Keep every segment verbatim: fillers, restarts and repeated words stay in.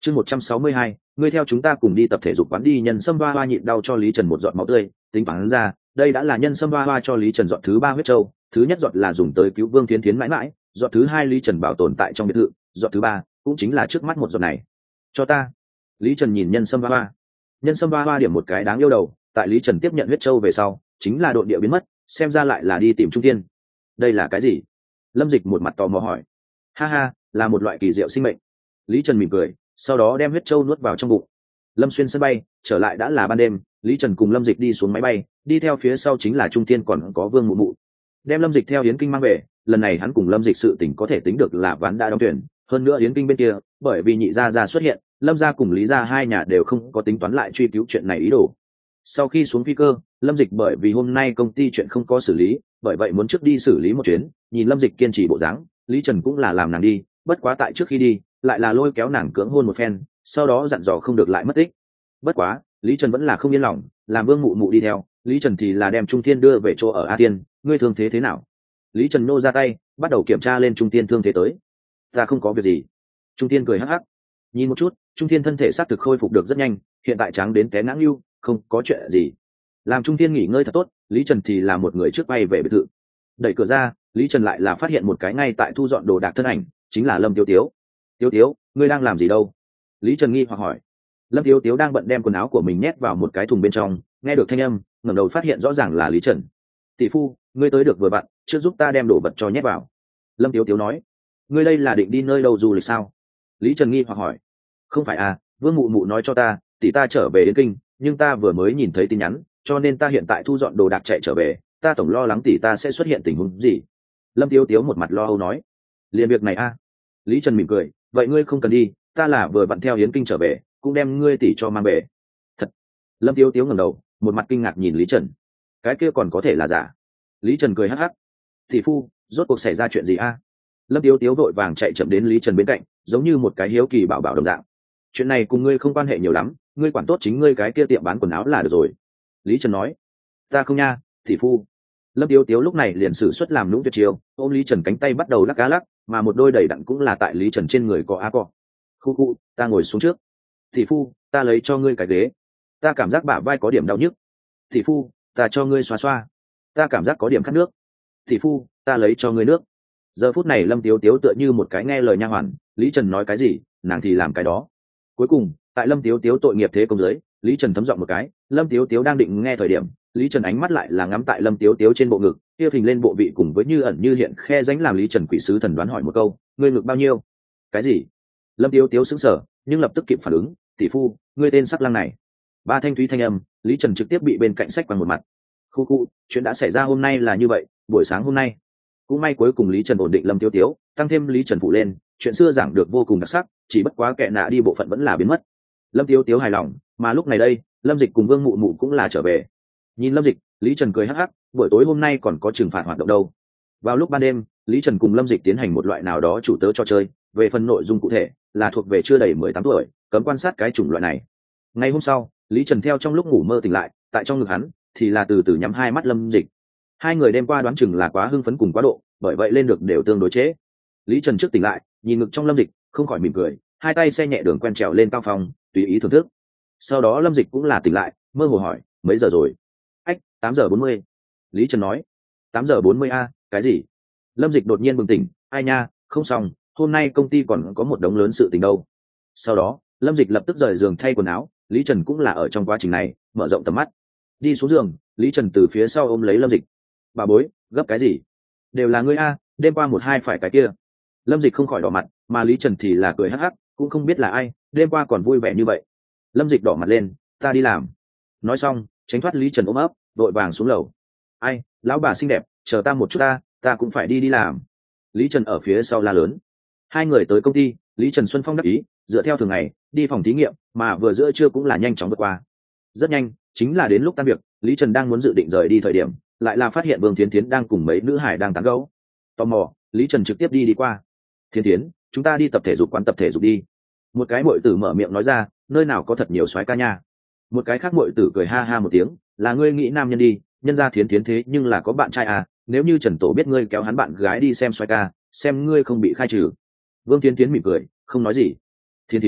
chương một trăm sáu mươi hai, ngươi theo chúng ta cùng đi tập thể dục quán đi. Nhân sâm hoa hoa nhịn đau cho Lý Trần một giọt máu tươi, tính toán ra đây đã là nhân sâm hoa hoa cho Lý Trần giọt thứ ba huyết châu. Thứ nhất giọt là dùng tới cứu Vương Thiến Thiến mãi mãi, giọt thứ hai Lý Trần bảo tồn tại trong biệt thự, giọt thứ ba cũng chính là trước mắt một giọt này. Cho ta. Lý Trần nhìn nhân sâm hoa hoa. Nhân sâm hoa hoa điểm một cái đáng yêu đầu, tại Lý Trần tiếp nhận huyết châu về sau chính là độn địa biến mất, xem ra lại là đi tìm Trung Tiên. Đây là cái gì? Lâm Dịch một mặt tò mò hỏi. Ha ha, là một loại kỳ diệu sinh mệnh. Lý Trần mỉm cười, sau đó đem huyết châu nuốt vào trong bụng. Lâm xuyên sân bay trở lại đã là ban đêm, Lý Trần cùng Lâm Dịch đi xuống máy bay, đi theo phía sau chính là Trung Tiên còn có Vương Mụ Mụ. Đem Lâm Dịch theo Yến Kinh mang về, lần này hắn cùng Lâm Dịch sự tình có thể tính được là ván đã đóng tuyển. Hơn nữa Yến Kinh bên kia, bởi vì nhị gia gia xuất hiện, Lâm gia cùng Lý gia hai nhà đều không có tính toán lại truy cứu chuyện này ý đồ. Sau khi xuống phi cơ, Lâm Dịch bởi vì hôm nay công ty chuyện không có xử lý, bởi vậy muốn trước đi xử lý một chuyến. Nhìn Lâm Dịch kiên trì bộ dáng, Lý Trần cũng là làm nàng đi, bất quá tại trước khi đi lại là lôi kéo nàng cưỡng hôn một phen, sau đó dặn dò không được lại mất tích. Bất quá Lý Trần vẫn là không yên lòng, làm Vương Mụ Mụ đi theo, Lý Trần thì là đem Trung Thiên đưa về chỗ ở A Tiên. Ngươi thương thế thế nào? Lý Trần nô ra tay bắt đầu kiểm tra lên Trung Thiên thương thế tới. Ta không có việc gì. Trung Thiên cười hắc hắc. Nhìn một chút, Trung Thiên thân thể xác thực khôi phục được rất nhanh, hiện tại trắng đến té ngã lưu, không có chuyện gì. Làm Trung Thiên nghỉ ngơi thật tốt, Lý Trần thì là một người trước bay về biệt thự. Đẩy cửa ra, Lý Trần lại là phát hiện một cái ngay tại thu dọn đồ đạc thân ảnh, chính là Lâm Tiếu Tiếu. Tiếu Tiếu, ngươi đang làm gì đâu? Lý Trần nghi hoặc hỏi. Lâm Tiếu Tiếu đang bận đem quần áo của mình nhét vào một cái thùng bên trong, nghe được thanh âm, ngẩng đầu phát hiện rõ ràng là Lý Trần. Tỷ phu, ngươi tới được vừa vặn, trước giúp ta đem đồ vật cho nhét vào. Lâm Tiếu Tiếu nói. Ngươi đây là định đi nơi đâu du lịch sao? Lý Trần nghi hoặc hỏi. Không phải à, Vương Mụ Mụ nói cho ta, tỷ ta trở về đến Kinh, nhưng ta vừa mới nhìn thấy tin nhắn, cho nên ta hiện tại thu dọn đồ đạc chạy trở về, ta tổng lo lắng tỷ ta sẽ xuất hiện tình huống gì. Lâm Tiếu Tiếu một mặt lo âu nói. Liền việc này à? Lý Trần mỉm cười, vậy ngươi không cần đi, ta là vừa vặn theo Yến Kinh trở về, cũng đem ngươi tỷ cho mang về. Thật? Lâm Tiếu Tiếu ngẩng đầu, một mặt kinh ngạc nhìn Lý Trần. Cái kia còn có thể là giả? Lý Trần cười hắc hắc. Tỷ phu, rốt cuộc xảy ra chuyện gì a? À? Lâm Tiếu Tiếu vội vàng chạy chậm đến Lý Trần bên cạnh, giống như một cái hiếu kỳ bảo bảo đồng dạng. Chuyện này cùng ngươi không quan hệ nhiều lắm, ngươi quản tốt chính ngươi cái kia tiệm bán quần áo là được rồi. Lý Trần nói. Ta không nha, tỷ phu. Lâm Tiếu Tiếu lúc này liền sử xuất làm lũng tuyệt chiêu, ôm Lý Trần cánh tay bắt đầu lắc cá lắc, mà một đôi đầy đặn cũng là tại Lý Trần trên người có á cọ. Khu khu, ta ngồi xuống trước. Tỷ phu, ta lấy cho ngươi cái ghế. Ta cảm giác bả vai có điểm đau nhức. Tỷ phu, ta cho ngươi xoa xoa. Ta cảm giác có điểm khát nước. Tỷ phu, ta lấy cho ngươi nước. Giờ phút này Lâm Tiếu Tiếu tựa như một cái nghe lời nha hoàn, Lý Trần nói cái gì nàng thì làm cái đó. Cuối cùng tại Lâm Tiếu Tiếu tội nghiệp thế công giới, Lý Trần thấm giọng một cái. Lâm Tiếu Tiếu đang định nghe thời điểm, Lý Trần ánh mắt lại là ngắm tại Lâm Tiếu Tiếu trên bộ ngực, kia phình lên bộ vị cùng với như ẩn như hiện khe rãnh, làm Lý Trần quỷ sứ thần đoán hỏi một câu, ngươi ngực bao nhiêu? Cái gì? Lâm Tiếu Tiếu sững sờ, nhưng lập tức kịp phản ứng, tỷ phu, ngươi tên sắc lang này. Ba thanh thúy thanh âm, Lý Trần trực tiếp bị bên cạnh sách vào một mặt. Khu khu, chuyện đã xảy ra hôm nay là như vậy, buổi sáng hôm nay. Cũng may cuối cùng Lý Trần ổn định Lâm Tiếu Tiếu, tăng thêm Lý Trần phụ lên, chuyện xưa giảng được vô cùng đặc sắc, chỉ bất quá kẻ nạ đi bộ phận vẫn là biến mất. Lâm Tiếu Tiếu hài lòng, mà lúc này đây, Lâm Dịch cùng Vương Mụ Mụ cũng là trở về. Nhìn Lâm Dịch, Lý Trần cười hắc hắc, buổi tối hôm nay còn có trừng phạt hoạt động đâu. Vào lúc ban đêm, Lý Trần cùng Lâm Dịch tiến hành một loại nào đó chủ tớ trò chơi, về phần nội dung cụ thể là thuộc về chưa đầy mười tám tuổi, cấm quan sát cái chủng loại này. Ngày hôm sau, Lý Trần theo trong lúc ngủ mơ tỉnh lại, tại trong ngực hắn thì là từ từ nhắm hai mắt Lâm Dịch. Hai người đêm qua đoán chừng là quá hưng phấn cùng quá độ, bởi vậy lên được đều tương đối chế. Lý Trần trước tỉnh lại, nhìn ngực trong Lâm Dịch, không khỏi mỉm cười, hai tay xe nhẹ đường quen trèo lên cao phòng, tùy ý thưởng thức. Sau đó Lâm Dịch cũng là tỉnh lại, mơ hồ hỏi, mấy giờ rồi? Ách, tám giờ bốn mươi. Lý Trần nói. Tám giờ bốn mươi a, cái gì? Lâm Dịch đột nhiên bừng tỉnh, ai nha, không xong, hôm nay công ty còn có một đống lớn sự tình đâu. Sau đó Lâm Dịch lập tức rời giường thay quần áo, Lý Trần cũng là ở trong quá trình này mở rộng tầm mắt. Đi xuống giường, Lý Trần từ phía sau ôm lấy Lâm Dịch. Bà bối, gấp cái gì? Đều là ngươi a, đêm qua một hai phải cái kia. Lâm Dịch không khỏi đỏ mặt, mà Lý Trần thì là cười hắc hắc, cũng không biết là ai, đêm qua còn vui vẻ như vậy. Lâm Dịch đỏ mặt lên, ta đi làm. Nói xong, tránh thoát Lý Trần ôm ấp, vội vàng xuống lầu. Ai, lão bà xinh đẹp, chờ ta một chút ta, ta cũng phải đi đi làm. Lý Trần ở phía sau la lớn. Hai người tới công ty, Lý Trần Xuân Phong đắc ý, dựa theo thường ngày đi phòng thí nghiệm, mà vừa giữa trưa cũng là nhanh chóng vượt qua. Rất nhanh, chính là đến lúc tan việc, Lý Trần đang muốn dự định rời đi thời điểm, lại là phát hiện Vương Thiến Thiến đang cùng mấy nữ hải đang tán gẫu. Tò mò, Lý Trần trực tiếp đi đi qua. Thiến Thiến, chúng ta đi tập thể dục quán tập thể dục đi. Một cái muội tử mở miệng nói ra, nơi nào có thật nhiều soái ca nha. Một cái khác muội tử cười ha ha một tiếng, là ngươi nghĩ nam nhân đi, nhân ra Thiến Thiến thế nhưng là có bạn trai à, nếu như Trần Tổ biết ngươi kéo hắn bạn gái đi xem soái ca, xem ngươi không bị khai trừ. Vương Thiến Thiến mỉm cười, không nói gì. Thiến Thiến,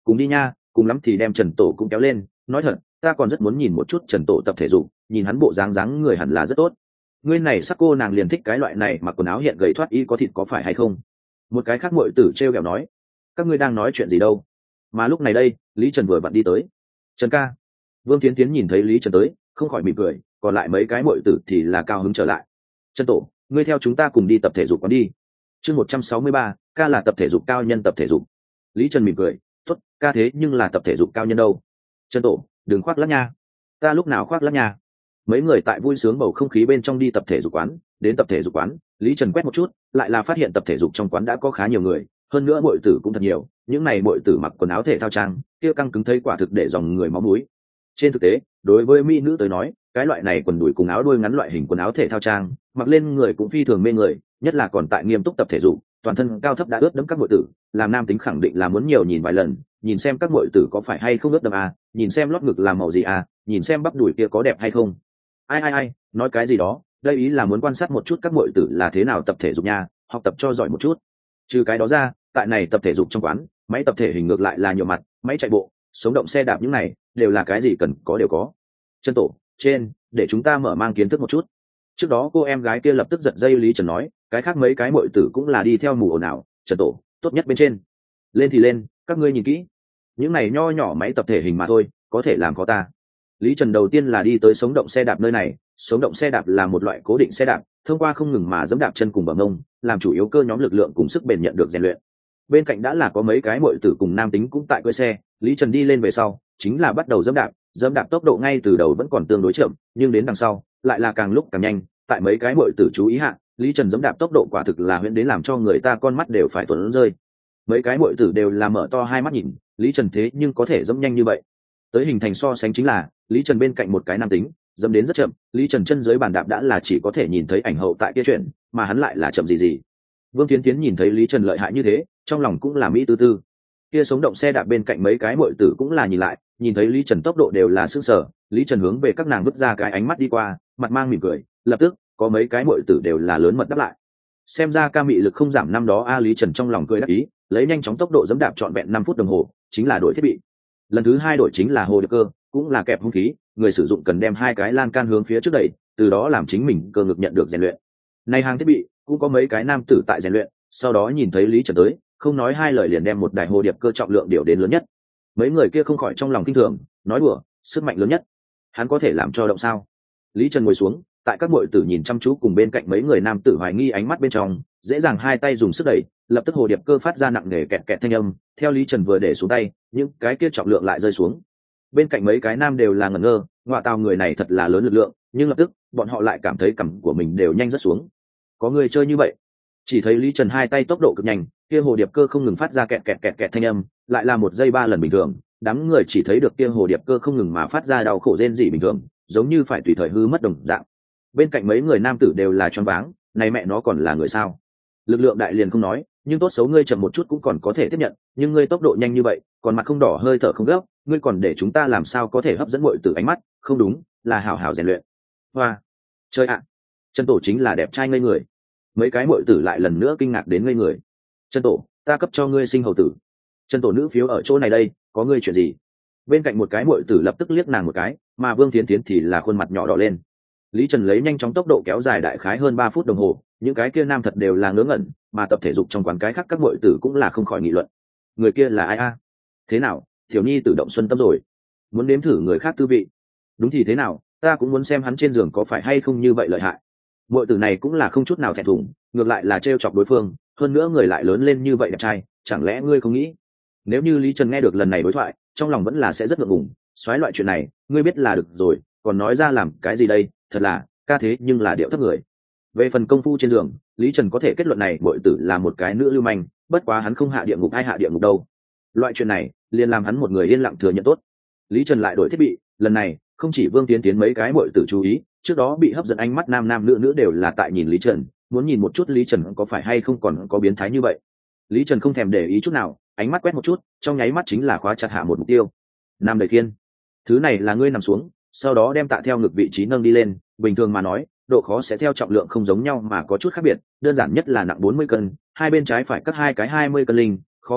cùng đi nha, cùng lắm thì đem Trần Tổ cũng kéo lên. Nói thật, ta còn rất muốn nhìn một chút Trần Tổ tập thể dục, nhìn hắn bộ dáng dáng người hẳn là rất tốt. Ngươi này sắc cô nàng liền thích cái loại này mặc quần áo hiện gầy thoát y có thịt có phải hay không? Một cái khác muội tử trêu ghẹo nói. Các ngươi đang nói chuyện gì đâu? Mà lúc này đây, Lý Trần vừa vặn đi tới. Trần ca. Vương Tiến Tiến nhìn thấy Lý Trần tới, không khỏi mỉm cười, còn lại mấy cái muội tử thì là cao hứng trở lại. Trần Tổ, ngươi theo chúng ta cùng đi tập thể dục quán đi. Chương một trăm sáu mươi ba, ca là tập thể dục cao nhân tập thể dục. Lý Trần mỉm cười, tốt, ca thế nhưng là tập thể dục cao nhân đâu. Trần Tổ, đừng khoác lác nha. Ta lúc nào khoác lác nha. Mấy người tại vui sướng bầu không khí bên trong đi tập thể dục quán. Đến tập thể dục quán, Lý Trần quét một chút, lại là phát hiện tập thể dục trong quán đã có khá nhiều người, hơn nữa muội tử cũng thật nhiều. Những này muội tử mặc quần áo thể thao trang, kia căng cứng thấy quả thực để dòng người máu mũi. Trên thực tế, đối với mỹ nữ tới nói, cái loại này quần đùi cùng áo đuôi ngắn loại hình quần áo thể thao trang, mặc lên người cũng phi thường mê người, nhất là còn tại nghiêm túc tập thể dục, toàn thân cao thấp đã ướt đẫm các muội tử, làm nam tính khẳng định là muốn nhiều nhìn vài lần, nhìn xem các muội tử có phải hay không ướt đẫm à, nhìn xem lót ngực làm màu gì à, nhìn xem bắp đùi kia có đẹp hay không. Ai ai ai, nói cái gì đó, đây ý là muốn quan sát một chút các muội tử là thế nào tập thể dục nha, học tập cho giỏi một chút. Trừ cái đó ra, tại này tập thể dục trong quán, máy tập thể hình ngược lại là nhiều mặt, máy chạy bộ, sống động xe đạp những này, đều là cái gì cần có đều có. Trần Tổ, trên, để chúng ta mở mang kiến thức một chút. Trước đó cô em gái kia lập tức giật dây Lý Trần nói, cái khác mấy cái muội tử cũng là đi theo mù ồn ào. Trần Tổ, tốt nhất bên trên. Lên thì lên, các ngươi nhìn kỹ. Những này nho nhỏ máy tập thể hình mà thôi, có thể làm khó ta. Lý Trần đầu tiên là đi tới sống động xe đạp nơi này. Sống động xe đạp là một loại cố định xe đạp, thông qua không ngừng mà giẫm đạp chân cùng bờ mông, làm chủ yếu cơ nhóm lực lượng cùng sức bền nhận được rèn luyện. Bên cạnh đã là có mấy cái muội tử cùng nam tính cũng tại cưỡi xe. Lý Trần đi lên về sau, chính là bắt đầu giẫm đạp, giẫm đạp tốc độ ngay từ đầu vẫn còn tương đối chậm, nhưng đến đằng sau lại là càng lúc càng nhanh. Tại mấy cái muội tử chú ý hạ, Lý Trần giẫm đạp tốc độ quả thực là huyễn đến làm cho người ta con mắt đều phải tuột rơi. Mấy cái muội tử đều là mở to hai mắt nhìn, Lý Trần thế nhưng có thể giẫm nhanh như vậy. Tới hình thành so sánh chính là, Lý Trần bên cạnh một cái nam tính, giẫm đến rất chậm, Lý Trần chân dưới bàn đạp đã là chỉ có thể nhìn thấy ảnh hậu tại kia chuyện, mà hắn lại là chậm gì gì. Vương Tiến Tiến nhìn thấy Lý Trần lợi hại như thế, trong lòng cũng là mỹ tư tư. Kia sống động xe đạp bên cạnh mấy cái muội tử cũng là nhìn lại, nhìn thấy Lý Trần tốc độ đều là sững sờ, Lý Trần hướng về các nàng vứt ra cái ánh mắt đi qua, mặt mang mỉm cười, lập tức có mấy cái muội tử đều là lớn mật đáp lại. Xem ra ca mị lực không giảm năm đó a Lý Trần trong lòng cười đắc ý, lấy nhanh chóng tốc độ giẫm đạp trọn vẹn năm phút đồng hồ, chính là đổi thiết bị. Lần thứ hai đổi chính là hồ điệp cơ, cũng là kẹp hung khí, người sử dụng cần đem hai cái lan can hướng phía trước đẩy, từ đó làm chính mình cơ ngực nhận được rèn luyện. Này hàng thiết bị cũng có mấy cái nam tử tại rèn luyện, sau đó nhìn thấy Lý Trần tới, không nói hai lời liền đem một đài hồ điệp cơ trọng lượng điều đến lớn nhất. Mấy người kia không khỏi trong lòng kinh thường, nói đùa, sức mạnh lớn nhất, hắn có thể làm cho động sao? Lý Trần ngồi xuống, tại các muội tử nhìn chăm chú cùng bên cạnh mấy người nam tử hoài nghi ánh mắt bên trong, dễ dàng hai tay dùng sức đẩy, lập tức hồ điệp cơ phát ra nặng nề kẹt kẹt thanh âm, theo Lý Trần vừa để xuống tay, những cái kia trọng lượng lại rơi xuống. Bên cạnh mấy cái nam đều là ngẩn ngơ, ngọa tào người này thật là lớn lực lượng, nhưng lập tức bọn họ lại cảm thấy cằm của mình đều nhanh rất xuống. Có người chơi như vậy? Chỉ thấy Lý Trần hai tay tốc độ cực nhanh, kia hồ điệp cơ không ngừng phát ra kẹt kẹt kẹt kẹt thanh âm, lại là một giây ba lần bình thường, đám người chỉ thấy được kia hồ điệp cơ không ngừng mà phát ra đau khổ rên rỉ bình thường, giống như phải tùy thời hư mất đồng dạng. Bên cạnh mấy người nam tử đều là choáng váng, này mẹ nó còn là người sao? Lực lượng đại liền không nói, nhưng tốt xấu ngươi chậm một chút cũng còn có thể tiếp nhận, nhưng ngươi tốc độ nhanh như vậy, còn mặt không đỏ hơi thở không gấp, ngươi còn để chúng ta làm sao có thể hấp dẫn muội tử ánh mắt, không đúng, là hảo hảo rèn luyện. Hoa, chơi ạ. Trần Tổ chính là đẹp trai ngây người. Mấy cái muội tử lại lần nữa kinh ngạc đến ngây người. Trần Tổ, ta cấp cho ngươi sinh hầu tử. Trần Tổ nữ phiếu ở chỗ này đây, có ngươi chuyện gì? Bên cạnh một cái muội tử lập tức liếc nàng một cái, mà Vương Tiến Tiến thì là khuôn mặt nhỏ đỏ lên. Lý Trần lấy nhanh chóng tốc độ kéo dài đại khái hơn ba phút đồng hồ, những cái kia nam thật đều là ngớ ngẩn, mà tập thể dục trong quán cái khác các muội tử cũng là không khỏi nghị luận. Người kia là ai a? Thế nào, Tiểu Nhi tự động xuân tâm rồi, muốn nếm thử người khác tư vị. Đúng thì thế nào, ta cũng muốn xem hắn trên giường có phải hay không như vậy lợi hại. Muội tử này cũng là không chút nào thẹn thùng, ngược lại là trêu chọc đối phương, hơn nữa người lại lớn lên như vậy đẹp trai, chẳng lẽ ngươi không nghĩ? Nếu như Lý Trần nghe được lần này đối thoại, trong lòng vẫn là sẽ rất ngượng ngùng, xoáy loại chuyện này, ngươi biết là được rồi, còn nói ra làm cái gì đây, thật là, ca thế nhưng là điệu thấp người. Về phần công phu trên giường, Lý Trần có thể kết luận này muội tử là một cái nữ lưu manh, bất quá hắn không hạ địa ngục ai hạ địa ngục đâu. Loại chuyện này, liền làm hắn một người yên lặng thừa nhận tốt. Lý Trần lại đổi thiết bị, lần này, không chỉ Vương Tiến Tiến mấy cái muội tử chú ý, trước đó bị hấp dẫn ánh mắt nam nam nữ nữ đều là tại nhìn Lý Trần, muốn nhìn một chút Lý Trần có phải hay không còn có biến thái như vậy. Lý Trần không thèm để ý chút nào, ánh mắt quét một chút, trong nháy mắt chính là khóa chặt hạ một mục tiêu. Nam Đầy Thiên, thứ này là ngươi nằm xuống, sau đó đem tạ theo ngực vị trí nâng đi lên, bình thường mà nói, độ khó sẽ theo trọng lượng không giống nhau mà có chút khác biệt, đơn giản nhất là nặng bốn mươi cân, hai bên trái phải cắt hai cái hai mươi cân linh, khó khăn nhất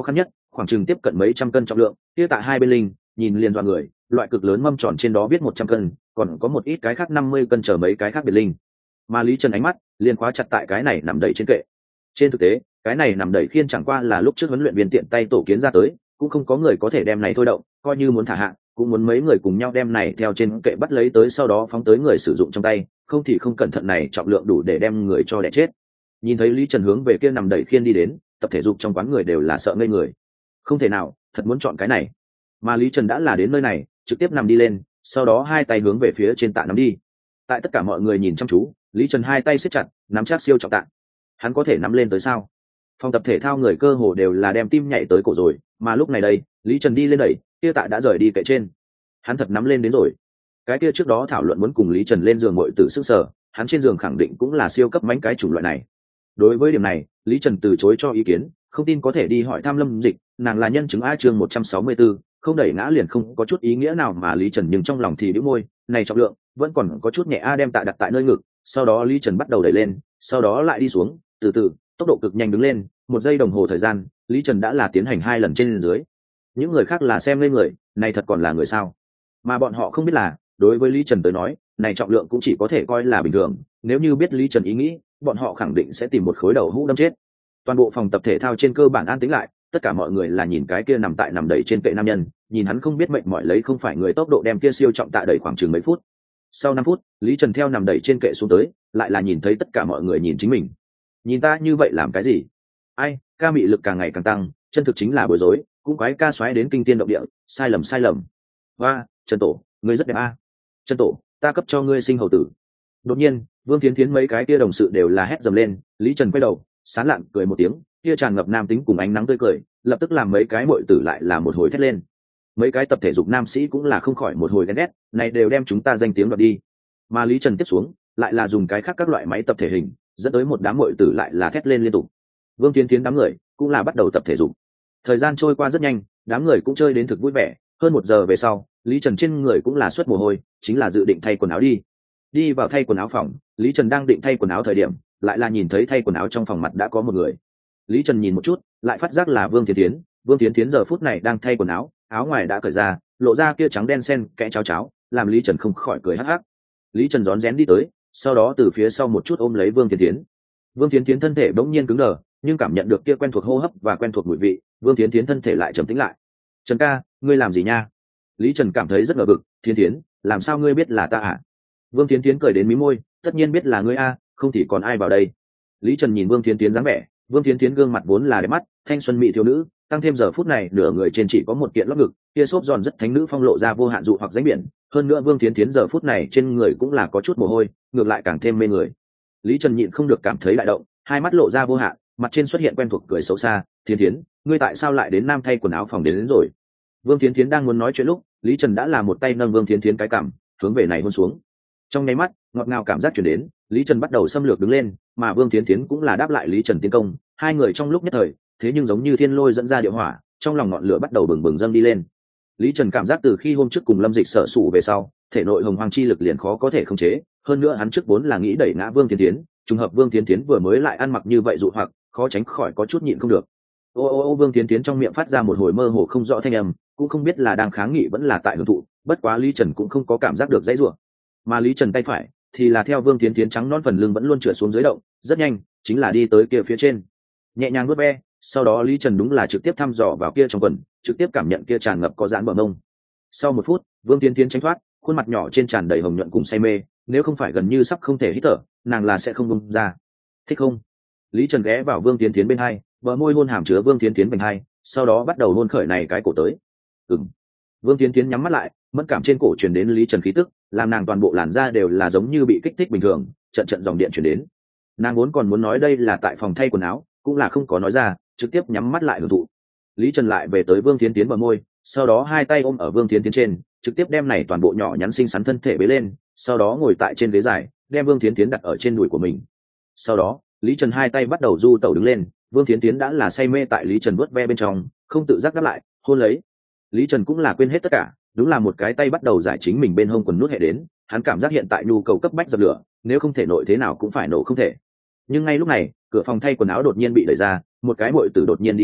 khoảng chừng tiếp cận mấy trăm cân trọng lượng, kia tại hai bên linh nhìn liền dọa người, loại cực lớn mâm tròn trên đó viết một trăm cân, còn có một ít cái khác năm mươi cân, chờ mấy cái khác biệt linh. Mà Lý Trần ánh mắt liền khóa chặt tại cái này nằm đẩy trên kệ. Trên thực tế, cái này nằm đẩy khiên chẳng qua là lúc trước huấn luyện viên tiện tay tổ kiến ra tới, cũng không có người có thể đem này thôi động, coi như muốn thả hạ, cũng muốn mấy người cùng nhau đem này theo trên kệ bắt lấy tới, sau đó phóng tới người sử dụng trong tay, không thì không cẩn thận này trọng lượng đủ để đem người cho đẻ chết. Nhìn thấy Lý Trần hướng về kia nằm đẩy khiên đi đến, tập thể dục trong quán người đều là sợ ngây người. Không thể nào, thật muốn chọn cái này. Mà Lý Trần đã là đến nơi này, trực tiếp nằm đi lên, sau đó hai tay hướng về phía trên tạ nắm đi. Tại tất cả mọi người nhìn chăm chú, Lý Trần hai tay siết chặt, nắm chắc siêu trọng tạ. Hắn có thể nắm lên tới sao? Phòng tập thể thao người cơ hồ đều là đem tim nhảy tới cổ rồi, mà lúc này đây, Lý Trần đi lên đẩy, kia tạ đã rời đi kệ trên. Hắn thật nắm lên đến rồi. Cái kia trước đó thảo luận muốn cùng Lý Trần lên giường muội tử sức sở, hắn trên giường khẳng định cũng là siêu cấp mánh cái chủng loại này. Đối với điểm này, Lý Trần từ chối cho ý kiến, không tin có thể đi hỏi thăm Lâm Dịch, nàng là nhân chứng A chương một trăm sáu mươi tư, không đẩy ngã liền không có chút ý nghĩa nào, mà Lý Trần nhưng trong lòng thì bĩu môi, này trọng lượng vẫn còn có chút nhẹ a, đem tạ đặt tại nơi ngực, sau đó Lý Trần bắt đầu đẩy lên, sau đó lại đi xuống, từ từ, tốc độ cực nhanh đứng lên, một giây đồng hồ thời gian, Lý Trần đã là tiến hành hai lần trên dưới. Những người khác là xem lên người, này thật còn là người sao? Mà bọn họ không biết là, đối với Lý Trần tới nói, này trọng lượng cũng chỉ có thể coi là bình thường, nếu như biết Lý Trần ý nghĩ, bọn họ khẳng định sẽ tìm một khối đầu hũ đâm chết. Toàn bộ phòng tập thể thao trên cơ bản an tĩnh lại, tất cả mọi người là nhìn cái kia nằm tại nằm đẩy trên kệ nam nhân, nhìn hắn không biết mệnh mỏi lấy không phải người, tốc độ đem kia siêu trọng tạ đẩy khoảng chừng mấy phút. Sau năm phút, Lý Trần theo nằm đẩy trên kệ xuống tới, lại là nhìn thấy tất cả mọi người nhìn chính mình. Nhìn ta như vậy làm cái gì? Ai, ca mị lực càng ngày càng tăng, chân thực chính là bối rối, cũng quái ca xoáy đến kinh tiên động địa, sai lầm sai lầm. Hoa, Trần Tổ, ngươi rất đẹp a. À. Trần Tổ, ta cấp cho ngươi sinh hầu tử. Đột nhiên, Vương Thiến Thiến mấy cái kia đồng sự đều là hét dầm lên, Lý Trần quay đầu, sán lạn cười một tiếng, kia tràn ngập nam tính cùng ánh nắng tươi cười, lập tức làm mấy cái muội tử lại là một hồi thét lên. Mấy cái tập thể dục nam sĩ cũng là không khỏi một hồi ghen ghét, này đều đem chúng ta danh tiếng đoạt đi. Mà Lý Trần tiếp xuống, lại là dùng cái khác các loại máy tập thể hình, dẫn tới một đám muội tử lại là thét lên liên tục. Vương Thiến Thiến đám người cũng là bắt đầu tập thể dục. Thời gian trôi qua rất nhanh, đám người cũng chơi đến thực vui vẻ, hơn một giờ về sau, Lý Trần trên người cũng là xuất mồ hôi, chính là dự định thay quần áo đi. Đi vào thay quần áo phòng, Lý Trần đang định thay quần áo thời điểm, lại là nhìn thấy thay quần áo trong phòng mặt đã có một người. Lý Trần nhìn một chút, lại phát giác là Vương Thiến Thiến. Vương Thiến Thiến giờ phút này đang thay quần áo, áo ngoài đã cởi ra, lộ ra kia trắng đen xen kẽ cháo cháo, làm Lý Trần không khỏi cười hắc hắc. Lý Trần rón rén đi tới, sau đó từ phía sau một chút ôm lấy Vương Thiến Thiến. Vương Thiến Thiến thân thể bỗng nhiên cứng đờ, nhưng cảm nhận được kia quen thuộc hô hấp và quen thuộc mùi vị, Vương Thiến Thiến thân thể lại trầm tĩnh lại. Trần ca, ngươi làm gì nha? Lý Trần cảm thấy rất ngờ vực, Thiến Thiến, làm sao ngươi biết là ta à? Vương Thiến Thiến cười đến mí môi, tất nhiên biết là ngươi a, không thì còn ai vào đây? Lý Trần nhìn Vương Thiến Thiến dáng vẻ, Vương Thiến Thiến gương mặt vốn là đẹp mắt, thanh xuân mỹ thiếu nữ, tăng thêm giờ phút này nửa người trên chỉ có một kiện lót ngực, kia xốp giòn rất thánh nữ phong lộ ra vô hạn dụ hoặc danh biển, hơn nữa Vương Thiến Thiến giờ phút này trên người cũng là có chút mồ hôi, ngược lại càng thêm mê người. Lý Trần nhịn không được cảm thấy đại động, hai mắt lộ ra vô hạn, mặt trên xuất hiện quen thuộc cười xấu xa, "Thiến Thiến, ngươi tại sao lại đến nam thay quần áo phòng đến, đến rồi?" Vương Thiến Thiến đang muốn nói chuyện lúc, Lý Trần đã là một tay nâng Vương Thiến Thiến cái cằm, hướng về này hôn xuống. Trong nháy mắt, ngọt ngào cảm giác truyền đến, Lý Trần bắt đầu xâm lược đứng lên, mà Vương Thiến Thiến cũng là đáp lại Lý Trần tiến công, hai người trong lúc nhất thời, thế nhưng giống như thiên lôi dẫn ra địa hỏa, trong lòng ngọn lửa bắt đầu bừng bừng dâng đi lên. Lý Trần cảm giác từ khi hôm trước cùng Lâm Dịch sở sụ về sau, thể nội hồng hoang chi lực liền khó có thể khống chế, hơn nữa hắn trước vốn là nghĩ đẩy ngã Vương Thiến Thiến, trùng hợp Vương Thiến Thiến vừa mới lại ăn mặc như vậy dụ hoặc, khó tránh khỏi có chút nhịn không được. Ô ô ô Vương Thiến Thiến trong miệng phát ra một hồi mơ hồ không rõ thanh âm, cũng không biết là đang kháng nghị vẫn là tại hưởng thụ, bất quá Lý Trần cũng không có cảm giác được dãy rủa. Mà Lý Trần tay phải thì là theo Vương Thiến Thiến trắng non phần lưng vẫn luôn trượt xuống dưới động, rất nhanh, chính là đi tới kia phía trên. Nhẹ nhàng vuốt ve, sau đó Lý Trần đúng là trực tiếp thăm dò vào kia trong quần, trực tiếp cảm nhận kia tràn ngập có giãn bờ mông. Sau một phút, Vương Thiến Thiến tránh thoát, khuôn mặt nhỏ trên tràn đầy hồng nhuận cùng say mê, nếu không phải gần như sắp không thể hít thở, nàng là sẽ không buông ra. Thích không? Lý Trần ghé vào Vương Thiến Thiến bên hai, bờ môi hôn hàm chứa Vương Thiến Thiến bên hai, sau đó bắt đầu hôn khởi này cái cổ tới. Ừm. Vương Thiến Thiến nhắm mắt lại, mẫn cảm trên cổ truyền đến Lý Trần khí tức, làm nàng toàn bộ làn da đều là giống như bị kích thích bình thường, trận trận dòng điện truyền đến. Nàng vốn còn muốn nói đây là tại phòng thay quần áo, cũng là không có nói ra, trực tiếp nhắm mắt lại hưởng thụ. Lý Trần lại về tới Vương Thiến Thiến bờ môi, sau đó hai tay ôm ở Vương Thiến Thiến trên, trực tiếp đem này toàn bộ nhỏ nhắn xinh xắn thân thể bế lên, sau đó ngồi tại trên ghế dài, đem Vương Thiến Thiến đặt ở trên đùi của mình. Sau đó, Lý Trần hai tay bắt đầu du tẩu đứng lên, Vương Thiến Thiến đã là say mê tại Lý Trần vuốt ve bên trong, không tự giác đáp lại, hôn lấy. Lý Trần cũng là quên hết tất cả, đúng là một cái tay bắt đầu giải chính mình bên hông quần nút hệ đến, hắn cảm giác hiện tại nhu cầu cấp bách dập lửa, nếu không thể nội thế nào cũng phải nổ không thể. Nhưng ngay lúc này, cửa phòng thay quần áo đột nhiên bị đẩy ra, một cái muội tử đột nhiên đi đến,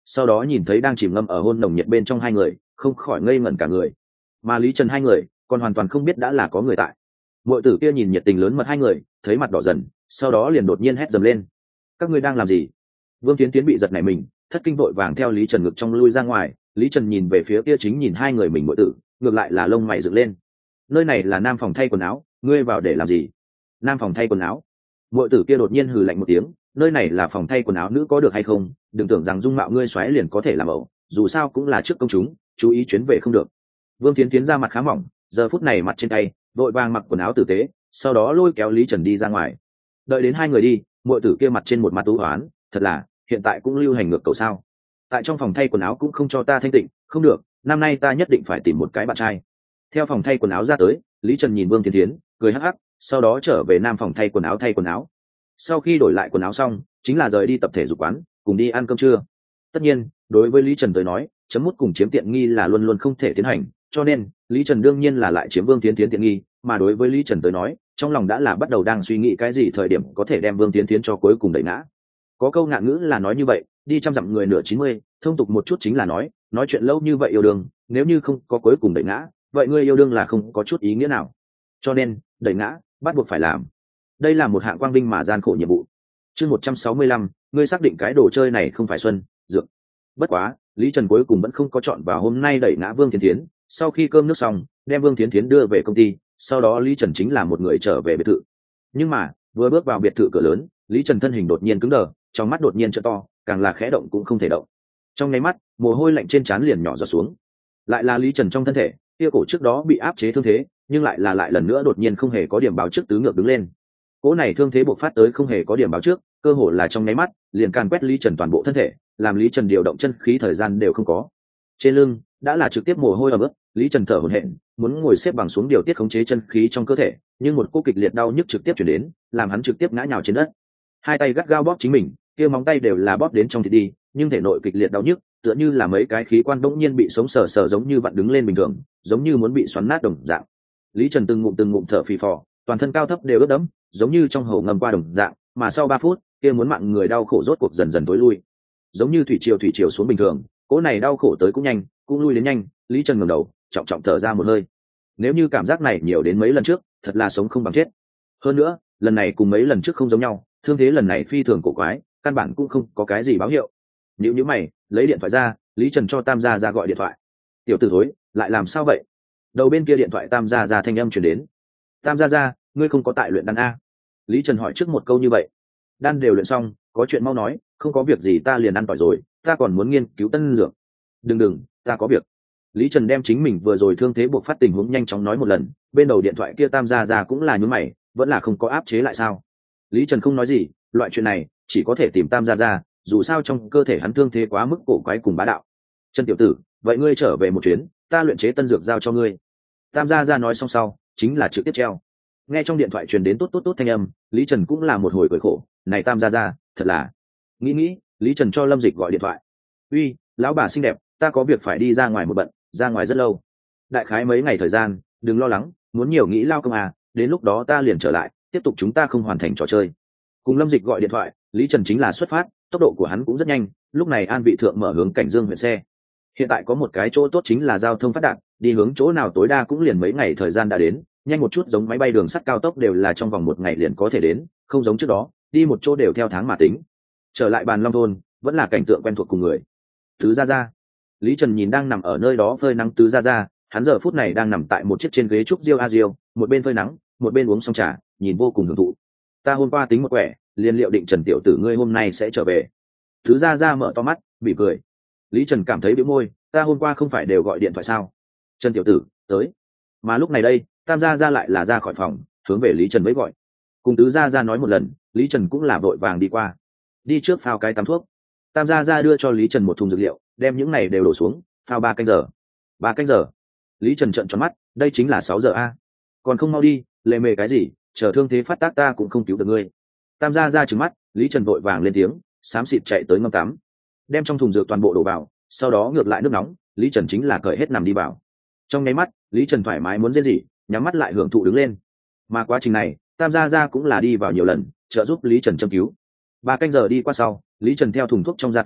sau đó nhìn thấy đang chìm ngâm ở hôn nồng nhiệt bên trong hai người không khỏi ngây ngẩn cả người. Mà lý trần hai người còn hoàn toàn không biết đã là có người tại. Muội tử kia nhìn nhiệt tình lớn mật hai người thấy mặt đỏ dần, sau đó liền đột nhiên hét dầm lên: các ngươi đang làm gì? Vương Tiến Tiến bị giật nảy mình, thất kinh vội vàng theo lý trần ngực trong lui ra ngoài. Lý trần nhìn về phía kia chính nhìn hai người mình muội tử, ngược lại là lông mày dựng lên. Nơi này là nam phòng thay quần áo, ngươi vào để làm gì? Nam phòng thay quần áo? Muội tử kia đột nhiên hừ lạnh một tiếng, nơi này là phòng thay quần áo nữ có được hay không, đừng tưởng rằng dung mạo ngươi xoáy liền có thể làm ẩu, dù sao cũng là trước công chúng, chú ý chuyến về không được. Vương Tiến Tiến ra mặt khá mỏng, giờ phút này mặt trên tay vội vàng mặc quần áo tử tế, sau đó lôi kéo lý trần đi ra ngoài. Đợi đến hai người đi, muội tử kia mặt trên một mặt u hoán, thật là hiện tại cũng lưu hành ngược cầu sao? Tại trong phòng thay quần áo cũng không cho ta thanh tịnh, không được, năm nay ta nhất định phải tìm một cái bạn trai. Theo phòng thay quần áo ra tới, lý trần nhìn Vương Tiến Tiến cười hắc hắc, sau đó trở về nam phòng thay quần áo thay quần áo. Sau khi đổi lại quần áo xong, chính là rời đi tập thể dục quán, cùng đi ăn cơm trưa. Tất nhiên, đối với lý trần tới nói, chấm mút cùng chiếm tiện nghi là luôn luôn không thể tiến hành, cho nên lý trần đương nhiên là lại chiếm Vương Tiến Tiến tiện nghi. Mà đối với lý trần tới nói, trong lòng đã là bắt đầu đang suy nghĩ cái gì thời điểm có thể đem Vương Tiến Tiến cho cuối cùng đẩy ngã. Có câu ngạn ngữ là nói như vậy, đi trăm dặm người nửa chín mươi, thông tục một chút chính là nói nói chuyện lâu như vậy yêu đương, nếu như không có cuối cùng đẩy ngã, vậy ngươi yêu đương là không có chút ý nghĩa nào. Cho nên đẩy ngã bắt buộc phải làm, đây là một hạng quang vinh mà gian khổ nhiệm vụ. Chương một trăm sáu mươi lăm, ngươi xác định cái đồ chơi này không phải xuân dược. Bất quá lý trần cuối cùng vẫn không có chọn vào hôm nay đẩy ngã Vương Tiến Tiến. Sau khi cơm nước xong, đem Vương Tiến Tiến đưa về công ty, sau đó lý trần chính là một người trở về biệt thự. Nhưng mà vừa bước vào biệt thự cửa lớn, lý trần thân hình đột nhiên cứng đờ, trong mắt đột nhiên trợ to, càng là khẽ động cũng không thể động. Trong nháy mắt mồ hôi lạnh trên trán liền nhỏ giọt xuống. Lại là lý trần trong thân thể kia cổ trước đó bị áp chế thương thế, nhưng lại là lại lần nữa đột nhiên không hề có điểm báo trước tứ ngược đứng lên. Cỗ này thương thế bộc phát tới không hề có điểm báo trước, cơ hồ là trong nháy mắt liền càn quét lý trần toàn bộ thân thể, làm lý trần điều động chân khí thời gian đều không có. Trên lưng đã là trực tiếp mồ hôi ẩm ướt, lý trần thở hổn hển, muốn ngồi xếp bằng xuống điều tiết khống chế chân khí trong cơ thể, nhưng một cô kịch liệt đau nhức trực tiếp chuyển đến, làm hắn trực tiếp ngã nhào trên đất. Hai tay gắt gao bóp chính mình, kia móng tay đều là bóp đến trong thịt đi, nhưng thể nội kịch liệt đau nhức tựa như là mấy cái khí quan bỗng nhiên bị sống sờ sờ giống như vặn đứng lên bình thường, giống như muốn bị xoắn nát đồng dạng. Lý trần từng ngụm từng ngụm thở phì phò, toàn thân cao thấp đều ướt đẫm, giống như trong hầu ngầm qua đồng dạng. Mà sau ba phút, kia muốn mạng người đau khổ rốt cuộc dần dần tối lui, giống như thủy triều thủy triều xuống bình thường. Cỗ này đau khổ tới cũng nhanh, cũng lui đến nhanh. Lý trần ngẩng đầu, trọng trọng thở ra một hơi. Nếu như cảm giác này nhiều đến mấy lần trước, thật là sống không bằng chết. Hơn nữa, lần này cùng mấy lần trước không giống nhau, thương thế lần này phi thường cổ quái, căn bản cũng không có cái gì báo hiệu. Nhíu nhíu mày, lấy điện thoại ra, lý trần cho tam gia ra gọi điện thoại. Tiểu tử thối, lại làm sao vậy? Đầu bên kia điện thoại tam gia ra thanh âm truyền đến. Tam gia ra, ngươi không có tại luyện đan a? Lý trần hỏi trước một câu như vậy. Đan đều luyện xong, có chuyện mau nói, không có việc gì ta liền ăn tỏi rồi, ta còn muốn nghiên cứu tân dược. Đừng đừng, ta có việc. Lý trần đem chính mình vừa rồi thương thế buộc phát tình huống nhanh chóng nói một lần. Bên đầu điện thoại kia tam gia ra cũng là nhún mày, vẫn là không có áp chế lại sao? Lý trần không nói gì, loại chuyện này chỉ có thể tìm tam gia ra, dù sao trong cơ thể hắn thương thế quá mức cổ quái cùng bá đạo. Trần tiểu tử, vậy ngươi trở về một chuyến, ta luyện chế tân dược giao cho ngươi. Tam gia ra nói xong sau chính là trực tiếp treo. Nghe trong điện thoại truyền đến tốt tốt tốt thanh âm, lý trần cũng là một hồi cười khổ, này tam gia ra thật là. Nghĩ nghĩ, lý trần cho lâm dịch gọi điện thoại. Uy, lão bà xinh đẹp, ta có việc phải đi ra ngoài một bận, ra ngoài rất lâu, đại khái mấy ngày thời gian, đừng lo lắng, muốn nhiều nghĩ lao công à, đến lúc đó ta liền trở lại, tiếp tục chúng ta không hoàn thành trò chơi. Cùng lâm dịch gọi điện thoại, lý trần chính là xuất phát, tốc độ của hắn cũng rất nhanh. Lúc này an vị thượng mở hướng cảnh dương huyện xe. Hiện tại có một cái chỗ tốt chính là giao thông phát đạt, đi hướng chỗ nào tối đa cũng liền mấy ngày thời gian đã đến, nhanh một chút giống máy bay đường sắt cao tốc đều là trong vòng một ngày liền có thể đến, không giống trước đó đi một chỗ đều theo tháng mà tính. Trở lại Bàn Long thôn, vẫn là cảnh tượng quen thuộc cùng người. Tứ gia gia. Lý trần nhìn đang nằm ở nơi đó phơi nắng tứ gia gia, hắn giờ phút này đang nằm tại một chiếc trên ghế trúc diêu a diêu, một bên phơi nắng một bên uống xong trà, nhìn vô cùng hưởng thụ. Ta hôm qua tính một quẻ, liên liệu định Trần tiểu tử ngươi hôm nay sẽ trở về. Tứ gia gia mở to mắt bị cười. Lý trần cảm thấy bĩu môi, ta hôm qua không phải đều gọi điện thoại sao? Trần tiểu tử tới. Mà lúc này đây tam gia gia lại là ra khỏi phòng, hướng về lý trần mới gọi. Cùng tứ gia gia nói một lần, lý trần cũng là vội vàng đi qua. Đi trước phao cái tắm thuốc. Tam gia gia đưa cho lý trần một thùng dược liệu, đem những này đều đổ xuống, phao ba canh giờ. Ba canh giờ? Lý trần trợn tròn mắt, đây chính là sáu giờ a. Còn không mau đi, lề mề cái gì, chờ thương thế phát tác ta cũng không cứu được ngươi. Tam gia gia trừng mắt, lý trần vội vàng lên tiếng, xám xịt chạy tới ngâm tắm, đem trong thùng dược toàn bộ đổ vào, sau đó ngược lại nước nóng, lý trần chính là cởi hết nằm đi vào. Trong nháy mắt lý trần thoải mái muốn rên gì, nhắm mắt lại hưởng thụ đứng lên. Mà quá trình này tam gia gia cũng là đi vào nhiều lần, trợ giúp lý trần châm cứu. Ba canh giờ đi qua sau, lý trần theo thùng thuốc trong ra tới,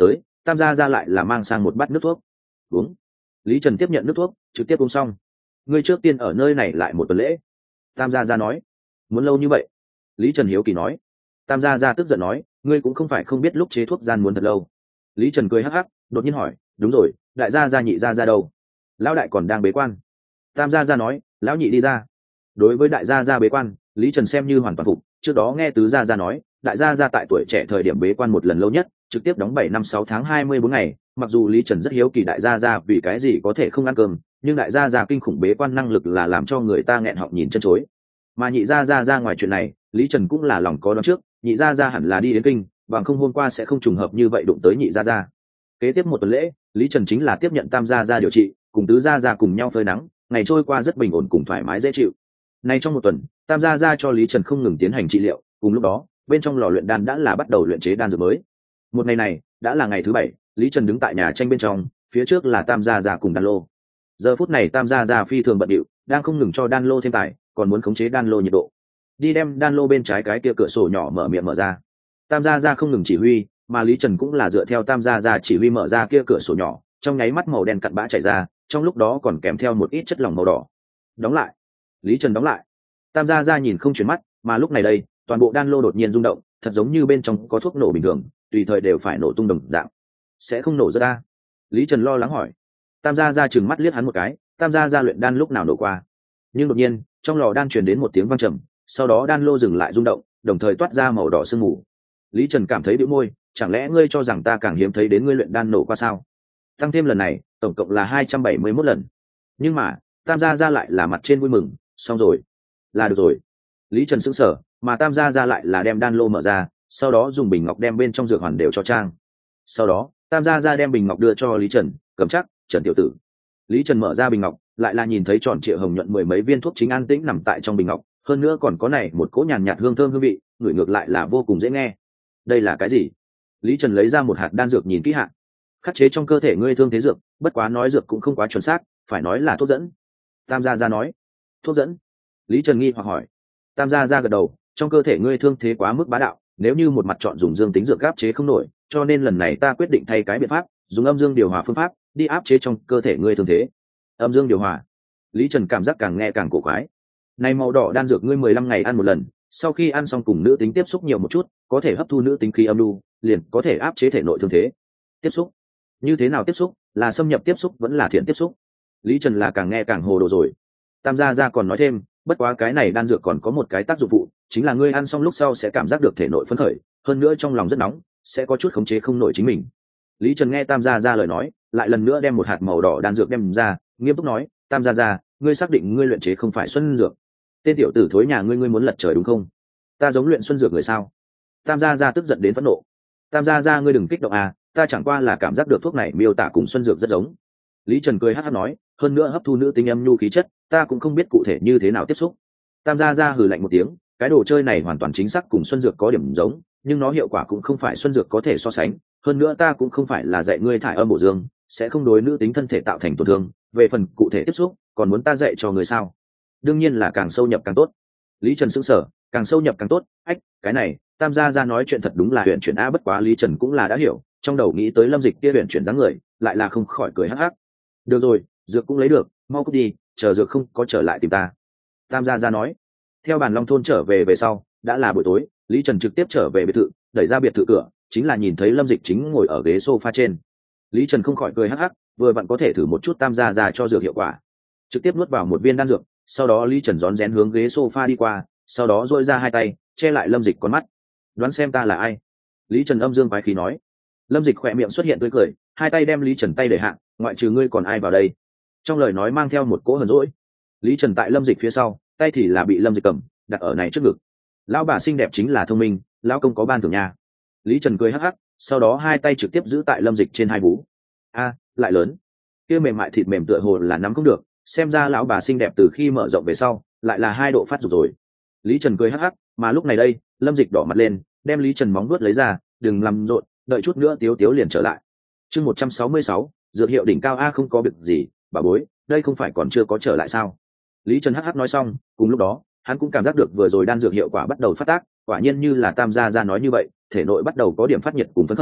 Tam gia gia lại là mang sang một bát nước thuốc uống. Lý Trần tiếp nhận nước thuốc trực tiếp uống xong. Ngươi trước tiên ở nơi này lại một tuần lễ. Tam gia gia nói. Muốn lâu như vậy? Lý Trần hiếu kỳ nói. Tam gia gia tức giận nói, ngươi cũng không phải không biết lúc chế thuốc gian muốn thật lâu. Lý Trần cười hắc hắc, đột nhiên hỏi, đúng rồi, đại gia gia nhị gia gia đâu? Lão đại còn đang bế quan. Tam gia gia nói, lão nhị đi ra. Đối với đại gia gia bế quan, Lý Trần xem như hoàn toàn phục. Trước đó nghe tứ gia gia nói, đại gia gia tại tuổi trẻ thời điểm bế quan một lần lâu nhất, trực tiếp đóng bảy năm sáu tháng hai mươi bốn ngày. Mặc dù Lý Trần rất hiếu kỳ đại gia gia vì cái gì có thể không ăn cơm, nhưng đại gia gia kinh khủng bế quan năng lực là làm cho người ta nghẹn họng nhìn chân chối. Mà nhị gia gia ra ngoài chuyện này, Lý Trần cũng là lòng có đoán trước, nhị gia gia hẳn là đi đến kinh, bằng không hôm qua sẽ không trùng hợp như vậy đụng tới nhị gia gia. Kế tiếp một tuần lễ, Lý Trần chính là tiếp nhận tam gia gia điều trị, cùng tứ gia gia cùng nhau phơi nắng, ngày trôi qua rất bình ổn cùng thoải mái dễ chịu. Nay trong một tuần, tam gia gia cho Lý Trần không ngừng tiến hành trị liệu, cùng lúc đó, bên trong lò luyện đan đã là bắt đầu luyện chế đan dược mới. Một ngày này, đã là ngày thứ bảy, Lý Trần đứng tại nhà tranh bên trong, phía trước là tam gia gia cùng đan lô. Giờ phút này tam gia gia phi thường bận rộn, đang không ngừng cho đan lô thêm tài, còn muốn khống chế đan lô nhiệt độ. Đi đem đan lô bên trái cái kia cửa sổ nhỏ mở miệng mở ra. Tam gia gia không ngừng chỉ huy, mà Lý Trần cũng là dựa theo tam gia gia chỉ huy mở ra kia cửa sổ nhỏ, trong nháy mắt màu đen cặn bã chảy ra, trong lúc đó còn kèm theo một ít chất lỏng màu đỏ. Đóng lại. Lý Trần đóng lại. Tam gia gia nhìn không chuyển mắt, mà lúc này đây, toàn bộ đan lô đột nhiên rung động, thật giống như bên trong có thuốc nổ bình thường, tùy thời đều phải nổ tung đồng dạng. Sẽ không nổ ra. Lý Trần lo lắng hỏi. Tam gia gia trừng mắt liếc hắn một cái, tam gia gia luyện đan lúc nào nổ qua. Nhưng đột nhiên, trong lò đan truyền đến một tiếng vang trầm, sau đó đan lô dừng lại rung động, đồng thời toát ra màu đỏ sương mù. Lý Trần cảm thấy bĩu môi, chẳng lẽ ngươi cho rằng ta càng hiếm thấy đến ngươi luyện đan nổ qua sao? Tăng thêm lần này, tổng cộng là hai trăm bảy mươi mốt lần. Nhưng mà, tam gia gia lại là mặt trên vui mừng, xong rồi, là được rồi. Lý Trần sững sờ, mà tam gia gia lại là đem đan lô mở ra, sau đó dùng bình ngọc đem bên trong dược hoàn đều cho trang. Sau đó, tam gia gia đem bình ngọc đưa cho Lý Trần, cầm chắc, Trần tiểu tử. Lý Trần mở ra bình ngọc, lại là nhìn thấy tròn trịa hồng nhuận mười mấy viên thuốc chính an tĩnh nằm tại trong bình ngọc, hơn nữa còn có này một cỗ nhàn nhạt hương thơm hương vị, ngửi ngược lại là vô cùng dễ nghe. Đây là cái gì? Lý Trần lấy ra một hạt đan dược nhìn kỹ hạn. Khắc chế trong cơ thể ngươi thương thế dược, bất quá nói dược cũng không quá chuẩn xác, phải nói là thuốc dẫn. Tam gia gia nói. Thuốc dẫn? Lý Trần nghi hoặc hỏi. Tam gia gia gật đầu, trong cơ thể ngươi thương thế quá mức bá đạo, nếu như một mặt chọn dùng dương tính dược áp chế không nổi, cho nên lần này ta quyết định thay cái biện pháp, dùng âm dương điều hòa phương pháp, đi áp chế trong cơ thể ngươi thương thế. Âm dương điều hòa? Lý Trần cảm giác càng nghe càng cổ quái. Này màu đỏ đan dược ngươi mười lăm ngày ăn một lần, sau khi ăn xong cùng nữ tính tiếp xúc nhiều một chút, có thể hấp thu nữ tính khí âm lưu, liền có thể áp chế thể nội thương thế. Tiếp xúc? Như thế nào tiếp xúc, là xâm nhập tiếp xúc vẫn là thiện tiếp xúc? Lý Trần là càng nghe càng hồ đồ rồi. Tam gia gia còn nói thêm, bất quá cái này đan dược còn có một cái tác dụng phụ, chính là ngươi ăn xong lúc sau sẽ cảm giác được thể nội phấn khởi, hơn nữa trong lòng rất nóng, sẽ có chút khống chế không nổi chính mình. Lý Trần nghe Tam gia gia lời nói, lại lần nữa đem một hạt màu đỏ đan dược đem ra, nghiêm túc nói, Tam gia gia, ngươi xác định ngươi luyện chế không phải xuân dược? Tên tiểu tử thối nhà ngươi ngươi muốn lật trời đúng không? Ta giống luyện xuân dược người sao? Tam gia gia tức giận đến phẫn nộ. Tam gia gia ngươi đừng kích động à, ta chẳng qua là cảm giác được thuốc này miêu tả cùng xuân dược rất giống. Lý Trần cười hắt hắt nói, hơn nữa hấp thu nữ tính âm nhu khí chất, ta cũng không biết cụ thể như thế nào tiếp xúc. Tam gia gia hừ lạnh một tiếng, cái đồ chơi này hoàn toàn chính xác cùng xuân dược có điểm giống, nhưng nó hiệu quả cũng không phải xuân dược có thể so sánh, hơn nữa ta cũng không phải là dạy ngươi thải âm bổ dương, sẽ không đối nữ tính thân thể tạo thành tổn thương, về phần cụ thể tiếp xúc, còn muốn ta dạy cho người sao? Đương nhiên là càng sâu nhập càng tốt. Lý Trần sững sờ, càng sâu nhập càng tốt, ách, cái này, Tam gia gia nói chuyện thật đúng là huyền chuyển a, bất quá Lý Trần cũng là đã hiểu, trong đầu nghĩ tới Lâm Dịch kia huyền chuyển dáng người, lại là không khỏi cười hắc hắc. Được rồi, dược cũng lấy được, mau cút đi, chờ dược không có trở lại tìm ta. Tam gia gia nói. Theo Bàn Long thôn trở về về sau, đã là buổi tối, Lý Trần trực tiếp trở về biệt thự, đẩy ra biệt thự cửa, chính là nhìn thấy Lâm Dịch chính ngồi ở ghế sofa trên. Lý Trần không khỏi cười hắc hắc, vừa vặn có thể thử một chút Tam gia gia cho dược hiệu quả. Trực tiếp nuốt vào một viên đan dược, sau đó Lý Trần rón rén hướng ghế sofa đi qua, sau đó duỗi ra hai tay, che lại Lâm Dịch con mắt. Đoán xem ta là ai? Lý Trần âm dương quái khí nói. Lâm Dịch khỏe miệng xuất hiện tươi cười, hai tay đem Lý Trần tay để hạ, ngoại trừ ngươi còn ai vào đây? Trong lời nói mang theo một cỗ hờn dỗi. Lý Trần tại Lâm Dịch phía sau, tay thì là bị Lâm Dịch cầm, đặt ở này trước ngực. Lão bà xinh đẹp chính là thông minh, lão công có ban thưởng nha. Lý Trần cười hắc hắc, sau đó hai tay trực tiếp giữ tại Lâm Dịch trên hai vú. A, lại lớn. Kia mềm mại thịt mềm tựa hồ là nắm không được, xem ra lão bà xinh đẹp từ khi mở rộng về sau, lại là hai độ phát dục rồi. Lý Trần cười hắc hắc, mà lúc này đây, Lâm Dịch đỏ mặt lên, đem Lý Trần móng vuốt lấy ra, đừng làm rộn, đợi chút nữa Tiếu Tiếu liền trở lại. Chương một trăm sáu mươi sáu, dược hiệu đỉnh cao a, không có việc gì, bà bối, đây không phải còn chưa có trở lại sao? Lý Trần hắc hắc nói xong, cùng lúc đó, hắn cũng cảm giác được vừa rồi đan dược hiệu quả bắt đầu phát tác, quả nhiên như là Tam gia gia nói như vậy, thể nội bắt đầu có điểm phát nhiệt cùng phấn khởi,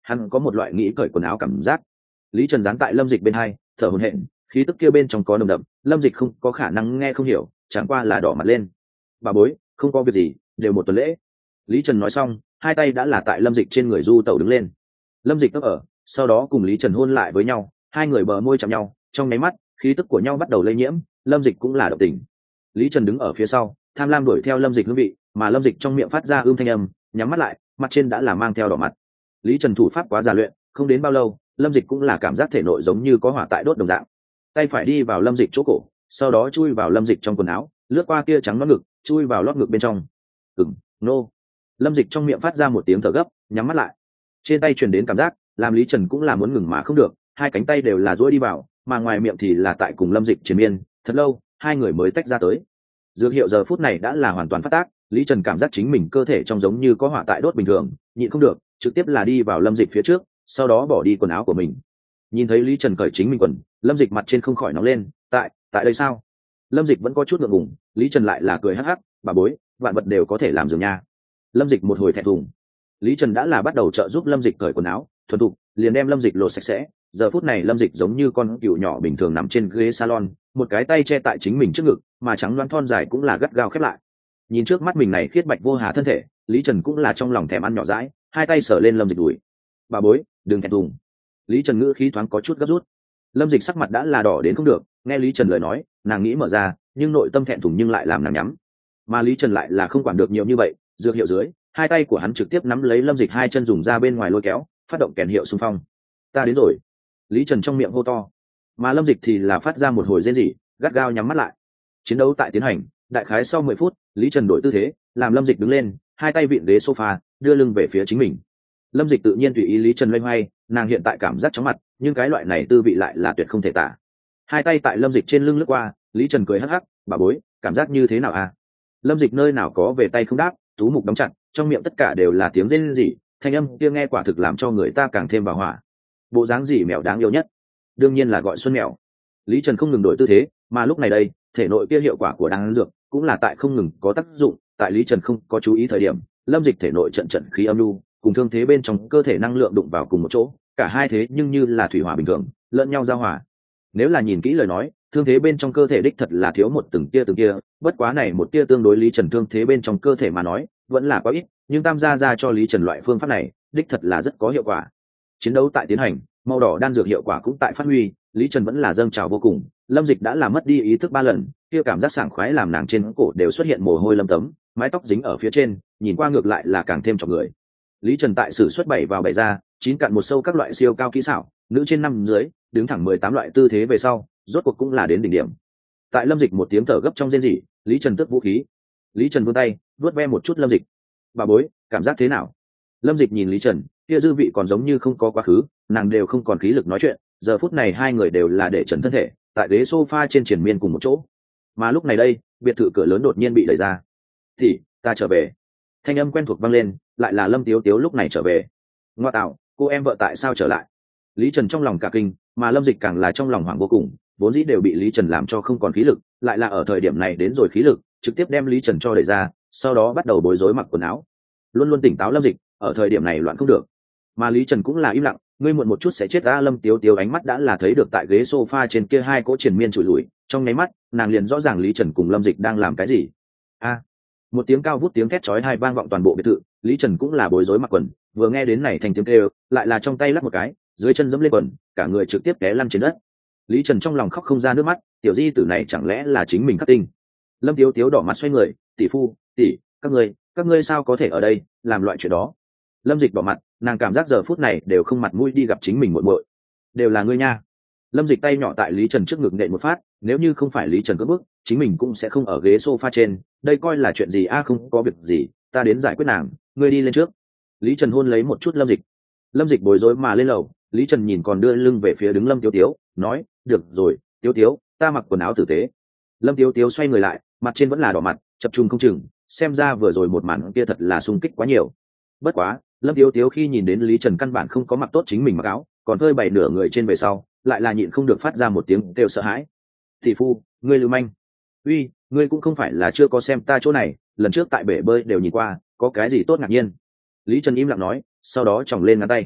hắn có một loại nghĩ cởi quần áo cảm giác. Lý Trần dán tại Lâm Dịch bên hai, thở hổn hển, khí tức kia bên trong có nồng đậm, Lâm Dịch không có khả năng nghe không hiểu, chẳng qua là đỏ mặt lên. Bà bối, không có việc gì, đều một tuần lễ. Lý Trần nói xong, hai tay đã là tại Lâm Dịch trên người du tẩu đứng lên. Lâm Dịch tấp ở, sau đó cùng Lý Trần hôn lại với nhau, hai người bờ môi chạm nhau, trong nháy mắt, khí tức của nhau bắt đầu lây nhiễm, Lâm Dịch cũng là động tình. Lý Trần đứng ở phía sau, tham lam đuổi theo Lâm Dịch hương vị, mà Lâm Dịch trong miệng phát ra ưm thanh âm, nhắm mắt lại, mặt trên đã là mang theo đỏ mặt. Lý Trần thủ pháp quá già luyện, không đến bao lâu, Lâm Dịch cũng là cảm giác thể nội giống như có hỏa tại đốt đồng dạng. Tay phải đi vào Lâm Dịch chỗ cổ, sau đó chui vào Lâm Dịch trong quần áo, lướt qua kia trắng lót ngực, chui vào lót ngực bên trong. Ừm, nô. Lâm Dịch trong miệng phát ra một tiếng thở gấp, nhắm mắt lại. Trên tay truyền đến cảm giác, làm Lý Trần cũng là muốn ngừng mà không được, hai cánh tay đều là duỗi đi vào, mà ngoài miệng thì là tại cùng Lâm Dịch triền miên, thật lâu, hai người mới tách ra tới. Dược hiệu giờ phút này đã là hoàn toàn phát tác, Lý Trần cảm giác chính mình cơ thể trong giống như có hỏa tại đốt bình thường, nhịn không được, trực tiếp là đi vào Lâm Dịch phía trước, sau đó bỏ đi quần áo của mình. Nhìn thấy Lý Trần cởi chính mình quần, Lâm Dịch mặt trên không khỏi nóng lên, tại tại đây sao? Lâm Dịch vẫn có chút ngượng ngùng, Lý Trần lại là cười hắc hắc, bà bối, vạn vật đều có thể làm giường nha. Lâm Dịch một hồi thẹn thùng. Lý Trần đã là bắt đầu trợ giúp Lâm Dịch cởi quần áo, thuần thục, liền đem Lâm Dịch lột sạch sẽ. Giờ phút này Lâm Dịch giống như con cừu nhỏ bình thường nằm trên ghế salon, một cái tay che tại chính mình trước ngực, mà trắng loáng thon dài cũng là gắt gao khép lại. Nhìn trước mắt mình này khiết bạch vô hà thân thể, Lý Trần cũng là trong lòng thèm ăn nhỏ dãi, hai tay sờ lên Lâm Dịch đùi. Bà bối, đừng thẹn thùng. Lý Trần ngữ khí thoáng có chút gấp rút. Lâm Dịch sắc mặt đã là đỏ đến không được, nghe Lý Trần lời nói, nàng nghĩ mở ra, nhưng nội tâm thẹn thùng nhưng lại làm nàng nhắm. Mà Lý Trần lại là không quản được nhiều như vậy, dược hiệu dưới, hai tay của hắn trực tiếp nắm lấy Lâm Dịch hai chân dùng ra bên ngoài lôi kéo, phát động kèn hiệu xung phong. Ta đến rồi. Lý Trần trong miệng hô to, mà Lâm Dịch thì là phát ra một hồi rên rỉ, gắt gao nhắm mắt lại. Chiến đấu tại tiến hành, đại khái sau mười phút, Lý Trần đổi tư thế, làm Lâm Dịch đứng lên, hai tay vịn ghế sofa, đưa lưng về phía chính mình. Lâm Dịch tự nhiên tùy ý Lý Trần loay hoay, nàng hiện tại cảm giác chóng mặt, nhưng cái loại này tư vị lại là tuyệt không thể tả. Hai tay tại Lâm Dịch trên lưng lướt qua, Lý Trần cười hắc hắc, bà bối, cảm giác như thế nào à? Lâm Dịch nơi nào có về tay không đáp, tú mục đóng chặt, trong miệng tất cả đều là tiếng rên rỉ, thanh âm kia nghe quả thực làm cho người ta càng thêm vào hỏa. Bộ dáng gì mèo đáng yêu nhất? Đương nhiên là gọi Xuân mèo. Lý Trần không ngừng đổi tư thế, mà lúc này đây, thể nội kia hiệu quả của đan dược cũng là tại không ngừng có tác dụng, tại Lý Trần không có chú ý thời điểm, Lâm Dịch thể nội trận trận khí âm lưu, cùng thương thế bên trong cơ thể năng lượng đụng vào cùng một chỗ, cả hai thế nhưng như là thủy hỏa bình thường, lẫn nhau giao hòa. Nếu là nhìn kỹ lời nói, thương thế bên trong cơ thể đích thật là thiếu một từng tia từng tia, bất quá này một tia tương đối Lý Trần thương thế bên trong cơ thể mà nói, vẫn là quá ít, nhưng tam gia ra cho Lý Trần loại phương pháp này, đích thật là rất có hiệu quả. Chiến đấu tại tiến hành, màu đỏ đan dược hiệu quả cũng tại phát huy, Lý Trần vẫn là dâng trào vô cùng, Lâm Dịch đã làm mất đi ý thức ba lần, kia cảm giác sảng khoái làm nàng trên cổ đều xuất hiện mồ hôi lâm tấm, mái tóc dính ở phía trên, nhìn qua ngược lại là càng thêm chọc người. Lý Trần tại sử xuất bảy vào bảy ra, chín cạn một sâu các loại siêu cao kỹ xảo, nữ trên năm dưới, đứng thẳng mười tám loại tư thế về sau, rốt cuộc cũng là đến đỉnh điểm. Tại Lâm Dịch một tiếng thở gấp trong rên rỉ, Lý Trần tước vũ khí. Lý Trần vươn tay, vuốt ve một chút Lâm Dịch. Bà bối, cảm giác thế nào? Lâm Dịch nhìn Lý Trần, kia dư vị còn giống như không có quá khứ, nàng đều không còn khí lực nói chuyện, giờ phút này hai người đều là để trần thân thể, tại ghế sofa trên triền miên cùng một chỗ. Mà lúc này đây, biệt thự cửa lớn đột nhiên bị đẩy ra. "Thì, ta trở về." Thanh âm quen thuộc vang lên, lại là Lâm Tiếu Tiếu lúc này trở về. "Ngoa tạo, cô em vợ tại sao trở lại?" Lý Trần trong lòng cả kinh, mà Lâm Dịch càng là trong lòng hoảng vô cùng, vốn dĩ đều bị Lý Trần làm cho không còn khí lực, lại là ở thời điểm này đến rồi khí lực, trực tiếp đem Lý Trần cho đẩy ra, sau đó bắt đầu bối rối mặc quần áo. Luôn luôn tỉnh táo Lâm Dịch, ở thời điểm này loạn không được. Mà Lý Trần cũng là im lặng, ngươi muộn một chút sẽ chết ra. Lâm Tiếu Tiếu ánh mắt đã là thấy được tại ghế sofa trên kia hai cỗ triền miên trụi lùi, trong nháy mắt, nàng liền rõ ràng Lý Trần cùng Lâm Dịch đang làm cái gì. A! Một tiếng cao vút tiếng thét chói tai vang vọng toàn bộ biệt thự, Lý Trần cũng là bối rối mặc quần, vừa nghe đến này thành tiếng kêu, lại là trong tay lắc một cái, dưới chân giẫm lên quần, cả người trực tiếp té lăn trên đất. Lý Trần trong lòng khóc không ra nước mắt, tiểu di tử này chẳng lẽ là chính mình khắc tinh. Lâm Tiếu Tiếu đỏ mặt xoay người, tỷ phu, tỷ, các ngươi, các ngươi sao có thể ở đây làm loại chuyện đó? Lâm Dịch đỏ mặt, nàng cảm giác giờ phút này đều không mặt mũi đi gặp chính mình muội muội. Đều là ngươi nha. Lâm Dịch tay nhỏ tại Lý Trần trước ngực nện một phát, nếu như không phải Lý Trần cưỡng bức, chính mình cũng sẽ không ở ghế sofa trên, đây coi là chuyện gì a? À, không có việc gì, ta đến giải quyết nàng, ngươi đi lên trước. Lý Trần hôn lấy một chút Lâm Dịch. Lâm Dịch bối rối mà lên lầu, Lý Trần nhìn còn đưa lưng về phía đứng Lâm Tiếu Tiếu, nói, được rồi, Tiếu Tiếu, ta mặc quần áo tử tế. Lâm Tiếu Tiếu xoay người lại, mặt trên vẫn là đỏ mặt, chập trung không chừng, xem ra vừa rồi một màn kia thật là xung kích quá nhiều. Bất quá, Lâm Tiếu Tiếu khi nhìn đến Lý Trần căn bản không có mặc tốt chính mình mặc áo, còn hơi bày nửa người trên về sau, lại là nhịn không được phát ra một tiếng kêu sợ hãi. Tỷ phu, ngươi lưu manh. Uy, ngươi cũng không phải là chưa có xem ta chỗ này, lần trước tại bể bơi đều nhìn qua, có cái gì tốt ngạc nhiên. Lý Trần im lặng nói, sau đó chòng lên ngón tay.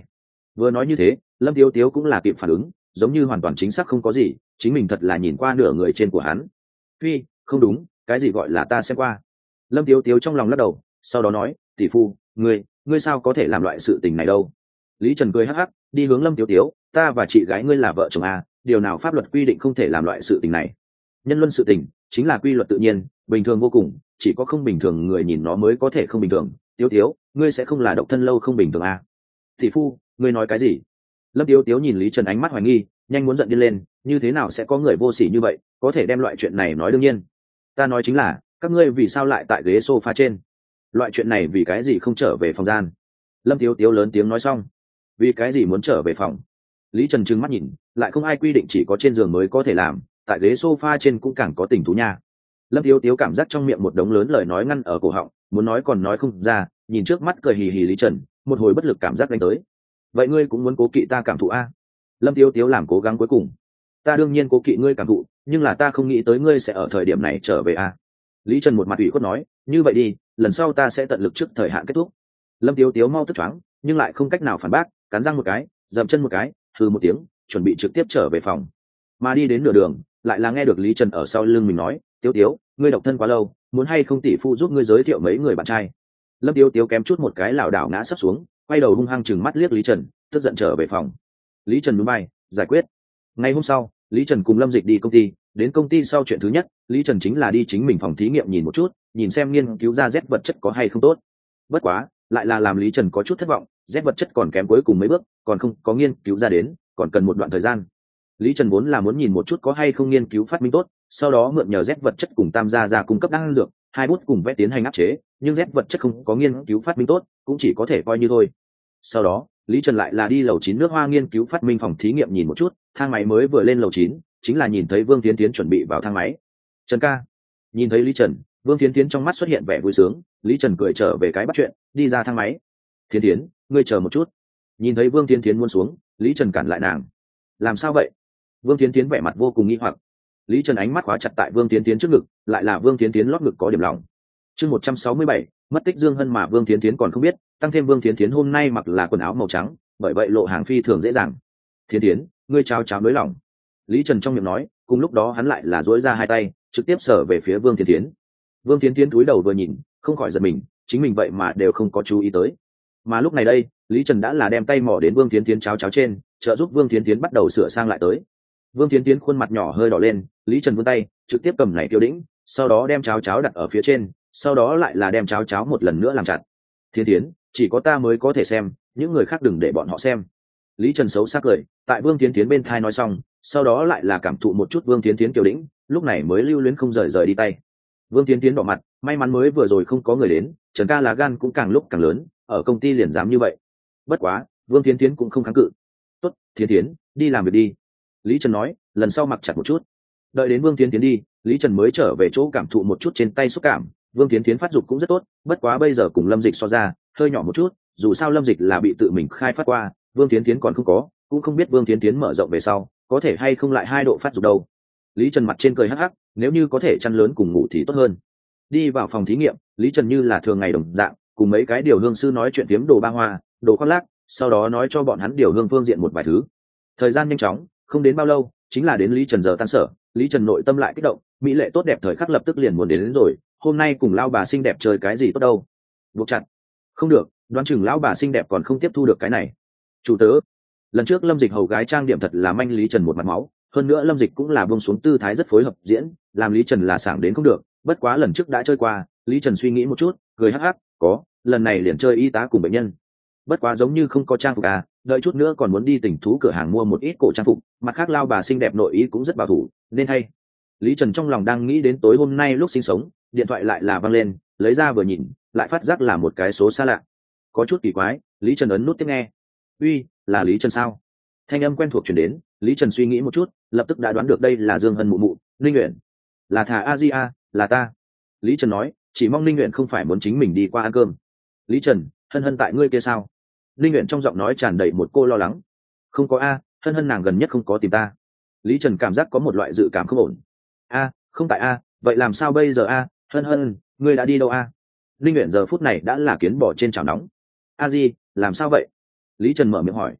Vừa nói như thế, Lâm Tiếu Tiếu cũng là kịp phản ứng, giống như hoàn toàn chính xác không có gì, chính mình thật là nhìn qua nửa người trên của hắn. Phi, không đúng, cái gì gọi là ta xem qua. Lâm Tiếu Tiếu trong lòng lắc đầu, sau đó nói, tỷ phu, ngươi, ngươi sao có thể làm loại sự tình này đâu. Lý Trần cười hắc hắc, đi hướng Lâm Tiếu Tiếu, ta và chị gái ngươi là vợ chồng à, điều nào pháp luật quy định không thể làm loại sự tình này. Nhân luân sự tình, chính là quy luật tự nhiên, bình thường vô cùng, chỉ có không bình thường người nhìn nó mới có thể không bình thường. Tiếu Tiếu, ngươi sẽ không là độc thân lâu không bình thường à. Tỷ phu, ngươi nói cái gì? Lâm Tiếu Tiếu nhìn Lý Trần ánh mắt hoài nghi, nhanh muốn giận đi lên, như thế nào sẽ có người vô sỉ như vậy, có thể đem loại chuyện này nói đương nhiên. Ta nói chính là, các ngươi vì sao lại tại ghế sofa trên? Loại chuyện này vì cái gì không trở về phòng gian? Lâm Tiếu Tiếu lớn tiếng nói xong, vì cái gì muốn trở về phòng? Lý Trần trừng mắt nhìn, lại không ai quy định chỉ có trên giường mới có thể làm, tại ghế sofa trên cũng càng có tình thú nha. Lâm Tiếu Tiếu cảm giác trong miệng một đống lớn lời nói ngăn ở cổ họng, muốn nói còn nói không ra, nhìn trước mắt cười hì hì Lý Trần, một hồi bất lực cảm giác đánh tới. Vậy ngươi cũng muốn cố kỵ ta cảm thụ a? Lâm Tiếu Tiếu làm cố gắng cuối cùng. Ta đương nhiên cố kỵ ngươi cảm thụ, nhưng là ta không nghĩ tới ngươi sẽ ở thời điểm này trở về a. Lý Trần một mặt ủy khuất nói, như vậy đi, lần sau ta sẽ tận lực trước thời hạn kết thúc. Lâm Tiếu Tiếu mau tức choáng, nhưng lại không cách nào phản bác, cắn răng một cái, dậm chân một cái, hừ một tiếng, chuẩn bị trực tiếp trở về phòng. Mà đi đến nửa đường, lại là nghe được Lý Trần ở sau lưng mình nói, Tiếu Tiếu, ngươi độc thân quá lâu, muốn hay không tỷ phu giúp ngươi giới thiệu mấy người bạn trai. Lâm Tiếu Tiếu kém chút một cái lảo đảo ngã sấp xuống, quay đầu hung hăng chừng mắt liếc Lý Trần, tức giận trở về phòng. Lý Trần núi bay, giải quyết. Ngày hôm sau, Lý Trần cùng Lâm Dịch đi công ty, đến công ty sau chuyện thứ nhất, Lý Trần chính là đi chính mình phòng thí nghiệm nhìn một chút, nhìn xem nghiên cứu ra Z vật chất có hay không tốt. Bất quá, lại là làm Lý Trần có chút thất vọng, Z vật chất còn kém cuối cùng mấy bước, còn không có nghiên cứu ra đến, còn cần một đoạn thời gian. Lý Trần vốn là muốn nhìn một chút có hay không nghiên cứu phát minh tốt, sau đó mượn nhờ Z vật chất cùng tam gia ra cung cấp năng lượng, hai bút cùng vẽ tiến hành áp chế, nhưng Z vật chất không có nghiên cứu phát minh tốt, cũng chỉ có thể coi như thôi. Sau đó, Lý Trần lại là đi lầu chín nước Hoa nghiên cứu phát minh phòng thí nghiệm nhìn một chút, thang máy mới vừa lên lầu chín, chính là nhìn thấy Vương Tiến Tiến chuẩn bị vào thang máy. Trần ca. Nhìn thấy Lý Trần, Vương Tiến Tiến trong mắt xuất hiện vẻ vui sướng, Lý Trần cười trở về cái bắt chuyện, đi ra thang máy. Tiến Tiến, ngươi chờ một chút. Nhìn thấy Vương Tiến Tiến muốn xuống, Lý Trần cản lại nàng. Làm sao vậy? Vương Tiến Tiến vẻ mặt vô cùng nghi hoặc. Lý Trần ánh mắt khóa chặt tại Vương Tiến Tiến trước ngực, lại là Vương Tiến Tiến lót ngực có điểm lòng. Chương một trăm sáu mươi bảy, mất tích Dương Hân mà Vương Tiến Tiến còn không biết, tăng thêm Vương Tiến Tiến hôm nay mặc là quần áo màu trắng, bởi vậy lộ hàng phi thường dễ dàng. Tiến Tiến, ngươi cháo cháo nới lòng. Lý Trần trong miệng nói, cùng lúc đó hắn lại là duỗi ra hai tay, trực tiếp sờ về phía Vương Tiến Tiến. Vương Tiến Tiến cúi đầu vừa nhìn, không khỏi giật mình, chính mình vậy mà đều không có chú ý tới. Mà lúc này đây, Lý Trần đã là đem tay mò đến Vương Tiến Tiến cháo cháo trên, trợ giúp Vương Tiến Tiến bắt đầu sửa sang lại tới. Vương Tiến Tiến khuôn mặt nhỏ hơi đỏ lên, Lý Trần vươn tay, trực tiếp cầm này tiêu đĩnh, sau đó đem cháo cháo đặt ở phía trên, sau đó lại là đem cháo cháo một lần nữa làm chặt. Tiến Tiến, chỉ có ta mới có thể xem, những người khác đừng để bọn họ xem. Lý Trần xấu sắc cười, tại Vương Tiến Tiến bên thai nói xong, sau đó lại là cảm thụ một chút Vương Tiến Tiến kiều đĩnh, lúc này mới lưu luyến không rời rời đi tay. Vương Tiến Tiến đỏ mặt, may mắn mới vừa rồi không có người đến, Trần ca lá gan cũng càng lúc càng lớn, ở công ty liền dám như vậy. Bất quá, Vương Tiến Tiến cũng không kháng cự. Tốt, Tiến Tiến, đi làm việc đi. Lý Trần nói, lần sau mặc chặt một chút. Đợi đến Vương Tiến Tiến đi, Lý Trần mới trở về chỗ cảm thụ một chút trên tay xúc cảm. Vương Tiến Tiến phát dục cũng rất tốt, bất quá bây giờ cùng Lâm Dịch so ra, hơi nhỏ một chút, dù sao Lâm Dịch là bị tự mình khai phát qua, Vương Tiến Tiến còn không có, cũng không biết Vương Tiến Tiến mở rộng về sau, có thể hay không lại hai độ phát dục đâu. Lý Trần mặt trên cười hắc hắc, nếu như có thể chăn lớn cùng ngủ thì tốt hơn. Đi vào phòng thí nghiệm, Lý Trần như là thường ngày đồng dạng, cùng mấy cái điều hương sư nói chuyện phiếm đồ ba hoa, đồ khoác lác, sau đó nói cho bọn hắn điều hương phương diện một vài thứ. Thời gian nhanh chóng, không đến bao lâu, chính là đến Lý Trần giờ tan sở. Lý Trần nội tâm lại kích động, mỹ lệ tốt đẹp thời khắc lập tức liền muốn đến, đến rồi, hôm nay cùng lao bà xinh đẹp chơi cái gì tốt đâu. Buộc chặt. Không được, đoán chừng lão bà xinh đẹp còn không tiếp thu được cái này. Chủ tớ. Lần trước Lâm Dịch hầu gái trang điểm thật là manh Lý Trần một mặt máu, hơn nữa Lâm Dịch cũng là buông xuống tư thái rất phối hợp diễn, làm Lý Trần là sảng đến không được. Bất quá lần trước đã chơi qua, Lý Trần suy nghĩ một chút, cười hắc hắc, có, lần này liền chơi y tá cùng bệnh nhân. Bất quá giống như không có trang phục à, đợi chút nữa còn muốn đi tỉnh thú cửa hàng mua một ít cổ trang phục, mặt khác lao bà xinh đẹp nội ý cũng rất bảo thủ, nên hay. Lý Trần trong lòng đang nghĩ đến tối hôm nay lúc sinh sống, điện thoại lại là văng lên, lấy ra vừa nhìn, lại phát giác là một cái số xa lạ. Có chút kỳ quái, Lý Trần ấn nút tiếp nghe. Uy, là Lý Trần sao? Thanh âm quen thuộc truyền đến, Lý Trần suy nghĩ một chút, lập tức đã đoán được đây là Dương Hân mụ mụ, Linh Uyển. Là thà a di a, là ta. Lý Trần nói, chỉ mong Linh Uyển không phải muốn chính mình đi qua ăn cơm. Lý Trần, Hân Hân tại ngươi kia sao? Linh Uyển trong giọng nói tràn đầy một cô lo lắng. Không có a, Hân Hân nàng gần nhất không có tìm ta. Lý Trần cảm giác có một loại dự cảm không ổn. A, không tại a, vậy làm sao bây giờ a? Hân Hân, ngươi đã đi đâu a? Linh Uyển giờ phút này đã là kiến bò trên chảo nóng. A di, làm sao vậy? Lý Trần mở miệng hỏi.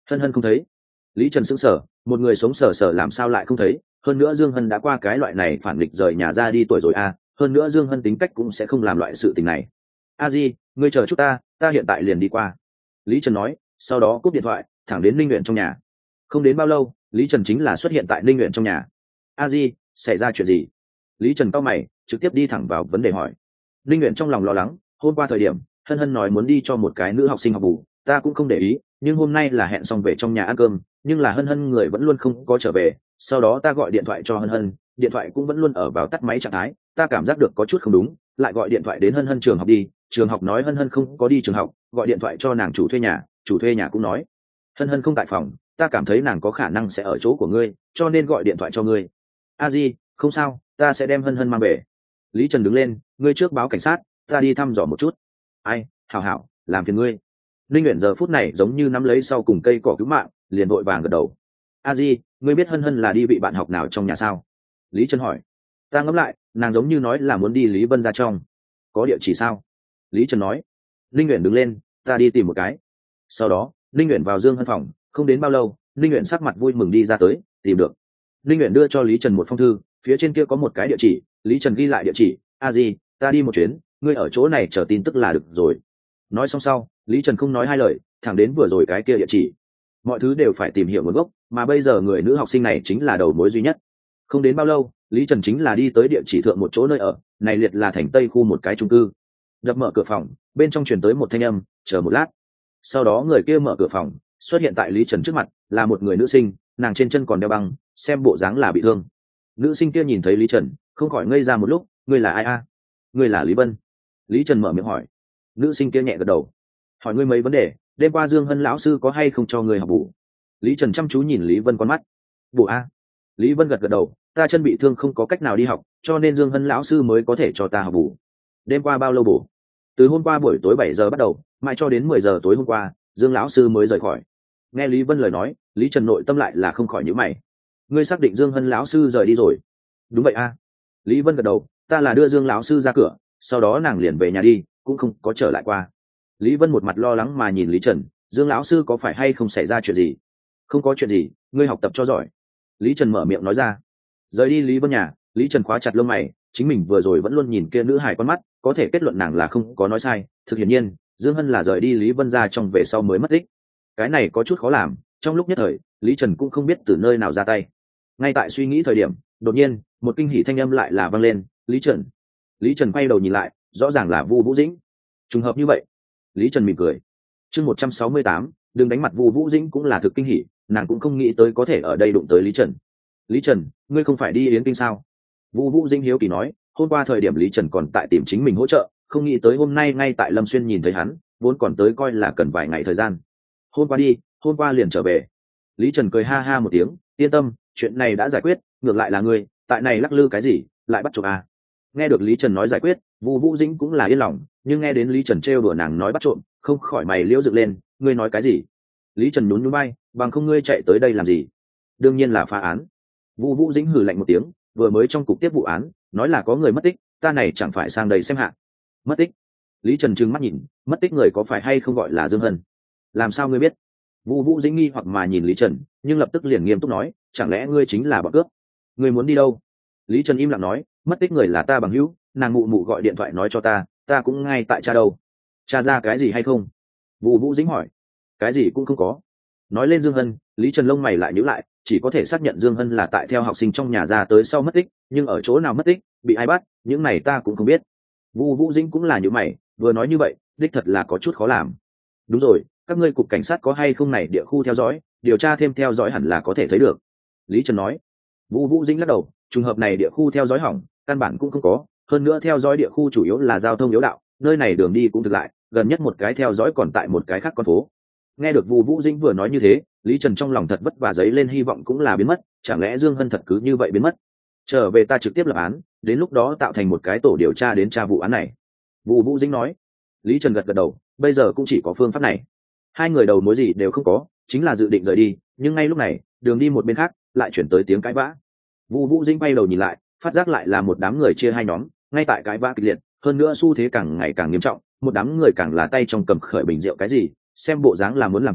Hân Hân không thấy. Lý Trần sững sờ, một người sống sờ sờ làm sao lại không thấy, hơn nữa Dương Hân đã qua cái loại này phản nghịch rời nhà ra đi tuổi rồi a, à. Hơn nữa Dương Hân tính cách cũng sẽ không làm loại sự tình này. A Di, ngươi chờ chút ta, ta hiện tại liền đi qua. Lý Trần nói, sau đó cúp điện thoại, thẳng đến Linh Uyển trong nhà. Không đến bao lâu, Lý Trần chính là xuất hiện tại Linh Uyển trong nhà. A Di, xảy ra chuyện gì? Lý Trần cau mày, trực tiếp đi thẳng vào vấn đề hỏi. Linh Uyển trong lòng lo lắng, hôm qua thời điểm, Hân Hân nói muốn đi cho một cái nữ học sinh học bù, ta cũng không để ý, nhưng hôm nay là hẹn xong về trong nhà ăn cơm, nhưng là Hân Hân người vẫn luôn không có trở về, sau đó ta gọi điện thoại cho Hân Hân, điện thoại cũng vẫn luôn ở vào tắt máy trạng thái, ta cảm giác được có chút không đúng, lại gọi điện thoại đến Hân Hân trường học đi, trường học nói Hân Hân không có đi trường học, gọi điện thoại cho nàng chủ thuê nhà, chủ thuê nhà cũng nói Hân Hân không tại phòng, ta cảm thấy nàng có khả năng sẽ ở chỗ của ngươi, cho nên gọi điện thoại cho ngươi. A Di, không sao, ta sẽ đem Hân Hân mang về. Lý Trần đứng lên, ngươi trước báo cảnh sát, ta đi thăm dò một chút. Ai, hảo hảo, làm phiền ngươi. Linh Uyển giờ phút này giống như nắm lấy sau cùng cây cỏ cứu mạng, liền vội vàng gật đầu. A Di, ngươi biết Hân Hân là đi vị bạn học nào trong nhà sao? Lý Trần hỏi. Ta ngẫm lại, nàng giống như nói là muốn đi Lý Vân ra trong. Có địa chỉ sao? Lý Trần nói. Linh Uyển đứng lên, ta đi tìm một cái. Sau đó, Linh Uyển vào Dương Hân phòng, không đến bao lâu, Linh Uyển sắc mặt vui mừng đi ra tới, tìm được. Linh Uyển đưa cho Lý Trần một phong thư, phía trên kia có một cái địa chỉ, Lý Trần ghi lại địa chỉ. A Di, ta đi một chuyến, ngươi ở chỗ này chờ tin tức là được rồi. Nói xong sau, Lý Trần không nói hai lời, thẳng đến vừa rồi cái kia địa chỉ. Mọi thứ đều phải tìm hiểu nguồn gốc, mà bây giờ người nữ học sinh này chính là đầu mối duy nhất. Không đến bao lâu, Lý Trần chính là đi tới địa chỉ thượng một chỗ nơi ở, này liệt là thành Tây khu một cái chung cư. Đập mở cửa phòng, bên trong truyền tới một thanh âm, chờ một lát. Sau đó người kia mở cửa phòng, xuất hiện tại Lý Trần trước mặt, là một người nữ sinh, nàng trên chân còn đeo băng, xem bộ dáng là bị thương. Nữ sinh kia nhìn thấy Lý Trần, không khỏi ngây ra một lúc, ngươi là ai a? Ngươi là Lý Vân. Lý Trần mở miệng hỏi. Nữ sinh kia nhẹ gật đầu. Hỏi ngươi mấy vấn đề, đêm qua Dương Hân lão sư có hay không cho ngươi học bù? Lý Trần chăm chú nhìn Lý Vân con mắt. Bù a? Lý Vân gật gật đầu, ta chân bị thương không có cách nào đi học, cho nên Dương Hân lão sư mới có thể cho ta học bù. Đêm qua bao lâu bù? Từ hôm qua buổi tối bảy giờ bắt đầu, mãi cho đến mười giờ tối hôm qua, Dương lão sư mới rời khỏi. Nghe Lý Vân lời nói, Lý Trần nội tâm lại là không khỏi nhíu mày. Ngươi xác định Dương Hân lão sư rời đi rồi? Đúng vậy a. Lý Vân gật đầu, ta là đưa Dương lão sư ra cửa, sau đó nàng liền về nhà đi, cũng không có trở lại qua. Lý Vân một mặt lo lắng mà nhìn Lý Trần, Dương lão sư có phải hay không xảy ra chuyện gì? Không có chuyện gì, ngươi học tập cho giỏi. Lý Trần mở miệng nói ra. Rời đi Lý Vân nhà, Lý Trần khóa chặt lông mày, chính mình vừa rồi vẫn luôn nhìn kia nữ hài con mắt, có thể kết luận nàng là không có nói sai. Thực hiển nhiên, Dương Hân là rời đi Lý Vân ra trong về sau mới mất tích. Cái này có chút khó làm, trong lúc nhất thời, Lý Trần cũng không biết từ nơi nào ra tay. Ngay tại suy nghĩ thời điểm, đột nhiên, một kinh hỉ thanh âm lại là vang lên, Lý Trần. Lý Trần quay đầu nhìn lại, rõ ràng là Vu Vũ Dĩnh. Trùng hợp như vậy. Lý Trần mỉm cười. Chương một trăm sáu mươi tám, đừng đánh mặt Vu Vũ Dĩnh cũng là thực kinh hỉ, nàng cũng không nghĩ tới có thể ở đây đụng tới Lý Trần. Lý Trần, ngươi không phải đi Yến Kinh sao? Vu Vũ Dĩnh hiếu kỳ nói, hôm qua thời điểm Lý Trần còn tại tìm chính mình hỗ trợ, không nghĩ tới hôm nay ngay tại Lâm Xuyên nhìn thấy hắn, vốn còn tới coi là cần vài ngày thời gian. Hôm qua đi, hôm qua liền trở về. Lý Trần cười ha ha một tiếng, yên tâm, chuyện này đã giải quyết, ngược lại là ngươi, tại này lắc lư cái gì, lại bắt chụp à? Nghe được Lý Trần nói giải quyết, Vu Vũ Dĩnh cũng là yên lòng, nhưng nghe đến Lý Trần trêu đùa nàng nói bắt trộm, không khỏi mày liễu dựng lên, ngươi nói cái gì? Lý Trần nhún nhún vai, bằng không ngươi chạy tới đây làm gì? Đương nhiên là phá án. Vu Vũ Dĩnh hừ lạnh một tiếng, vừa mới trong cục tiếp vụ án, nói là có người mất tích, ta này chẳng phải sang đây xem hạ. Mất tích? Lý Trần trừng mắt nhìn, mất tích người có phải hay không gọi là Dương Hân? Làm sao ngươi biết? Vu Vũ Dĩnh nghi hoặc mà nhìn Lý Trần, nhưng lập tức liền nghiêm túc nói, chẳng lẽ ngươi chính là bọn cướp? Ngươi muốn đi đâu? Lý Trần im lặng nói, mất tích người là ta bằng hữu, nàng mụ mụ gọi điện thoại nói cho ta, ta cũng ngay tại cha đâu. Cha ra cái gì hay không? Vu Vũ Dĩnh hỏi. Cái gì cũng không có. Nói lên Dương Hân, Lý Trần lông mày lại nhíu lại, chỉ có thể xác nhận Dương Hân là tại theo học sinh trong nhà ra tới sau mất tích, nhưng ở chỗ nào mất tích, bị ai bắt, những này ta cũng không biết. Vu Vũ Dĩnh cũng là nhíu mày, vừa nói như vậy, đích thật là có chút khó làm. Đúng rồi, các ngươi cục cảnh sát có hay không này địa khu theo dõi, điều tra thêm theo dõi hẳn là có thể thấy được. Lý Trần nói. Vu Vũ Dĩnh lắc đầu, trùng hợp này địa khu theo dõi hỏng, căn bản cũng không có, hơn nữa theo dõi địa khu chủ yếu là giao thông yếu đạo, nơi này đường đi cũng thực lại, gần nhất một cái theo dõi còn tại một cái khác con phố. Nghe được Vu Vũ Dĩnh vừa nói như thế, Lý Trần trong lòng thật vất vả giấy lên hy vọng cũng là biến mất, chẳng lẽ Dương Hân thật cứ như vậy biến mất? Trở về ta trực tiếp lập án, đến lúc đó tạo thành một cái tổ điều tra đến tra vụ án này. Vu Vũ Dĩnh nói. Lý Trần gật gật đầu, bây giờ cũng chỉ có phương pháp này. Hai người đầu mối gì đều không có, chính là dự định rời đi, nhưng ngay lúc này, đường đi một bên khác lại chuyển tới tiếng cãi vã. Vu Vũ Dĩnh bay đầu nhìn lại, phát giác lại là một đám người chia hai nhóm, ngay tại cãi vã kịch liệt, hơn nữa xu thế càng ngày càng nghiêm trọng, một đám người càng là tay trong cầm khởi bình rượu cái gì, xem bộ dáng là muốn làm trống,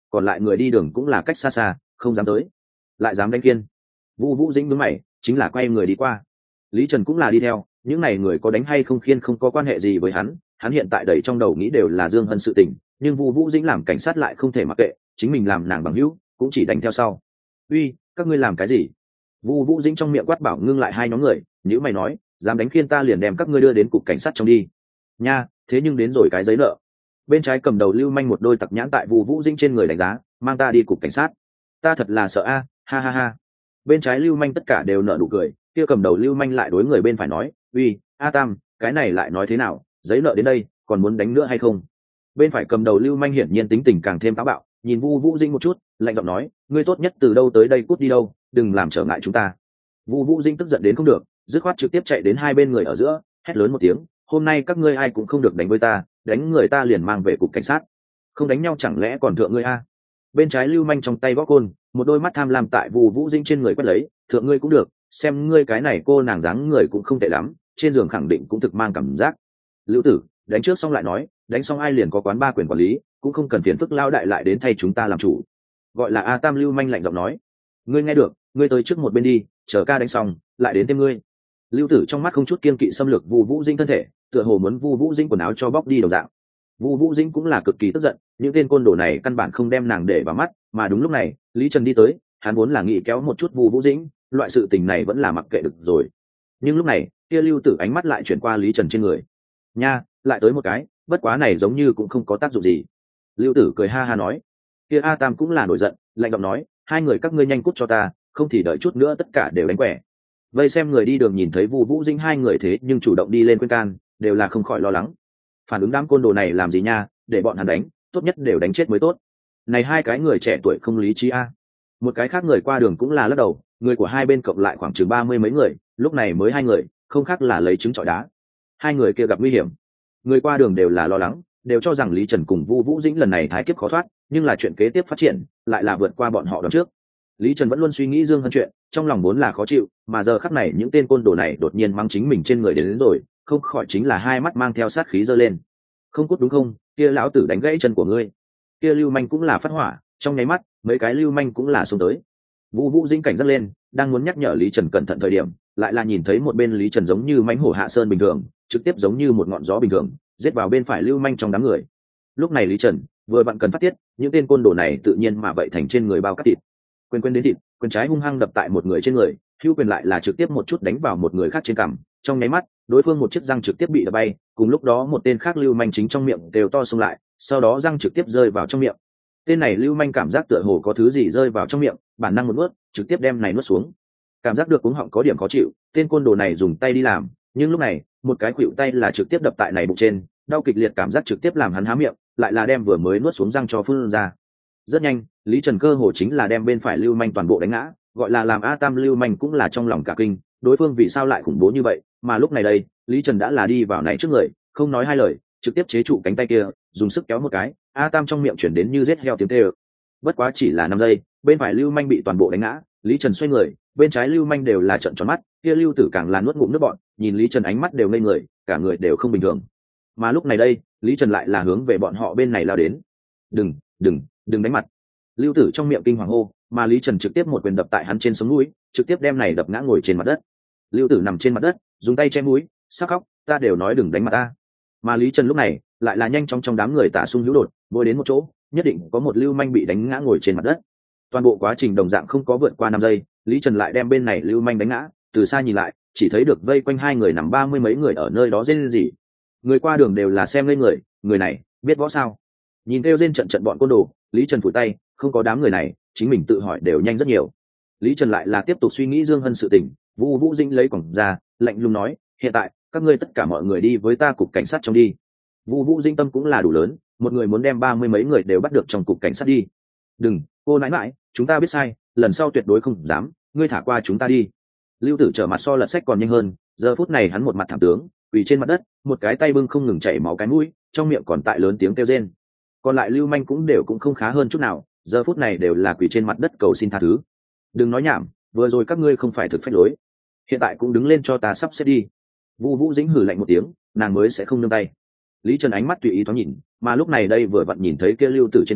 còn lại người đi đường cũng là cách xa xa không dám tới, lại dám đánh kiên. Vu Vũ Dĩnh đứng mày chính là quay người đi qua. Lý Trần cũng là đi theo, những này người có đánh hay không khiên không có quan hệ gì với hắn, hắn hiện tại đầy trong đầu nghĩ đều là Dương Hân sự tình, nhưng Vu Vũ Dĩnh làm cảnh sát lại không thể mặc kệ, chính mình làm nàng bằng hữu cũng chỉ đánh theo sau. Uy, các ngươi làm cái gì? Vu Vũ Dĩnh trong miệng quát bảo ngưng lại hai nhóm người, nếu mày nói dám đánh khiên ta liền đem các ngươi đưa đến cục cảnh sát trong đi nha. Thế nhưng đến rồi cái giấy nợ. Bên trái cầm đầu lưu manh một đôi tặc nhãn tại Vu Vũ Dĩnh trên người đánh giá, mang ta đi cục cảnh sát. Ta thật là sợ a, ha ha ha. Bên trái lưu manh tất cả đều nở nụ cười, kia cầm đầu lưu manh lại đối người bên phải nói, uy, a Tam, cái này lại nói thế nào, giấy nợ đến đây còn muốn đánh nữa hay không? Bên phải cầm đầu lưu manh hiển nhiên tính tình càng thêm táo bạo, nhìn Vu Vũ Dĩnh một chút, lạnh giọng nói, ngươi tốt nhất từ đâu tới đây cút đi đâu, đừng làm trở ngại chúng ta. Vu Vũ Dĩnh tức giận đến không được, dứt khoát trực tiếp chạy đến hai bên người ở giữa, hét lớn một tiếng, hôm nay các ngươi ai cũng không được đánh với ta, đánh người ta liền mang về cục cảnh sát. Không đánh nhau chẳng lẽ còn thượng ngươi a? Bên trái lưu manh trong tay gõ côn, một đôi mắt tham lam tại Vu Vũ Dĩnh trên người quét lấy, thượng ngươi cũng được, xem ngươi cái này cô nàng dáng người cũng không tệ lắm, trên giường khẳng định cũng thực mang cảm giác. Lữ tử, đánh trước xong lại nói, đánh xong ai liền có quán ba quyền quản lý, cũng không cần phiền phức lao đại lại đến thay chúng ta làm chủ. Gọi là A Tam lưu manh lạnh giọng nói, ngươi nghe được, ngươi tới trước một bên đi, chờ ca đánh xong lại đến thêm ngươi. Lưu tử trong mắt không chút kiên kỵ xâm lược Vu Vũ Dĩnh thân thể, tựa hồ muốn Vu Vũ Dĩnh quần áo cho bóc đi đồng dạng. Vu Vũ Dĩnh cũng là cực kỳ tức giận, những tên côn đồ này căn bản không đem nàng để vào mắt, mà đúng lúc này Lý Trần đi tới, hắn vốn là nghĩ kéo một chút Vu Vũ Dĩnh, loại sự tình này vẫn là mặc kệ được rồi. Nhưng lúc này kia Lưu tử ánh mắt lại chuyển qua Lý Trần trên người, nha, lại tới một cái, bất quá này giống như cũng không có tác dụng gì. Lưu tử cười ha ha nói, kia A Tam cũng là nổi giận, lạnh giọng nói, hai người các ngươi nhanh cút cho ta, không thì đợi chút nữa tất cả đều đánh quẻ. Vây xem người đi đường nhìn thấy Vu Vũ Dĩnh hai người thế nhưng chủ động đi lên khuyên can, đều là không khỏi lo lắng. Phản ứng đám côn đồ này làm gì nha, để bọn hắn đánh, tốt nhất đều đánh chết mới tốt. Này hai cái người trẻ tuổi không lý trí a. Một cái khác người qua đường cũng là lắc đầu, người của hai bên cộng lại khoảng chừng ba mươi mấy người, lúc này mới hai người, không khác là lấy trứng trọi đá. Hai người kia gặp nguy hiểm. Người qua đường đều là lo lắng, đều cho rằng Lý Trần cùng Vu Vũ Dĩnh lần này thái kiếp khó thoát, nhưng là chuyện kế tiếp phát triển lại là vượt qua bọn họ đón trước. Lý Trần vẫn luôn suy nghĩ Dương Hân chuyện, trong lòng vốn là khó chịu, mà giờ khắc này những tên côn đồ này đột nhiên mang chính mình trên người đến, đến rồi, không khỏi chính là hai mắt mang theo sát khí giơ lên. Không cút đúng không? Kia lão tử đánh gãy chân của ngươi. Kia lưu manh cũng là phát hỏa, trong nháy mắt, mấy cái lưu manh cũng là xông tới. Vu Vũ Dĩnh cảnh giác lên, đang muốn nhắc nhở Lý Trần cẩn thận thời điểm, lại là nhìn thấy một bên Lý Trần giống như mãnh hổ hạ sơn bình thường, trực tiếp giống như một ngọn gió bình thường, giết vào bên phải lưu manh trong đám người. Lúc này Lý Trần vừa vặn cần phát tiết, những tên côn đồ này tự nhiên mà vậy thành trên người bao cắt thịt. Quyền quyền đến thịt, quyền trái hung hăng đập tại một người trên người, hữu quyền lại là trực tiếp một chút đánh vào một người khác trên cằm, trong nháy mắt, đối phương một chiếc răng trực tiếp bị đập bay, cùng lúc đó một tên khác lưu manh chính trong miệng đều to xông lại, sau đó răng trực tiếp rơi vào trong miệng. Tên này lưu manh cảm giác tựa hồ có thứ gì rơi vào trong miệng, bản năng một nuốt, trực tiếp đem này nuốt xuống. Cảm giác được cuống họng có điểm khó chịu, tên côn đồ này dùng tay đi làm, nhưng lúc này, một cái khuỷu tay là trực tiếp đập tại này bụng trên, đau kịch liệt cảm giác trực tiếp làm hắn há miệng, lại là đem vừa mới nuốt xuống răng cho phun ra. Rất nhanh, Lý Trần cơ hồ chính là đem bên phải lưu manh toàn bộ đánh ngã, gọi là làm A Tam lưu manh cũng là trong lòng cả kinh, đối phương vì sao lại khủng bố như vậy, mà lúc này đây, Lý Trần đã là đi vào này trước người, không nói hai lời, trực tiếp chế trụ cánh tay kia, dùng sức kéo một cái, A Tam trong miệng chuyển đến như rết heo tiếng kêu. Bất quá chỉ là năm giây, bên phải lưu manh bị toàn bộ đánh ngã, Lý Trần xoay người, bên trái lưu manh đều là trợn tròn mắt, kia lưu tử càng là nuốt ngụm nước bọt, nhìn Lý Trần ánh mắt đều ngây người, cả người đều không bình thường. Mà lúc này đây, Lý Trần lại là hướng về bọn họ bên này lao đến. Đừng, đừng, đừng đánh mặt. Lưu tử trong miệng kinh hoàng hô, mà Lý Trần trực tiếp một quyền đập tại hắn trên sống mũi, trực tiếp đem này đập ngã ngồi trên mặt đất. Lưu tử nằm trên mặt đất, dùng tay che mũi, sắc khóc, ta đều nói đừng đánh mặt ta. Mà Lý Trần lúc này lại là nhanh chóng trong đám người tả xung hữu đột, vội đến một chỗ, nhất định có một lưu manh bị đánh ngã ngồi trên mặt đất. Toàn bộ quá trình đồng dạng không có vượt qua năm giây, Lý Trần lại đem bên này lưu manh đánh ngã, từ xa nhìn lại, chỉ thấy được vây quanh hai người nằm ba mươi mấy người ở nơi đó rên rỉ. Người qua đường đều là xem ngây người, người này biết võ sao? Nhìn kêu rên trận trận bọn côn đồ, Lý Trần phủi tay, không có đám người này, chính mình tự hỏi đều nhanh rất nhiều. Lý Trần lại là tiếp tục suy nghĩ Dương Hân sự tình, Vu Vũ Dĩnh lấy quẳng ra, lạnh lùng nói, hiện tại các ngươi tất cả mọi người đi với ta cục cảnh sát trong đi. Vu Vũ Dĩnh tâm cũng là đủ lớn, một người muốn đem ba mươi mấy người đều bắt được trong cục cảnh sát đi. Đừng, cô nãi nãi, chúng ta biết sai, lần sau tuyệt đối không dám, ngươi thả qua chúng ta đi. Lưu tử trở mặt so lật sách còn nhanh hơn, giờ phút này hắn một mặt thảm tướng, quỳ trên mặt đất, một cái tay bưng không ngừng chảy máu cái mũi, trong miệng còn tại lớn tiếng kêu rên. Còn lại lưu manh cũng đều cũng không khá hơn chút nào, giờ phút này đều là quỳ trên mặt đất cầu xin tha thứ. Đừng nói nhảm, vừa rồi các ngươi không phải thực phách lối, hiện tại cũng đứng lên cho ta sắp xếp đi. Vu Vũ Dĩnh hử lạnh một tiếng, nàng mới sẽ không nương tay. Lý Trần ánh mắt tùy ý thoáng nhìn, mà lúc này đây vừa vặn nhìn thấy kia lưu tử trên cổ,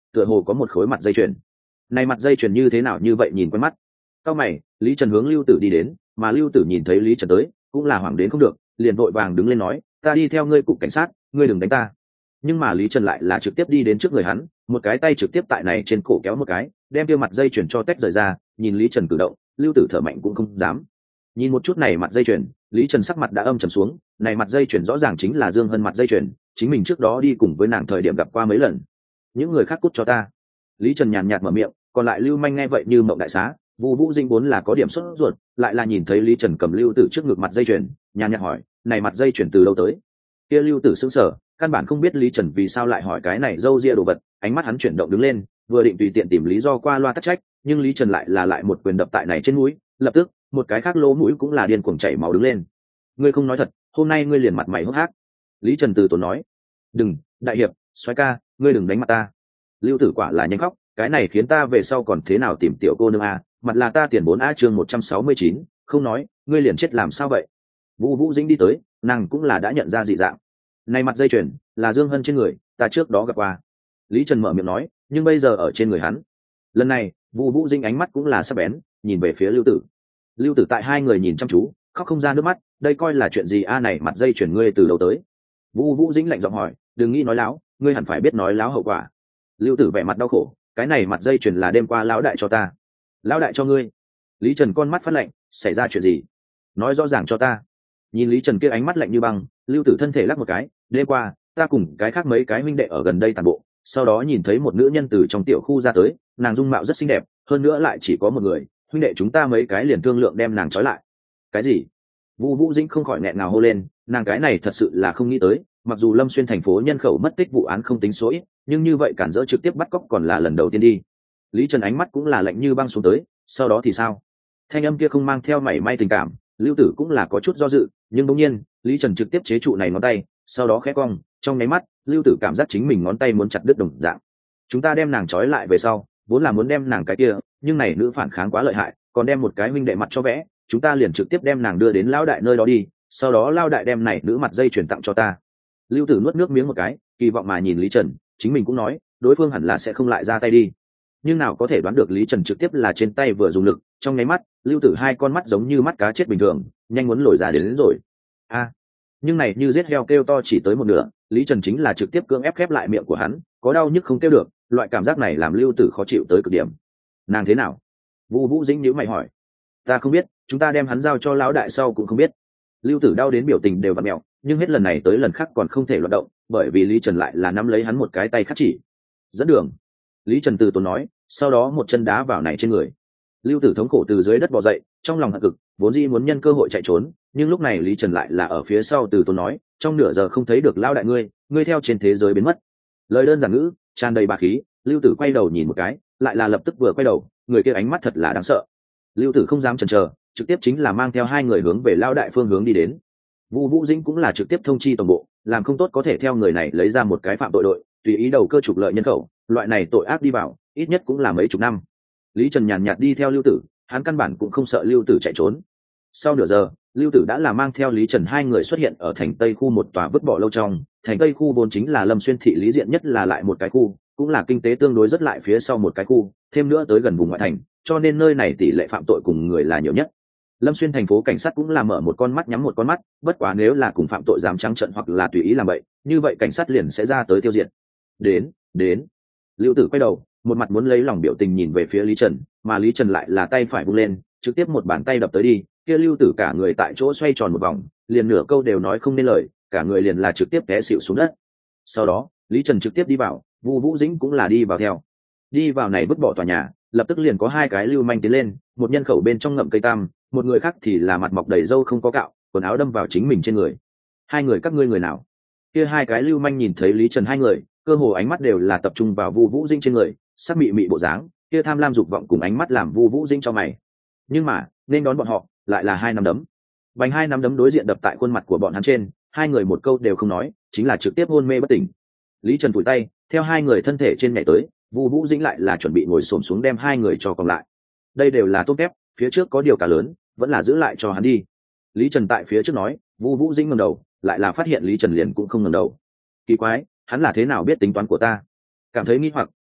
tựa hồ có một khối mặt dây chuyền. Này mặt dây chuyền như thế nào như vậy nhìn quen mắt. Cao mày, Lý Trần hướng Lưu Tử đi đến, mà Lưu Tử nhìn thấy Lý Trần tới, cũng là hoảng đến không được, liền vội vàng đứng lên nói, ta đi theo ngươi cục cảnh sát, ngươi đừng đánh ta. Nhưng mà Lý Trần lại là trực tiếp đi đến trước người hắn, một cái tay trực tiếp tại này trên cổ kéo một cái, đem kia mặt dây chuyền cho tách rời ra. Nhìn Lý Trần cử động, Lưu Tử thở mạnh cũng không dám. Nhìn một chút này mặt dây chuyền, Lý Trần sắc mặt đã âm trầm xuống, này mặt dây chuyền rõ ràng chính là Dương Hân mặt dây chuyền, chính mình trước đó đi cùng với nàng thời điểm gặp qua mấy lần. Những người khác cút cho ta. Lý Trần nhàn nhạt mở miệng, còn lại Lưu Manh nghe vậy như mộng đại xá. Vu Vũ Dinh vốn là có điểm sốt ruột, lại là nhìn thấy Lý Trần cầm Lưu Tử trước ngực mặt dây chuyền, nhàn nhạt hỏi, này mặt dây chuyền từ đâu tới? Kia Lưu Tử sững sờ, căn bản không biết Lý Trần vì sao lại hỏi cái này râu ria đồ vật, ánh mắt hắn chuyển động đứng lên, vừa định tùy tiện tìm lý do qua loa tắc trách, nhưng Lý Trần lại là lại một quyền đập tại này trên mũi, lập tức, một cái khác lỗ mũi cũng là điên cuồng chảy máu đứng lên. Ngươi không nói thật, hôm nay ngươi liền mặt mày hốc hác. Lý Trần từ tốn nói, đừng, đại hiệp, soái ca, ngươi đừng đánh mặt ta. Lưu Tử quả là nhanh khóc, cái này khiến ta về sau còn thế nào tìm tiểu cô nương a, mặt là ta tiền bốn a chương một trăm sáu mươi chín, không nói, ngươi liền chết làm sao vậy? Vũ Vũ Dĩnh đi tới, nàng cũng là đã nhận ra dị dạng. Này mặt dây chuyền là Dương Hân trên người, ta trước đó gặp qua. Lý Trần mở miệng nói, nhưng bây giờ ở trên người hắn. Lần này, Vũ Vũ Dĩnh ánh mắt cũng là sắc bén, nhìn về phía Lưu Tử. Lưu Tử tại hai người nhìn chăm chú, khóc không ra nước mắt, đây coi là chuyện gì a, này mặt dây chuyền ngươi từ đâu tới? Vũ Vũ Dĩnh lạnh giọng hỏi, đừng nghĩ nói láo, ngươi hẳn phải biết nói láo hậu quả. Lưu Tử vẻ mặt đau khổ, cái này mặt dây chuyền là đêm qua lão đại cho ta. Lão đại cho ngươi? Lý Trần con mắt phát lạnh, xảy ra chuyện gì? Nói rõ ràng cho ta. Nhìn Lý Trần kia ánh mắt lạnh như băng, Lưu Tử thân thể lắc một cái, đêm qua ta cùng cái khác mấy cái huynh đệ ở gần đây tàn bộ, sau đó nhìn thấy một nữ nhân từ trong tiểu khu ra tới, nàng dung mạo rất xinh đẹp, hơn nữa lại chỉ có một người, huynh đệ chúng ta mấy cái liền thương lượng đem nàng trói lại. Cái gì? Vu Vũ Dĩnh không khỏi nghẹn ngào hô lên, nàng cái này thật sự là không nghĩ tới, mặc dù Lâm Xuyên thành phố nhân khẩu mất tích vụ án không tính số ít, nhưng như vậy cản rỡ trực tiếp bắt cóc còn là lần đầu tiên đi. Lý Trần ánh mắt cũng là lạnh như băng xuống tới, sau đó thì sao? Thanh âm kia không mang theo mảy may tình cảm, Lưu Tử cũng là có chút do dự, nhưng đột nhiên, Lý Trần trực tiếp chế trụ này ngón tay, sau đó khẽ cong, trong nháy mắt, Lưu Tử cảm giác chính mình ngón tay muốn chặt đứt đồng dạng. Chúng ta đem nàng trói lại về sau, vốn là muốn đem nàng cái kia, nhưng này nữ phản kháng quá lợi hại, còn đem một cái huynh đệ mặt cho vẽ, chúng ta liền trực tiếp đem nàng đưa đến lão đại nơi đó đi, sau đó lão đại đem này nữ mặt dây chuyển tặng cho ta. Lưu Tử nuốt nước miếng một cái, kỳ vọng mà nhìn Lý Trần, chính mình cũng nói, đối phương hẳn là sẽ không lại ra tay đi. Nhưng nào có thể đoán được Lý Trần trực tiếp là trên tay vừa dùng lực, trong nháy mắt, Lưu Tử hai con mắt giống như mắt cá chết bình thường, nhanh muốn lồi ra đến, đến rồi. A, à, nhưng này như giết heo kêu to chỉ tới một nửa, Lý Trần chính là trực tiếp cưỡng ép khép lại miệng của hắn, có đau nhức không kêu được, loại cảm giác này làm Lưu Tử khó chịu tới cực điểm. Nàng thế nào? Vu Vũ Dĩnh nhíu mày hỏi. Ta không biết, chúng ta đem hắn giao cho lão đại sau cũng không biết. Lưu Tử đau đến biểu tình đều vặn mèo, nhưng hết lần này tới lần khác còn không thể loạt động, bởi vì Lý Trần lại là nắm lấy hắn một cái tay khắc chỉ. Dẫn đường. Lý Trần từ tốn nói, sau đó một chân đá vào này trên người. Lưu Tử thống khổ từ dưới đất bò dậy, trong lòng hận cực, vốn dĩ muốn nhân cơ hội chạy trốn, nhưng lúc này Lý Trần lại là ở phía sau từ tốn nói, trong nửa giờ không thấy được lão đại ngươi, ngươi theo trên thế giới biến mất. Lời đơn giản ngữ, tràn đầy bá khí, Lưu Tử quay đầu nhìn một cái, lại là lập tức vừa quay đầu, người kia ánh mắt thật là đáng sợ. Lưu Tử không dám chần chờ, trực tiếp chính là mang theo hai người hướng về lão đại phương hướng đi đến. Vu Vũ Dĩnh cũng là trực tiếp thông chi tổng bộ, làm không tốt có thể theo người này lấy ra một cái phạm tội đội, tùy ý đầu cơ trục lợi nhân khẩu, loại này tội ác đi vào, ít nhất cũng là mấy chục năm. Lý Trần nhàn nhạt đi theo Lưu Tử, hắn căn bản cũng không sợ Lưu Tử chạy trốn. Sau nửa giờ, Lưu Tử đã là mang theo Lý Trần hai người xuất hiện ở thành Tây khu một tòa vứt bỏ lâu trong. Thành Tây khu vốn chính là Lâm Xuyên thị lý diện nhất là lại một cái khu, cũng là kinh tế tương đối rất lại phía sau một cái khu, thêm nữa tới gần vùng ngoại thành, cho nên nơi này tỷ lệ phạm tội cùng người là nhiều nhất. Lâm Xuyên thành phố cảnh sát cũng là mở một con mắt nhắm một con mắt, bất quá nếu là cùng phạm tội dám trắng trợn hoặc là tùy ý làm vậy, như vậy cảnh sát liền sẽ ra tới tiêu diệt. Đến, đến. Lưu Tử quay đầu, một mặt muốn lấy lòng biểu tình nhìn về phía Lý Trần, mà Lý Trần lại là tay phải vung lên, trực tiếp một bàn tay đập tới đi, kia Lưu Tử cả người tại chỗ xoay tròn một vòng, liền nửa câu đều nói không nên lời, cả người liền là trực tiếp té xỉu xuống đất. Sau đó, Lý Trần trực tiếp đi vào, Vu Vũ Dĩnh cũng là đi vào theo. Đi vào này vứt bỏ tòa nhà, lập tức liền có hai cái lưu manh tiến lên, một nhân khẩu bên trong ngậm cây tam, một người khác thì là mặt mọc đầy râu không có cạo, quần áo đâm vào chính mình trên người. Hai người các ngươi người nào? Kia hai cái lưu manh nhìn thấy Lý Trần hai người, cơ hồ ánh mắt đều là tập trung vào Vu Vũ Dĩnh trên người, sắc mị mị bộ dáng, kia tham lam dục vọng cùng ánh mắt làm Vu Vũ Dĩnh cho mày. Nhưng mà, nên đón bọn họ, lại là hai nắm đấm. Bành hai nắm đấm đối diện đập tại khuôn mặt của bọn hắn trên, hai người một câu đều không nói, chính là trực tiếp hôn mê bất tỉnh. Lý Trần phủi tay, theo hai người thân thể trên nhảy tới, Vu Vũ Dĩnh lại là chuẩn bị ngồi xổm xuống đem hai người cho còn lại. Đây đều là tốt kép, phía trước có điều cả lớn, vẫn là giữ lại cho hắn đi. Lý Trần tại phía trước nói, Vu Vũ Dĩnh ngẩng đầu, lại là phát hiện Lý Trần liền cũng không ngẩng đầu. Kỳ quái, hắn là thế nào biết tính toán của ta? Cảm thấy nghi hoặc,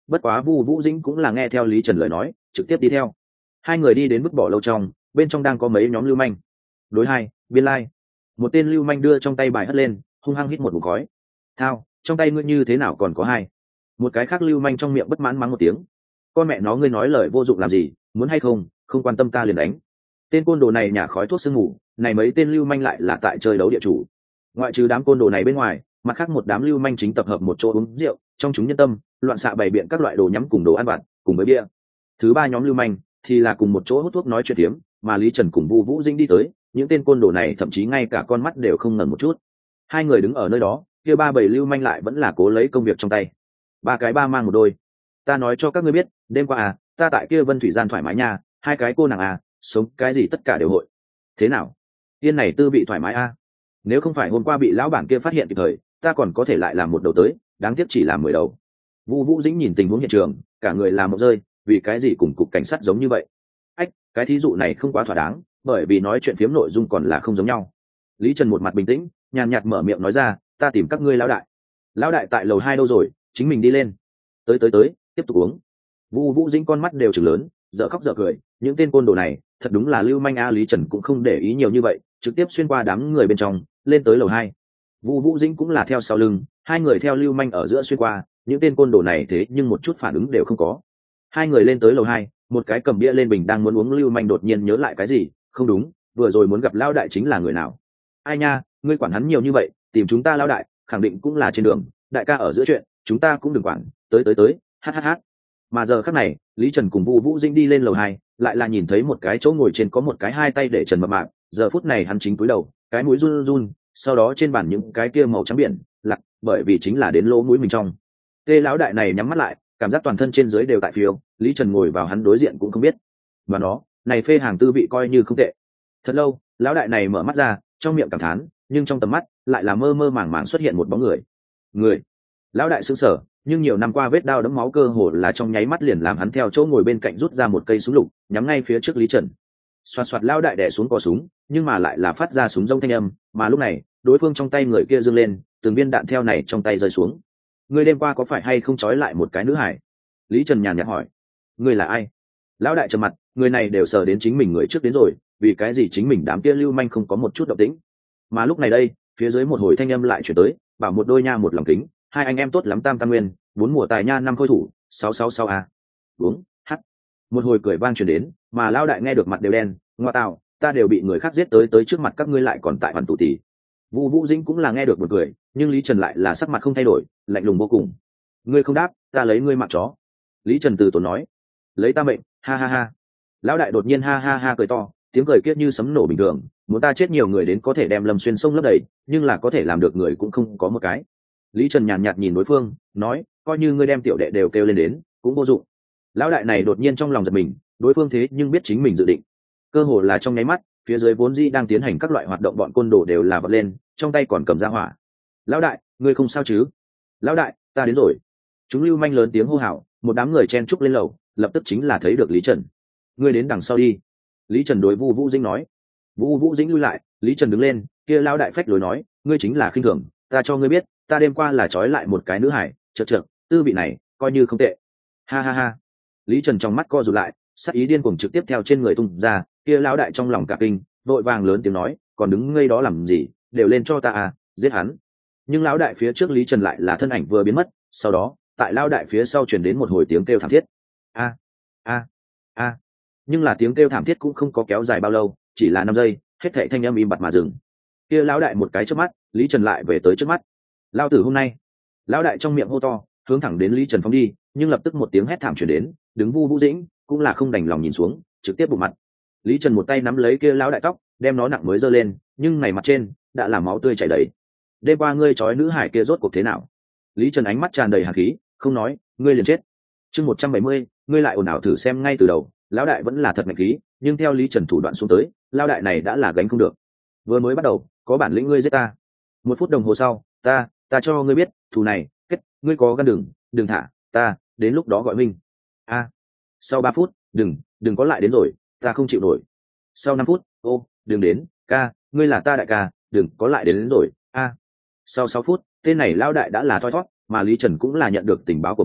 bất quá vu vũ dĩnh cũng là nghe theo lý trần lời nói trực tiếp đi theo. Hai người đi đến mức bỏ lâu trong, bên trong đang có mấy nhóm lưu manh. Đối hai, biên lai. Một tên lưu manh đưa trong tay bài hất lên, hung hăng hít một ngụm khói. Thao, trong tay ngươi như thế nào còn có hai? Một cái khác lưu manh trong miệng bất mãn mắng một tiếng. Con mẹ nó, ngươi nói lời vô dụng làm gì, muốn hay không, không quan tâm ta liền đánh. Tên côn đồ này nhả khói thuốc sương ngủ, này mấy tên lưu manh lại là tại chơi đấu địa chủ. Ngoại trừ đám côn đồ này bên ngoài, mặt khác một đám lưu manh chính tập hợp một chỗ uống rượu, trong chúng nhân tâm, loạn xạ bày biện các loại đồ nhắm cùng đồ ăn vặt, cùng với bia. Thứ ba nhóm lưu manh thì là cùng một chỗ hút thuốc nói chuyện tiếm, mà Lý Trần cùng Vu Vũ Dĩnh đi tới, những tên côn đồ này thậm chí ngay cả con mắt đều không ngẩng một chút. Hai người đứng ở nơi đó, kia ba bảy lưu manh lại vẫn là cố lấy công việc trong tay. Ba cái ba mang một đôi. Ta nói cho các ngươi biết, đêm qua à, ta tại kia Vân Thủy gian thoải mái nha, hai cái cô nàng à, sống cái gì tất cả đều hội. Thế nào? Tiên này tư bị thoải mái à? Nếu không phải hôm qua bị lão bản kia phát hiện kịp thời, ta còn có thể lại làm một đầu tới, đáng tiếc chỉ làm mười đầu. Vu Vũ Dĩnh nhìn tình huống hiện trường, cả người làm một rơi, vì cái gì cùng cục cảnh sát giống như vậy? Ách, cái thí dụ này không quá thỏa đáng, bởi vì nói chuyện phiếm nội dung còn là không giống nhau. Lý Trần một mặt bình tĩnh, nhàn nhạt mở miệng nói ra, ta tìm các ngươi lão đại. Lão đại tại lầu hai đâu rồi, chính mình đi lên. Tới tới tới, tiếp tục uống. Vu Vũ Dĩnh con mắt đều trừng lớn, dở khóc dở cười, những tên côn đồ này, thật đúng là lưu manh a. Lý Trần cũng không để ý nhiều như vậy, trực tiếp xuyên qua đám người bên trong, lên tới lầu hai. Vu Vũ Dĩnh cũng là theo sau lưng, hai người theo lưu manh ở giữa xuyên qua, những tên côn đồ này thế nhưng một chút phản ứng đều không có. Hai người lên tới lầu hai, một cái cầm bia lên bình đang muốn uống lưu manh đột nhiên nhớ lại cái gì, không đúng, vừa rồi muốn gặp lão đại chính là người nào? Ai nha, ngươi quản hắn nhiều như vậy, tìm chúng ta lão đại, khẳng định cũng là trên đường, đại ca ở giữa chuyện, chúng ta cũng đừng quản, tới tới tới, hát hát hát. Mà giờ khắc này, Lý Trần cùng Vu Vũ Dĩnh đi lên lầu hai, lại là nhìn thấy một cái chỗ ngồi trên có một cái hai tay để trần mập mạp, giờ phút này hắn chính cúi đầu, cái mũi run run, sau đó trên bàn những cái kia màu trắng biển, lặc, bởi vì chính là đến lỗ mũi mình trong. Tê lão đại này nhắm mắt lại, cảm giác toàn thân trên dưới đều tại phiêu, Lý Trần ngồi vào hắn đối diện cũng không biết. Và nó, này phê hàng tư vị coi như không tệ. Thật lâu, lão đại này mở mắt ra, trong miệng cảm thán, nhưng trong tầm mắt lại là mơ mơ màng màng xuất hiện một bóng người. Người. Lão đại sững sờ, nhưng nhiều năm qua vết đao đẫm máu cơ hồ là trong nháy mắt liền làm hắn theo chỗ ngồi bên cạnh rút ra một cây súng lục, nhắm ngay phía trước Lý Trần. Xoạt xoạt lão đại đè xuống cò súng, nhưng mà lại là phát ra súng rông thanh âm, mà lúc này, đối phương trong tay người kia giương lên, từng viên đạn theo này trong tay rơi xuống. Ngươi đêm qua có phải hay không trói lại một cái nữ hải? Lý Trần nhàn nhạt hỏi. Ngươi là ai? Lão đại trầm mặt, người này đều sờ đến chính mình người trước đến rồi, vì cái gì chính mình đám kia lưu manh không có một chút động tĩnh? Mà lúc này đây, phía dưới một hồi thanh âm lại chuyển tới, bảo một đôi nha một lòng kính, hai anh em tốt lắm tam tam nguyên, bốn mùa tài nha năm khôi thủ, sáu sáu sáu a. Uống, hắt. Một hồi cười vang truyền đến, mà lão đại nghe được mặt đều đen, ngoa tào, ta đều bị người khác giết tới tới trước mặt các ngươi lại còn tại hoàn tụ tỷ. Vu Vũ Dĩnh cũng là nghe được một cười, nhưng Lý Trần lại là sắc mặt không thay đổi, lạnh lùng vô cùng. Ngươi không đáp, ta lấy ngươi mạng chó. Lý Trần từ tốn nói. Lấy ta mệnh, ha ha ha. Lão đại đột nhiên ha ha ha cười to, tiếng cười kia như sấm nổ bình thường, muốn ta chết nhiều người đến có thể đem Lâm Xuyên sông lấp đầy, nhưng là có thể làm được người cũng không có một cái. Lý Trần nhàn nhạt nhìn đối phương, nói, coi như ngươi đem tiểu đệ đều kêu lên đến, cũng vô dụng. Lão đại này đột nhiên trong lòng giật mình, đối phương thế nhưng biết chính mình dự định. Cơ hồ là trong nháy mắt, phía dưới vốn dĩ đang tiến hành các loại hoạt động bọn côn đồ đều là vật lên, trong tay còn cầm ra hỏa. Lão đại, ngươi không sao chứ? Lão đại, ta đến rồi. Chúng lưu manh lớn tiếng hô hào, một đám người chen trúc lên lầu, lập tức chính là thấy được Lý Trần. Ngươi đến đằng sau đi. Lý Trần đối Vu Vũ Dĩnh nói. Vu Vũ Dĩnh lui lại, Lý Trần đứng lên, kia lão đại phách lối nói, ngươi chính là khinh thường, ta cho ngươi biết, ta đêm qua là trói lại một cái nữ hải, chật chật, tư vị này, coi như không tệ. Ha ha ha. Lý Trần trong mắt co rụt lại, sát ý điên cuồng trực tiếp theo trên người tung ra, kia lão đại trong lòng cả kinh, vội vàng lớn tiếng nói, còn đứng ngây đó làm gì, đều lên cho ta à, giết hắn. Nhưng lão đại phía trước Lý Trần lại là thân ảnh vừa biến mất, sau đó, tại lão đại phía sau truyền đến một hồi tiếng kêu thảm thiết. A a a. Nhưng là tiếng kêu thảm thiết cũng không có kéo dài bao lâu, chỉ là năm giây, hết thảy thanh âm im bặt mà dừng. Kia lão đại một cái trước mắt, Lý Trần lại về tới trước mắt. Lão tử hôm nay. Lão đại trong miệng hô to, hướng thẳng đến Lý Trần phóng đi, nhưng lập tức một tiếng hét thảm truyền đến, đứng Vu Vũ Dĩnh cũng là không đành lòng nhìn xuống, trực tiếp bụng mặt. Lý Trần một tay nắm lấy kia lão đại tóc, đem nó nặng mới giơ lên, nhưng này mặt trên đã là máu tươi chảy đầy. Đêm qua ngươi trói nữ hải kia rốt cuộc thế nào? Lý Trần ánh mắt tràn đầy hàn khí, không nói, ngươi liền chết. Chương một trăm bảy mươi, ngươi lại ồn ào thử xem ngay từ đầu, lão đại vẫn là thật mạnh khí, nhưng theo Lý Trần thủ đoạn xuống tới, lão đại này đã là gánh không được. Vừa mới bắt đầu, có bản lĩnh ngươi giết ta. Một phút đồng hồ sau, ta, ta cho ngươi biết, thù này, kết, ngươi có gan đừng, đừng thả, ta, đến lúc đó gọi minh. A. Sau ba phút, đừng, đừng có lại đến rồi, ta không chịu nổi. Sau năm phút, ô, đừng đến, ca, ngươi là ta đại ca, đừng có lại đến, đến rồi, a. Sau sáu phút, tên này lao đại đã là thoi thoát, mà Lý Trần cũng là nhận được tình báo của mình,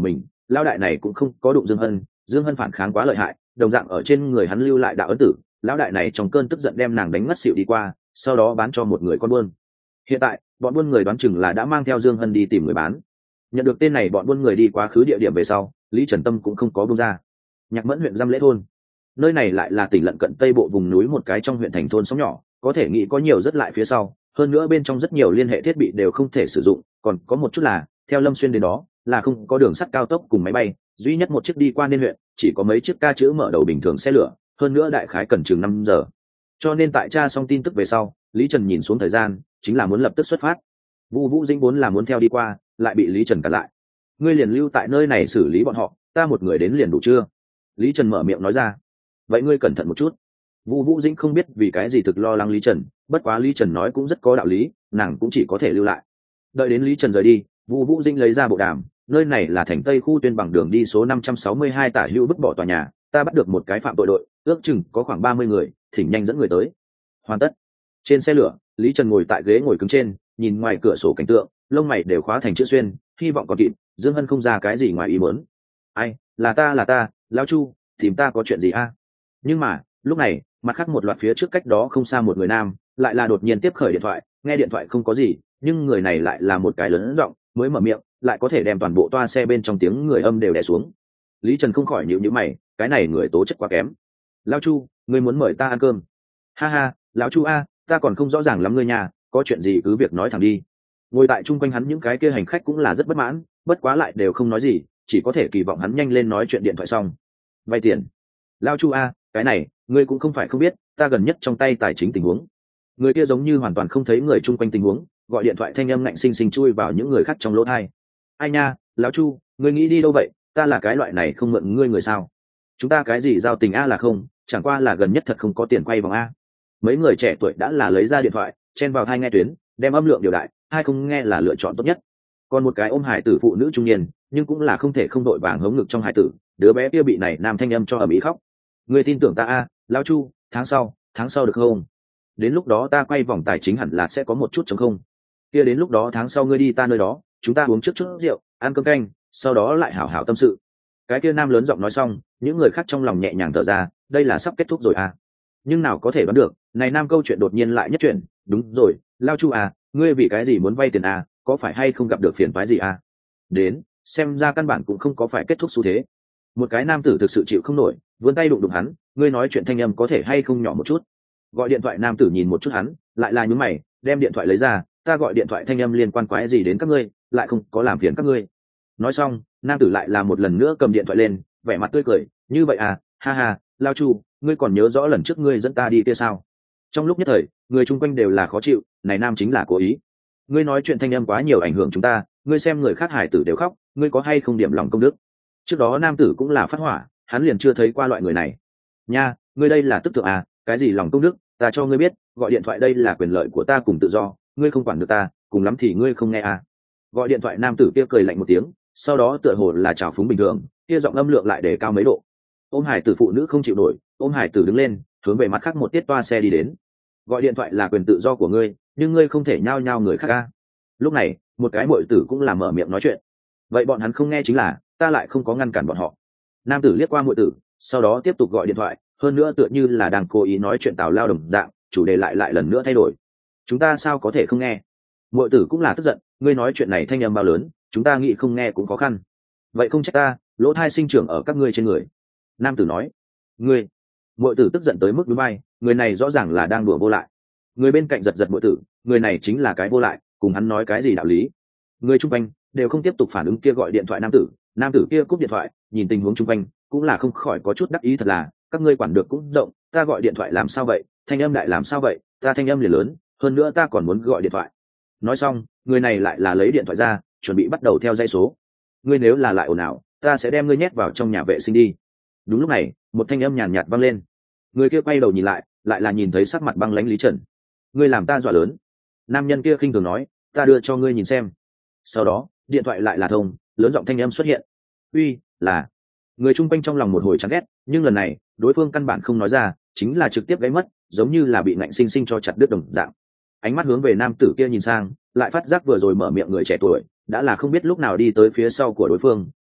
lao đại này cũng không có đụng Dương Hân, Dương Hân phản kháng quá lợi hại, đồng dạng ở trên người hắn lưu lại đạo ấn tử, lão đại này trong cơn tức giận đem nàng đánh ngất xỉu đi qua, sau đó bán cho một người con buôn. Hiện tại bọn buôn người đoán chừng là đã mang theo Dương Hân đi tìm người bán. Nhận được tên này, bọn buôn người đi quá khứ địa điểm về sau, Lý Trần Tâm cũng không có buông ra. Nhạc Mẫn huyện Giăm Lễ thôn, nơi này lại là tỉnh lận cận tây bộ vùng núi một cái trong huyện thành thôn sóng nhỏ, có thể nghĩ có nhiều rất lại phía sau, hơn nữa bên trong rất nhiều liên hệ thiết bị đều không thể sử dụng, còn có một chút là theo Lâm Xuyên đến đó là không có đường sắt cao tốc cùng máy bay, duy nhất một chiếc đi qua nên huyện chỉ có mấy chiếc ca chữ mở đầu bình thường xe lửa, hơn nữa đại khái cần chừng năm giờ. Cho nên tại tra xong tin tức về sau, Lý Trần nhìn xuống thời gian, chính là muốn lập tức xuất phát. Vu Vũ Dĩnh vốn là muốn theo đi qua, lại bị Lý Trần cản lại. Ngươi liền lưu tại nơi này xử lý bọn họ, ta một người đến liền đủ chưa? Lý Trần mở miệng nói ra. Vậy ngươi cẩn thận một chút. Vu Vũ Dĩnh không biết vì cái gì thực lo lắng Lý Trần, bất quá Lý Trần nói cũng rất có đạo lý, nàng cũng chỉ có thể lưu lại. Đợi đến Lý Trần rời đi, Vu Vũ Dĩnh lấy ra bộ đàm, nơi này là thành Tây khu tuyên bằng đường đi số năm trăm sáu mươi hai tả hữu vứt bỏ tòa nhà, ta bắt được một cái phạm tội đội, ước chừng có khoảng ba mươi người, thỉnh nhanh dẫn người tới. Hoàn tất. Trên xe lửa, Lý Trần ngồi tại ghế ngồi cứng trên, nhìn ngoài cửa sổ cảnh tượng, lông mày đều khóa thành chữ xuyên, hy vọng còn kịp, Dương Hân không ra cái gì ngoài ý muốn. Ai, là ta là ta, lão Chu, tìm ta có chuyện gì a? Nhưng mà, lúc này, mặt khác một loạt phía trước cách đó không xa một người nam, lại là đột nhiên tiếp khởi điện thoại, nghe điện thoại không có gì, nhưng người này lại là một cái lớn giọng, mới mở miệng, lại có thể đem toàn bộ toa xe bên trong tiếng người âm đều đè xuống. Lý Trần không khỏi nhíu nhíu mày, cái này người tố chất quá kém. Lão Chu, ngươi muốn mời ta ăn cơm? Ha ha, lão Chu a, ta còn không rõ ràng lắm ngươi nhà, có chuyện gì cứ việc nói thẳng đi. Ngồi tại chung quanh hắn những cái kia hành khách cũng là rất bất mãn, bất quá lại đều không nói gì, chỉ có thể kỳ vọng hắn nhanh lên nói chuyện điện thoại xong. Vay tiền? Lão Chu a, cái này ngươi cũng không phải không biết, ta gần nhất trong tay tài chính tình huống. Người kia giống như hoàn toàn không thấy người chung quanh tình huống, gọi điện thoại thanh âm ngạnh sinh sinh chui vào những người khác trong lỗ tai. Ai nha, lão Chu, ngươi nghĩ đi đâu vậy? Ta là cái loại này không mượn ngươi người sao? Chúng ta cái gì giao tình a là không, chẳng qua là gần nhất thật không có tiền quay vòng a. Mấy người trẻ tuổi đã là lấy ra điện thoại, chen vào hai nghe tuyến, đem âm lượng điều đại, hai không nghe là lựa chọn tốt nhất. Còn một cái ôm hải tử phụ nữ trung niên, nhưng cũng là không thể không đội vàng hống ngực trong hải tử, đứa bé kia bị này nam thanh âm cho ầm ĩ khóc. Ngươi tin tưởng ta a, lão Chu, tháng sau, tháng sau được không? Đến lúc đó ta quay vòng tài chính hẳn là sẽ có một chút trống không. Kia đến lúc đó tháng sau ngươi đi ta nơi đó, chúng ta uống trước chút rượu, ăn cơm canh, sau đó lại hảo hảo tâm sự. Cái kia nam lớn giọng nói xong, những người khác trong lòng nhẹ nhàng thở ra, đây là sắp kết thúc rồi à. Nhưng nào có thể đoán được, này nam câu chuyện đột nhiên lại nhất chuyển, đúng rồi, Lao Chu à, ngươi vì cái gì muốn vay tiền à, có phải hay không gặp được phiền toái gì à? Đến, xem ra căn bản cũng không có phải kết thúc xu thế. Một cái nam tử thực sự chịu không nổi, vươn tay đụng đụng hắn, ngươi nói chuyện thanh âm có thể hay không nhỏ một chút. Gọi điện thoại nam tử nhìn một chút hắn, lại là nhún mày, đem điện thoại lấy ra, ta gọi điện thoại thanh âm liên quan quái gì đến các ngươi, lại không có làm phiền các ngươi. Nói xong, nam tử lại là một lần nữa cầm điện thoại lên, vẻ mặt tươi cười, như vậy à, ha ha, Lao Chu, ngươi còn nhớ rõ lần trước ngươi dẫn ta đi kia sao? Trong lúc nhất thời, người chung quanh đều là khó chịu, này nam chính là cố ý. Ngươi nói chuyện thanh âm quá nhiều ảnh hưởng chúng ta, ngươi xem người khác hải tử đều khóc, ngươi có hay không điểm lòng công đức? Trước đó nam tử cũng là phát hỏa, hắn liền chưa thấy qua loại người này. Nha, ngươi đây là tức thượng à, cái gì lòng công đức, ta cho ngươi biết, gọi điện thoại đây là quyền lợi của ta cùng tự do, ngươi không quản được ta, cùng lắm thì ngươi không nghe à. Gọi điện thoại nam tử kia cười lạnh một tiếng, sau đó tựa hồ là trào phúng bình thường, kia giọng âm lượng lại để cao mấy độ. Ôm hải tử phụ nữ không chịu nổi, ôm hải tử đứng lên, hướng về mặt khác một tiết toa xe đi đến. Gọi điện thoại là quyền tự do của ngươi, nhưng ngươi không thể nhao nhao người khác a. Lúc này, một cái muội tử cũng là mở miệng nói chuyện. Vậy bọn hắn không nghe chính là, ta lại không có ngăn cản bọn họ. Nam tử liếc qua muội tử, sau đó tiếp tục gọi điện thoại, hơn nữa tựa như là đang cố ý nói chuyện tào lao đồng dạng, chủ đề lại lại lần nữa thay đổi. Chúng ta sao có thể không nghe? Muội tử cũng là tức giận, ngươi nói chuyện này thanh âm bao lớn, chúng ta nghĩ không nghe cũng khó khăn. Vậy không trách ta, lỗ thai sinh trưởng ở các ngươi trên người. Nam tử nói. Ngươi. Muội tử tức giận tới mức núi bay, người này rõ ràng là đang đùa vô lại. Người bên cạnh giật giật muội tử, người này chính là cái vô lại, cùng hắn nói cái gì đạo lý. Người chung quanh đều không tiếp tục phản ứng kia gọi điện thoại nam tử, nam tử kia cúp điện thoại, nhìn tình huống chung quanh, cũng là không khỏi có chút đắc ý thật là, các ngươi quản được cũng rộng, ta gọi điện thoại làm sao vậy, thanh âm đại làm sao vậy, ta thanh âm liền lớn, hơn nữa ta còn muốn gọi điện thoại. Nói xong, người này lại là lấy điện thoại ra, chuẩn bị bắt đầu theo dây số. Ngươi nếu là lại ồn ào, ta sẽ đem ngươi nhét vào trong nhà vệ sinh đi. Đúng lúc này, một thanh âm nhàn nhạt vang lên. Người kia quay đầu nhìn lại, lại là nhìn thấy sắc mặt băng lãnh Lý Trần. Ngươi làm ta dọa lớn. Nam nhân kia khinh thường nói, ta đưa cho ngươi nhìn xem. Sau đó, điện thoại lại là thông, lớn giọng thanh âm xuất hiện. Uy, là. Người chung quanh trong lòng một hồi chán ghét, nhưng lần này, đối phương căn bản không nói ra, chính là trực tiếp gáy mất, giống như là bị ngạnh sinh sinh cho chặt đứt đồng dạng. Ánh mắt hướng về nam tử kia nhìn sang, lại phát giác vừa rồi mở miệng người trẻ tuổi, đã là không biết lúc nào đi tới phía sau của đối phương,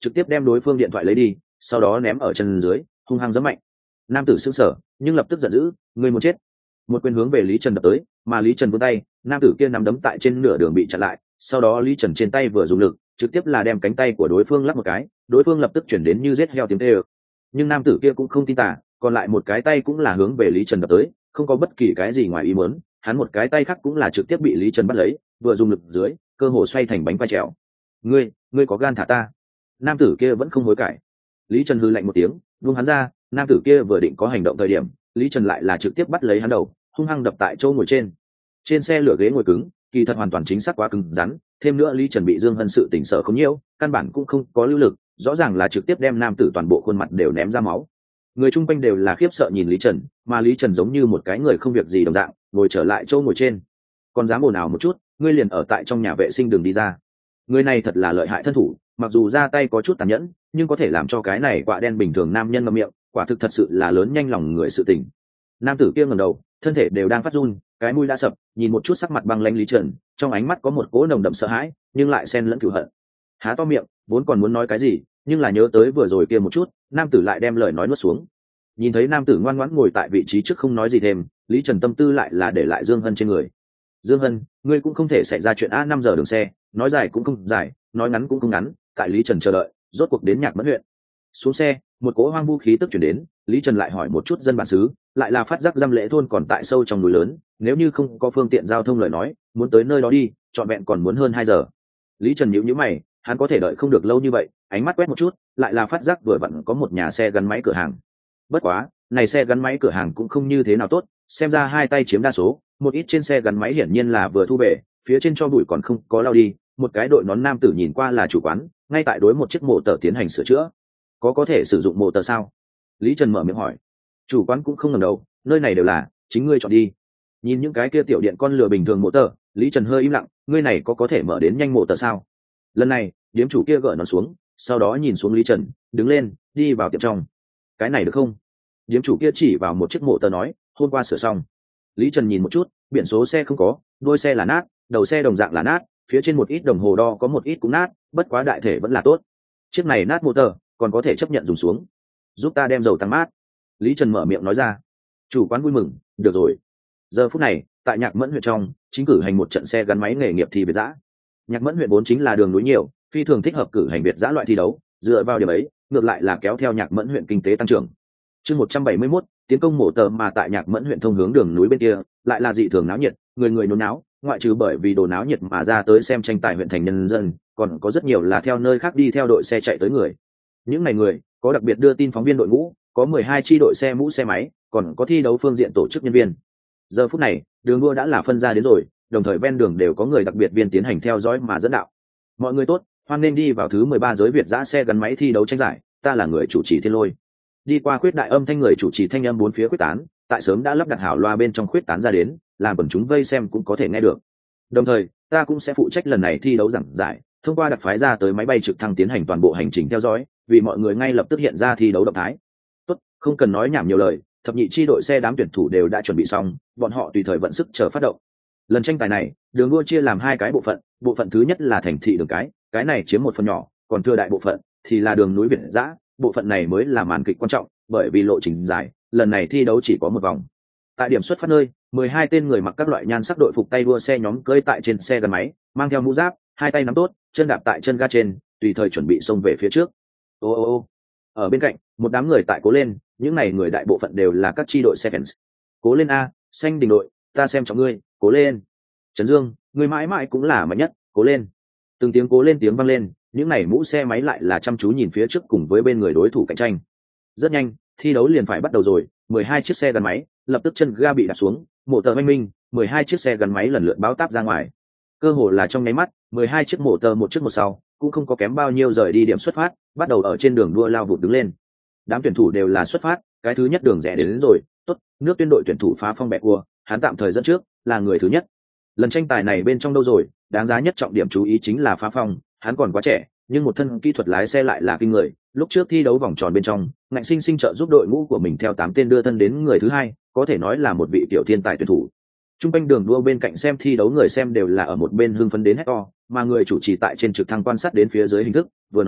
trực tiếp đem đối phương điện thoại lấy đi, sau đó ném ở chân dưới, hung hăng giẫm mạnh. Nam tử sững sờ, nhưng lập tức giận dữ, ngươi muốn chết. Một quyền hướng về Lý Trần đập tới, mà Lý Trần vươn tay, nam tử kia nắm đấm tại trên nửa đường bị chặn lại, sau đó Lý Trần trên tay vừa dùng lực, trực tiếp là đem cánh tay của đối phương lắc một cái, đối phương lập tức chuyển đến như giết heo tiếng kêu. Nhưng nam tử kia cũng không tin tả, còn lại một cái tay cũng là hướng về Lý Trần đập tới, không có bất kỳ cái gì ngoài ý muốn, hắn một cái tay khác cũng là trực tiếp bị Lý Trần bắt lấy, vừa dùng lực dưới, cơ hồ xoay thành bánh quay trèo. Ngươi, ngươi có gan thả ta? Nam tử kia vẫn không hối cải. Lý Trần hừ lạnh một tiếng, buông hắn ra, nam tử kia vừa định có hành động thời điểm, Lý Trần lại là trực tiếp bắt lấy hắn đầu, hung hăng đập tại chỗ ngồi trên. Trên xe lửa ghế ngồi cứng, kỳ thật hoàn toàn chính xác quá cứng rắn, thêm nữa Lý Trần bị Dương Hân sự tỉnh sợ không nhiêu, căn bản cũng không có lưu lực, rõ ràng là trực tiếp đem nam tử toàn bộ khuôn mặt đều ném ra máu. Người chung quanh đều là khiếp sợ nhìn Lý Trần, mà Lý Trần giống như một cái người không việc gì đồng dạng, ngồi trở lại chỗ ngồi trên. Còn dám ồn ào một chút, ngươi liền ở tại trong nhà vệ sinh đường đi ra. Người này thật là lợi hại thân thủ, mặc dù ra tay có chút tàn nhẫn, nhưng có thể làm cho cái này quạ đen bình thường nam nhân ngậm miệng, quả thực thật sự là lớn nhanh lòng người sự tình. Nam tử kia ngẩng đầu, thân thể đều đang phát run, cái mũi đã sập, nhìn một chút sắc mặt băng lãnh Lý Trần, trong ánh mắt có một cỗ nồng đậm sợ hãi, nhưng lại xen lẫn cừu hận. Há to miệng, vốn còn muốn nói cái gì, nhưng là nhớ tới vừa rồi kia một chút, nam tử lại đem lời nói nuốt xuống. Nhìn thấy nam tử ngoan ngoãn ngồi tại vị trí trước không nói gì thêm, Lý Trần tâm tư lại là để lại Dương Hân trên người. Dương Hân, ngươi cũng không thể xảy ra chuyện a năm giờ đường xe, nói dài cũng không dài, nói ngắn cũng không ngắn. Tại Lý Trần chờ đợi, rốt cuộc đến Nhạc Mẫn huyện. Xuống xe, một cỗ hoang vu khí tức chuyển đến, Lý Trần lại hỏi một chút dân bản xứ, lại là phát giác Dăm Lễ thôn còn tại sâu trong núi lớn, nếu như không có phương tiện giao thông lời nói, muốn tới nơi đó đi, trọn vẹn còn muốn hơn hai giờ. Lý Trần nhíu nhíu mày, hắn có thể đợi không được lâu như vậy, ánh mắt quét một chút, lại là phát giác vừa vặn có một nhà xe gắn máy cửa hàng. Bất quá, này xe gắn máy cửa hàng cũng không như thế nào tốt, xem ra hai tay chiếm đa số, một ít trên xe gắn máy hiển nhiên là vừa thu về, phía trên cho bụi còn không có lao đi, một cái đội nón nam tử nhìn qua là chủ quán, ngay tại đối một chiếc mộ tờ tiến hành sửa chữa. Có có thể sử dụng mộ tờ sao? Lý Trần mở miệng hỏi. Chủ quán cũng không ngẩng đầu, nơi này đều là, chính ngươi chọn đi. Nhìn những cái kia tiểu điện con lừa bình thường mộ tờ, Lý Trần hơi im lặng, ngươi này có có thể mở đến nhanh mộ tờ sao? Lần này, điếm chủ kia gỡ nó xuống, sau đó nhìn xuống Lý Trần, đứng lên, đi vào tiệm trong. Cái này được không? Điếm chủ kia chỉ vào một chiếc mộ tờ nói, hôm qua sửa xong. Lý Trần nhìn một chút, biển số xe không có, đuôi xe là nát, đầu xe đồng dạng là nát, phía trên một ít đồng hồ đo có một ít cũng nát, bất quá đại thể vẫn là tốt. Chiếc này nát motor, còn có thể chấp nhận dùng xuống. Giúp ta đem dầu tăng mát. Lý Trần mở miệng nói ra. Chủ quán vui mừng, được rồi. Giờ phút này, tại Nhạc Mẫn huyện trong, chính cử hành một trận xe gắn máy nghề nghiệp thi Việt dã. Nhạc Mẫn huyện vốn chính là đường núi nhiều, phi thường thích hợp cử hành Việt dã loại thi đấu, dựa vào điểm ấy, ngược lại là kéo theo Nhạc Mẫn huyện kinh tế tăng trưởng. Chương một trăm bảy mươi mốt, tiến công mổ tờ mà tại Nhạc Mẫn huyện thông hướng đường núi bên kia, lại là dị thường náo nhiệt, người người nôn náo, ngoại trừ bởi vì đồ náo nhiệt mà ra tới xem tranh tài huyện thành nhân dân, còn có rất nhiều là theo nơi khác đi theo đội xe chạy tới người. Những ngày người, có đặc biệt đưa tin phóng viên đội ngũ, có mười hai chi đội xe mũ xe máy, còn có thi đấu phương diện tổ chức nhân viên. Giờ phút này, đường đua đã là phân ra đến rồi, đồng thời ven đường đều có người đặc biệt viên tiến hành theo dõi mà dẫn đạo. Mọi người tốt, hoan nên đi vào thứ mười ba giới Việt dã xe gắn máy thi đấu tranh giải, ta là người chủ trì Thiên Lôi. Đi qua khuyết đại âm thanh người chủ trì thanh âm bốn phía khuyết tán, tại sớm đã lắp đặt hảo loa bên trong khuyết tán ra đến, làm quần chúng vây xem cũng có thể nghe được. Đồng thời, ta cũng sẽ phụ trách lần này thi đấu giảng giải, thông qua đặc phái ra tới máy bay trực thăng tiến hành toàn bộ hành trình theo dõi, vì mọi người ngay lập tức hiện ra thi đấu động thái. Tốt, không cần nói nhảm nhiều lời, thập nhị chi đội xe đám tuyển thủ đều đã chuẩn bị xong, bọn họ tùy thời vận sức chờ phát động. Lần tranh tài này, đường đua chia làm hai cái bộ phận, bộ phận thứ nhất là thành thị đường cái, cái này chiếm một phần nhỏ, còn thừa đại bộ phận thì là đường núi Việt dã, bộ phận này mới là màn kịch quan trọng, bởi vì lộ trình dài, lần này thi đấu chỉ có một vòng. Tại điểm xuất phát nơi, mười hai tên người mặc các loại nhan sắc đội phục tay đua xe nhóm cưỡi tại trên xe gắn máy, mang theo mũ giáp, hai tay nắm tốt, chân đạp tại chân ga trên, tùy thời chuẩn bị xông về phía trước. Ô ô ô. Ở bên cạnh, một đám người tại cố lên, những này người đại bộ phận đều là các chi đội xe fans. Cố lên a, xanh đình đội, ta xem trọng ngươi, cố lên. Trấn Dương, ngươi mãi mãi cũng là mạnh nhất, cố lên. Từng tiếng cố lên tiếng vang lên, những này mũ xe máy lại là chăm chú nhìn phía trước cùng với bên người đối thủ cạnh tranh. Rất nhanh, thi đấu liền phải bắt đầu rồi, mười hai chiếc xe gắn máy, lập tức chân ga bị đạp xuống, mổ tờ oanh minh, mười hai chiếc xe gắn máy lần lượt báo táp ra ngoài. Cơ hồ là trong nháy mắt, mười hai chiếc mổ tờ một trước một sau, cũng không có kém bao nhiêu rời đi điểm xuất phát, bắt đầu ở trên đường đua lao vụt đứng lên. Đám tuyển thủ đều là xuất phát, cái thứ nhất đường rẽ đến, đến rồi, tốt, nước tuyển đội tuyển thủ phá phong bẹ cua, hắn tạm thời dẫn trước, là người thứ nhất. Lần tranh tài này bên trong đâu rồi, đáng giá nhất trọng điểm chú ý chính là phá phong, hắn còn quá trẻ, nhưng một thân kỹ thuật lái xe lại là kinh người. Lúc trước thi đấu vòng tròn bên trong, ngạnh sinh sinh trợ giúp đội ngũ của mình theo tám tên đưa thân đến người thứ hai, có thể nói là một vị tiểu thiên tài tuyển thủ. Trung quanh đường đua bên cạnh xem thi đấu người xem đều là ở một bên hưng phấn đến hét to, mà người chủ trì tại trên trực thăng quan sát đến phía dưới hình thức, vừa nói,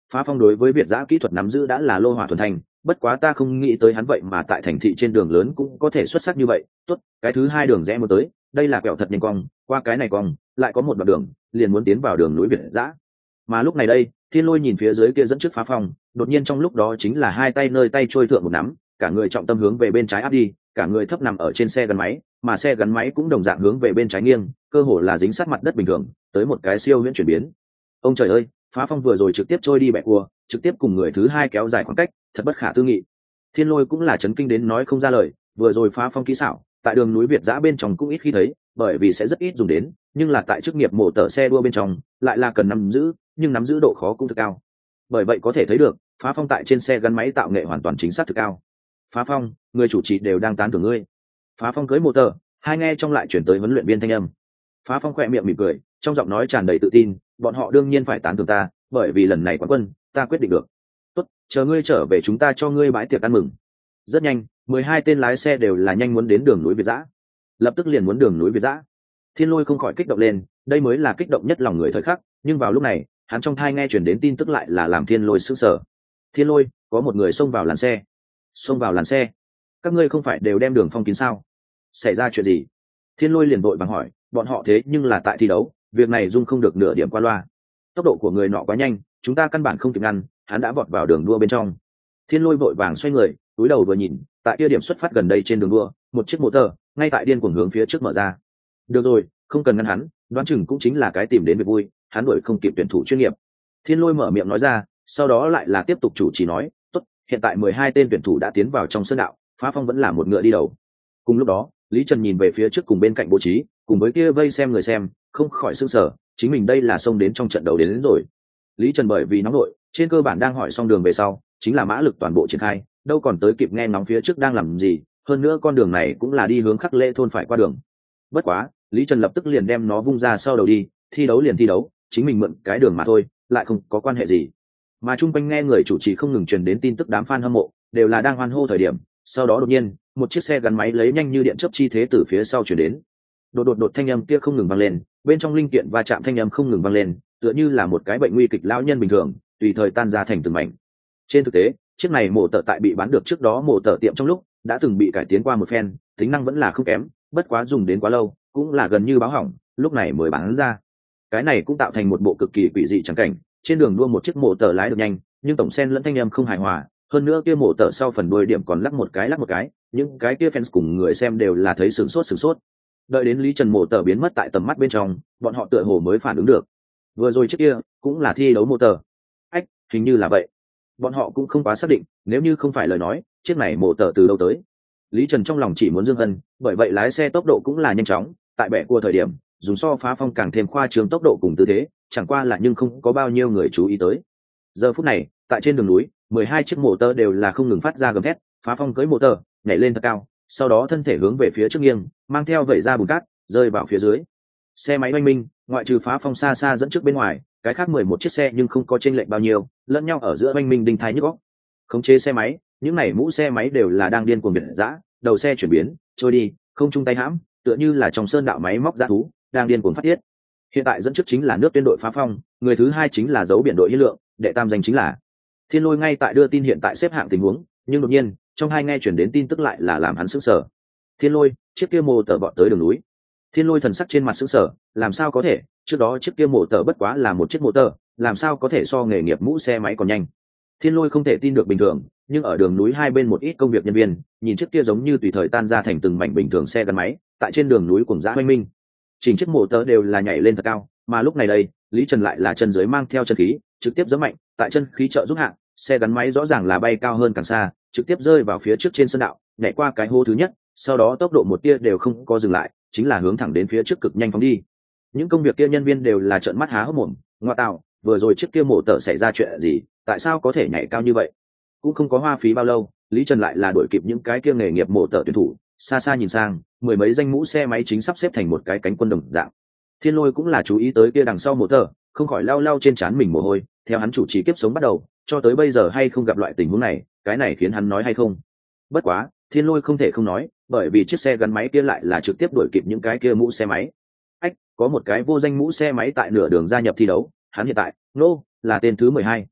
Phá Phong đối với Việt giã kỹ thuật nắm giữ đã là lô hỏa thuần thành, bất quá ta không nghĩ tới hắn vậy mà tại thành thị trên đường lớn cũng có thể xuất sắc như vậy. Tốt, cái thứ hai đường rẽ muốn tới, đây là quẹo thật nhanh cong, qua cái này cong, lại có một đoạn đường, liền muốn tiến vào đường núi Việt giã. Mà lúc này đây, Thiên Lôi nhìn phía dưới kia dẫn trước Phá Phong, đột nhiên trong lúc đó chính là hai tay nơi tay trôi thượng một nắm, cả người trọng tâm hướng về bên trái áp đi, cả người thấp nằm ở trên xe gắn máy, mà xe gắn máy cũng đồng dạng hướng về bên trái nghiêng, cơ hồ là dính sát mặt đất bình thường, tới một cái siêu huyễn chuyển biến. Ông trời ơi, Phá Phong vừa rồi trực tiếp trôi đi bẹ cua, trực tiếp cùng người thứ hai kéo dài khoảng cách, thật bất khả tư nghị. Thiên Lôi cũng là chấn kinh đến nói không ra lời, vừa rồi Phá Phong kỹ xảo, tại đường núi Việt giã bên trong cũng ít khi thấy, bởi vì sẽ rất ít dùng đến, nhưng là tại chức nghiệp mổ tở xe đua bên trong, lại là cần nắm giữ, nhưng nắm giữ độ khó cũng thực cao. Bởi vậy có thể thấy được, Phá Phong tại trên xe gắn máy tạo nghệ hoàn toàn chính xác thực cao. Phá Phong, người chủ trì đều đang tán thưởng ngươi. Phá Phong cưới mô tờ, hai nghe trong lại chuyển tới huấn luyện viên thanh âm. Phá Phong khỏe miệng mỉm cười, trong giọng nói tràn đầy tự tin, bọn họ đương nhiên phải tán thưởng ta, bởi vì lần này quán quân, ta quyết định được. Tốt, chờ ngươi trở về chúng ta cho ngươi bãi tiệc ăn mừng. Rất nhanh, mười hai tên lái xe đều là nhanh muốn đến đường núi Việt Giã. Lập tức liền muốn đường núi Việt Giã. Thiên Lôi không khỏi kích động lên, đây mới là kích động nhất lòng người thời khắc, nhưng vào lúc này, hắn trong thai nghe chuyển đến tin tức lại là làm Thiên Lôi sững sờ. Thiên Lôi, có một người xông vào làn xe. Xông vào làn xe? Các ngươi không phải đều đem đường phong kín sao? Xảy ra chuyện gì? Thiên Lôi liền vội vàng hỏi, bọn họ thế nhưng là tại thi đấu, việc này dung không được nửa điểm qua loa. Tốc độ của người nọ quá nhanh, chúng ta căn bản không kịp ngăn, hắn đã vọt vào đường đua bên trong. Thiên Lôi vội vàng xoay người, cúi đầu vừa nhìn, tại kia điểm xuất phát gần đây trên đường đua, một chiếc motor ngay tại điên cuồng hướng phía trước mở ra. Được rồi, không cần ngăn hắn, đoán chừng cũng chính là cái tìm đến việc vui, hắn đuổi không kịp tuyển thủ chuyên nghiệp. Thiên Lôi mở miệng nói ra, sau đó lại là tiếp tục chủ trì nói, tốt, hiện tại mười hai tên tuyển thủ đã tiến vào trong sơn đạo, Phá Phong vẫn là một ngựa đi đầu. Cùng lúc đó, Lý Trần nhìn về phía trước cùng bên cạnh bố trí, cùng với kia vây xem người xem, không khỏi sửng sở, chính mình đây là xông đến trong trận đấu đến, đến rồi. Lý Trần bởi vì nóng nội, trên cơ bản đang hỏi xong đường về sau, chính là mã lực toàn bộ triển khai, đâu còn tới kịp nghe ngóng phía trước đang làm gì, hơn nữa con đường này cũng là đi hướng Khắc Lễ thôn phải qua đường. Bất quá, Lý Trần lập tức liền đem nó vung ra sau đầu đi, thi đấu liền thi đấu, chính mình mượn cái đường mà thôi, lại không có quan hệ gì. Mà chung quanh nghe người chủ trì không ngừng truyền đến tin tức đám fan hâm mộ, đều là đang hoan hô thời điểm, sau đó đột nhiên, một chiếc xe gắn máy lấy nhanh như điện chớp chi thế từ phía sau truyền đến. Đột đột đột thanh âm kia không ngừng vang lên, bên trong linh kiện va chạm thanh âm không ngừng vang lên, tựa như là một cái bệnh nguy kịch lão nhân bình thường, tùy thời tan ra thành từng mảnh. Trên thực tế, chiếc này mổ tở tại bị bán được trước đó mổ tở tiệm trong lúc đã từng bị cải tiến qua một phen, tính năng vẫn là không kém, bất quá dùng đến quá lâu, cũng là gần như báo hỏng, lúc này mới bán ra. Cái này cũng tạo thành một bộ cực kỳ quỷ dị chẳng cảnh, trên đường đua một chiếc mổ tở lái được nhanh, nhưng tổng sen lẫn thanh âm không hài hòa, hơn nữa kia mổ tở sau phần đuôi điểm còn lắc một cái lắc một cái, những cái kia fans cùng người xem đều là thấy sửng sốt sửng sốt. Đợi đến Lý Trần mổ tở biến mất tại tầm mắt bên trong, bọn họ tựa hồ mới phản ứng được. Vừa rồi trước kia cũng là thi đấu mổ tở. Ách, hình như là vậy. Bọn họ cũng không quá xác định, nếu như không phải lời nói, chiếc này mổ tở từ đâu tới. Lý Trần trong lòng chỉ muốn Dương Hân, bởi vậy lái xe tốc độ cũng là nhanh chóng, tại bẻ cua thời điểm, dùng so Phá Phong càng thêm khoa trương tốc độ cùng tư thế, chẳng qua là nhưng không có bao nhiêu người chú ý tới. Giờ phút này, tại trên đường núi, mười hai chiếc mô tơ đều là không ngừng phát ra gầm thét, Phá Phong cưỡi mô tơ, nhảy lên thật cao, sau đó thân thể hướng về phía trước nghiêng, mang theo vẩy ra bùn cát, rơi vào phía dưới. Xe máy oanh minh, ngoại trừ Phá Phong xa xa dẫn trước bên ngoài, cái khác mười một chiếc xe nhưng không có chênh lệch bao nhiêu, lẫn nhau ở giữa oanh minh đinh thái nhức óc. Khống chế xe máy, những này mũ xe máy đều là đang điên cuồng biệt dã, đầu xe chuyển biến, trôi đi, không chung tay hãm, tựa như là trong sơn đạo máy móc dã thú, đang điên cuồng phát tiết. Hiện tại dẫn trước chính là nước tuyên đội Phá Phong, người thứ hai chính là dấu biển đội Yên Lượng, đệ tam danh chính là Thiên Lôi. Ngay tại đưa tin hiện tại xếp hạng tình huống, nhưng đột nhiên, trong hai nghe chuyển đến tin tức lại là làm hắn sững sờ. Thiên Lôi, chiếc kia mô tờ bọn tới đường núi. Thiên Lôi thần sắc trên mặt sững sờ, làm sao có thể, trước đó chiếc kia mô tờ bất quá là một chiếc mô tờ, làm sao có thể so nghề nghiệp mũ xe máy còn nhanh. Thiên Lôi không thể tin được bình thường, nhưng ở đường núi hai bên một ít công việc nhân viên, nhìn chiếc kia giống như tùy thời tan ra thành từng mảnh bình thường xe gắn máy, tại trên đường núi cùng dã hoanh minh. Chỉnh chiếc mô tờ đều là nhảy lên thật cao, mà lúc này đây, Lý Trần lại là chân dưới mang theo chân khí, trực tiếp giẫm mạnh, tại chân khí trợ giúp hạ, xe gắn máy rõ ràng là bay cao hơn càng xa, trực tiếp rơi vào phía trước trên sân đạo, nhảy qua cái hố thứ nhất, sau đó tốc độ một tia đều không có dừng lại, chính là hướng thẳng đến phía trước cực nhanh phóng đi. Những công việc kia nhân viên đều là trợn mắt há hốc mồm, ngoa tạo, vừa rồi chiếc kia mổ tờ xảy ra chuyện gì, tại sao có thể nhảy cao như vậy? Cũng không có hoa phí bao lâu, Lý Trần lại là đuổi kịp những cái kia nghề nghiệp mổ tờ tuyển thủ, xa xa nhìn sang, mười mấy danh mũ xe máy chính sắp xếp thành một cái cánh quân đồng dạng. Thiên Lôi cũng là chú ý tới kia đằng sau mổ tờ, không khỏi lau lau trên trán mình mồ hôi, theo hắn chủ trì kiếp sống bắt đầu, cho tới bây giờ hay không gặp loại tình huống này, cái này khiến hắn nói hay không. Bất quá, Thiên Lôi không thể không nói, bởi vì chiếc xe gắn máy kia lại là trực tiếp đuổi kịp những cái kia mũ xe máy. Ách, có một cái vô danh mũ xe máy tại nửa đường gia nhập thi đấu, hắn hiện tại, nô, no, là tên thứ mười hai.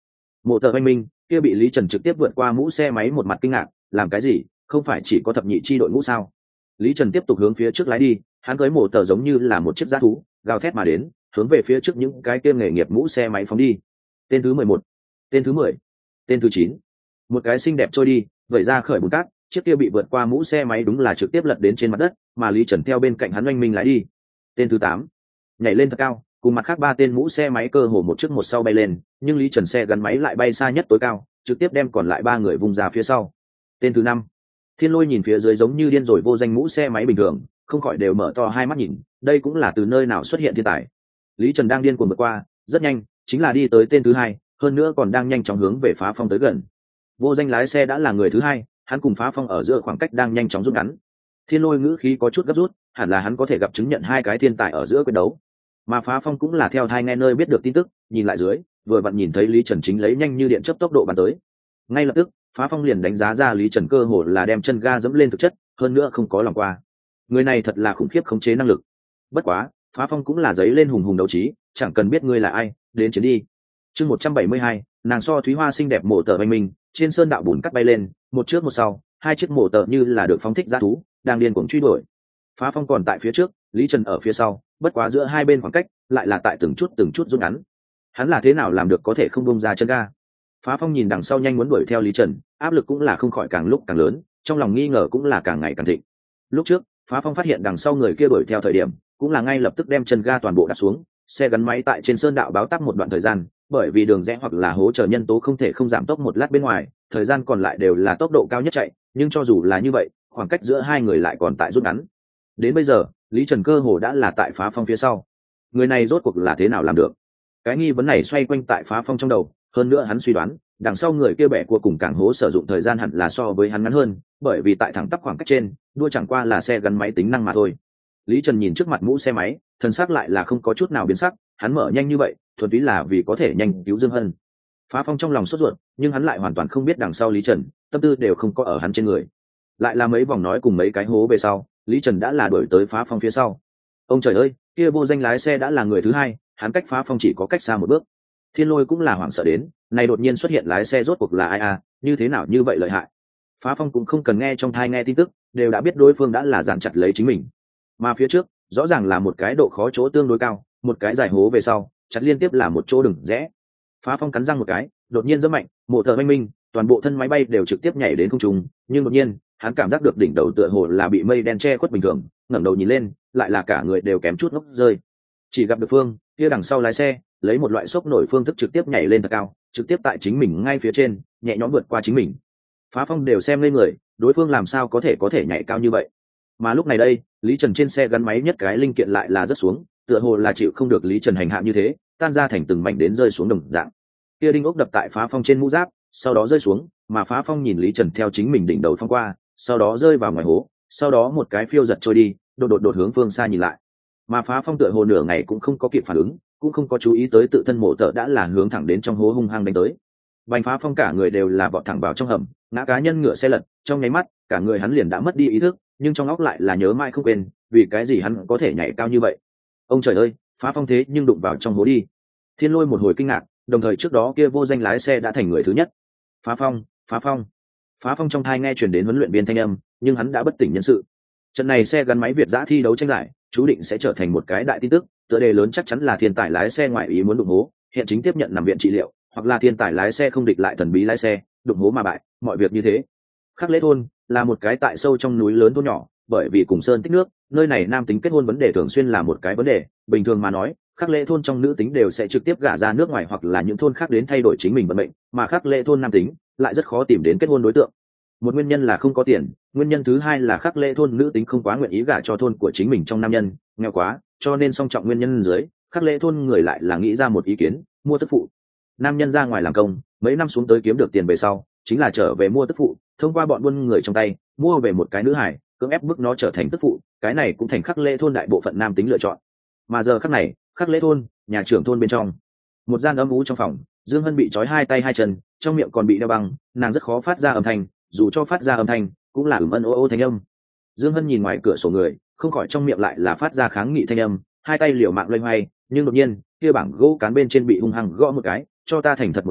Mộ tờ oanh minh, kia bị Lý Trần trực tiếp vượt qua mũ xe máy một mặt kinh ngạc, làm cái gì, không phải chỉ có thập nhị chi đội ngũ sao? Lý Trần tiếp tục hướng phía trước lái đi, hắn cưới mộ tờ giống như là một chiếc dã thú, gào thét mà đến, hướng về phía trước những cái kia nghề nghiệp mũ xe máy phóng đi. Tên thứ mười một, tên thứ mười, tên thứ chín. Một cái xinh đẹp trôi đi, vẩy ra khởi bùn cát, chiếc kia bị vượt qua mũ xe máy đúng là trực tiếp lật đến trên mặt đất, mà Lý Trần theo bên cạnh hắn oanh minh lái đi. Tên thứ tám, nhảy lên thật cao, cùng mặt khác ba tên mũ xe máy cơ hồ một trước một sau bay lên, nhưng Lý Trần xe gắn máy lại bay xa nhất tối cao, trực tiếp đem còn lại ba người vung ra phía sau. Tên thứ năm, Thiên Lôi nhìn phía dưới giống như điên rồi vô danh mũ xe máy bình thường, không khỏi đều mở to hai mắt nhìn, đây cũng là từ nơi nào xuất hiện thiên tài. Lý Trần đang điên cuồng vượt qua, rất nhanh, chính là đi tới tên thứ hai, hơn nữa còn đang nhanh chóng hướng về Phá Phong tới gần. Vô danh lái xe đã là người thứ hai, hắn cùng Phá Phong ở giữa khoảng cách đang nhanh chóng rút ngắn. Thiên Lôi ngữ khí có chút gấp rút, hẳn là hắn có thể gặp chứng nhận hai cái thiên tài ở giữa quyết đấu. Mà Phá Phong cũng là theo thai nghe nơi biết được tin tức, nhìn lại dưới, vừa vặn nhìn thấy Lý Trần chính lấy nhanh như điện chớp tốc độ bắn tới. Ngay lập tức, Phá Phong liền đánh giá ra Lý Trần cơ hồ là đem chân ga dẫm lên thực chất, hơn nữa không có lòng qua. Người này thật là khủng khiếp khống chế năng lực. Bất quá, Phá Phong cũng là giấy lên hùng hùng đấu trí, chẳng cần biết ngươi là ai, đến chiến đi. Chương một trăm bảy mươi hai, nàng so Thúy Hoa xinh đẹp mộ tờ oanh minh, trên sơn đạo bùn cắt bay lên, một trước một sau, hai chiếc mộ tờ như là được phóng thích dã thú, đang điên cuồng truy đuổi. Phá Phong còn tại phía trước, Lý Trần ở phía sau, bất quá giữa hai bên khoảng cách lại là tại từng chút từng chút rút ngắn. Hắn là thế nào làm được có thể không bung ra chân ga? Phá Phong nhìn đằng sau nhanh muốn đuổi theo Lý Trần, áp lực cũng là không khỏi càng lúc càng lớn, trong lòng nghi ngờ cũng là càng ngày càng thịnh. Lúc trước, Phá Phong phát hiện đằng sau người kia đuổi theo thời điểm, cũng là ngay lập tức đem chân ga toàn bộ đặt xuống, xe gắn máy tại trên sơn đạo báo tắc một đoạn thời gian, bởi vì đường rẽ hoặc là hố chờ nhân tố không thể không giảm tốc một lát bên ngoài, thời gian còn lại đều là tốc độ cao nhất chạy, nhưng cho dù là như vậy, khoảng cách giữa hai người lại còn tại rút ngắn. Đến bây giờ, Lý Trần cơ hồ đã là tại Phá Phong phía sau. Người này rốt cuộc là thế nào làm được? Cái nghi vấn này xoay quanh tại Phá Phong trong đầu, hơn nữa hắn suy đoán, đằng sau người kia bẻ cua cùng cảng hố sử dụng thời gian hẳn là so với hắn ngắn hơn, bởi vì tại thẳng tắp khoảng cách trên, đua chẳng qua là xe gắn máy tính năng mà thôi. Lý Trần nhìn trước mặt mũ xe máy, thân xác lại là không có chút nào biến sắc, hắn mở nhanh như vậy, thuần túy là vì có thể nhanh cứu Dương Hân. Phá Phong trong lòng sốt ruột, nhưng hắn lại hoàn toàn không biết đằng sau Lý Trần, tâm tư đều không có ở hắn trên người. Lại là mấy vòng nói cùng mấy cái hố về sau, Lý Trần đã là đuổi tới Phá Phong phía sau. Ông trời ơi, kia vô danh lái xe đã là người thứ hai, hắn cách Phá Phong chỉ có cách xa một bước. Thiên Lôi cũng là hoảng sợ đến, này đột nhiên xuất hiện lái xe rốt cuộc là ai à, như thế nào như vậy lợi hại. Phá Phong cũng không cần nghe trong thai nghe tin tức, đều đã biết đối phương đã là dàn chặt lấy chính mình. Mà phía trước, rõ ràng là một cái độ khó chỗ tương đối cao, một cái dài hố về sau, chặt liên tiếp là một chỗ đừng rẽ. Phá Phong cắn răng một cái, đột nhiên giẫm mạnh, mộ thờ oanh minh, toàn bộ thân máy bay đều trực tiếp nhảy đến không trung, nhưng đột nhiên, hắn cảm giác được đỉnh đầu tựa hồ là bị mây đen che khuất bình thường, ngẩng đầu nhìn lên, lại là cả người đều kém chút ngốc rơi. Chỉ gặp được Phương, kia đằng sau lái xe, lấy một loại sốc nổi phương thức trực tiếp nhảy lên thật cao, trực tiếp tại chính mình ngay phía trên, nhẹ nhõm vượt qua chính mình. Phá Phong đều xem lên người, đối phương làm sao có thể có thể nhảy cao như vậy. Mà lúc này đây, Lý Trần trên xe gắn máy nhất cái linh kiện lại là rất xuống, tựa hồ là chịu không được Lý Trần hành hạ như thế, tan ra thành từng mảnh đến rơi xuống đồng dạng. Kia đinh ốc đập tại Phá Phong trên mũ giáp, sau đó rơi xuống, mà Phá Phong nhìn Lý Trần theo chính mình đỉnh đầu phong qua, sau đó rơi vào ngoài hố, sau đó một cái phiêu giật trôi đi, đột đột đột hướng phương xa nhìn lại. Mà Phá Phong tựa hồ nửa ngày cũng không có kịp phản ứng, cũng không có chú ý tới tự thân mộ tợ đã là hướng thẳng đến trong hố hung hăng đánh tới. Bành Phá Phong cả người đều là vọt thẳng vào trong hầm, ngã cá nhân ngựa xe lật, trong nháy mắt, cả người hắn liền đã mất đi ý thức, nhưng trong óc lại là nhớ mãi không quên, vì cái gì hắn có thể nhảy cao như vậy. Ông trời ơi, Phá Phong thế nhưng đụng vào trong hố đi. Thiên Lôi một hồi kinh ngạc, đồng thời trước đó kia vô danh lái xe đã thành người thứ nhất. Phá Phong, Phá Phong. Phá Phong trong thai nghe truyền đến huấn luyện viên thanh âm, nhưng hắn đã bất tỉnh nhân sự. Trận này xe gắn máy Việt giã thi đấu tranh giải, chú định sẽ trở thành một cái đại tin tức, tựa đề lớn chắc chắn là thiên tài lái xe ngoại ý muốn đụng hố, hiện chính tiếp nhận nằm viện trị liệu, hoặc là thiên tài lái xe không địch lại thần bí lái xe, đụng hố mà bại, mọi việc như thế. Khắc Lễ thôn là một cái tại sâu trong núi lớn thôn nhỏ, bởi vì cùng sơn tích nước, nơi này nam tính kết hôn vấn đề thường xuyên là một cái vấn đề, bình thường mà nói, Khắc Lễ thôn trong nữ tính đều sẽ trực tiếp gả ra nước ngoài hoặc là những thôn khác đến thay đổi chính mình vận mệnh, mà Khắc Lễ thôn nam tính lại rất khó tìm đến kết hôn đối tượng. Một nguyên nhân là không có tiền, nguyên nhân thứ hai là Khắc Lễ thôn nữ tính không quá nguyện ý gả cho thôn của chính mình trong nam nhân, nghèo quá, cho nên song trọng nguyên nhân dưới, Khắc Lễ thôn người lại là nghĩ ra một ý kiến, mua tức phụ. Nam nhân ra ngoài làm công, mấy năm xuống tới kiếm được tiền về sau, chính là trở về mua tức phụ, thông qua bọn buôn người trong tay, mua về một cái nữ hải, cưỡng ép bức nó trở thành tức phụ, cái này cũng thành Khắc Lễ thôn đại bộ phận nam tính lựa chọn. Mà giờ khắc này, Khắc Lễ thôn, nhà trưởng thôn bên trong, một gian ấm ú trong phòng, Dương Hân bị trói hai tay hai chân, trong miệng còn bị đeo băng, nàng rất khó phát ra âm thanh, dù cho phát ra âm thanh, cũng là ừm ân ô ô thanh âm. Dương Hân nhìn ngoài cửa sổ người, không khỏi trong miệng lại là phát ra kháng nghị thanh âm, hai tay liều mạng loay hoay, nhưng đột nhiên, kia bảng gỗ cán bên trên bị hung hăng gõ một cái, cho ta thành thật một chút,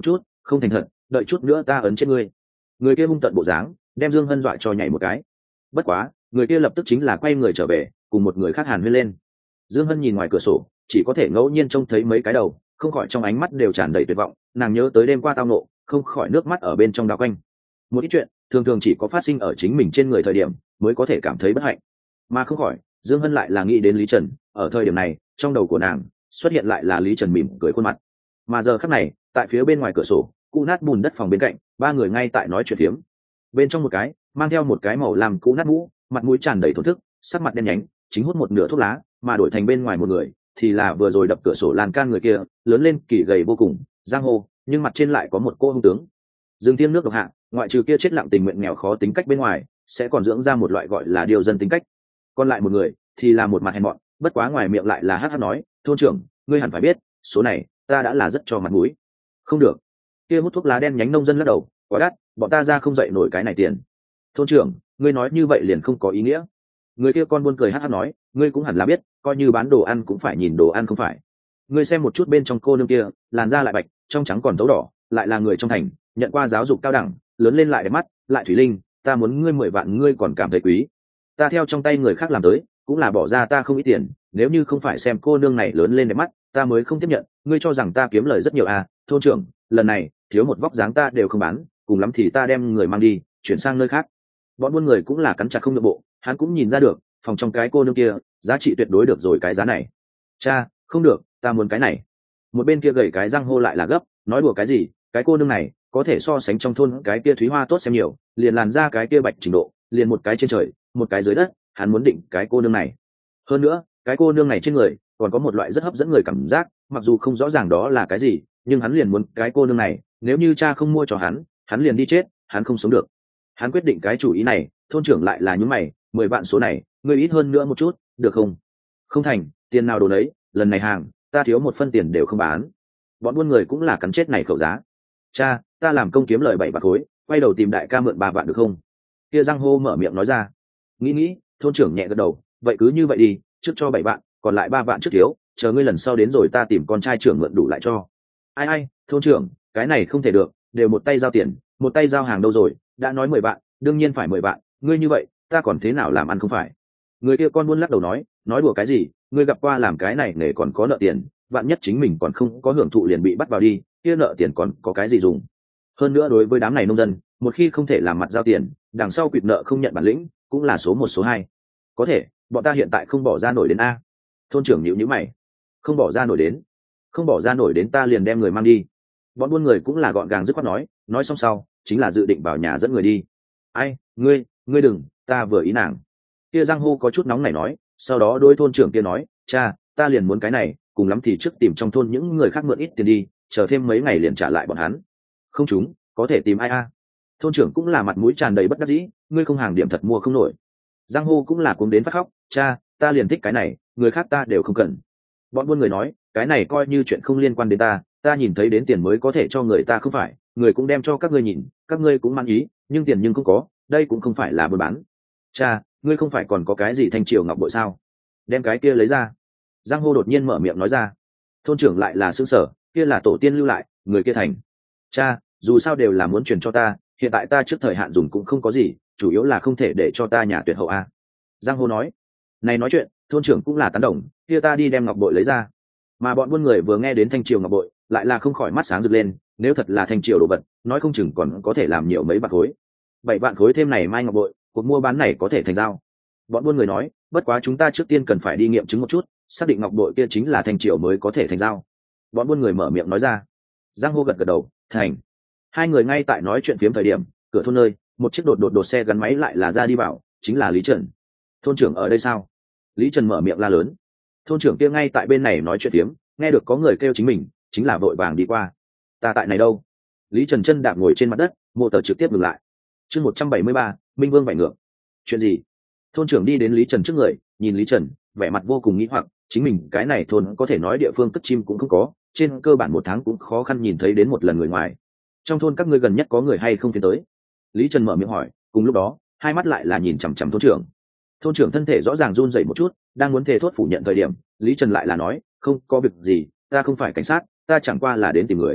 không thành thật, đợi chút nữa ta ấn chết ngươi. Người kia hung tận bộ dáng đem Dương Hân dọa cho nhảy một cái. Bất quá người kia lập tức chính là quay người trở về, cùng một người khác hàn huyên lên. Dương Hân nhìn ngoài cửa sổ, chỉ có thể ngẫu nhiên trông thấy mấy cái đầu, không khỏi trong ánh mắt đều tràn đầy tuyệt vọng. Nàng nhớ tới đêm qua tao nộ, không khỏi nước mắt ở bên trong đào quanh. Một ít chuyện thường thường chỉ có phát sinh ở chính mình trên người thời điểm mới có thể cảm thấy bất hạnh, mà không khỏi Dương Hân lại là nghĩ đến Lý Trần. Ở thời điểm này trong đầu của nàng xuất hiện lại là Lý Trần mỉm cười khuôn mặt. Mà giờ khắc này tại phía bên ngoài cửa sổ cũ nát bùn đất phòng bên cạnh, ba người ngay tại nói chuyện phiếm. Bên trong một cái mang theo một cái màu làm cũ nát mũ, mặt mũi tràn đầy thổn thức, sắc mặt đen nhánh, chính hút một nửa thuốc lá, mà đổi thành bên ngoài một người thì là vừa rồi đập cửa sổ lan can người kia, lớn lên kỳ gầy vô cùng, giang hồ, nhưng mặt trên lại có một cô hung tướng. Dương Thiên nước độc hạ, ngoại trừ kia chết lặng tình nguyện nghèo khó tính cách bên ngoài, sẽ còn dưỡng ra một loại gọi là điều dân tính cách. Còn lại một người thì là một mặt hèn mọn, bất quá ngoài miệng lại là hắc hắc nói, thôn trưởng, ngươi hẳn phải biết, số này ta đã là rất cho mặt mũi. Không được. Kia hút thuốc lá đen nhánh nông dân lắc đầu, quá đắt, bọn ta ra không dậy nổi cái này tiền. Thôn trưởng, ngươi nói như vậy liền không có ý nghĩa. Người kia con buôn cười hắc hắc nói, ngươi cũng hẳn là biết, coi như bán đồ ăn cũng phải nhìn đồ ăn không phải. Ngươi xem một chút bên trong cô nương kia, làn da lại bạch, trong trắng còn tấu đỏ, lại là người trong thành, nhận qua giáo dục cao đẳng, lớn lên lại đẹp mắt, lại thủy linh, ta muốn ngươi mười vạn ngươi còn cảm thấy quý. Ta theo trong tay người khác làm tới, cũng là bỏ ra ta không ít tiền, nếu như không phải xem cô nương này lớn lên đẹp mắt, ta mới không tiếp nhận. Ngươi cho rằng ta kiếm lời rất nhiều à? Thôn trưởng, lần này thiếu một vóc dáng ta đều không bán, cùng lắm thì ta đem người mang đi, chuyển sang nơi khác. Bọn buôn người cũng là cắn chặt không nhượng bộ, hắn cũng nhìn ra được, phòng trong cái cô nương kia, giá trị tuyệt đối được rồi cái giá này. Cha, không được, ta muốn cái này. Một bên kia gầy cái răng hô lại là gấp, nói đùa cái gì, cái cô nương này có thể so sánh trong thôn cái kia thúy hoa tốt xem nhiều, liền làn ra cái kia bạch trình độ, liền một cái trên trời, một cái dưới đất, hắn muốn định cái cô nương này. Hơn nữa, cái cô nương này trên người còn có một loại rất hấp dẫn người cảm giác, mặc dù không rõ ràng đó là cái gì, nhưng hắn liền muốn cái cô nương này, nếu như cha không mua cho hắn, hắn liền đi chết, hắn không sống được. Hắn quyết định cái chủ ý này. Thôn trưởng lại là nhúng mày, mười vạn số này, ngươi ít hơn nữa một chút, được không? Không thành, tiền nào đồ đấy, lần này hàng, ta thiếu một phân tiền đều không bán. Bọn buôn người cũng là cắn chết này khẩu giá. Cha, ta làm công kiếm lời bảy vạn khối, quay đầu tìm đại ca mượn ba vạn được không? Kia Giang hô mở miệng nói ra. Nghĩ nghĩ, thôn trưởng nhẹ gật đầu, vậy cứ như vậy đi, trước cho bảy vạn, còn lại ba vạn trước thiếu, chờ ngươi lần sau đến rồi ta tìm con trai trưởng mượn đủ lại cho. Ai ai, thôn trưởng, cái này không thể được, đều một tay giao tiền, một tay giao hàng đâu rồi, đã nói mười vạn, đương nhiên phải mười vạn, ngươi như vậy, ta còn thế nào làm ăn không phải? Người kia con buôn lắc đầu nói, nói đùa cái gì, ngươi gặp qua làm cái này nghề còn có nợ tiền, vạn nhất chính mình còn không có hưởng thụ liền bị bắt vào đi, kia nợ tiền còn có cái gì dùng? Hơn nữa đối với đám này nông dân, một khi không thể làm mặt giao tiền, đằng sau quỵt nợ không nhận bản lĩnh, cũng là số một số hai. Có thể, bọn ta hiện tại không bỏ ra nổi đến a. Thôn trưởng nhíu nhíu mày, không bỏ ra nổi đến, không bỏ ra nổi đến ta liền đem người mang đi. Bọn buôn người cũng là gọn gàng dứt khoát nói, nói xong sau, chính là dự định vào nhà dẫn người đi. Ai, ngươi, ngươi đừng, ta vừa ý nàng. Kia Giang hô có chút nóng này nói, sau đó đối thôn trưởng kia nói, cha, ta liền muốn cái này, cùng lắm thì trước tìm trong thôn những người khác mượn ít tiền đi, chờ thêm mấy ngày liền trả lại bọn hắn. Không chúng, có thể tìm ai a? Thôn trưởng cũng là mặt mũi tràn đầy bất đắc dĩ, ngươi không hàng điểm thật mua không nổi. Giang hô cũng là cuống đến phát khóc, cha, ta liền thích cái này, người khác ta đều không cần. Bọn buôn người nói, cái này coi như chuyện không liên quan đến ta, ta nhìn thấy đến tiền mới có thể cho người ta không phải, người cũng đem cho các ngươi nhìn, các ngươi cũng mang ý, nhưng tiền nhưng không có, đây cũng không phải là buôn bán. Cha, ngươi không phải còn có cái gì thanh triều ngọc bội sao? Đem cái kia lấy ra. Giang hô đột nhiên mở miệng nói ra. Thôn trưởng lại là xương sở, kia là tổ tiên lưu lại, người kia thành. Cha, dù sao đều là muốn truyền cho ta, hiện tại ta trước thời hạn dùng cũng không có gì, chủ yếu là không thể để cho ta nhà tuyệt hậu a. Giang hô nói. Này nói chuyện, thôn trưởng cũng là tán đồng, kia ta đi đem ngọc bội lấy ra. Mà bọn buôn người vừa nghe đến thanh triều ngọc bội, lại là không khỏi mắt sáng rực lên, nếu thật là thanh triều đồ vật, nói không chừng còn có thể làm nhiều mấy bạc khối. Bảy vạn khối thêm này mai ngọc bội, cuộc mua bán này có thể thành giao. Bọn buôn người nói, bất quá chúng ta trước tiên cần phải đi nghiệm chứng một chút, xác định ngọc bội kia chính là thanh triều mới có thể thành giao. Bọn buôn người mở miệng nói ra. Giang hô gật gật đầu, thành. Hai người ngay tại nói chuyện phiếm thời điểm, cửa thôn nơi, một chiếc đột đột đột xe gắn máy lại là ra đi vào, chính là Lý Trần. Thôn trưởng ở đây sao? Lý Trần mở miệng la lớn. Thôn trưởng kia ngay tại bên này nói chuyện phiếm, nghe được có người kêu chính mình, chính là vội vàng đi qua. Ta tại này đâu? Lý Trần chân đạp ngồi trên mặt đất, mô tờ trực tiếp ngừng lại. Chương một trăm bảy mươi ba, Minh Vương vảy ngược. Chuyện gì? Thôn trưởng đi đến Lý Trần trước người, nhìn Lý Trần, vẻ mặt vô cùng nghĩ hoặc, chính mình cái này thôn có thể nói địa phương cất chim cũng không có, trên cơ bản một tháng cũng khó khăn nhìn thấy đến một lần người ngoài. Trong thôn các ngươi gần nhất có người hay không tiến tới? Lý Trần mở miệng hỏi, cùng lúc đó, hai mắt lại là nhìn chằm chằm thôn trưởng. Thôn trưởng thân thể rõ ràng run rẩy một chút, đang muốn thề thốt phủ nhận thời điểm, Lý Trần lại là nói, không có việc gì, ta không phải cảnh sát, ta chẳng qua là đến tìm người.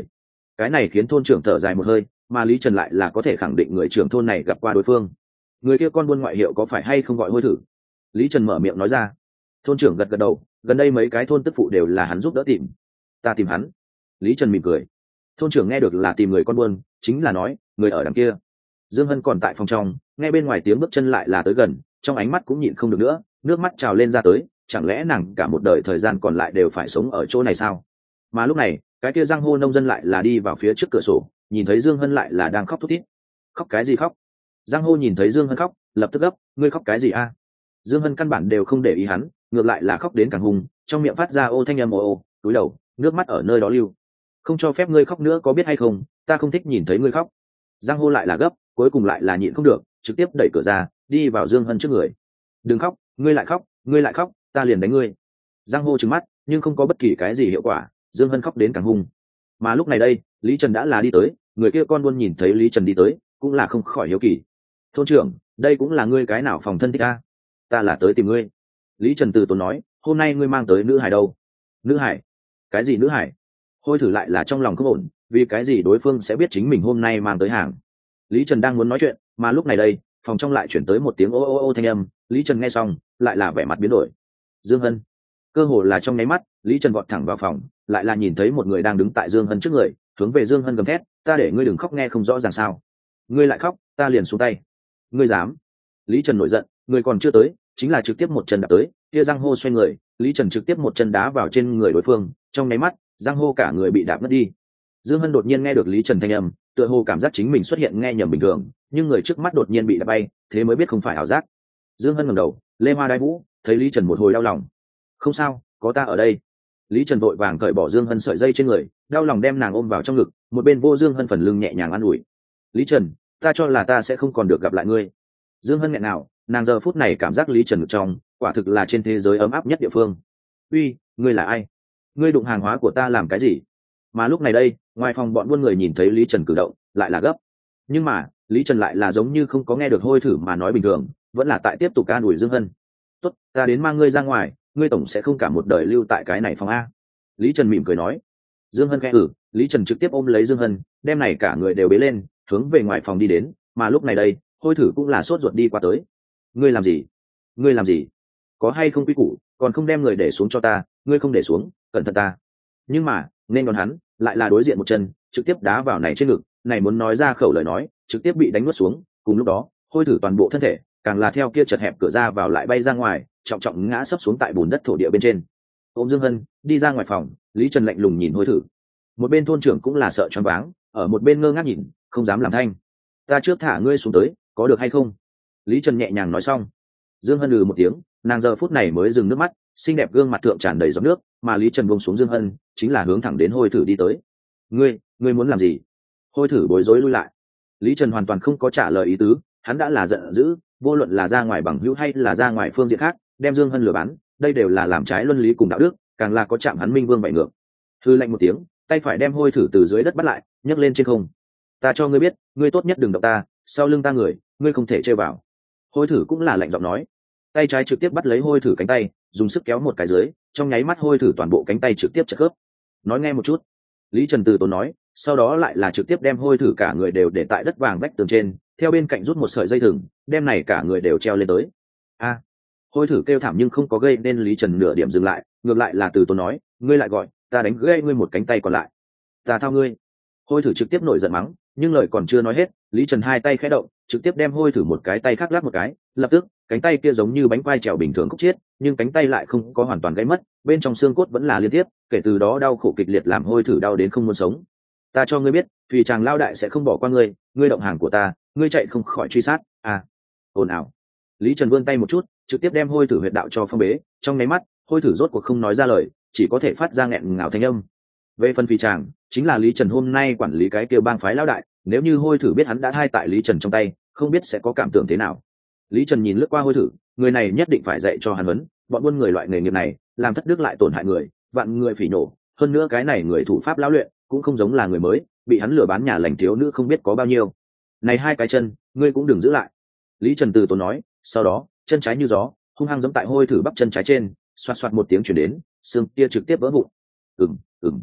cái này khiến thôn trưởng thở dài một hơi, mà Lý Trần lại là có thể khẳng định người trưởng thôn này gặp qua đối phương. Người kia con buôn ngoại hiệu có phải hay không gọi hôi thử? Lý Trần mở miệng nói ra. Thôn trưởng gật gật đầu, gần đây mấy cái thôn tức phụ đều là hắn giúp đỡ tìm. Ta tìm hắn. Lý Trần mỉm cười. Thôn trưởng nghe được là tìm người con buôn, chính là nói người ở đằng kia. Dương Hân còn tại phòng trong, nghe bên ngoài tiếng bước chân lại là tới gần, trong ánh mắt cũng nhịn không được nữa, nước mắt trào lên ra tới, chẳng lẽ nàng cả một đời thời gian còn lại đều phải sống ở chỗ này sao? Mà lúc này, cái kia giang hô nông dân lại là đi vào phía trước cửa sổ, nhìn thấy Dương Hân lại là đang khóc thút thít. Khóc cái gì khóc? Giang hô nhìn thấy Dương Hân khóc, lập tức gấp, ngươi khóc cái gì a? Dương Hân căn bản đều không để ý hắn, ngược lại là khóc đến càng hung, trong miệng phát ra ô thanh âm ồ ồ, túi đầu, nước mắt ở nơi đó lưu. Không cho phép ngươi khóc nữa có biết hay không, ta không thích nhìn thấy ngươi khóc. Giang hô lại là gấp, cuối cùng lại là nhịn không được, trực tiếp đẩy cửa ra, đi vào Dương Hân trước người. Đừng khóc, ngươi lại khóc, ngươi lại khóc, ta liền đánh ngươi. Giang hô trừng mắt, nhưng không có bất kỳ cái gì hiệu quả, Dương Hân khóc đến càng hung. Mà lúc này đây, Lý Trần đã là đi tới, người kia con buôn nhìn thấy Lý Trần đi tới, cũng là không khỏi hiếu kỳ. Thôn trưởng, đây cũng là ngươi cái nào phòng thân thích a? Ta là tới tìm ngươi. Lý Trần từ tốn nói, hôm nay ngươi mang tới nữ hải đâu? Nữ hải? Cái gì nữ hải? Hôi thử lại là trong lòng không ổn, vì cái gì đối phương sẽ biết chính mình hôm nay mang tới hàng. Lý Trần đang muốn nói chuyện, mà lúc này đây, phòng trong lại chuyển tới một tiếng ô ô ô thanh âm, Lý Trần nghe xong, lại là vẻ mặt biến đổi. Dương Hân. Cơ hồ là trong nháy mắt, Lý Trần vọt thẳng vào phòng, lại là nhìn thấy một người đang đứng tại Dương Hân trước người, hướng về Dương Hân gầm thét, ta để ngươi đừng khóc nghe không rõ ràng sao? Ngươi lại khóc, ta liền xuống tay. Ngươi dám? Lý Trần nổi giận, người còn chưa tới, chính là trực tiếp một chân đạp tới, kia Giang hô xoay người, Lý Trần trực tiếp một chân đá vào trên người đối phương, trong nháy mắt, Giang hô cả người bị đạp mất đi. Dương Hân đột nhiên nghe được Lý Trần thanh âm, tựa hồ cảm giác chính mình xuất hiện nghe nhầm bình thường, nhưng người trước mắt đột nhiên bị đạp bay, thế mới biết không phải ảo giác. Dương Hân ngẩng đầu, lê hoa đái vũ, thấy Lý Trần một hồi đau lòng. Không sao, có ta ở đây. Lý Trần vội vàng cởi bỏ Dương Hân sợi dây trên người, đau lòng đem nàng ôm vào trong ngực, một bên vô Dương Hân phần lưng nhẹ nhàng an ủi. Lý Trần, ta cho là ta sẽ không còn được gặp lại ngươi. Dương Hân nghẹn nào, nàng giờ phút này cảm giác Lý Trần ngực trong, quả thực là trên thế giới ấm áp nhất địa phương. Uy, ngươi là ai? Ngươi đụng hàng hóa của ta làm cái gì? Mà lúc này đây, ngoài phòng bọn buôn người nhìn thấy Lý Trần cử động, lại là gấp. Nhưng mà, Lý Trần lại là giống như không có nghe được hôi thử mà nói bình thường, vẫn là tại tiếp tục an ủi Dương Hân. Tốt, ta đến mang ngươi ra ngoài, ngươi tổng sẽ không cả một đời lưu tại cái này phòng a. Lý Trần mỉm cười nói. Dương Hân khẽ ử, Lý Trần trực tiếp ôm lấy Dương Hân, đem này cả người đều bế lên, hướng về ngoài phòng đi đến. Mà lúc này đây, hôi thử cũng là sốt ruột đi qua tới. Ngươi làm gì? Ngươi làm gì? Có hay không quy củ, còn không đem người để xuống cho ta, ngươi không để xuống, cẩn thận ta. Nhưng mà, nên đón hắn, lại là đối diện một chân, trực tiếp đá vào này trên ngực, này muốn nói ra khẩu lời nói, trực tiếp bị đánh nuốt xuống. Cùng lúc đó, hôi thử toàn bộ thân thể, càng là theo kia chật hẹp cửa ra vào lại bay ra ngoài, trọng trọng ngã sấp xuống tại bùn đất thổ địa bên trên. Ôm Dương Hân đi ra ngoài phòng, Lý Trần lạnh lùng nhìn hôi thử. Một bên thôn trưởng cũng là sợ choáng váng, ở một bên ngơ ngác nhìn, không dám làm thanh. Ta trước thả ngươi xuống tới, có được hay không? Lý Trần nhẹ nhàng nói xong. Dương Hân lừ một tiếng, nàng giờ phút này mới dừng nước mắt, xinh đẹp gương mặt thượng tràn đầy giọt nước, mà Lý Trần buông xuống Dương Hân, chính là hướng thẳng đến hôi thử đi tới. Ngươi, ngươi muốn làm gì? Hôi thử bối rối lui lại. Lý Trần hoàn toàn không có trả lời ý tứ, hắn đã là giận dữ, vô luận là ra ngoài bằng hữu hay là ra ngoài phương diện khác, đem Dương Hân lừa bán, đây đều là làm trái luân lý cùng đạo đức, càng là có chạm hắn minh vương bại ngược. Hư lạnh một tiếng, tay phải đem hôi thử từ dưới đất bắt lại, nhấc lên trên không. Ta cho ngươi biết, ngươi tốt nhất đừng động ta, sau lưng ta người, ngươi không thể chơi vào. Hôi thử cũng là lạnh giọng nói. Tay trái trực tiếp bắt lấy hôi thử cánh tay, dùng sức kéo một cái dưới, trong nháy mắt hôi thử toàn bộ cánh tay trực tiếp chặt khớp. Nói nghe một chút. Lý Trần từ tốn nói, sau đó lại là trực tiếp đem hôi thử cả người đều để tại đất vàng vách tường trên, theo bên cạnh rút một sợi dây thừng, đem này cả người đều treo lên tới. A. Hôi thử kêu thảm nhưng không có gây nên Lý Trần nửa điểm dừng lại, ngược lại là từ tốn nói, ngươi lại gọi, ta đánh gãy ngươi một cánh tay còn lại. Ta thao ngươi. Hôi thử trực tiếp nổi giận mắng, nhưng lời còn chưa nói hết, Lý Trần hai tay khẽ động, trực tiếp đem hôi thử một cái tay khác lắc một cái, lập tức cánh tay kia giống như bánh quai trèo bình thường khúc chiết, nhưng cánh tay lại không có hoàn toàn gãy mất, bên trong xương cốt vẫn là liên tiếp, kể từ đó đau khổ kịch liệt làm hôi thử đau đến không muốn sống. Ta cho ngươi biết, vì chàng lao đại sẽ không bỏ qua ngươi, ngươi động hàng của ta, ngươi chạy không khỏi truy sát. À, ồn ào. Lý Trần vươn tay một chút, trực tiếp đem hôi thử huyệt đạo cho phong bế, trong nháy mắt, hôi thử rốt cuộc không nói ra lời, chỉ có thể phát ra nghẹn ngào thanh âm. Về phần phi chàng, chính là Lý Trần hôm nay quản lý cái kia bang phái lão đại, nếu như hôi thử biết hắn đã hai tại Lý Trần trong tay, không biết sẽ có cảm tưởng thế nào. Lý Trần nhìn lướt qua hôi thử, người này nhất định phải dạy cho hắn vấn, bọn buôn người loại nghề nghiệp này, làm thất đức lại tổn hại người, vạn người phỉ nổ, hơn nữa cái này người thủ pháp lão luyện, cũng không giống là người mới, bị hắn lừa bán nhà lành thiếu nữ không biết có bao nhiêu. Này hai cái chân, ngươi cũng đừng giữ lại. Lý Trần từ tốn nói, sau đó, chân trái như gió, hung hăng giẫm tại hôi thử bắp chân trái trên, xoạt xoạt một tiếng truyền đến, xương kia trực tiếp vỡ vụn. Ừm, ừm.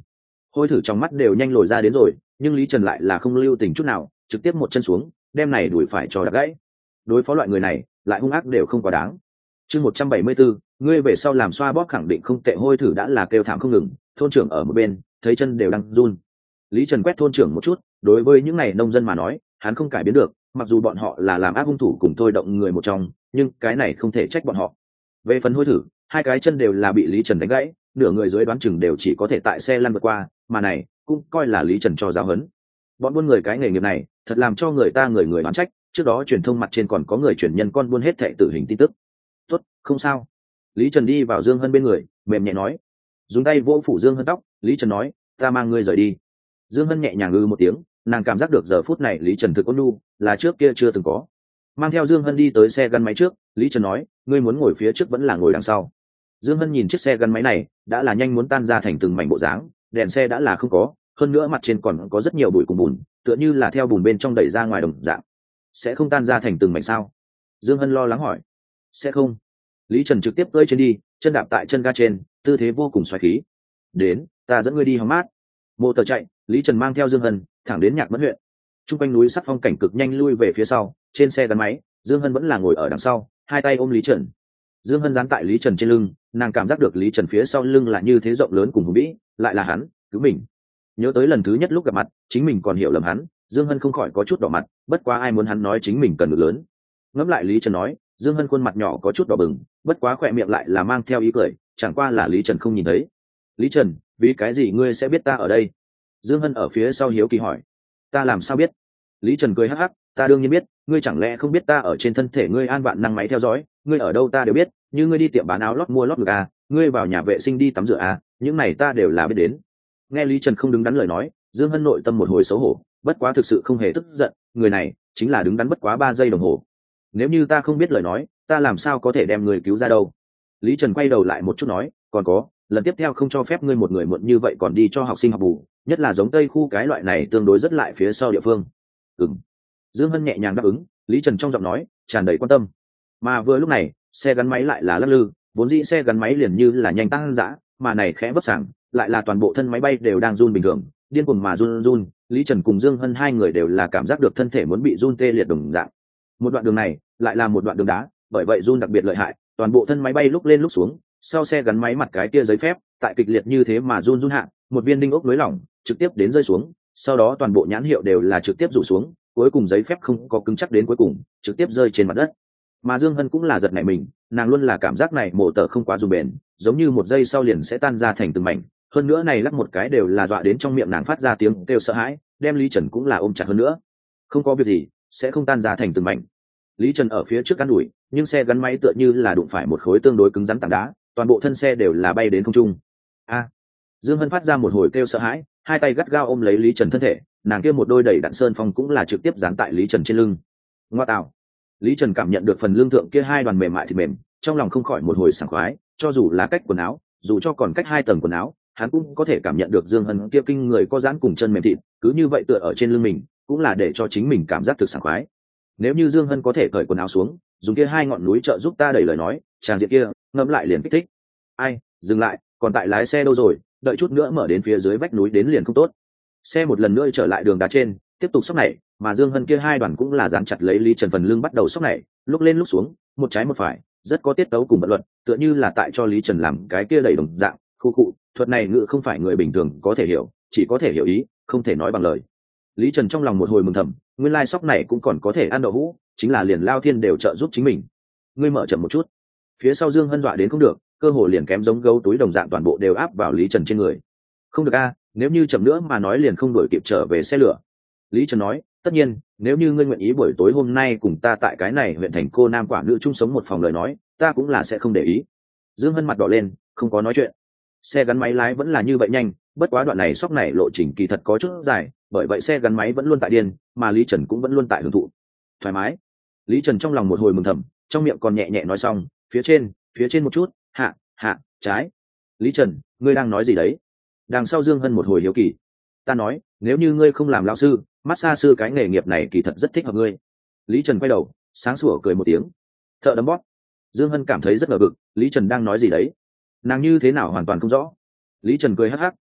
Hôi thử trong mắt đều nhanh lồi ra đến rồi, nhưng Lý Trần lại là không lưu tình chút nào, trực tiếp một chân xuống, đem này đuổi phải cho đập gãy. Đối phó loại người này lại hung ác đều không quá đáng. Chương một trăm bảy mươi bốn, ngươi về sau làm xoa bóp khẳng định không tệ. Hôi thử đã là kêu thảm không ngừng, thôn trưởng ở một bên thấy chân đều đang run. Lý Trần quét thôn trưởng một chút, đối với những này nông dân mà nói, hắn không cải biến được, mặc dù bọn họ là làm ác hung thủ cùng thôi động người một trong, nhưng cái này không thể trách bọn họ. Về phần hôi thử, hai cái chân đều là bị Lý Trần đánh gãy, nửa người dưới đoán chừng đều chỉ có thể tại xe lăn vượt qua, mà này cũng coi là Lý Trần cho giáo huấn. Bọn buôn người cái nghề nghiệp này, thật làm cho người ta người người oán trách, trước đó truyền thông mặt trên còn có người truyền nhân con buôn hết thệ tử hình tin tức. Tốt, không sao. Lý Trần đi vào Dương Hân bên người, mềm nhẹ nói, dùng tay vỗ phủ Dương Hân tóc. Lý Trần nói, ta mang ngươi rời đi. Dương Hân nhẹ nhàng ư một tiếng, nàng cảm giác được giờ phút này Lý Trần thực ôn nhu, là trước kia chưa từng có. Mang theo Dương Hân đi tới xe gắn máy trước, Lý Trần nói, ngươi muốn ngồi phía trước vẫn là ngồi đằng sau. Dương Hân nhìn chiếc xe gắn máy này, đã là nhanh muốn tan ra thành từng mảnh bộ dáng, đèn xe đã là không có, hơn nữa mặt trên còn có rất nhiều bụi cùng bùn, tựa như là theo bùn bên trong đẩy ra ngoài đồng dạng. Sẽ không tan ra thành từng mảnh sao? Dương Hân lo lắng hỏi. Sẽ không. Lý Trần trực tiếp cưỡi trên đi, chân đạp tại chân ga trên, tư thế vô cùng xoáy khí. Đến, ta dẫn ngươi đi hóng mát. Mô tờ chạy, Lý Trần mang theo Dương Hân thẳng đến Nhạc Mẫn huyện. Trung quanh núi sắc phong cảnh cực nhanh lui về phía sau, trên xe gắn máy, Dương Hân vẫn là ngồi ở đằng sau, hai tay ôm Lý Trần. Dương Hân dán tại Lý Trần trên lưng, nàng cảm giác được Lý Trần phía sau lưng là như thế rộng lớn cùng hùng vĩ, lại là hắn cứu mình. Nhớ tới lần thứ nhất lúc gặp mặt, chính mình còn hiểu lầm hắn, Dương Hân không khỏi có chút đỏ mặt, bất quá ai muốn hắn nói chính mình cần ngực lớn. Ngẫm lại Lý Trần nói, Dương Hân khuôn mặt nhỏ có chút đỏ bừng, bất quá khỏe miệng lại là mang theo ý cười, chẳng qua là Lý Trần không nhìn thấy. Lý Trần, vì cái gì ngươi sẽ biết ta ở đây? Dương Hân ở phía sau hiếu kỳ hỏi. Ta làm sao biết? Lý Trần cười hắc hắc, ta đương nhiên biết, ngươi chẳng lẽ không biết ta ở trên thân thể ngươi an vạn năng máy theo dõi, ngươi ở đâu ta đều biết, như ngươi đi tiệm bán áo lót mua lót ngực à, ngươi vào nhà vệ sinh đi tắm rửa à, những này ta đều là biết đến. Nghe Lý Trần không đứng đắn lời nói, Dương Hân nội tâm một hồi xấu hổ, bất quá thực sự không hề tức giận, người này chính là đứng đắn bất quá ba giây đồng hồ. Nếu như ta không biết lời nói, ta làm sao có thể đem người cứu ra đâu? Lý Trần quay đầu lại một chút nói, còn có, lần tiếp theo không cho phép ngươi một người muộn như vậy còn đi cho học sinh học bù, nhất là giống Tây khu cái loại này tương đối rất lại phía sau địa phương. Ừm. Dương Hân nhẹ nhàng đáp ứng, Lý Trần trong giọng nói tràn đầy quan tâm. Mà vừa lúc này, xe gắn máy lại là lắc lư, vốn dĩ xe gắn máy liền như là nhanh tăng dã, mà này khẽ vấp sảng, lại là toàn bộ thân máy bay đều đang run bình thường, điên cuồng mà run run. Lý Trần cùng Dương Hân hai người đều là cảm giác được thân thể muốn bị run tê liệt đồng dạng. Một đoạn đường này lại là một đoạn đường đá, bởi vậy run đặc biệt lợi hại, toàn bộ thân máy bay lúc lên lúc xuống, sau xe gắn máy mặt cái kia giấy phép, tại kịch liệt như thế mà run run hạ, một viên đinh ốc nới lỏng, trực tiếp đến rơi xuống, sau đó toàn bộ nhãn hiệu đều là trực tiếp rủ xuống, cuối cùng giấy phép không có cứng chắc đến cuối cùng, trực tiếp rơi trên mặt đất. Mà Dương Hân cũng là giật nảy mình, nàng luôn là cảm giác này mổ tờ không quá dù bền, giống như một giây sau liền sẽ tan ra thành từng mảnh, hơn nữa này lắc một cái đều là dọa đến trong miệng nàng phát ra tiếng kêu sợ hãi, đem Lý Trần cũng là ôm chặt hơn nữa. Không có việc gì, sẽ không tan ra thành từng mảnh. Lý Trần ở phía trước ăn đuổi, nhưng xe gắn máy tựa như là đụng phải một khối tương đối cứng rắn tảng đá, toàn bộ thân xe đều là bay đến không trung. A! Dương Hân phát ra một hồi kêu sợ hãi, hai tay gắt gao ôm lấy Lý Trần thân thể, nàng kia một đôi đẩy đạn sơn phong cũng là trực tiếp dán tại Lý Trần trên lưng. Ngoa tạo! Lý Trần cảm nhận được phần lương thượng kia hai đoàn mềm mại thì mềm, trong lòng không khỏi một hồi sảng khoái, cho dù là cách quần áo, dù cho còn cách hai tầng quần áo, hắn cũng có thể cảm nhận được Dương Hân kia kinh người có dán cùng chân mềm thịt, cứ như vậy tựa ở trên lưng mình, cũng là để cho chính mình cảm giác thực sảng khoái. Nếu như Dương Hân có thể cởi quần áo xuống, dùng kia hai ngọn núi trợ giúp ta đẩy lời nói, tràng diện kia, ngẫm lại liền kích thích. Ai, dừng lại, còn tại lái xe đâu rồi, đợi chút nữa mở đến phía dưới vách núi đến liền không tốt. Xe một lần nữa trở lại đường đá trên, tiếp tục sóc nảy, mà Dương Hân kia hai đoàn cũng là dán chặt lấy Lý Trần phần lưng bắt đầu sóc nảy, lúc lên lúc xuống, một trái một phải, rất có tiết tấu cùng bật luật, tựa như là tại cho Lý Trần làm cái kia đẩy đồng dạng, khu cụ, thuật này ngữ không phải người bình thường có thể hiểu, chỉ có thể hiểu ý, không thể nói bằng lời. Lý Trần trong lòng một hồi mừng thầm, nguyên lai sóc này cũng còn có thể ăn đậu hũ, chính là liền Lao Thiên đều trợ giúp chính mình. Ngươi mở chậm một chút. Phía sau Dương Hân dọa đến không được, cơ hồ liền kém giống gấu túi đồng dạng toàn bộ đều áp vào Lý Trần trên người. Không được a, nếu như chậm nữa mà nói liền không đuổi kịp trở về xe lửa. Lý Trần nói, tất nhiên, nếu như ngươi nguyện ý buổi tối hôm nay cùng ta tại cái này huyện thành cô nam quả nữ chung sống một phòng lời nói, ta cũng là sẽ không để ý. Dương Hân mặt đỏ lên, không có nói chuyện. Xe gắn máy lái vẫn là như vậy nhanh, bất quá đoạn này sóc này lộ trình kỳ thật có chút dài, bởi vậy xe gắn máy vẫn luôn tại điên, mà Lý Trần cũng vẫn luôn tại hưởng thụ. Thoải mái. Lý Trần trong lòng một hồi mừng thầm, trong miệng còn nhẹ nhẹ nói xong, phía trên, phía trên một chút, hạ, hạ, trái. Lý Trần, ngươi đang nói gì đấy? Đằng sau Dương Hân một hồi hiếu kỳ. Ta nói, nếu như ngươi không làm lão sư, massage sư cái nghề nghiệp này kỳ thật rất thích hợp ngươi. Lý Trần quay đầu, sáng sủa cười một tiếng. Thợ đấm bóp. Dương Hân cảm thấy rất ngờ vực, Lý Trần đang nói gì đấy? Nàng như thế nào hoàn toàn không rõ. Lý Trần cười hắc hắc,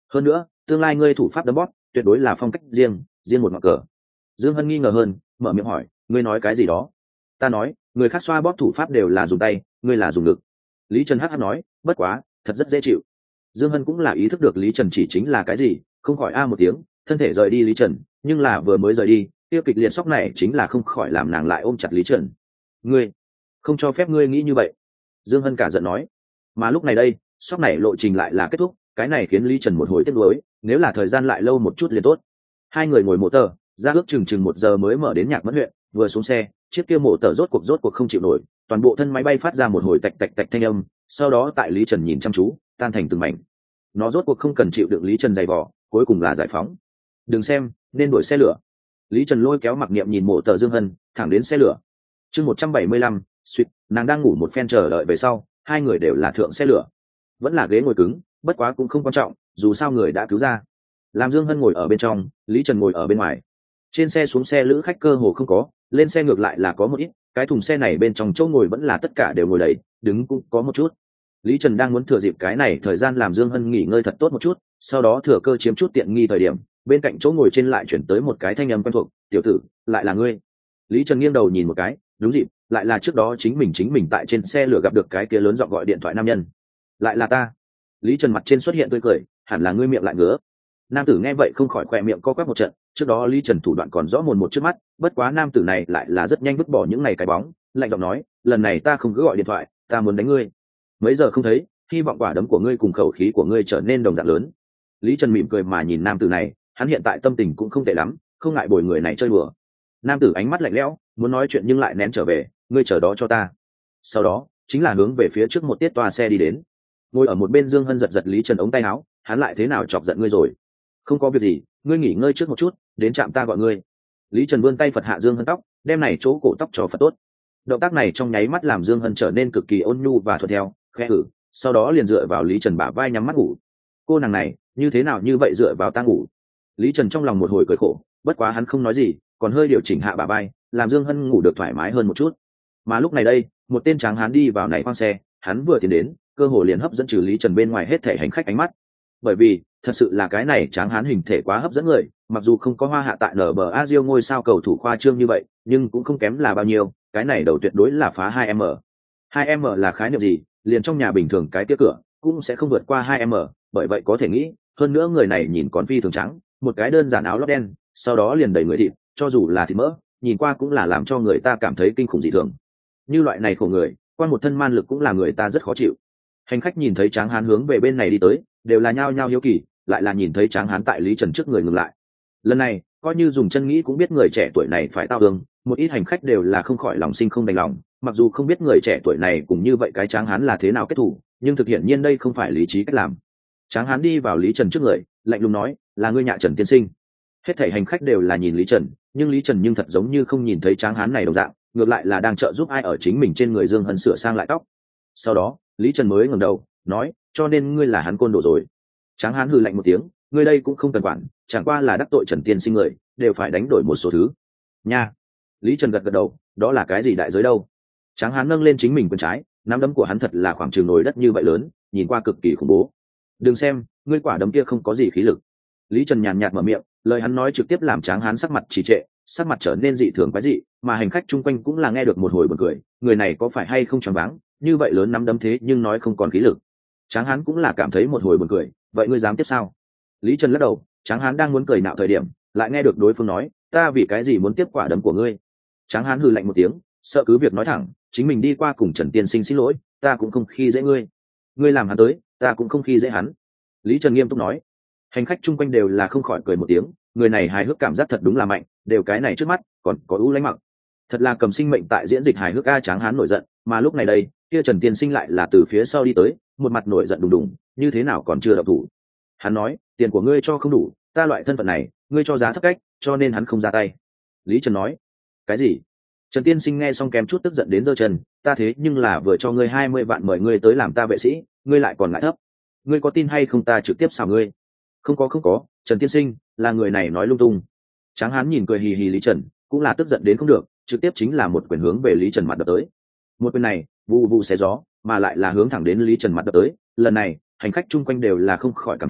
hơn nữa tương lai ngươi thủ pháp đấm bóp tuyệt đối là phong cách riêng riêng một ngọn cờ. Dương Hân nghi ngờ hơn mở miệng hỏi, ngươi nói cái gì đó? Ta nói người khác xoa bóp thủ pháp đều là dùng tay, ngươi là dùng ngực. Lý Trần hắc hắc nói, bất quá thật rất dễ chịu. Dương Hân cũng là ý thức được Lý Trần chỉ chính là cái gì, không khỏi a một tiếng, thân thể rời đi Lý Trần, nhưng là vừa mới rời đi tiêu kịch liệt sốc này chính là không khỏi làm nàng lại ôm chặt Lý Trần. Ngươi không cho phép ngươi nghĩ như vậy. Dương Hân cả giận nói. Mà lúc này đây sốc này lộ trình lại là kết thúc, cái này khiến Lý Trần một hồi tiếc nuối, nếu là thời gian lại lâu một chút liền tốt. Hai người ngồi mộ tờ ra ước chừng chừng một giờ mới mở đến Nhạc Mẫn huyện, vừa xuống xe chiếc kia mộ tờ rốt cuộc rốt cuộc không chịu nổi, toàn bộ thân máy bay phát ra một hồi tạch tạch tạch thanh âm, sau đó tại Lý Trần nhìn chăm chú tan thành từng mảnh. Nó rốt cuộc không cần chịu đựng Lý Trần giày vò, cuối cùng là giải phóng. Đừng xem nên đuổi xe lửa. Lý Trần lôi kéo Mặc Niệm nhìn mộ tờ Dương Hân thẳng đến xe lửa. Chương một trăm bảy mươi lăm, suýt, nàng đang ngủ một phen chờ đợi về sau, hai người đều là thượng xe lửa. Vẫn là ghế ngồi cứng, bất quá cũng không quan trọng, dù sao người đã cứu ra. Làm Dương Hân ngồi ở bên trong, Lý Trần ngồi ở bên ngoài. Trên xe xuống xe lữ khách cơ hồ không có, lên xe ngược lại là có một ít, cái thùng xe này bên trong chỗ ngồi vẫn là tất cả đều ngồi đầy, đứng cũng có một chút. Lý Trần đang muốn thừa dịp cái này thời gian làm Dương Hân nghỉ ngơi thật tốt một chút, sau đó thừa cơ chiếm chút tiện nghi thời điểm, bên cạnh chỗ ngồi trên lại chuyển tới một cái thanh âm quen thuộc, "Tiểu tử, lại là ngươi." Lý Trần nghiêng đầu nhìn một cái, đúng dịp, lại là trước đó chính mình chính mình tại trên xe lửa gặp được cái kia lớn giọng gọi điện thoại nam nhân. "Lại là ta." Lý Trần mặt trên xuất hiện tươi cười, "Hẳn là ngươi miệng lại ngứa." Nam tử nghe vậy không khỏi khỏe miệng co quắp một trận, trước đó Lý Trần thủ đoạn còn rõ mồn một trước mắt, bất quá nam tử này lại là rất nhanh vứt bỏ những này cái bóng, lạnh giọng nói, "Lần này ta không cứ gọi điện thoại, ta muốn đánh ngươi. Mấy giờ không thấy, hy vọng quả đấm của ngươi cùng khẩu khí của ngươi trở nên đồng dạng lớn." Lý Trần mỉm cười mà nhìn nam tử này, hắn hiện tại tâm tình cũng không tệ lắm, không ngại bồi người này chơi đùa. Nam tử ánh mắt lạnh lẽo, muốn nói chuyện nhưng lại nén trở về, "Ngươi chờ đó cho ta." Sau đó chính là hướng về phía trước một tiết toa xe đi đến. Ngồi ở một bên Dương Hân giật giật Lý Trần ống tay áo, hắn lại thế nào chọc giận ngươi rồi? "Không có việc gì, ngươi nghỉ ngơi trước một chút, đến trạm ta gọi ngươi." Lý Trần vươn tay phật hạ Dương Hân tóc, đem này chỗ cổ tóc cho phật tốt. Động tác này trong nháy mắt làm Dương Hân trở nên cực kỳ ôn nhu và thuận theo, khẽ ử, sau đó liền dựa vào Lý Trần bả vai nhắm mắt ngủ. Cô nàng này như thế nào như vậy dựa vào ta ngủ? Lý Trần trong lòng một hồi cười khổ, bất quá hắn không nói gì, còn hơi điều chỉnh hạ bả vai, làm Dương Hân ngủ được thoải mái hơn một chút. Mà lúc này đây, một tên tráng hán đi vào này khoang xe, hắn vừa tiến đến, cơ hồ liền hấp dẫn trừ Lý Trần bên ngoài hết thể hành khách ánh mắt. Bởi vì, thật sự là cái này tráng hán hình thể quá hấp dẫn người, mặc dù không có hoa hạ tại en bê a Rio ngôi sao cầu thủ khoa trương như vậy, nhưng cũng không kém là bao nhiêu, cái này đầu tuyệt đối là phá hai mét. hai mét là khái niệm gì? Liền trong nhà bình thường cái kia cửa cũng sẽ không vượt qua hai mét, bởi vậy có thể nghĩ, hơn nữa người này nhìn còn phi thường trắng, một cái đơn giản áo lót đen, sau đó liền đầy người thịt, cho dù là thịt mỡ, nhìn qua cũng là làm cho người ta cảm thấy kinh khủng dị thường. Như loại này khổ người, qua một thân man lực cũng là người ta rất khó chịu. Hành khách nhìn thấy tráng hán hướng về bên này đi tới, đều là nhao nhao hiếu kỳ, lại là nhìn thấy tráng hán tại Lý Trần trước người ngừng lại. Lần này, coi như dùng chân nghĩ cũng biết người trẻ tuổi này phải tao đường, một ít hành khách đều là không khỏi lòng sinh không đành lòng, mặc dù không biết người trẻ tuổi này cũng như vậy cái tráng hán là thế nào kết thủ, nhưng thực hiện nhiên đây không phải lý trí cách làm. Tráng hán đi vào Lý Trần trước người, lạnh lùng nói, "Là ngươi Nhạ Trần tiên sinh." Hết thảy hành khách đều là nhìn Lý Trần, nhưng Lý Trần nhưng thật giống như không nhìn thấy tráng hán này đồng dạng, ngược lại là đang trợ giúp ai ở chính mình trên người Dương Hân sửa sang lại tóc. Sau đó, Lý Trần mới ngẩng đầu, nói, "Cho nên ngươi là hắn côn đồ rồi." Tráng hán hừ lạnh một tiếng, "Ngươi đây cũng không cần quản, chẳng qua là đắc tội Trần tiên sinh người, đều phải đánh đổi một số thứ." Nha. Lý Trần gật gật đầu, "Đó là cái gì đại giới đâu?" Tráng hán nâng lên chính mình quyền trái, nắm đấm của hắn thật là khoảng trường nồi đất như vậy lớn, nhìn qua cực kỳ khủng bố. "Đừng xem, ngươi quả đấm kia không có gì khí lực." Lý Trần nhàn nhạt mở miệng, lời hắn nói trực tiếp làm tráng hán sắc mặt trì trệ, sắc mặt trở nên dị thường quái dị, mà hành khách chung quanh cũng là nghe được một hồi buồn cười, người này có phải hay không choáng váng, như vậy lớn nắm đấm thế nhưng nói không còn khí lực. Tráng hán cũng là cảm thấy một hồi buồn cười, "Vậy ngươi dám tiếp sao?" Lý Trần lắc đầu, tráng hán đang muốn cười nạo thời điểm, lại nghe được đối phương nói, "Ta vì cái gì muốn tiếp quả đấm của ngươi?" Tráng hán hừ lạnh một tiếng, sợ cứ việc nói thẳng, chính mình đi qua cùng Trần tiên sinh xin lỗi, "Ta cũng không khi dễ ngươi. Ngươi làm hắn tới, ta cũng không khi dễ hắn." Lý Trần nghiêm túc nói. Hành khách chung quanh đều là không khỏi cười một tiếng, người này hài hước cảm giác thật đúng là mạnh, đều cái này trước mắt, còn có ưu lãnh mặc. Thật là cầm sinh mệnh tại diễn dịch hài hước a. Tráng hán nổi giận, mà lúc này đây, kia Trần tiên sinh lại là từ phía sau đi tới, một mặt nổi giận đùng đùng, như thế nào còn chưa động thủ. Hắn nói, "Tiền của ngươi cho không đủ, ta loại thân phận này, ngươi cho giá thấp cách, cho nên hắn không ra tay." Lý Trần nói, "Cái gì?" Trần tiên sinh nghe xong kém chút tức giận đến giơ chân, "Ta thế nhưng là vừa cho ngươi hai mươi vạn mời ngươi tới làm ta vệ sĩ, ngươi lại còn ngại thấp. Ngươi có tin hay không ta trực tiếp xào ngươi?" "Không có không có, Trần tiên sinh, là người này nói lung tung." Tráng hán nhìn cười hì hì Lý Trần, cũng là tức giận đến không được, trực tiếp chính là một quyền hướng về Lý Trần mặt đập tới. Một quyền này, vụ vụ xé gió, mà lại là hướng thẳng đến Lý Trần mặt đập tới. Lần này, hành khách chung quanh đều là không khỏi cảm thán,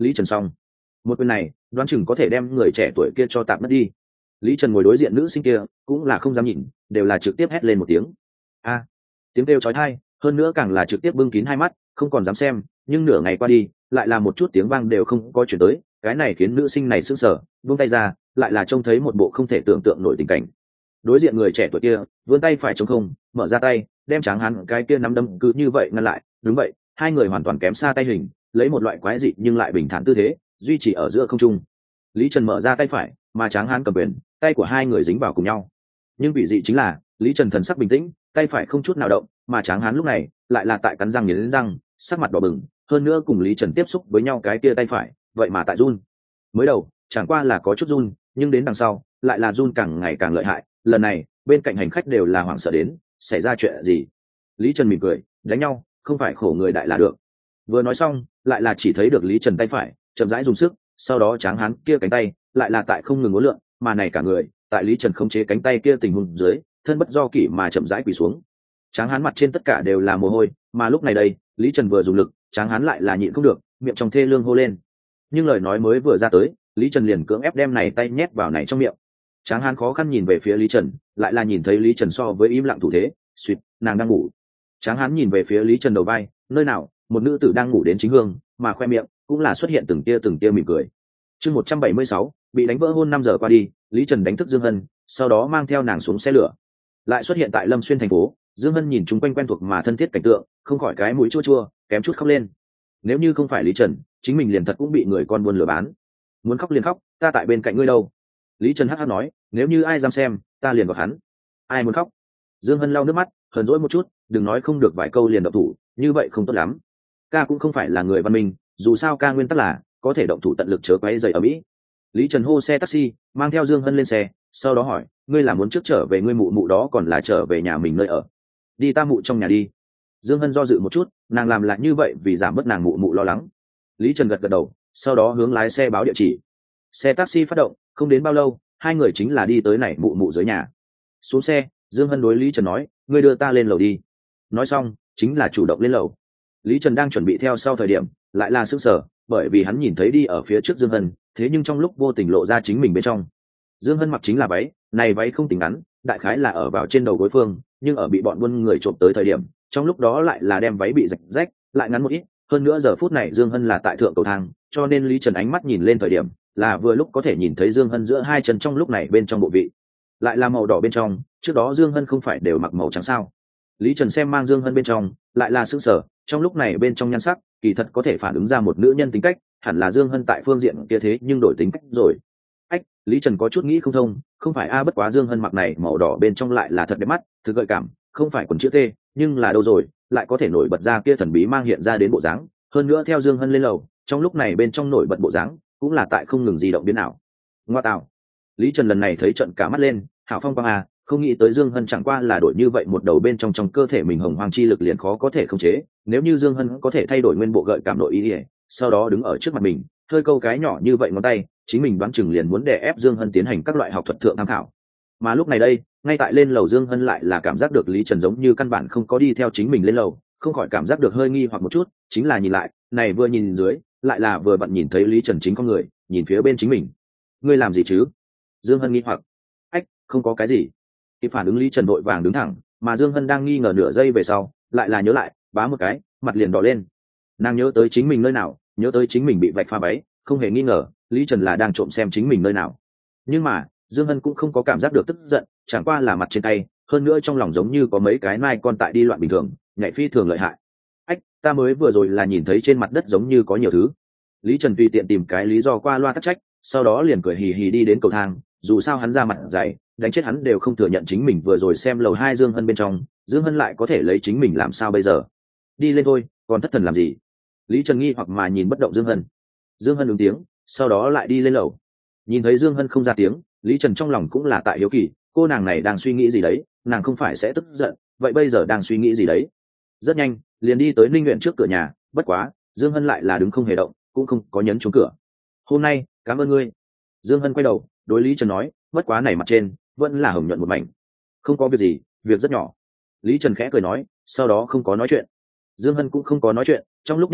Lý Trần xong một quyền này đoán chừng có thể đem người trẻ tuổi kia cho tạm mất đi. Lý Trần ngồi đối diện nữ sinh kia cũng là không dám nhìn, đều là trực tiếp hét lên một tiếng a. Tiếng kêu chói tai, hơn nữa càng là trực tiếp bưng kín hai mắt, không còn dám xem. Nhưng nửa ngày qua đi, lại là một chút tiếng vang đều không có chuyển tới. Cái này khiến nữ sinh này sững sờ, buông tay ra, lại là trông thấy một bộ không thể tưởng tượng nổi tình cảnh. Đối diện người trẻ tuổi kia vươn tay phải trống không, mở ra tay đem Tráng Hán cái kia nắm đấm cứ như vậy ngăn lại. Đúng vậy, hai người hoàn toàn kém xa tay hình, lấy một loại quái dị nhưng lại bình thản tư thế duy trì ở giữa không trung. Lý Trần mở ra tay phải, mà Tráng Hán cầm quyền, tay của hai người dính vào cùng nhau. Nhưng vị dị chính là Lý Trần thần sắc bình tĩnh, tay phải không chút nào động, mà Tráng Hán lúc này lại là tại cắn răng nghiến răng, sắc mặt đỏ bừng, hơn nữa cùng Lý Trần tiếp xúc với nhau cái kia tay phải vậy mà tại run. Mới đầu chẳng qua là có chút run, nhưng đến đằng sau lại là run càng ngày càng lợi hại. Lần này bên cạnh hành khách đều là hoảng sợ đến, xảy ra chuyện gì? Lý Trần mỉm cười, đánh nhau không phải khổ người đại là được. Vừa nói xong lại là chỉ thấy được Lý Trần tay phải chậm rãi dùng sức, sau đó Tráng Hán kia cánh tay lại là tại không ngừng uốn lượn, mà này cả người tại Lý Trần khống chế cánh tay kia tình huống dưới, thân bất do kỷ mà chậm rãi quỳ xuống. Tráng Hán mặt trên tất cả đều là mồ hôi, mà lúc này đây Lý Trần vừa dùng lực, Tráng Hán lại là nhịn không được, miệng trong thê lương hô lên. Nhưng lời nói mới vừa ra tới, Lý Trần liền cưỡng ép đem này tay nhét vào này trong miệng. Tráng Hán khó khăn nhìn về phía Lý Trần, lại là nhìn thấy Lý Trần so với im lặng thủ thế, suýt, nàng đang ngủ. Tráng Hán nhìn về phía Lý Trần đầu vai, nơi nào một nữ tử đang ngủ đến chính hương, mà khoe miệng cũng là xuất hiện từng tia từng tia mỉm cười. Chương một trăm bảy mươi sáu, bị đánh vỡ hôn năm giờ qua đi, Lý Trần đánh thức Dương Hân, sau đó mang theo nàng xuống xe lửa. Lại xuất hiện tại Lâm Xuyên thành phố, Dương Hân nhìn chúng quanh quen thuộc mà thân thiết cảnh tượng, không khỏi cái mũi chua chua, kém chút khóc lên. Nếu như không phải Lý Trần, chính mình liền thật cũng bị người con buôn lừa bán. Muốn khóc liền khóc, ta tại bên cạnh ngươi đâu. Lý Trần hắc hắc nói, nếu như ai dám xem, ta liền gọi hắn. Ai muốn khóc? Dương Hân lau nước mắt, hờn dỗi một chút, đừng nói không được vài câu liền động thủ, như vậy không tốt lắm. Ca cũng không phải là người văn minh, dù sao ca nguyên tắc là có thể động thủ tận lực chớ quấy rầy ở mỹ. Lý Trần hô xe taxi, mang theo Dương Hân lên xe, sau đó hỏi, ngươi là muốn trước trở về ngươi mụ mụ đó còn là trở về nhà mình nơi ở? Đi ta mụ trong nhà đi. Dương Hân do dự một chút, nàng làm lại như vậy vì giảm bớt nàng mụ mụ lo lắng. Lý Trần gật gật đầu, sau đó hướng lái xe báo địa chỉ. Xe taxi phát động, không đến bao lâu, hai người chính là đi tới này mụ mụ dưới nhà. Xuống xe, Dương Hân đối Lý Trần nói, ngươi đưa ta lên lầu đi. Nói xong, chính là chủ động lên lầu. Lý Trần đang chuẩn bị theo sau thời điểm, lại là sững sờ, bởi vì hắn nhìn thấy đi ở phía trước Dương Hân, thế nhưng trong lúc vô tình lộ ra chính mình bên trong. Dương Hân mặc chính là váy, này váy không tính ngắn, đại khái là ở vào trên đầu gối phương, nhưng ở bị bọn buôn người trộm tới thời điểm, trong lúc đó lại là đem váy bị rạch rách, lại ngắn một ít. Hơn nữa giờ phút này Dương Hân là tại thượng cầu thang, cho nên Lý Trần ánh mắt nhìn lên thời điểm, là vừa lúc có thể nhìn thấy Dương Hân giữa hai chân trong lúc này bên trong bộ vị, lại là màu đỏ bên trong. Trước đó Dương Hân không phải đều mặc màu trắng sao? Lý Trần xem mang Dương Hân bên trong, lại là sững sờ, trong lúc này bên trong nhan sắc, kỳ thật có thể phản ứng ra một nữ nhân tính cách, hẳn là Dương Hân tại phương diện kia thế nhưng đổi tính cách rồi. Ách, Lý Trần có chút nghĩ không thông, không phải a bất quá Dương Hân mặc này màu đỏ bên trong lại là thật đẹp mắt, thực gợi cảm, không phải quần chữ T, nhưng là đâu rồi, lại có thể nổi bật ra kia thần bí mang hiện ra đến bộ dáng. Hơn nữa theo Dương Hân lên lầu, trong lúc này bên trong nổi bật bộ dáng, cũng là tại không ngừng di động biến ảo. Ngoa tạo. Lý Trần lần này thấy trận cả mắt lên, hảo phong quang à, không nghĩ tới Dương Hân chẳng qua là đổi như vậy một đầu bên trong trong cơ thể mình hồng hoàng chi lực liền khó có thể khống chế. Nếu như Dương Hân có thể thay đổi nguyên bộ gợi cảm nội ý, sau đó đứng ở trước mặt mình, hơi câu cái nhỏ như vậy ngón tay, chính mình đoán chừng liền muốn đè ép Dương Hân tiến hành các loại học thuật thượng tham khảo. Mà lúc này đây, ngay tại lên lầu Dương Hân lại là cảm giác được Lý Trần giống như căn bản không có đi theo chính mình lên lầu, không khỏi cảm giác được hơi nghi hoặc một chút, chính là nhìn lại, này vừa nhìn dưới, lại là vừa vặn nhìn thấy Lý Trần chính con người, nhìn phía bên chính mình. Ngươi làm gì chứ? Dương Hân nghi hoặc. Ách, không có cái gì. Khi phản ứng Lý Trần vội vàng đứng thẳng, mà Dương Hân đang nghi ngờ nửa giây về sau, lại là nhớ lại, bá một cái, mặt liền đỏ lên. Nàng nhớ tới chính mình nơi nào, nhớ tới chính mình bị vạch pha váy, không hề nghi ngờ, Lý Trần là đang trộm xem chính mình nơi nào. Nhưng mà, Dương Hân cũng không có cảm giác được tức giận, chẳng qua là mặt trên tay, hơn nữa trong lòng giống như có mấy cái nai con tại đi loạn bình thường, nhảy phi thường lợi hại. Ách, ta mới vừa rồi là nhìn thấy trên mặt đất giống như có nhiều thứ. Lý Trần tùy tiện tìm cái lý do qua loa tắc trách, sau đó liền cười hì hì đi đến cầu thang, dù sao hắn ra mặt dày, đánh chết hắn đều không thừa nhận chính mình vừa rồi xem lầu hai Dương Hân bên trong, Dương Hân lại có thể lấy chính mình làm sao bây giờ? Đi lên thôi, còn thất thần làm gì? Lý Trần nghi hoặc mà nhìn bất động Dương Hân. Dương Hân ứng tiếng, sau đó lại đi lên lầu. Nhìn thấy Dương Hân không ra tiếng, Lý Trần trong lòng cũng là tại hiếu kỳ, cô nàng này đang suy nghĩ gì đấy, nàng không phải sẽ tức giận, vậy bây giờ đang suy nghĩ gì đấy? Rất nhanh, liền đi tới Ninh Nguyện trước cửa nhà, bất quá, Dương Hân lại là đứng không hề động, cũng không có nhấn chuông cửa. Hôm nay, cảm ơn ngươi. Dương Hân quay đầu, đối Lý Trần nói, bất quá này mặt trên vẫn là hồng nhuận một mảnh. Không có việc gì, việc rất nhỏ. Lý Trần khẽ cười nói, sau đó không có nói chuyện. Dương Hân cũng không có nói chuyện, trong lúc nhất thời,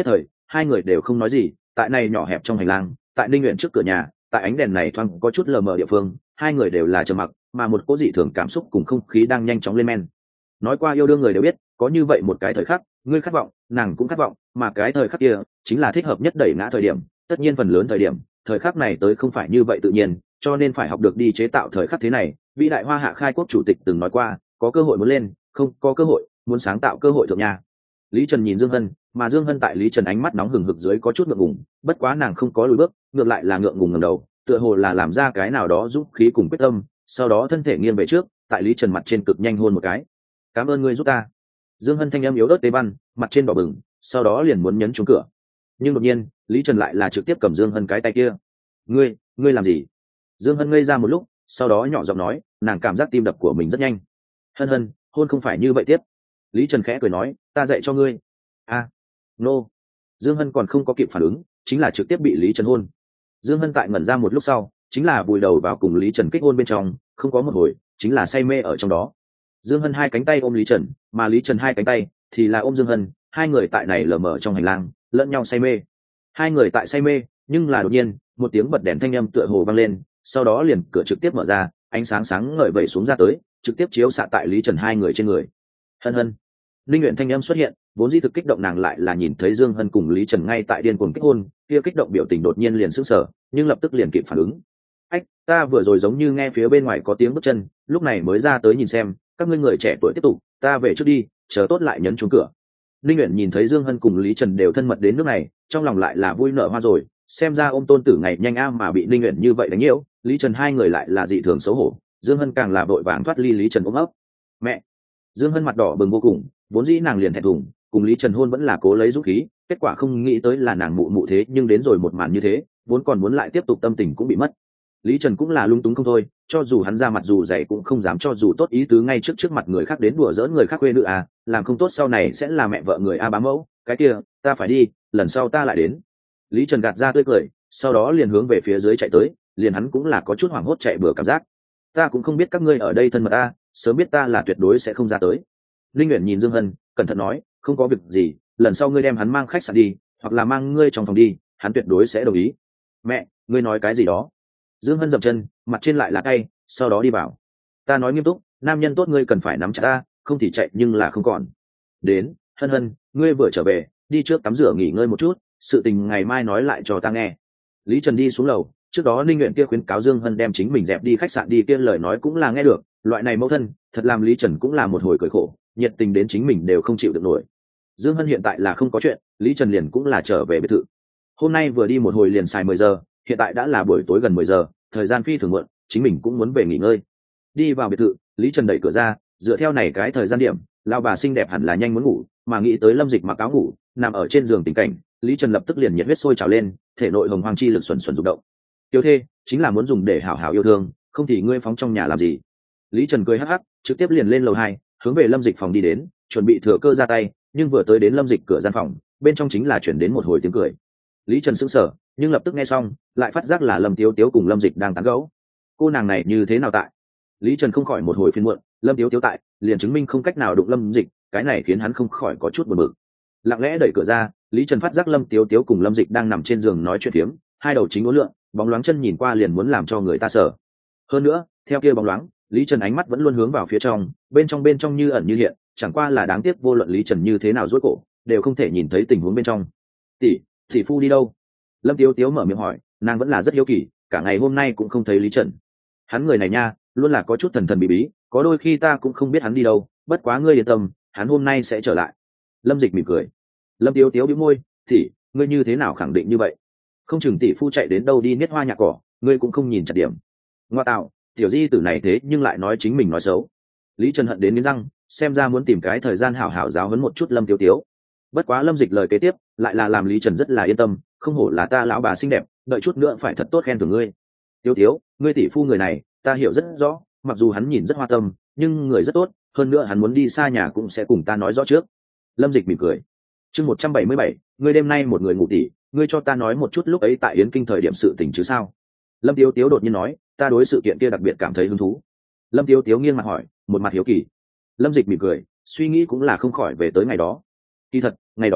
hai người đều không nói gì. Tại này nhỏ hẹp trong hành lang, tại Ninh Nguyện trước cửa nhà, tại ánh đèn này thoáng có chút lờ mờ địa phương, hai người đều là trầm mặc, mà một cố dị thường cảm xúc cùng không khí đang nhanh chóng lên men. Nói qua yêu đương người đều biết, có như vậy một cái thời khắc, ngươi khát vọng, nàng cũng khát vọng, mà cái thời khắc kia chính là thích hợp nhất đẩy ngã thời điểm. Tất nhiên phần lớn thời điểm, thời khắc này tới không phải như vậy tự nhiên, cho nên phải học được đi chế tạo thời khắc thế này. Vĩ đại Hoa Hạ khai quốc chủ tịch từng nói qua, có cơ hội muốn lên, không có cơ hội muốn sáng tạo cơ hội thượng nhà. Lý Trần nhìn Dương Hân, mà Dương Hân tại Lý Trần ánh mắt nóng hừng hực dưới có chút ngượng ngùng, bất quá nàng không có lùi bước, ngược lại là ngượng ngùng ngẩng đầu, tựa hồ là làm ra cái nào đó dũng khí cùng quyết tâm, sau đó thân thể nghiêng về trước, tại Lý Trần mặt trên cực nhanh hôn một cái. Cảm ơn ngươi giúp ta. Dương Hân thanh âm yếu ớt tê văn, mặt trên đỏ bừng, sau đó liền muốn nhấn chuông cửa, nhưng đột nhiên Lý Trần lại là trực tiếp cầm Dương Hân cái tay kia. Ngươi, ngươi làm gì? Dương Hân ngây ra một lúc, sau đó nhỏ giọng nói, nàng cảm giác tim đập của mình rất nhanh. Hân Hân, hôn không phải như vậy tiếp. Lý Trần khẽ cười nói, ta dạy cho ngươi. A, à, nô. Dương Hân còn không có kịp phản ứng, chính là trực tiếp bị Lý Trần hôn. Dương Hân tại ngẩn ra một lúc sau, chính là vùi đầu vào cùng Lý Trần kích hôn bên trong, không có một hồi, chính là say mê ở trong đó. Dương Hân hai cánh tay ôm Lý Trần, mà Lý Trần hai cánh tay thì là ôm Dương Hân, hai người tại này lờ mờ trong hành lang, lẫn nhau say mê. Hai người tại say mê, nhưng là đột nhiên, một tiếng bật đèn thanh âm tựa hồ vang lên, sau đó liền cửa trực tiếp mở ra, ánh sáng sáng ngời vẩy xuống ra tới, trực tiếp chiếu xạ tại Lý Trần hai người trên người. Hân Hân. Linh Uyển thanh âm xuất hiện, vốn dĩ thực kích động nàng lại là nhìn thấy Dương Hân cùng Lý Trần ngay tại điên cuồng kích hôn, kia kích động biểu tình đột nhiên liền sững sờ, nhưng lập tức liền kịp phản ứng. Ách, ta vừa rồi giống như nghe phía bên ngoài có tiếng bước chân, lúc này mới ra tới nhìn xem, các ngươi người trẻ tuổi tiếp tục, ta về trước đi, chờ tốt lại nhấn chuông cửa. Linh Uyển nhìn thấy Dương Hân cùng Lý Trần đều thân mật đến nước này, trong lòng lại là vui nở hoa rồi, xem ra ôm tôn tử ngày nhanh a mà bị Linh Uyển như vậy đánh nhiễu, Lý Trần hai người lại là dị thường xấu hổ, Dương Hân càng là vội vàng thoát ly Lý Trần ôm ấp. Mẹ! Dương Hân mặt đỏ bừng vô cùng, vốn dĩ nàng liền thẹn thùng, cùng Lý Trần hôn vẫn là cố lấy dũng khí, kết quả không nghĩ tới là nàng mụ mụ thế nhưng đến rồi một màn như thế, vốn còn muốn lại tiếp tục tâm tình cũng bị mất. Lý Trần cũng là lung túng không thôi, cho dù hắn ra mặt dù dày cũng không dám cho dù tốt ý tứ ngay trước trước mặt người khác đến đùa giỡn người khác quê nữ à, làm không tốt sau này sẽ là mẹ vợ người a bám mẫu, cái kia, ta phải đi, lần sau ta lại đến. Lý Trần gạt ra tươi cười, sau đó liền hướng về phía dưới chạy tới, liền hắn cũng là có chút hoảng hốt chạy bừa cảm giác. Ta cũng không biết các ngươi ở đây thân mật a, sớm biết ta là tuyệt đối sẽ không ra tới. Linh Uyển nhìn Dương Hân, cẩn thận nói, không có việc gì, lần sau ngươi đem hắn mang khách sạn đi, hoặc là mang ngươi trong phòng đi, hắn tuyệt đối sẽ đồng ý. Mẹ, ngươi nói cái gì đó? Dương Hân dậm chân, mặt trên lại là cay, sau đó đi vào. Ta nói nghiêm túc, nam nhân tốt ngươi cần phải nắm chặt ta, không thì chạy nhưng là không còn. Đến, Hân Hân, ngươi vừa trở về, đi trước tắm rửa nghỉ ngơi một chút, sự tình ngày mai nói lại cho ta nghe. Lý Trần đi xuống lầu, trước đó Ninh Nguyện kia khuyến cáo Dương Hân đem chính mình dẹp đi khách sạn đi kia lời nói cũng là nghe được, loại này mẫu thân, thật làm Lý Trần cũng là một hồi cười khổ, nhiệt tình đến chính mình đều không chịu được nổi. Dương Hân hiện tại là không có chuyện, Lý Trần liền cũng là trở về biệt thự. Hôm nay vừa đi một hồi liền xài mười giờ, hiện tại đã là buổi tối gần mười giờ, thời gian phi thường muộn, chính mình cũng muốn về nghỉ ngơi. Đi vào biệt thự, Lý Trần đẩy cửa ra, dựa theo này cái thời gian điểm, lão bà xinh đẹp hẳn là nhanh muốn ngủ, mà nghĩ tới Lâm Dịch mặc áo ngủ, nằm ở trên giường tình cảnh, Lý Trần lập tức liền nhiệt huyết sôi trào lên, thể nội hồng hoàng chi lực xuẩn xuẩn rụng động. Tiêu thê, chính là muốn dùng để hảo hảo yêu thương, không thì ngươi phóng trong nhà làm gì? Lý Trần cười hắc hắc, trực tiếp liền lên lầu hai, hướng về Lâm Dịch phòng đi đến, chuẩn bị thừa cơ ra tay, nhưng vừa tới đến Lâm Dịch cửa gian phòng, bên trong chính là chuyển đến một hồi tiếng cười. Lý Trần sững sờ, nhưng lập tức nghe xong, lại phát giác là Lâm Tiếu Tiếu cùng Lâm Dịch đang tán gẫu. Cô nàng này như thế nào tại? Lý Trần không khỏi một hồi phiền muộn, Lâm Tiếu Tiếu tại, liền chứng minh không cách nào đụng Lâm Dịch, cái này khiến hắn không khỏi có chút buồn bực. Lặng lẽ đẩy cửa ra, Lý Trần phát giác Lâm Tiếu Tiếu cùng Lâm Dịch đang nằm trên giường nói chuyện phiếm, hai đầu chính uốn lượn, bóng loáng chân nhìn qua liền muốn làm cho người ta sợ. Hơn nữa, theo kia bóng loáng, Lý Trần ánh mắt vẫn luôn hướng vào phía trong, bên trong bên trong như ẩn như hiện, chẳng qua là đáng tiếc vô luận Lý Trần như thế nào rối cổ, đều không thể nhìn thấy tình huống bên trong. Tỷ, tỷ phu đi đâu? Lâm Tiếu Tiếu mở miệng hỏi, nàng vẫn là rất hiếu kỳ, cả ngày hôm nay cũng không thấy Lý Trần. Hắn người này nha, luôn là có chút thần thần bí bí, có đôi khi ta cũng không biết hắn đi đâu, bất quá ngươi yên tâm, hắn hôm nay sẽ trở lại. Lâm Dịch mỉm cười. Lâm Tiếu Tiếu bĩu môi, tỷ, ngươi như thế nào khẳng định như vậy? Không chừng tỷ phu chạy đến đâu đi niết hoa nhạc cỏ, ngươi cũng không nhìn chặt điểm. Ngoa tạo, tiểu di tử này thế nhưng lại nói chính mình nói xấu. Lý Trần hận đến nghiến răng, xem ra muốn tìm cái thời gian hảo hảo giáo huấn một chút Lâm Tiếu Tiếu. Bất quá Lâm Dịch lời kế tiếp lại là làm Lý Trần rất là yên tâm, không hổ là ta lão bà xinh đẹp, đợi chút nữa phải thật tốt khen thưởng ngươi. Tiếu Tiếu, ngươi tỷ phu người này, ta hiểu rất rõ, mặc dù hắn nhìn rất hoa tâm, nhưng người rất tốt, hơn nữa hắn muốn đi xa nhà cũng sẽ cùng ta nói rõ trước. Lâm Dịch mỉm cười. Chương một trăm bảy mươi bảy, ngươi đêm nay một người ngủ tỷ, ngươi cho ta nói một chút lúc ấy tại Yến Kinh thời điểm sự tình chứ sao? Lâm Tiếu Tiếu đột nhiên nói, ta đối sự kiện kia đặc biệt cảm thấy hứng thú. Lâm Tiếu Tiếu nghiêng mặt hỏi, một mặt hiếu kỳ. Lâm Dịch mỉm cười, suy nghĩ cũng là không khỏi về tới ngày đó. Kỳ thật, ngày đó,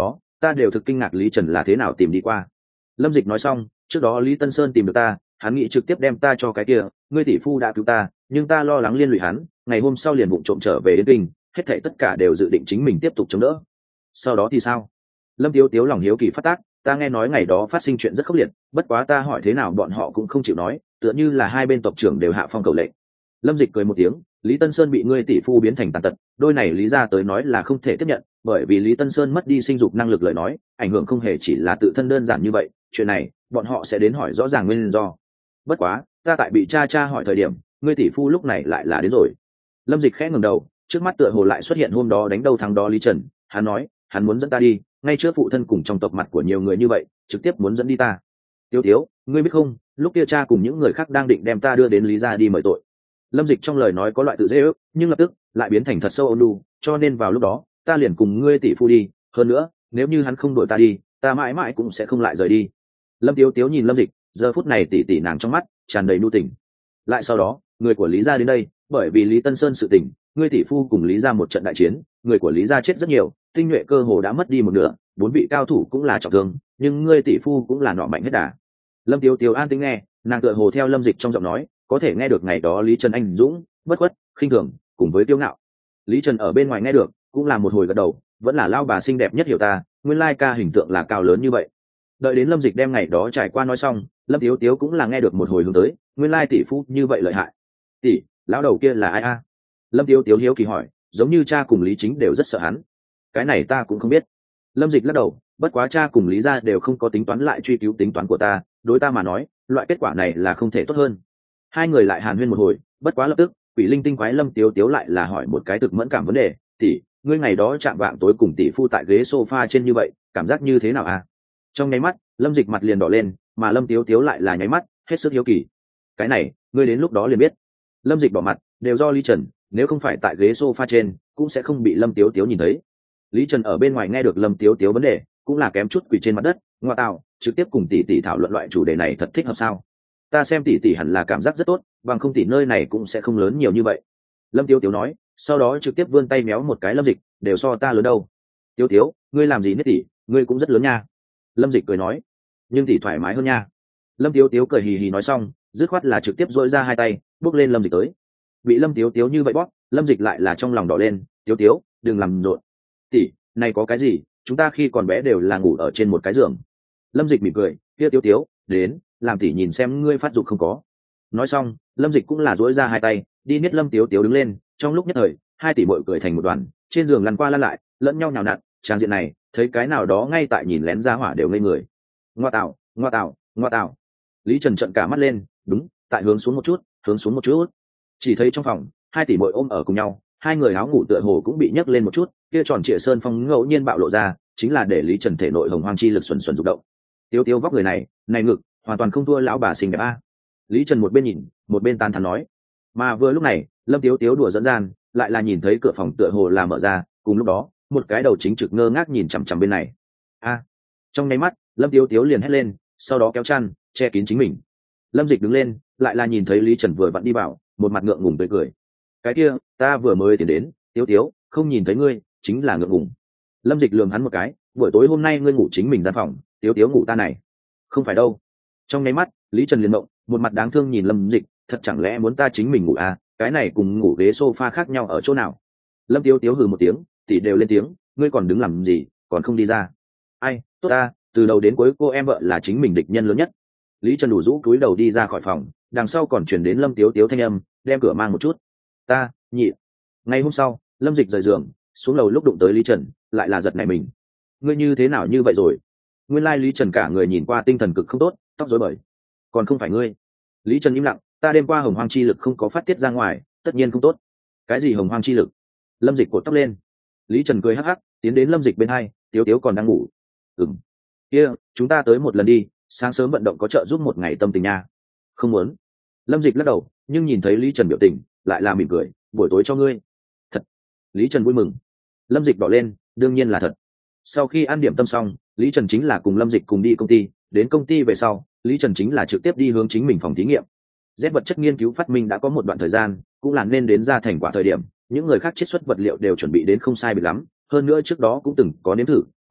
ta đều thực kinh ngạc lý trần là thế nào tìm đi qua. Lâm Dịch nói xong, trước đó Lý Tân Sơn tìm được ta, hắn nghĩ trực tiếp đem ta cho cái kia ngươi tỷ phu đã cứu ta, nhưng ta lo lắng liên lụy hắn, ngày hôm sau liền vụng trộm trở về đến kinh, hết thảy tất cả đều dự định chính mình tiếp tục chống đỡ. Sau đó thì sao? Lâm Tiếu Tiếu lòng hiếu kỳ phát tác, ta nghe nói ngày đó phát sinh chuyện rất khốc liệt, bất quá ta hỏi thế nào bọn họ cũng không chịu nói, tựa như là hai bên tộc trưởng đều hạ phong cầu lệnh. Lâm Dịch cười một tiếng, Lý Tân Sơn bị ngươi tỷ phu biến thành tàn tật, đôi này lý ra tới nói là không thể tiếp nhận, bởi vì Lý Tân Sơn mất đi sinh dục năng lực lời nói, ảnh hưởng không hề chỉ là tự thân đơn giản như vậy, chuyện này bọn họ sẽ đến hỏi rõ ràng nguyên do. Bất quá ta tại bị cha cha hỏi thời điểm, ngươi tỷ phu lúc này lại là đến rồi. Lâm Dịch khẽ ngẩng đầu, trước mắt tựa hồ lại xuất hiện hôm đó đánh đầu thắng đó Lý Trần, hắn nói hắn muốn dẫn ta đi, ngay trước phụ thân cùng trong tộc mặt của nhiều người như vậy, trực tiếp muốn dẫn đi ta. Tiếu Tiếu, ngươi biết không, lúc kia cha cùng những người khác đang định đem ta đưa đến Lý gia đi mời tội. Lâm Dịch trong lời nói có loại tự dễ ước, nhưng lập tức lại biến thành thật sâu ôn nhu, cho nên vào lúc đó ta liền cùng ngươi tỷ phu đi, hơn nữa nếu như hắn không đuổi ta đi, ta mãi mãi cũng sẽ không lại rời đi. Lâm Tiếu Tiếu nhìn Lâm Dịch, giờ phút này tỉ tỉ nàng trong mắt tràn đầy nhu tình. Lại sau đó người của Lý gia đến đây, bởi vì Lý Tân Sơn sự tình, ngươi tỷ phu cùng Lý gia một trận đại chiến, người của Lý gia chết rất nhiều, tinh nhuệ cơ hồ đã mất đi một nửa, bốn vị cao thủ cũng là trọng thương, nhưng ngươi tỷ phu cũng là nọ mạnh hết đà. Lâm Tiếu Tiếu an tĩnh nghe, nàng tựa hồ theo Lâm Dịch trong giọng nói có thể nghe được ngày đó Lý Trần anh dũng bất khuất khinh thường cùng với kiêu ngạo. Lý Trần ở bên ngoài nghe được cũng là một hồi gật đầu, vẫn là lao bà xinh đẹp nhất hiểu ta, nguyên lai ca hình tượng là cao lớn như vậy. Đợi đến Lâm Dịch đem ngày đó trải qua nói xong, Lâm Tiếu Tiếu cũng là nghe được một hồi hướng tới, nguyên lai tỷ phu như vậy lợi hại. Tỷ, lão đầu kia là ai a? Lâm Tiếu Tiếu hiếu kỳ hỏi, giống như cha cùng Lý Chính đều rất sợ hắn. Cái này ta cũng không biết. Lâm Dịch lắc đầu, bất quá cha cùng Lý gia đều không có tính toán lại truy cứu tính toán của ta, đối ta mà nói loại kết quả này là không thể tốt hơn. Hai người lại hàn huyên một hồi, bất quá lập tức quỷ linh tinh quái Lâm Tiếu Tiếu lại là hỏi một cái thực mẫn cảm vấn đề, tỷ, ngươi ngày đó chạm vạng tối cùng tỷ phu tại ghế sofa trên như vậy, cảm giác như thế nào a? Trong nháy mắt Lâm Dịch mặt liền đỏ lên, mà Lâm Tiếu Tiếu lại là nháy mắt hết sức hiếu kỳ. Cái này ngươi đến lúc đó liền biết. Lâm Dịch bỏ mặt, đều do Lý Trần, nếu không phải tại ghế sofa trên cũng sẽ không bị Lâm Tiếu Tiếu nhìn thấy. Lý Trần ở bên ngoài nghe được Lâm Tiếu Tiếu vấn đề, cũng là kém chút quỳ trên mặt đất, ngoa tạo, trực tiếp cùng tỷ tỷ thảo luận loại chủ đề này thật thích hợp sao? Ta xem tỷ tỷ hẳn là cảm giác rất tốt, bằng không tỷ nơi này cũng sẽ không lớn nhiều như vậy. Lâm Tiếu Tiếu nói, sau đó trực tiếp vươn tay méo một cái Lâm Dịch, đều so ta lớn đâu. Tiếu Tiếu, ngươi làm gì nết tỷ, ngươi cũng rất lớn nha. Lâm Dịch cười nói, nhưng tỷ thoải mái hơn nha. Lâm Tiếu Tiếu cười hì hì nói xong, dứt khoát là trực tiếp dội ra hai tay bước lên Lâm Dịch tới. Bị Lâm Tiếu Tiếu như vậy bóp, Lâm Dịch lại là trong lòng đỏ lên, Tiếu Tiếu đừng làm rộn. Tỷ, này có cái gì, chúng ta khi còn bé đều là ngủ ở trên một cái giường. Lâm Dịch mỉm cười, kia Tiếu Tiếu đến làm tỷ nhìn xem ngươi phát dục không có. Nói xong Lâm Dịch cũng là dỗi ra hai tay đi niết Lâm Tiếu Tiếu đứng lên, trong lúc nhất thời hai tỷ bội cười thành một đoàn, trên giường lăn qua lăn lại lẫn nhau nhào nặn, trang diện này thấy cái nào đó ngay tại nhìn lén ra hỏa đều ngây người. Ngoa tạo, ngoa tạo, ngoa tạo. Lý Trần trợn cả mắt lên, đúng, tại hướng xuống một chút, hướng xuống một chút. Chỉ thấy trong phòng hai tỷ bội ôm ở cùng nhau, hai người áo ngủ tựa hồ cũng bị nhấc lên một chút, kia tròn trịa sơn phong ngẫu nhiên bạo lộ ra, chính là để Lý Trần thể nội hồng hoang chi lực xuẩn xuẩn rụng động. Tiêu Tiêu vóc người này, này ngực, hoàn toàn không thua lão bà xinh đẹp a. Lý Trần một bên nhìn, một bên tán thán nói. Mà vừa lúc này, Lâm Tiếu Tiếu đùa dẫn gian, lại là nhìn thấy cửa phòng tựa hồ là mở ra, cùng lúc đó, một cái đầu chính trực ngơ ngác nhìn chằm chằm bên này. A! Trong nháy mắt, Lâm Tiếu Tiếu liền hét lên, sau đó kéo chăn, che kín chính mình. Lâm Dịch đứng lên, lại là nhìn thấy Lý Trần vừa vặn đi vào, một mặt ngượng ngùng tươi cười. Cái kia, ta vừa mới tiến đến, Tiếu Tiếu, không nhìn thấy ngươi, chính là ngượng ngùng. Lâm Dịch lườm hắn một cái, buổi tối hôm nay ngươi ngủ chính mình gian phòng, Tiếu Tiếu ngủ ta này. Không phải đâu. Trong nháy mắt, Lý Trần liền động, một mặt đáng thương nhìn Lâm Dịch, thật chẳng lẽ muốn ta chính mình ngủ à, cái này cùng ngủ ghế sofa khác nhau ở chỗ nào? Lâm Tiếu Tiếu hừ một tiếng, tỷ đều lên tiếng, ngươi còn đứng làm gì, còn không đi ra? Ai, tốt ta, từ đầu đến cuối cô em vợ là chính mình địch nhân lớn nhất. Lý Trần đủ rũ cúi đầu đi ra khỏi phòng, đằng sau còn chuyển đến Lâm Tiếu Tiếu thanh âm, đem cửa mang một chút. Ta, nhị. Ngày hôm sau, Lâm Dịch rời giường, xuống lầu lúc đụng tới Lý Trần, lại là giật nảy mình. Ngươi như thế nào như vậy rồi? Nguyên lai Lý Trần cả người nhìn qua tinh thần cực không tốt, tóc rối bời. Còn không phải ngươi? Lý Trần im lặng, ta đêm qua hồng hoang chi lực không có phát tiết ra ngoài, tất nhiên không tốt. Cái gì hồng hoang chi lực? Lâm Dịch cột tóc lên. Lý Trần cười hắc hắc, tiến đến Lâm Dịch bên hai, Tiếu Tiếu còn đang ngủ. Ừm. Kia, chúng ta tới một lần đi, sáng sớm vận động có trợ giúp một ngày tâm tình nha. Không muốn. Lâm Dịch lắc đầu, nhưng nhìn thấy Lý Trần biểu tình, lại là mỉm cười, buổi tối cho ngươi. Thật. Lý Trần vui mừng. Lâm Dịch đỏ lên, đương nhiên là thật. Sau khi ăn điểm tâm xong, Lý Trần chính là cùng Lâm Dịch cùng đi công ty, đến công ty về sau, Lý Trần chính là trực tiếp đi hướng chính mình phòng thí nghiệm. Z vật chất nghiên cứu phát minh đã có một đoạn thời gian, cũng là nên đến ra thành quả thời điểm, những người khác chiết xuất vật liệu đều chuẩn bị đến không sai biệt lắm, hơn nữa trước đó cũng từng có nếm thử,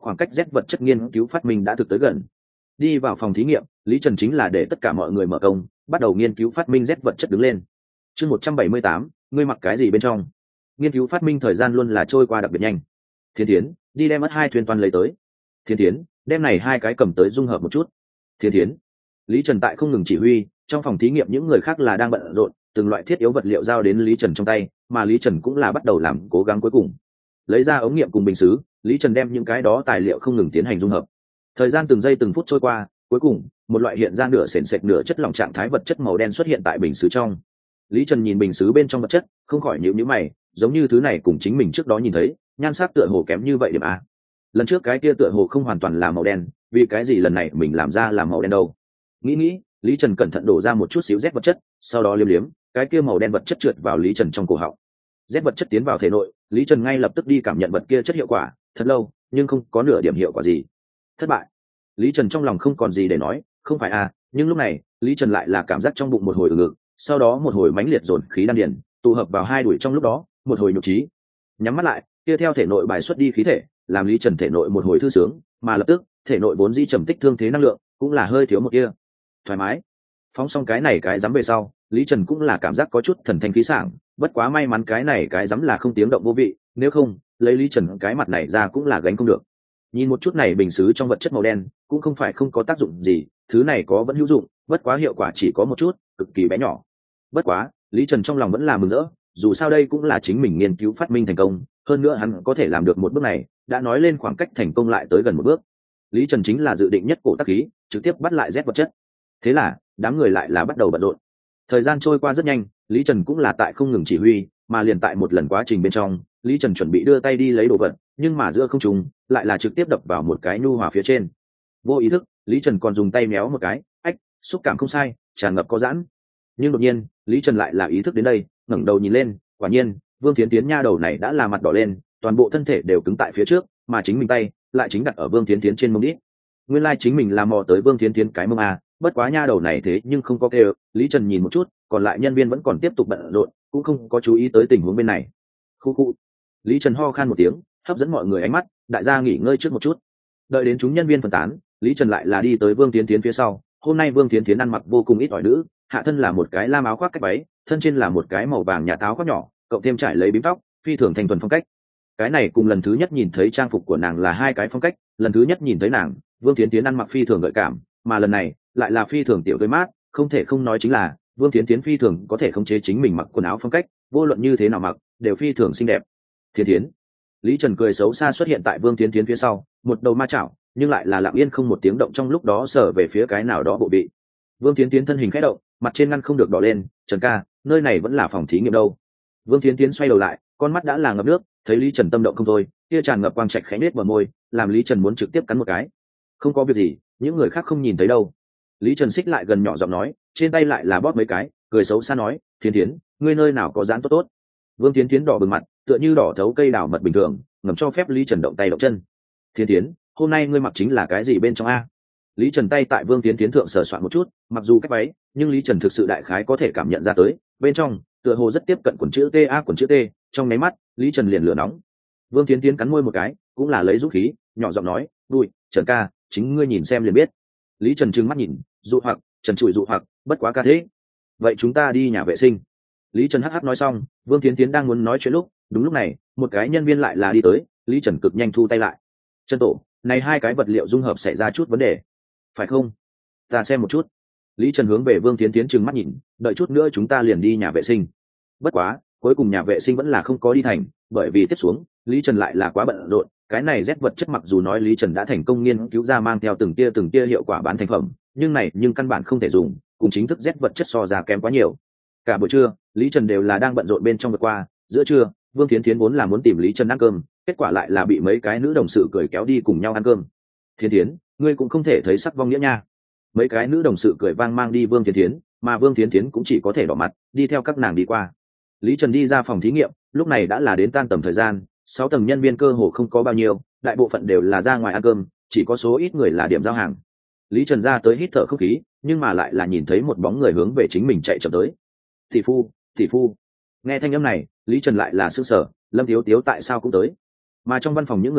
khoảng cách Z vật chất nghiên cứu phát minh đã thực tới gần. Đi vào phòng thí nghiệm, Lý Trần chính là để tất cả mọi người mở công, bắt đầu nghiên cứu phát minh Z vật chất đứng lên. Chương một trăm bảy mươi tám, ngươi mặc cái gì bên trong? Nghiên cứu phát minh thời gian luôn là trôi qua đặc biệt nhanh. Thiên Thiến, đi đem mất hai thuyền toàn lấy tới. Thiên Thiến, đem này hai cái cầm tới dung hợp một chút. Thiên Thiến. Lý Trần tại không ngừng chỉ huy, trong phòng thí nghiệm những người khác là đang bận rộn, từng loại thiết yếu vật liệu giao đến Lý Trần trong tay, mà Lý Trần cũng là bắt đầu làm cố gắng cuối cùng. Lấy ra ống nghiệm cùng bình sứ, Lý Trần đem những cái đó tài liệu không ngừng tiến hành dung hợp. Thời gian từng giây từng phút trôi qua, cuối cùng, một loại hiện ra nửa sền sệt nửa chất lỏng trạng thái vật chất màu đen xuất hiện tại bình sứ trong. Lý Trần nhìn bình sứ bên trong vật chất, không khỏi nhíu nhíu mày, giống như thứ này cùng chính mình trước đó nhìn thấy, nhan sắc tựa hồ kém như vậy điểm a. Lần trước cái kia tựa hồ không hoàn toàn là màu đen, vì cái gì lần này mình làm ra là màu đen đâu? Nghĩ nghĩ, Lý Trần cẩn thận đổ ra một chút xíu Z vật chất, sau đó liếm liếm, cái kia màu đen vật chất trượt vào Lý Trần trong cổ họng. Z vật chất tiến vào thể nội, Lý Trần ngay lập tức đi cảm nhận vật kia chất hiệu quả, thật lâu, nhưng không có nửa điểm hiệu quả gì. Thất bại. Lý Trần trong lòng không còn gì để nói, không phải à, nhưng lúc này, Lý Trần lại là cảm giác trong bụng một hồi ử ngực, sau đó một hồi mãnh liệt dồn khí đan điền, tụ hợp vào hai đùi trong lúc đó, một hồi nhục trí. Nhắm mắt lại, kia theo thể nội bài xuất đi khí thể, làm Lý Trần thể nội một hồi thư sướng, mà lập tức, thể nội vốn dĩ trầm tích thương thế năng lượng, cũng là hơi thiếu một kia. Thoải mái. Phóng xong cái này cái dám về sau, Lý Trần cũng là cảm giác có chút thần thanh khí sảng, bất quá may mắn cái này cái dám là không tiếng động vô vị, nếu không, lấy Lý Trần cái mặt này ra cũng là gánh không được. Nhìn một chút này bình sứ trong vật chất màu đen, cũng không phải không có tác dụng gì, thứ này có vẫn hữu dụng, bất quá hiệu quả chỉ có một chút, cực kỳ bé nhỏ. Bất quá, Lý Trần trong lòng vẫn là mừng rỡ, dù sao đây cũng là chính mình nghiên cứu phát minh thành công, hơn nữa hắn có thể làm được một bước này, đã nói lên khoảng cách thành công lại tới gần một bước. Lý Trần chính là dự định nhất cổ tác khí, trực tiếp bắt lại Z vật chất. Thế là, đám người lại là bắt đầu bận rộn. Thời gian trôi qua rất nhanh, Lý Trần cũng là tại không ngừng chỉ huy, mà liền tại một lần quá trình bên trong, Lý Trần chuẩn bị đưa tay đi lấy đồ vật, nhưng mà giữa không trung lại là trực tiếp đập vào một cái nhu hòa phía trên. Vô ý thức, Lý Trần còn dùng tay méo một cái, ách, xúc cảm không sai, tràn ngập có giãn. Nhưng đột nhiên, Lý Trần lại là ý thức đến đây, ngẩng đầu nhìn lên, quả nhiên, Vương Thiến Thiến nha đầu này đã là mặt đỏ lên, toàn bộ thân thể đều cứng tại phía trước, mà chính mình tay lại chính đặt ở Vương Thiến Thiến trên mông đít. Nguyên lai like chính mình là mò tới Vương Thiến Thiến cái mông a, bất quá nha đầu này thế nhưng không có kêu. Lý Trần nhìn một chút, còn lại nhân viên vẫn còn tiếp tục bận rộn, cũng không có chú ý tới tình huống bên này. Khu khu. Lý Trần ho khan một tiếng, hấp dẫn mọi người ánh mắt, đại gia nghỉ ngơi trước một chút. Đợi đến chúng nhân viên phân tán, Lý Trần lại là đi tới Vương Thiến Thiến phía sau. Hôm nay Vương Thiến Thiến ăn mặc vô cùng ít ỏi nữ, hạ thân là một cái lam áo khoác cách váy, thân trên là một cái màu vàng nhà táo khoác nhỏ, cộng thêm trải lấy bím tóc, phi thường thành thuần phong cách. Cái này cùng lần thứ nhất nhìn thấy trang phục của nàng là hai cái phong cách, lần thứ nhất nhìn thấy nàng, Vương Thiến Thiến ăn mặc phi thường gợi cảm, mà lần này lại là phi thường tiểu tươi mát, không thể không nói chính là Vương Thiến Thiến phi thường có thể khống chế chính mình mặc quần áo phong cách, vô luận như thế nào mặc đều phi thường xinh đẹp. Thiến Thiến. Lý Trần cười xấu xa xuất hiện tại Vương Thiến Thiến phía sau, một đầu ma chảo, nhưng lại là lặng yên không một tiếng động, trong lúc đó sờ về phía cái nào đó bộ vị. Vương Thiến Thiến thân hình khẽ động, mặt trên ngăn không được đỏ lên, "Trần ca, nơi này vẫn là phòng thí nghiệm đâu?" Vương Thiến Thiến xoay đầu lại, con mắt đã là ngập nước, thấy Lý Trần tâm động không thôi, kia tràn ngập quang trạch khẽ nết bờ môi, làm Lý Trần muốn trực tiếp cắn một cái. "Không có việc gì, những người khác không nhìn thấy đâu." Lý Trần xích lại gần nhỏ giọng nói, trên tay lại là bóp mấy cái, cười xấu xa nói, "Thiến Thiến, ngươi nơi nào có dáng tốt tốt." Vương Thiến Thiến đỏ bừng mặt, tựa như đỏ thấu cây đào mật bình thường, ngầm cho phép Lý Trần động tay động chân. "Thiến Thiến, hôm nay ngươi mặc chính là cái gì bên trong a?" Lý Trần tay tại Vương Thiến Thiến thượng sờ soạn một chút, mặc dù cách váy, nhưng Lý Trần thực sự đại khái có thể cảm nhận ra tới, bên trong tựa hồ rất tiếp cận quần chữ T a quần chữ T, trong nháy mắt, Lý Trần liền lửa nóng. Vương Thiến Thiến cắn môi một cái, cũng là lấy dũng khí, nhỏ giọng nói, "Đùi, Trần ca, chính ngươi nhìn xem liền biết." Lý Trần trừng mắt nhìn, dụ hoặc, Trần trụi dụ hoặc, bất quá ca thế. "Vậy chúng ta đi nhà vệ sinh." Lý Trần hắc hắc nói xong, Vương Thiến Thiến đang muốn nói chuyện lúc, đúng lúc này, một cái nhân viên lại là đi tới, Lý Trần cực nhanh thu tay lại. "Trần tổ, này hai cái vật liệu dung hợp xảy ra chút vấn đề, phải không? Ta xem một chút." Lý Trần hướng về Vương Thiến Thiến trừng mắt nhìn, "Đợi chút nữa chúng ta liền đi nhà vệ sinh." Bất quá, cuối cùng nhà vệ sinh vẫn là không có đi thành, bởi vì tiếp xuống, Lý Trần lại là quá bận rộn, cái này Z vật chất mặc dù nói Lý Trần đã thành công nghiên cứu ra mang theo từng tia từng tia hiệu quả bán thành phẩm, nhưng này nhưng căn bản không thể dùng, cùng chính thức Z vật chất so ra kém quá nhiều. Cả buổi trưa, Lý Trần đều là đang bận rộn bên trong vượt qua, giữa trưa, Vương Thiến Thiến vốn là muốn tìm Lý Trần ăn cơm, kết quả lại là bị mấy cái nữ đồng sự cười kéo đi cùng nhau ăn cơm. "Thiến Thiến, ngươi cũng không thể thấy sắc vong nghĩa nha." Mấy cái nữ đồng sự cười vang mang đi Vương Thiến Thiến, mà Vương Thiến Thiến cũng chỉ có thể đỏ mặt, đi theo các nàng đi qua. Lý Trần đi ra phòng thí nghiệm, lúc này đã là đến tan tầm thời gian, sáu tầng nhân viên cơ hồ không có bao nhiêu, đại bộ phận đều là ra ngoài ăn cơm, chỉ có số ít người là điểm giao hàng. Lý Trần ra tới hít thở không khí, nhưng mà lại là nhìn thấy một bóng người hướng về chính mình chạy chậm tới. "Tỷ phu, tỷ phu." Nghe thanh âm này, Lý Trần lại là sững sờ, Lâm Thiếu Tiếu tại sao cũng tới? Mà trong văn phòng những người khác,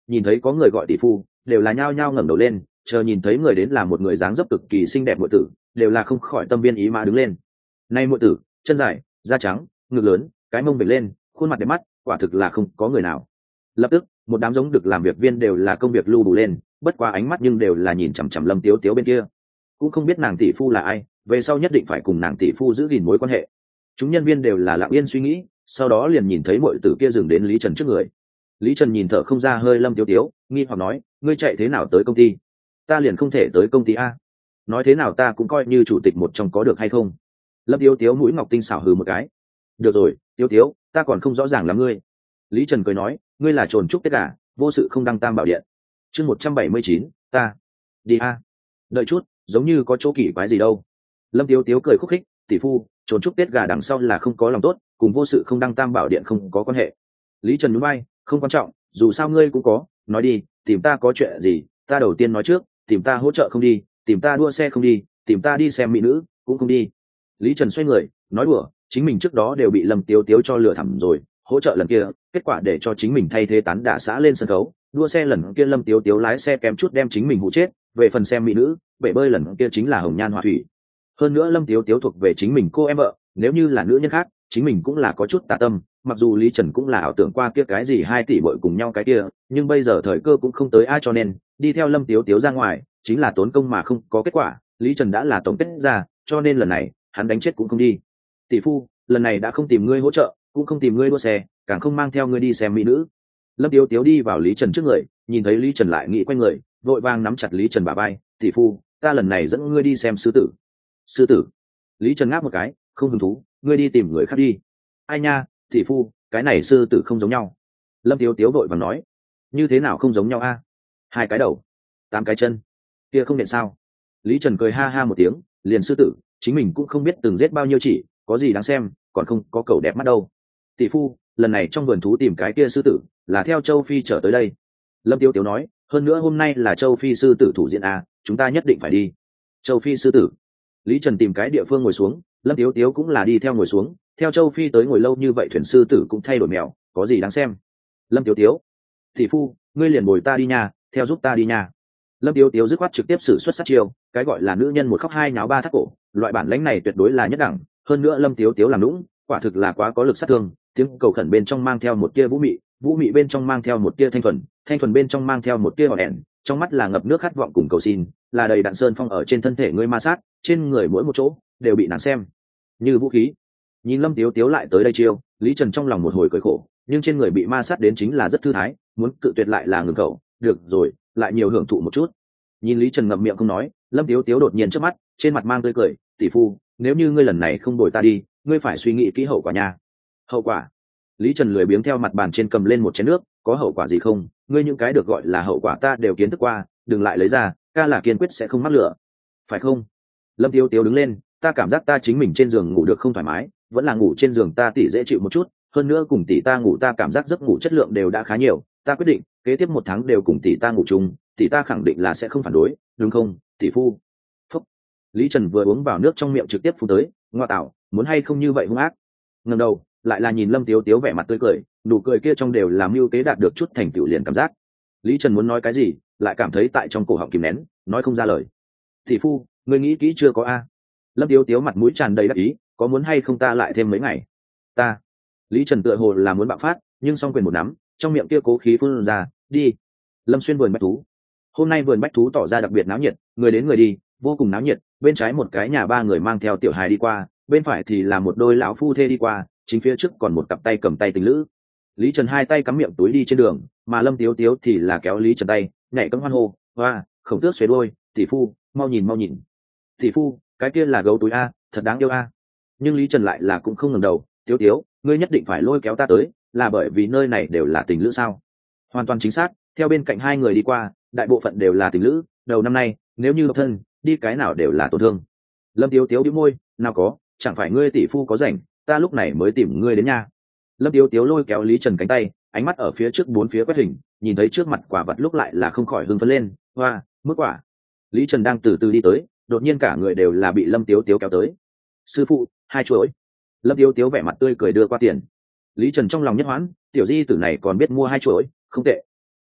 nhìn thấy có người gọi tỷ phu đều là nhao nhao ngẩng đầu lên, chờ nhìn thấy người đến là một người dáng dấp cực kỳ xinh đẹp muội tử, đều là không khỏi tâm viên ý mã đứng lên. Này muội tử, chân dài, da trắng, ngực lớn, cái mông vểnh lên, khuôn mặt đẹp mắt, quả thực là không có người nào. Lập tức một đám giống được làm việc viên đều là công việc lưu đủ lên, bất qua ánh mắt nhưng đều là nhìn chằm chằm Lâm Tiếu Tiếu bên kia, cũng không biết nàng tỷ phu là ai, về sau nhất định phải cùng nàng tỷ phu giữ gìn mối quan hệ. Chúng nhân viên đều là lặng yên suy nghĩ, sau đó liền nhìn thấy muội tử kia dừng đến Lý Trần trước người. Lý Trần nhìn thở không ra hơi Lâm Tiếu Tiếu, nghi hoặc nói, ngươi chạy thế nào tới công ty? Ta liền không thể tới công ty a? Nói thế nào ta cũng coi như chủ tịch một trong có được hay không? Lâm Tiếu Tiếu mũi ngọc tinh xảo hừ một cái. Được rồi, Tiếu Tiếu, ta còn không rõ ràng lắm ngươi. Lý Trần cười nói, ngươi là trồn trúc tất cả, vô sự không đăng tam bảo điện. Chương một trăm bảy mươi chín, ta đi a. Đợi chút, giống như có chỗ kỳ quái gì đâu. Lâm Tiếu Tiếu cười khúc khích, tỷ phu, trồn trúc tết gà đằng sau là không có lòng tốt, cùng vô sự không đăng tam bảo điện không có quan hệ. Lý Trần nhún vai, không quan trọng, dù sao ngươi cũng có, nói đi, tìm ta có chuyện gì? Ta đầu tiên nói trước, tìm ta hỗ trợ không đi, tìm ta đua xe không đi, tìm ta đi xem mỹ nữ cũng không đi. Lý Trần xoay người nói đùa, chính mình trước đó đều bị Lâm Tiếu Tiếu cho lừa thẳm rồi, hỗ trợ lần kia kết quả để cho chính mình thay thế tán đả xã lên sân khấu, đua xe lần kia Lâm Tiếu Tiếu lái xe kém chút đem chính mình hụ chết, về phần xem mỹ nữ bể bơi lần kia chính là hồng nhan họa thủy. Hơn nữa Lâm Tiếu Tiếu thuộc về chính mình cô em vợ, nếu như là nữ nhân khác chính mình cũng là có chút tà tâm, mặc dù Lý Trần cũng là ảo tưởng qua kia cái gì hai tỷ bội cùng nhau cái kia, nhưng bây giờ thời cơ cũng không tới ai, cho nên đi theo Lâm Tiếu Tiếu ra ngoài chính là tốn công mà không có kết quả. Lý Trần đã là tổng kết ra, cho nên lần này hắn đánh chết cũng không đi. Tỷ phu, lần này đã không tìm ngươi hỗ trợ, cũng không tìm ngươi đua xe, càng không mang theo ngươi đi xem mỹ nữ. Lâm Tiếu Tiếu đi vào Lý Trần trước người, nhìn thấy Lý Trần lại nghĩ quay người, vội vàng nắm chặt Lý Trần bả vai, tỷ phu, ta lần này dẫn ngươi đi xem sư tử. Sư tử? Lý Trần ngáp một cái, không hứng thú, ngươi đi tìm người khác đi. Ai nha, tỷ phu, cái này sư tử không giống nhau. Lâm Tiếu Tiếu vội vàng nói, như thế nào không giống nhau a? Hai cái đầu, tám cái chân, kia không điện sao? Lý Trần cười ha ha một tiếng, liền sư tử, chính mình cũng không biết từng giết bao nhiêu chỉ, có gì đáng xem, còn không có cậu đẹp mắt đâu. Tỷ phu, lần này trong vườn thú tìm cái kia sư tử là theo Châu Phi trở tới đây. Lâm Tiêu Tiếu nói, hơn nữa hôm nay là Châu Phi sư tử thủ diễn a, chúng ta nhất định phải đi. Châu Phi sư tử? Lý Trần tìm cái địa phương ngồi xuống, Lâm Tiếu Tiếu cũng là đi theo ngồi xuống, theo Châu Phi tới ngồi lâu như vậy thuyền sư tử cũng thay đổi mèo, có gì đáng xem. Lâm Tiếu Tiếu, tỷ phu, ngươi liền bồi ta đi nha, theo giúp ta đi nha. Lâm Tiếu Tiếu dứt khoát trực tiếp sử xuất sát chiêu, cái gọi là nữ nhân một khóc hai nháo ba thắt cổ, loại bản lãnh này tuyệt đối là nhất đẳng, hơn nữa Lâm Tiếu Tiếu làm lũng, quả thực là quá có lực sát thương, tiếng cầu khẩn bên trong mang theo một tia vũ mị, vũ mị bên trong mang theo một tia thanh thuần, thanh thuần bên trong mang theo một tia hòn đèn, trong mắt là ngập nước khát vọng cùng cầu xin, là đầy đạn sơn phong ở trên thân thể ngươi ma sát, trên người mỗi một chỗ đều bị nàng xem như vũ khí. Nhìn Lâm Tiếu Tiếu lại tới đây chiêu, Lý Trần trong lòng một hồi cười khổ, nhưng trên người bị ma sát đến chính là rất thư thái, muốn cự tuyệt lại là ngừng cầu, được rồi, lại nhiều hưởng thụ một chút. Nhìn Lý Trần ngậm miệng không nói, Lâm Tiếu Tiếu đột nhiên trước mắt, trên mặt mang tươi cười, tỷ phu, nếu như ngươi lần này không đổi ta đi, ngươi phải suy nghĩ kỹ hậu quả nha. Hậu quả? Lý Trần lười biếng theo mặt bàn trên cầm lên một chén nước, có hậu quả gì không? Ngươi những cái được gọi là hậu quả ta đều kiến thức qua, đừng lại lấy ra, ca là kiên quyết sẽ không mắc lửa, phải không? Lâm Tiếu Tiếu đứng lên, ta cảm giác ta chính mình trên giường ngủ được không thoải mái, vẫn là ngủ trên giường ta tỷ dễ chịu một chút, hơn nữa cùng tỷ ta ngủ ta cảm giác giấc ngủ chất lượng đều đã khá nhiều, ta quyết định kế tiếp một tháng đều cùng tỷ ta ngủ chung, tỷ ta khẳng định là sẽ không phản đối, đúng không, tỷ phu? Phúc. Lý Trần vừa uống vào nước trong miệng trực tiếp phun tới, ngoa tạo, muốn hay không như vậy hung ác. Ngẩng đầu, lại là nhìn Lâm Tiếu Tiếu vẻ mặt tươi cười, nụ cười kia trong đều làm mưu kế đạt được chút thành tựu liền cảm giác. Lý Trần muốn nói cái gì, lại cảm thấy tại trong cổ họng kìm nén, nói không ra lời. Tỷ phu, ngươi nghĩ kỹ chưa có a? Lâm Tiếu Tiếu mặt mũi tràn đầy đắc ý, có muốn hay không ta lại thêm mấy ngày? Ta. Lý Trần tựa hồ là muốn bạo phát, nhưng song quyền một nắm, trong miệng kia cố khí phun ra, đi. Lâm Xuyên vườn bách thú. Hôm nay vườn bách thú tỏ ra đặc biệt náo nhiệt, người đến người đi, vô cùng náo nhiệt, bên trái một cái nhà ba người mang theo tiểu hài đi qua, bên phải thì là một đôi lão phu thê đi qua, chính phía trước còn một cặp tay cầm tay tình lữ. Lý Trần hai tay cắm miệng túi đi trên đường, mà Lâm Tiếu Tiếu thì là kéo Lý Trần tay, nhảy cẫng hoan hô, hoa, khổng tước xuề đôi, tỷ phu, mau nhìn mau nhìn. Tỷ phu, cái kia là gấu túi a, thật đáng yêu a. Nhưng Lý Trần lại là cũng không ngẩng đầu, Tiếu Tiếu, ngươi nhất định phải lôi kéo ta tới, là bởi vì nơi này đều là tình lữ sao? Hoàn toàn chính xác, theo bên cạnh hai người đi qua, đại bộ phận đều là tình lữ, đầu năm nay, nếu như độc thân, đi cái nào đều là tổn thương. Lâm Tiếu Tiếu bĩu môi, nào có, chẳng phải ngươi tỷ phu có rảnh, ta lúc này mới tìm ngươi đến nha. Lâm Tiếu Tiếu lôi kéo Lý Trần cánh tay, ánh mắt ở phía trước bốn phía quét hình, nhìn thấy trước mặt quả vật lúc lại là không khỏi hưng phấn lên, hoa, mức quả. Lý Trần đang từ từ đi tới, đột nhiên cả người đều là bị Lâm Tiếu Tiếu kéo tới. Sư phụ, hai chuỗi. Lâm Tiếu Tiếu vẻ mặt tươi cười đưa qua tiền. Lý Trần trong lòng nhất hoãn, tiểu di tử này còn biết mua hai chuỗi, không tệ.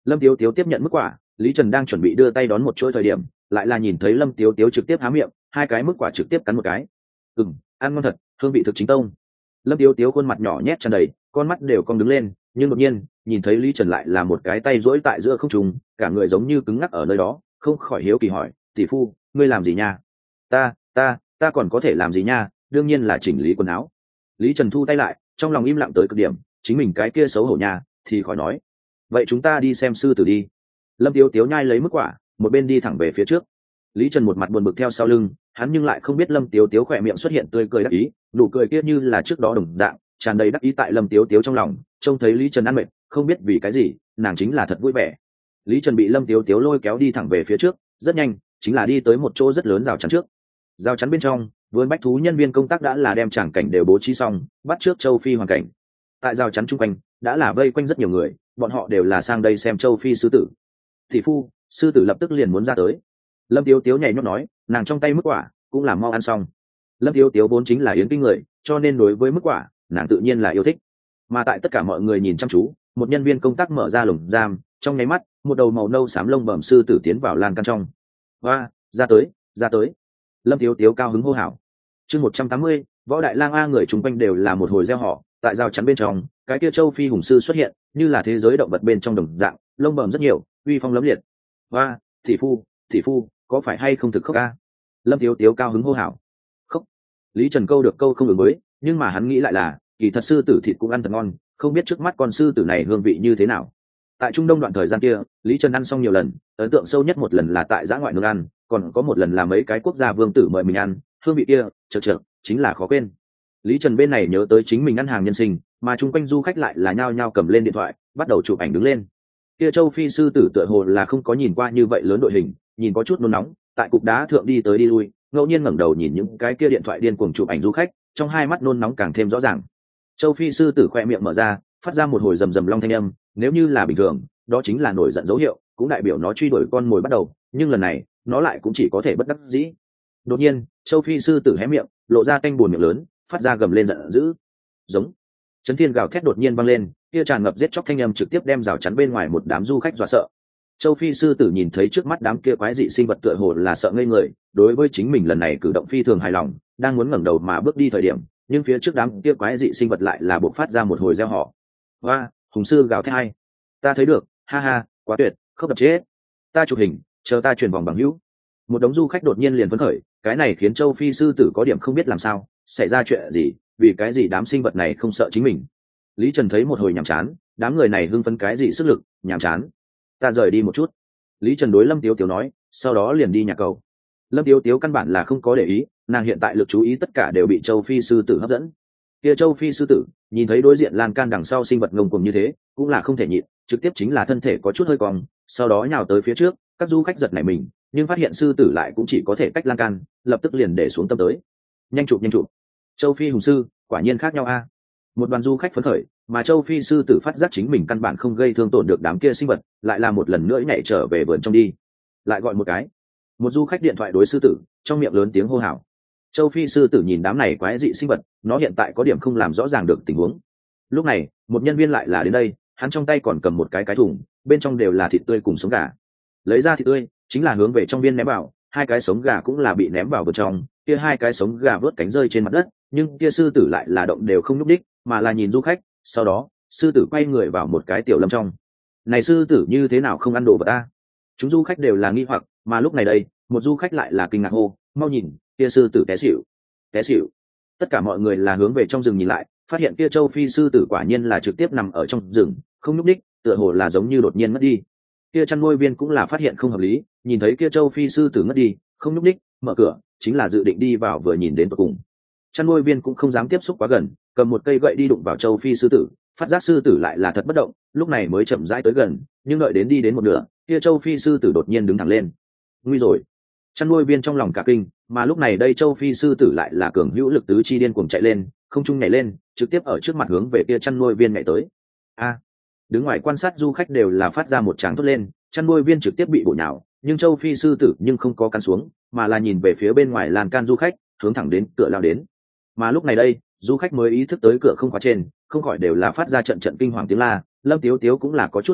Lâm Tiếu Tiếu tiếp nhận mức quả, Lý Trần đang chuẩn bị đưa tay đón một chuỗi thời điểm, lại là nhìn thấy Lâm Tiếu Tiếu trực tiếp há miệng, hai cái mức quả trực tiếp cắn một cái. Ừm, ăn ngon thật, hương vị thực chính tông. Lâm Tiếu Tiếu khuôn mặt nhỏ nhét tràn đầy, con mắt đều cong đứng lên, nhưng đột nhiên, nhìn thấy Lý Trần lại là một cái tay duỗi tại giữa không trung, cả người giống như cứng ngắc ở nơi đó, không khỏi hiếu kỳ hỏi, tỷ phu, ngươi làm gì nha? Ta, ta, ta còn có thể làm gì nha? Đương nhiên là chỉnh lý quần áo. Lý Trần thu tay lại, trong lòng im lặng tới cực điểm, chính mình cái kia xấu hổ nha, thì khỏi nói. Vậy chúng ta đi xem sư tử đi. Lâm Tiếu Tiếu nhai lấy mức quả, một bên đi thẳng về phía trước. Lý Trần một mặt buồn bực theo sau lưng, hắn nhưng lại không biết Lâm Tiếu Tiếu khỏe miệng xuất hiện tươi cười đắc ý, nụ cười kia như là trước đó đồng dạng, tràn đầy đắc ý tại Lâm Tiếu Tiếu trong lòng. Trông thấy Lý Trần ăn mệt, không biết vì cái gì, nàng chính là thật vui vẻ. Lý Trần bị Lâm Tiếu Tiếu lôi kéo đi thẳng về phía trước, rất nhanh, chính là đi tới một chỗ rất lớn rào chắn trước. Rào chắn bên trong, vườn bách thú nhân viên công tác đã là đem tràng cảnh đều bố trí xong, bắt trước châu Phi hoàn cảnh. Tại rào chắn chung quanh, đã là vây quanh rất nhiều người, bọn họ đều là sang đây xem châu Phi sư tử. Thị phu, sư tử lập tức liền muốn ra tới. Lâm Tiếu Tiếu nhảy nhót nói, nàng trong tay mức quả cũng là mau ăn xong. Lâm Tiếu Tiếu vốn chính là yến kinh người, cho nên đối với mức quả, nàng tự nhiên là yêu thích. Mà tại tất cả mọi người nhìn chăm chú, một nhân viên công tác mở ra lồng giam, trong nháy mắt, một đầu màu nâu xám lông bẩm sư tử tiến vào lan căn trong. Và, ra tới, ra tới. Lâm Tiếu Tiếu cao hứng hô hào. Chương một trăm tám mươi, võ đại lang a người chung quanh đều là một hồi reo hò, tại rào chắn bên trong, cái kia châu Phi hùng sư xuất hiện, như là thế giới động vật bên trong đồng dạng, lông bẩm rất nhiều, uy phong lẫm liệt. Và, thị phu, thị phu, có phải hay không thực khóc a? Lâm Tiếu Tiếu cao hứng hô hào. Khóc. Lý Trần câu được câu không ứng với, nhưng mà hắn nghĩ lại là, kỳ thật sư tử thịt cũng ăn thật ngon, không biết trước mắt con sư tử này hương vị như thế nào. Tại Trung Đông đoạn thời gian kia, Lý Trần ăn xong nhiều lần, ấn tượng sâu nhất một lần là tại giã ngoại nướng ăn, còn có một lần là mấy cái quốc gia vương tử mời mình ăn, hương vị kia, chợt chợt, chính là khó quên. Lý Trần bên này nhớ tới chính mình ăn hàng nhân sinh, mà chung quanh du khách lại là nhao nhao cầm lên điện thoại, bắt đầu chụp ảnh đứng lên. Kia châu Phi sư tử tựa hồ là không có nhìn qua như vậy lớn đội hình, nhìn có chút nôn nóng, tại cục đá thượng đi tới đi lui, ngẫu nhiên ngẩng đầu nhìn những cái kia điện thoại điên cuồng chụp ảnh du khách, trong hai mắt nôn nóng càng thêm rõ ràng. Châu Phi sư tử khoe miệng mở ra, phát ra một hồi rầm rầm long thanh âm, nếu như là bình thường, đó chính là nổi giận dấu hiệu, cũng đại biểu nó truy đuổi con mồi bắt đầu, nhưng lần này, nó lại cũng chỉ có thể bất đắc dĩ. Đột nhiên, Châu Phi sư tử hé miệng, lộ ra canh buồn miệng lớn, phát ra gầm lên giận dữ. Giống. Chấn thiên gào thét đột nhiên vang lên, kia tràn ngập giết chóc thanh âm trực tiếp đem rào chắn bên ngoài một đám du khách dọa sợ. Châu Phi sư tử nhìn thấy trước mắt đám kia quái dị sinh vật tựa hồ là sợ ngây người, đối với chính mình lần này cử động phi thường hài lòng, đang muốn ngẩng đầu mà bước đi thời điểm, nhưng phía trước đám kia quái dị sinh vật lại là bộc phát ra một hồi reo hò. Hoa, hùng sư gào thét hay, ta thấy được, ha ha, quá tuyệt, không đập chết. Ta chụp hình, chờ ta truyền vòng bằng hữu. Một đống du khách đột nhiên liền phấn khởi, cái này khiến Châu Phi sư tử có điểm không biết làm sao, xảy ra chuyện gì, vì cái gì đám sinh vật này không sợ chính mình. Lý Trần thấy một hồi nhàm chán, đám người này hưng phấn cái gì sức lực, nhàm chán. Ta rời đi một chút. Lý Trần đối Lâm Tiếu Tiếu nói, sau đó liền đi nhà cầu. Lâm Tiếu Tiếu căn bản là không có để ý, nàng hiện tại lực chú ý tất cả đều bị Châu Phi sư tử hấp dẫn. Kia Châu Phi sư tử nhìn thấy đối diện lan can đằng sau sinh vật ngông cuồng như thế, cũng là không thể nhịn, trực tiếp chính là thân thể có chút hơi cong, sau đó nhào tới phía trước. Các du khách giật nảy mình, nhưng phát hiện sư tử lại cũng chỉ có thể cách lan can, lập tức liền để xuống tâm tới. Nhanh chụp nhanh chụp. Châu Phi hùng sư, quả nhiên khác nhau a. Một đoàn du khách phấn khởi, mà Châu Phi sư tử phát giác chính mình căn bản không gây thương tổn được đám kia sinh vật, lại là một lần nữa nhảy trở về vườn trong đi. Lại gọi một cái. Một du khách điện thoại đối sư tử, trong miệng lớn tiếng hô hào. Châu Phi sư tử nhìn đám này quái dị sinh vật, nó hiện tại có điểm không làm rõ ràng được tình huống. Lúc này, một nhân viên lại là đến đây, hắn trong tay còn cầm một cái cái thùng, bên trong đều là thịt tươi cùng sống gà. Lấy ra thịt tươi, chính là hướng về trong viên ném vào, hai cái sống gà cũng là bị ném vào bên trong, kia hai cái sống gà vớt cánh rơi trên mặt đất, nhưng kia sư tử lại là động đều không nhúc đích, mà là nhìn du khách. Sau đó, sư tử quay người vào một cái tiểu lâm trong. Này sư tử như thế nào không ăn đồ vật ta? Chúng du khách đều là nghi hoặc, mà lúc này đây, một du khách lại là kinh ngạc hô, mau nhìn, kia sư tử té xỉu, té xỉu. Tất cả mọi người là hướng về trong rừng nhìn lại, phát hiện kia Châu Phi sư tử quả nhiên là trực tiếp nằm ở trong rừng, không nhúc đích, tựa hồ là giống như đột nhiên mất đi. Kia chăn nuôi viên cũng là phát hiện không hợp lý, nhìn thấy kia Châu Phi sư tử mất đi, không nhúc đích, mở cửa, chính là dự định đi vào vừa nhìn đến tận cùng. Chăn nuôi viên cũng không dám tiếp xúc quá gần, cầm một cây gậy đi đụng vào Châu Phi sư tử, phát giác sư tử lại là thật bất động, lúc này mới chậm rãi tới gần, nhưng đợi đến đi đến một nửa, kia Châu Phi sư tử đột nhiên đứng thẳng lên. Nguy rồi! Chăn nuôi viên trong lòng cả kinh, mà lúc này đây Châu Phi sư tử lại là cường hữu lực tứ chi điên cuồng chạy lên, không trung nhảy lên, trực tiếp ở trước mặt hướng về kia chăn nuôi viên nhảy tới. A! Đứng ngoài quan sát du khách đều là phát ra một tràng thốt lên, chăn nuôi viên trực tiếp bị bổ nhào, nhưng Châu Phi sư tử nhưng không có cắn xuống, mà là nhìn về phía bên ngoài lan can du khách, hướng thẳng đến cửa lao đến. Mà lúc này đây, du khách mới ý thức tới cửa không khóa trên, không khỏi đều là phát ra trận trận kinh hoàng tiếng la. Lâm Tiếu Tiếu cũng là có chút điểm mộng,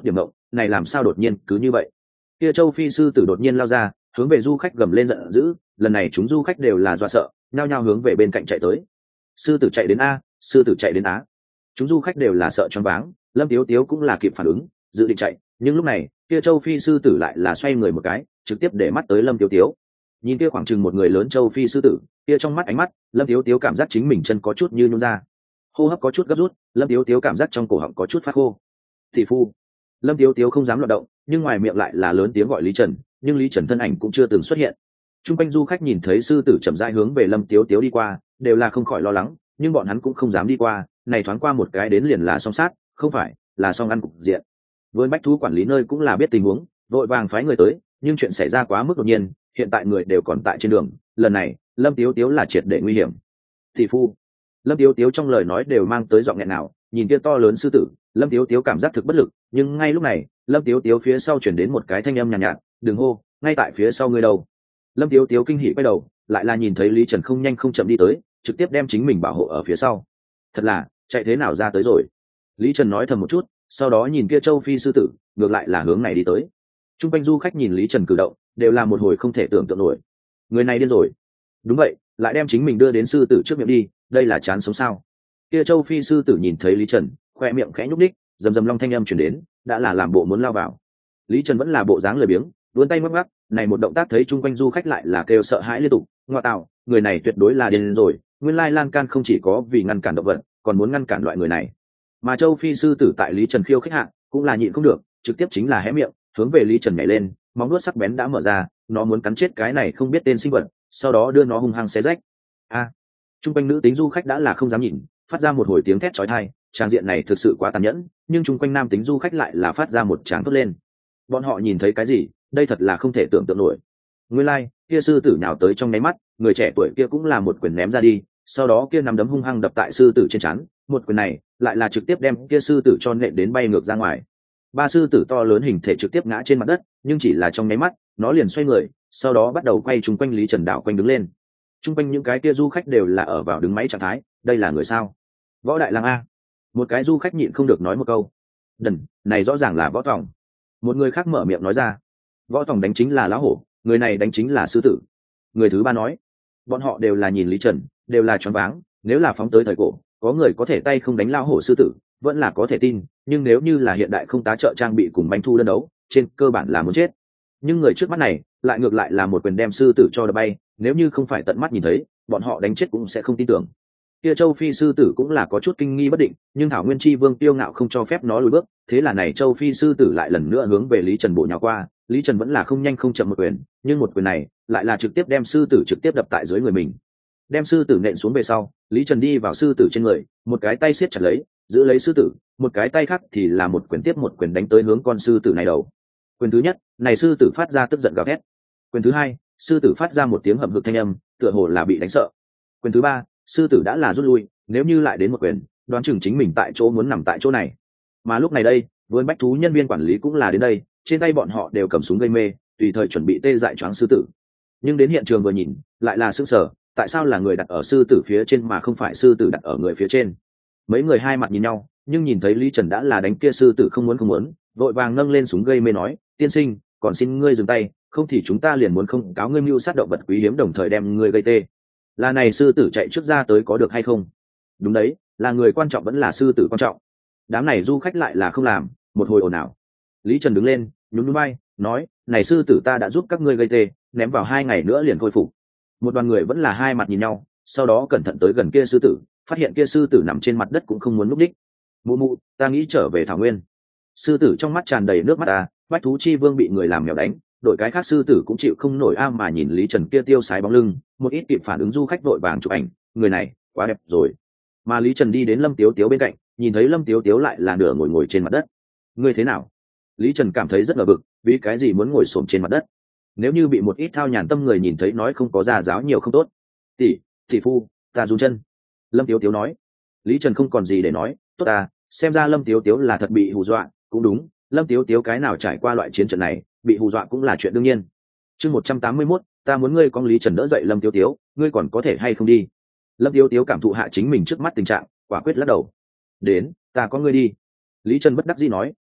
này làm sao đột nhiên cứ như vậy. Kia châu phi sư tử đột nhiên lao ra, hướng về du khách gầm lên giận dữ, lần này chúng du khách đều là do sợ, nhao nhao hướng về bên cạnh chạy tới. Sư tử chạy đến a, sư tử chạy đến á. Chúng du khách đều là sợ choáng váng, Lâm Tiếu Tiếu cũng là kịp phản ứng, dự định chạy, nhưng lúc này kia châu phi sư tử lại là xoay người một cái, trực tiếp để mắt tới Lâm Tiếu Tiếu. Nhìn kia khoảng chừng một người lớn châu phi sư tử, kia trong mắt ánh mắt, Lâm Tiếu Tiếu cảm giác chính mình chân có chút như nhún ra, hô hấp có chút gấp rút, Lâm Tiếu Tiếu cảm giác trong cổ họng có chút phát khô. Thị phu. Lâm Tiếu Tiếu không dám loạn động, nhưng ngoài miệng lại là lớn tiếng gọi Lý Trần, nhưng Lý Trần thân ảnh cũng chưa từng xuất hiện. Trung quanh du khách nhìn thấy sư tử chậm rãi hướng về Lâm Tiếu Tiếu đi qua, đều là không khỏi lo lắng, nhưng bọn hắn cũng không dám đi qua, này thoáng qua một cái đến liền là song sát, không phải là song ăn cục diện. Với bách thú quản lý nơi cũng là biết tình huống, vội vàng phái người tới, nhưng chuyện xảy ra quá mức đột nhiên, hiện tại người đều còn tại trên đường, lần này Lâm Tiếu Tiếu là triệt để nguy hiểm. Thị phu. Lâm Tiếu Tiếu trong lời nói đều mang tới giọng nghẹn nào, nhìn kia to lớn sư tử, Lâm Tiếu Tiếu cảm giác thực bất lực, nhưng ngay lúc này Lâm Tiếu Tiếu phía sau chuyển đến một cái thanh âm nhàn nhạt, nhạt đừng hô, ngay tại phía sau ngươi đâu. Lâm Tiếu Tiếu kinh hỉ quay đầu, lại là nhìn thấy Lý Trần không nhanh không chậm đi tới, trực tiếp đem chính mình bảo hộ ở phía sau. Thật là chạy thế nào ra tới rồi. Lý Trần nói thầm một chút, sau đó nhìn kia châu phi sư tử, ngược lại là hướng này đi tới. Trung quanh du khách nhìn Lý Trần cử động, đều là một hồi không thể tưởng tượng nổi. Người này điên rồi. Đúng vậy, lại đem chính mình đưa đến sư tử trước miệng đi, đây là chán sống sao. Kia châu phi sư tử nhìn thấy Lý Trần, khoe miệng khẽ nhúc đích, rầm rầm long thanh âm chuyển đến, đã là làm bộ muốn lao vào. Lý Trần vẫn là bộ dáng lười biếng, vươn tay ngoắc ngoắc, này một động tác thấy chung quanh du khách lại là kêu sợ hãi liên tục, ngoa tạo, người này tuyệt đối là điên rồi, nguyên lai lan can không chỉ có vì ngăn cản động vật, còn muốn ngăn cản loại người này. Mà châu phi sư tử tại Lý Trần khiêu khích hạ, cũng là nhịn không được, trực tiếp chính là hé miệng, hướng về Lý Trần nhảy lên, móng vuốt sắc bén đã mở ra, nó muốn cắn chết cái này không biết tên sinh vật, sau đó đưa nó hung hăng xé rách. A, chung quanh nữ tính du khách đã là không dám nhìn, phát ra một hồi tiếng thét chói tai, trang diện này thực sự quá tàn nhẫn, nhưng chung quanh nam tính du khách lại là phát ra một tràng thốt lên. Bọn họ nhìn thấy cái gì, đây thật là không thể tưởng tượng nổi. Nguyên lai, like, kia sư tử nhào tới trong nháy mắt, người trẻ tuổi kia cũng là một quyền ném ra đi, sau đó kia nắm đấm hung hăng đập tại sư tử trên trán, một quyền này lại là trực tiếp đem kia sư tử cho nện đến bay ngược ra ngoài. Ba sư tử to lớn hình thể trực tiếp ngã trên mặt đất, nhưng chỉ là trong nháy mắt, nó liền xoay người, sau đó bắt đầu quay chung quanh Lý Trần đảo quanh đứng lên. Chung quanh những cái kia du khách đều là ở vào đứng máy trạng thái, đây là người sao? Võ đại lang a. Một cái du khách nhịn không được nói một câu. Đần, này rõ ràng là võ tòng. Một người khác mở miệng nói ra. Võ tòng đánh chính là lão hổ, người này đánh chính là sư tử. Người thứ ba nói. Bọn họ đều là nhìn Lý Trần, đều là choáng váng, nếu là phóng tới thời cổ, có người có thể tay không đánh lão hổ sư tử, vẫn là có thể tin, nhưng nếu như là hiện đại không tá trợ trang bị cùng bánh thu đơn đấu, trên cơ bản là muốn chết. Nhưng người trước mắt này, lại ngược lại là một quyền đem sư tử cho đập bay, nếu như không phải tận mắt nhìn thấy, bọn họ đánh chết cũng sẽ không tin tưởng. Kia châu phi sư tử cũng là có chút kinh nghi bất định, nhưng thảo nguyên chi vương tiêu ngạo không cho phép nó lùi bước, thế là này châu phi sư tử lại lần nữa hướng về Lý Trần bộ nhào qua, Lý Trần vẫn là không nhanh không chậm một quyền, nhưng một quyền này lại là trực tiếp đem sư tử trực tiếp đập tại dưới người mình. Đem sư tử nện xuống về sau, Lý Trần đi vào sư tử trên người, một cái tay siết chặt lấy, giữ lấy sư tử, một cái tay khác thì là một quyền tiếp một quyền đánh tới hướng con sư tử này đầu. Quyền thứ nhất, này sư tử phát ra tức giận gào thét. Quyền thứ hai, sư tử phát ra một tiếng hậm hực thanh âm, tựa hồ là bị đánh sợ. Quyền thứ ba, sư tử đã là rút lui, nếu như lại đến một quyền, đoán chừng chính mình tại chỗ muốn nằm tại chỗ này. Mà lúc này đây, vườn bách thú nhân viên quản lý cũng là đến đây, trên tay bọn họ đều cầm súng gây mê, tùy thời chuẩn bị tê dại choáng sư tử. Nhưng đến hiện trường vừa nhìn, lại là sững sờ, tại sao là người đặt ở sư tử phía trên mà không phải sư tử đặt ở người phía trên? Mấy người hai mặt nhìn nhau, nhưng nhìn thấy Lý Trần đã là đánh kia sư tử không muốn không muốn, vội vàng nâng lên súng gây mê nói, tiên sinh, còn xin ngươi dừng tay, không thì chúng ta liền muốn không cáo ngươi mưu sát động vật quý hiếm đồng thời đem ngươi gây tê. Là này sư tử chạy trước ra tới có được hay không? Đúng đấy, là người quan trọng vẫn là sư tử quan trọng. Đám này du khách lại là không làm, một hồi ồn ào. Lý Trần đứng lên, nhún nhún vai, nói, này sư tử ta đã giúp các ngươi gây tê, ném vào hai ngày nữa liền khôi phục. Một đoàn người vẫn là hai mặt nhìn nhau, sau đó cẩn thận tới gần kia sư tử, phát hiện kia sư tử nằm trên mặt đất cũng không muốn núp đích. Mụ mụ, ta nghĩ trở về thảo nguyên. Sư tử trong mắt tràn đầy nước mắt ta, bách thú chi vương bị người làm mèo đánh, đội cái khác sư tử cũng chịu không nổi a mà nhìn Lý Trần kia tiêu sái bóng lưng, một ít kịp phản ứng du khách vội vàng chụp ảnh, người này quá đẹp rồi. Mà Lý Trần đi đến Lâm Tiếu Tiếu bên cạnh, nhìn thấy Lâm Tiếu Tiếu lại là nửa ngồi ngồi trên mặt đất. Ngươi thế nào? Lý Trần cảm thấy rất ngờ vực, vì cái gì muốn ngồi xổm trên mặt đất? Nếu như bị một ít thao nhàn tâm người nhìn thấy nói không có gia giáo nhiều không tốt. Tỷ, tỷ phu, ta run chân. Lâm Tiếu Tiếu nói. Lý Trần không còn gì để nói, tốt à, xem ra Lâm Tiếu Tiếu là thật bị hù dọa, cũng đúng, Lâm Tiếu Tiếu cái nào trải qua loại chiến trận này, bị hù dọa cũng là chuyện đương nhiên. Chương một trăm tám mươi mốt, ta muốn ngươi con Lý Trần đỡ dậy Lâm Tiếu Tiếu, ngươi còn có thể hay không đi? Lâm Tiếu Tiếu cảm thụ hạ chính mình trước mắt tình trạng, quả quyết lắc đầu. Đến, ta có ngươi đi. Lý Trần bất đắc dĩ nói,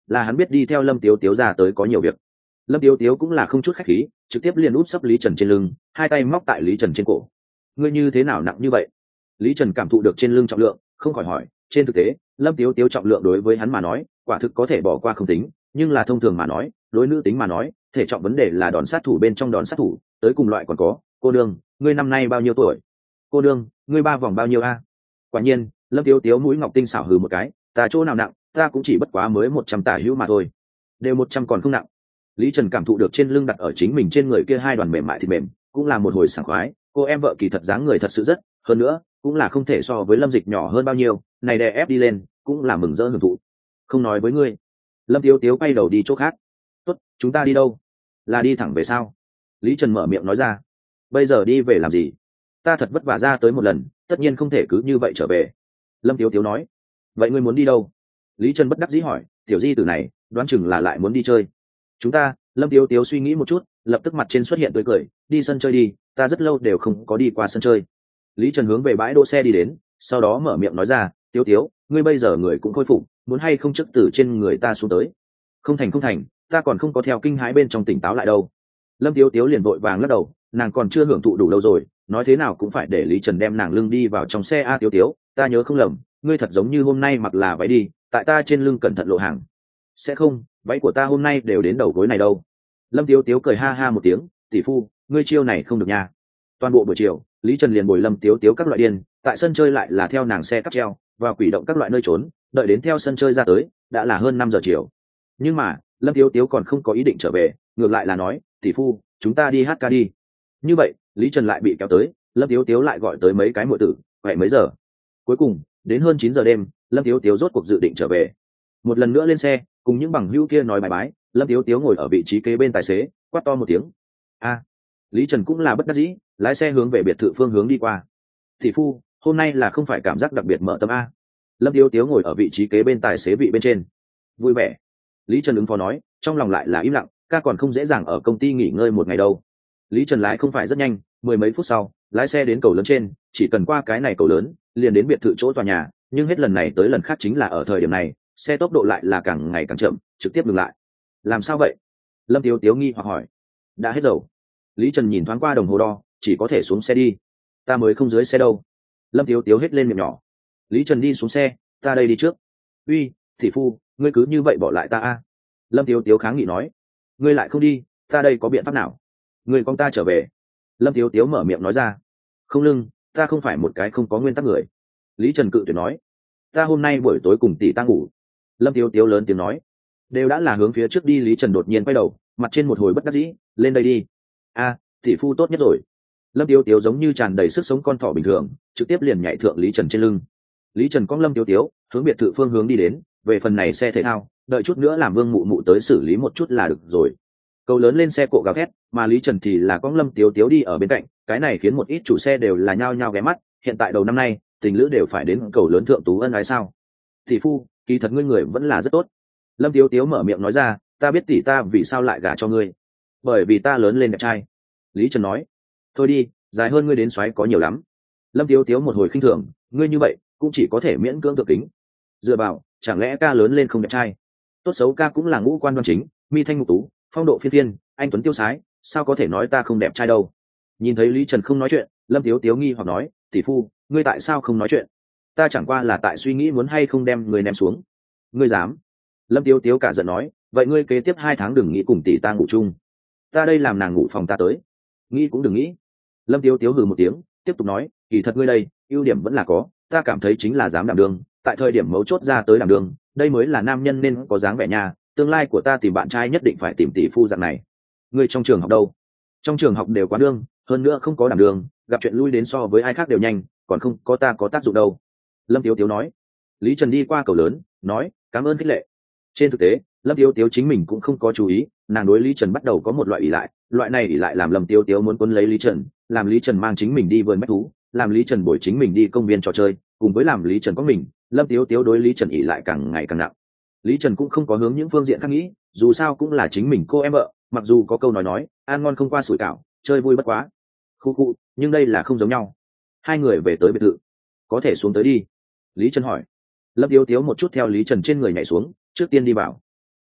là hắn biết đi theo lâm tiếu tiếu ra tới có nhiều việc. Lâm tiếu tiếu cũng là không chút khách khí, trực tiếp liền úp sấp lý trần trên lưng, hai tay móc tại lý trần trên cổ. Ngươi như thế nào nặng như vậy? Lý trần cảm thụ được trên lưng trọng lượng, không khỏi hỏi. Trên thực tế lâm tiếu tiếu trọng lượng đối với hắn mà nói quả thực có thể bỏ qua không tính, nhưng là thông thường mà nói, đối nữ tính mà nói, thể trọng vấn đề là đòn sát thủ bên trong đòn sát thủ. Tới cùng loại còn có, cô đương, ngươi năm nay bao nhiêu tuổi? Cô đương, ngươi ba vòng bao nhiêu a? Quả nhiên lâm tiếu tiếu mũi ngọc tinh xảo hừ một cái, ta chỗ nào nặng, ta cũng chỉ bất quá mới một trăm tả hữu mà thôi. Đều một trăm còn không nặng. Lý Trần cảm thụ được trên lưng đặt ở chính mình trên người kia hai đoàn mềm mại thịt mềm, cũng là một hồi sảng khoái. Cô em vợ kỳ thật dáng người thật sự rất, hơn nữa cũng là không thể so với lâm dịch nhỏ hơn bao nhiêu, này đè ép đi lên cũng là mừng rỡ hưởng thụ. Không nói với ngươi. Lâm tiếu tiếu quay đầu đi chỗ khác. Tốt, chúng ta đi đâu? Là đi thẳng về sao? Lý Trần mở miệng nói ra. Bây giờ đi về làm gì? Ta thật vất vả ra tới một lần, tất nhiên không thể cứ như vậy trở về. Lâm tiếu tiếu nói. Vậy ngươi muốn đi đâu? Lý Trần bất đắc dĩ hỏi. Tiểu di tử này đoán chừng là lại muốn đi chơi. Chúng ta, Lâm tiếu tiếu suy nghĩ một chút, lập tức mặt trên xuất hiện tươi cười. Đi sân chơi đi, ta rất lâu đều không có đi qua sân chơi. Lý Trần hướng về bãi đỗ xe đi đến, sau đó mở miệng nói ra. Tiếu tiếu, ngươi bây giờ người cũng khôi phục, muốn hay không trước từ trên người ta xuống tới? Không thành không thành, ta còn không có theo kinh hãi bên trong tỉnh táo lại đâu. Lâm tiếu tiếu liền vội vàng lắc đầu, nàng còn chưa hưởng thụ đủ lâu rồi, nói thế nào cũng phải để Lý Trần đem nàng lưng đi vào trong xe. A tiếu tiếu, ta nhớ không lầm, ngươi thật giống như hôm nay mặc là váy đi, tại ta trên lưng cẩn thận lộ hàng. Sẽ không, váy của ta hôm nay đều đến đầu gối này đâu. Lâm tiếu tiếu cười ha ha một tiếng. Tỷ phu, ngươi chiêu này không được nha. Toàn bộ buổi chiều Lý Trần liền bồi Lâm tiếu tiếu các loại điên, tại sân chơi lại là theo nàng xe cắp treo vào quỷ động các loại nơi trốn, đợi đến theo sân chơi ra tới đã là hơn năm giờ chiều. Nhưng mà Lâm tiếu tiếu còn không có ý định trở về, ngược lại là nói, tỷ phu, chúng ta đi hát ca đi. Như vậy Lý Trần lại bị kéo tới, Lâm tiếu tiếu lại gọi tới mấy cái muội tử, vậy mấy giờ. Cuối cùng đến hơn chín giờ đêm, Lâm tiếu tiếu rốt cuộc dự định trở về. Một lần nữa lên xe cùng những bằng hữu kia nói bài bái, Lâm tiếu tiếu ngồi ở vị trí kế bên tài xế, quát to một tiếng. A. Lý Trần cũng là bất đắc dĩ, lái xe hướng về biệt thự phương hướng đi qua. Tỷ phu, hôm nay là không phải cảm giác đặc biệt mở tâm a? Lâm tiếu tiếu ngồi ở vị trí kế bên tài xế vị bên trên. Vui vẻ. Lý Trần ứng phó nói, trong lòng lại là im lặng, ca còn không dễ dàng ở công ty nghỉ ngơi một ngày đâu. Lý Trần lái không phải rất nhanh, mười mấy phút sau lái xe đến cầu lớn trên, chỉ cần qua cái này cầu lớn liền đến biệt thự chỗ tòa nhà. Nhưng hết lần này tới lần khác chính là ở thời điểm này xe tốc độ lại là càng ngày càng chậm, trực tiếp ngừng lại. Làm sao vậy? Lâm tiếu tiếu nghi hoặc hỏi. Đã hết dầu. Lý Trần nhìn thoáng qua đồng hồ đo, chỉ có thể xuống xe đi. Ta mới không dưới xe đâu. Lâm tiếu tiếu hết lên miệng nhỏ. Lý Trần đi xuống xe, ta đây đi trước. Uy, thị phu, ngươi cứ như vậy bỏ lại ta a? Lâm tiếu tiếu kháng nghị nói. Ngươi lại không đi, ta đây có biện pháp nào? Ngươi con ta trở về. Lâm tiếu tiếu mở miệng nói ra. Không lưng, ta không phải một cái không có nguyên tắc người. Lý Trần cự tuyệt nói. Ta hôm nay buổi tối cùng tỷ ta ngủ. Lâm tiếu tiếu lớn tiếng nói. Đều đã là hướng phía trước đi, Lý Trần đột nhiên quay đầu, mặt trên một hồi bất đắc dĩ. Lên đây đi. A, tỷ phu tốt nhất rồi. Lâm tiếu tiếu giống như tràn đầy sức sống con thỏ bình thường, trực tiếp liền nhảy thượng Lý Trần trên lưng. Lý Trần cong Lâm tiếu tiếu hướng biệt thự phương hướng đi đến. Về phần này xe thể thao, đợi chút nữa làm Vương mụ mụ tới xử lý một chút là được rồi. Cầu lớn lên xe cộ gào thét, mà Lý Trần thì là cong Lâm tiếu tiếu đi ở bên cạnh, cái này khiến một ít chủ xe đều là nhao nhao ghé mắt. Hiện tại đầu năm nay tình lữ đều phải đến cầu lớn thượng tú ân ái sao? Tỷ phu, kỳ thật ngươi người vẫn là rất tốt. Lâm tiếu tiếu mở miệng nói ra, ta biết tỷ ta vì sao lại gả cho ngươi, bởi vì ta lớn lên đẹp trai. Lý Trần nói. Thôi đi, dài hơn ngươi đến xoáy có nhiều lắm. Lâm tiếu tiếu một hồi khinh thường, ngươi như vậy cũng chỉ có thể miễn cưỡng tự kính. Dựa vào, chẳng lẽ ca lớn lên không đẹp trai? Tốt xấu ca cũng là ngũ quan đoan chính, mi thanh ngục tú, phong độ phiên phiên, anh tuấn tiêu sái, sao có thể nói ta không đẹp trai đâu? Nhìn thấy Lý Trần không nói chuyện, Lâm tiếu tiếu nghi hoặc nói, tỷ phu, ngươi tại sao không nói chuyện? Ta chẳng qua là tại suy nghĩ muốn hay không đem người ném xuống. Ngươi dám? Lâm tiếu tiếu cả giận nói, vậy ngươi kế tiếp hai tháng đừng nghĩ cùng tỷ ta ngủ chung. Ta đây làm nàng ngủ phòng ta tới. Nghĩ cũng đừng nghĩ. Lâm tiếu tiếu hừ một tiếng, tiếp tục nói, kỳ thật ngươi đây ưu điểm vẫn là có, ta cảm thấy chính là dám đảm đương, tại thời điểm mấu chốt ra tới đảm đương, đây mới là nam nhân nên có dáng vẻ nhà. Tương lai của ta tìm bạn trai nhất định phải tìm tỷ phu dạng này. Ngươi trong trường học đâu? Trong trường học đều quá đương, hơn nữa không có đảm đương, gặp chuyện lui đến so với ai khác đều nhanh, còn không có ta có tác dụng đâu. Lâm tiếu tiếu nói. Lý Trần đi qua cầu lớn, nói, cảm ơn khích lệ. Trên thực tế Lâm tiếu tiếu chính mình cũng không có chú ý, nàng đối Lý Trần bắt đầu có một loại ỷ lại, loại này ỷ lại làm Lâm tiếu tiếu muốn cuốn lấy Lý Trần, làm Lý Trần mang chính mình đi vườn bách thú, làm Lý Trần bồi chính mình đi công viên trò chơi, cùng với làm Lý Trần có mình. Lâm tiếu tiếu đối Lý Trần ỷ lại càng ngày càng nặng. Lý Trần cũng không có hướng những phương diện khác nghĩ, dù sao cũng là chính mình cô em vợ, mặc dù có câu nói nói ăn ngon không qua sủi cảo, chơi vui bất quá khu khu, nhưng đây là không giống nhau. Hai người về tới biệt thự. Có thể xuống tới đi. Lý Trần hỏi. Lâm tiếu tiếu một chút theo Lý Trần trên người nhảy xuống, trước tiên đi vào.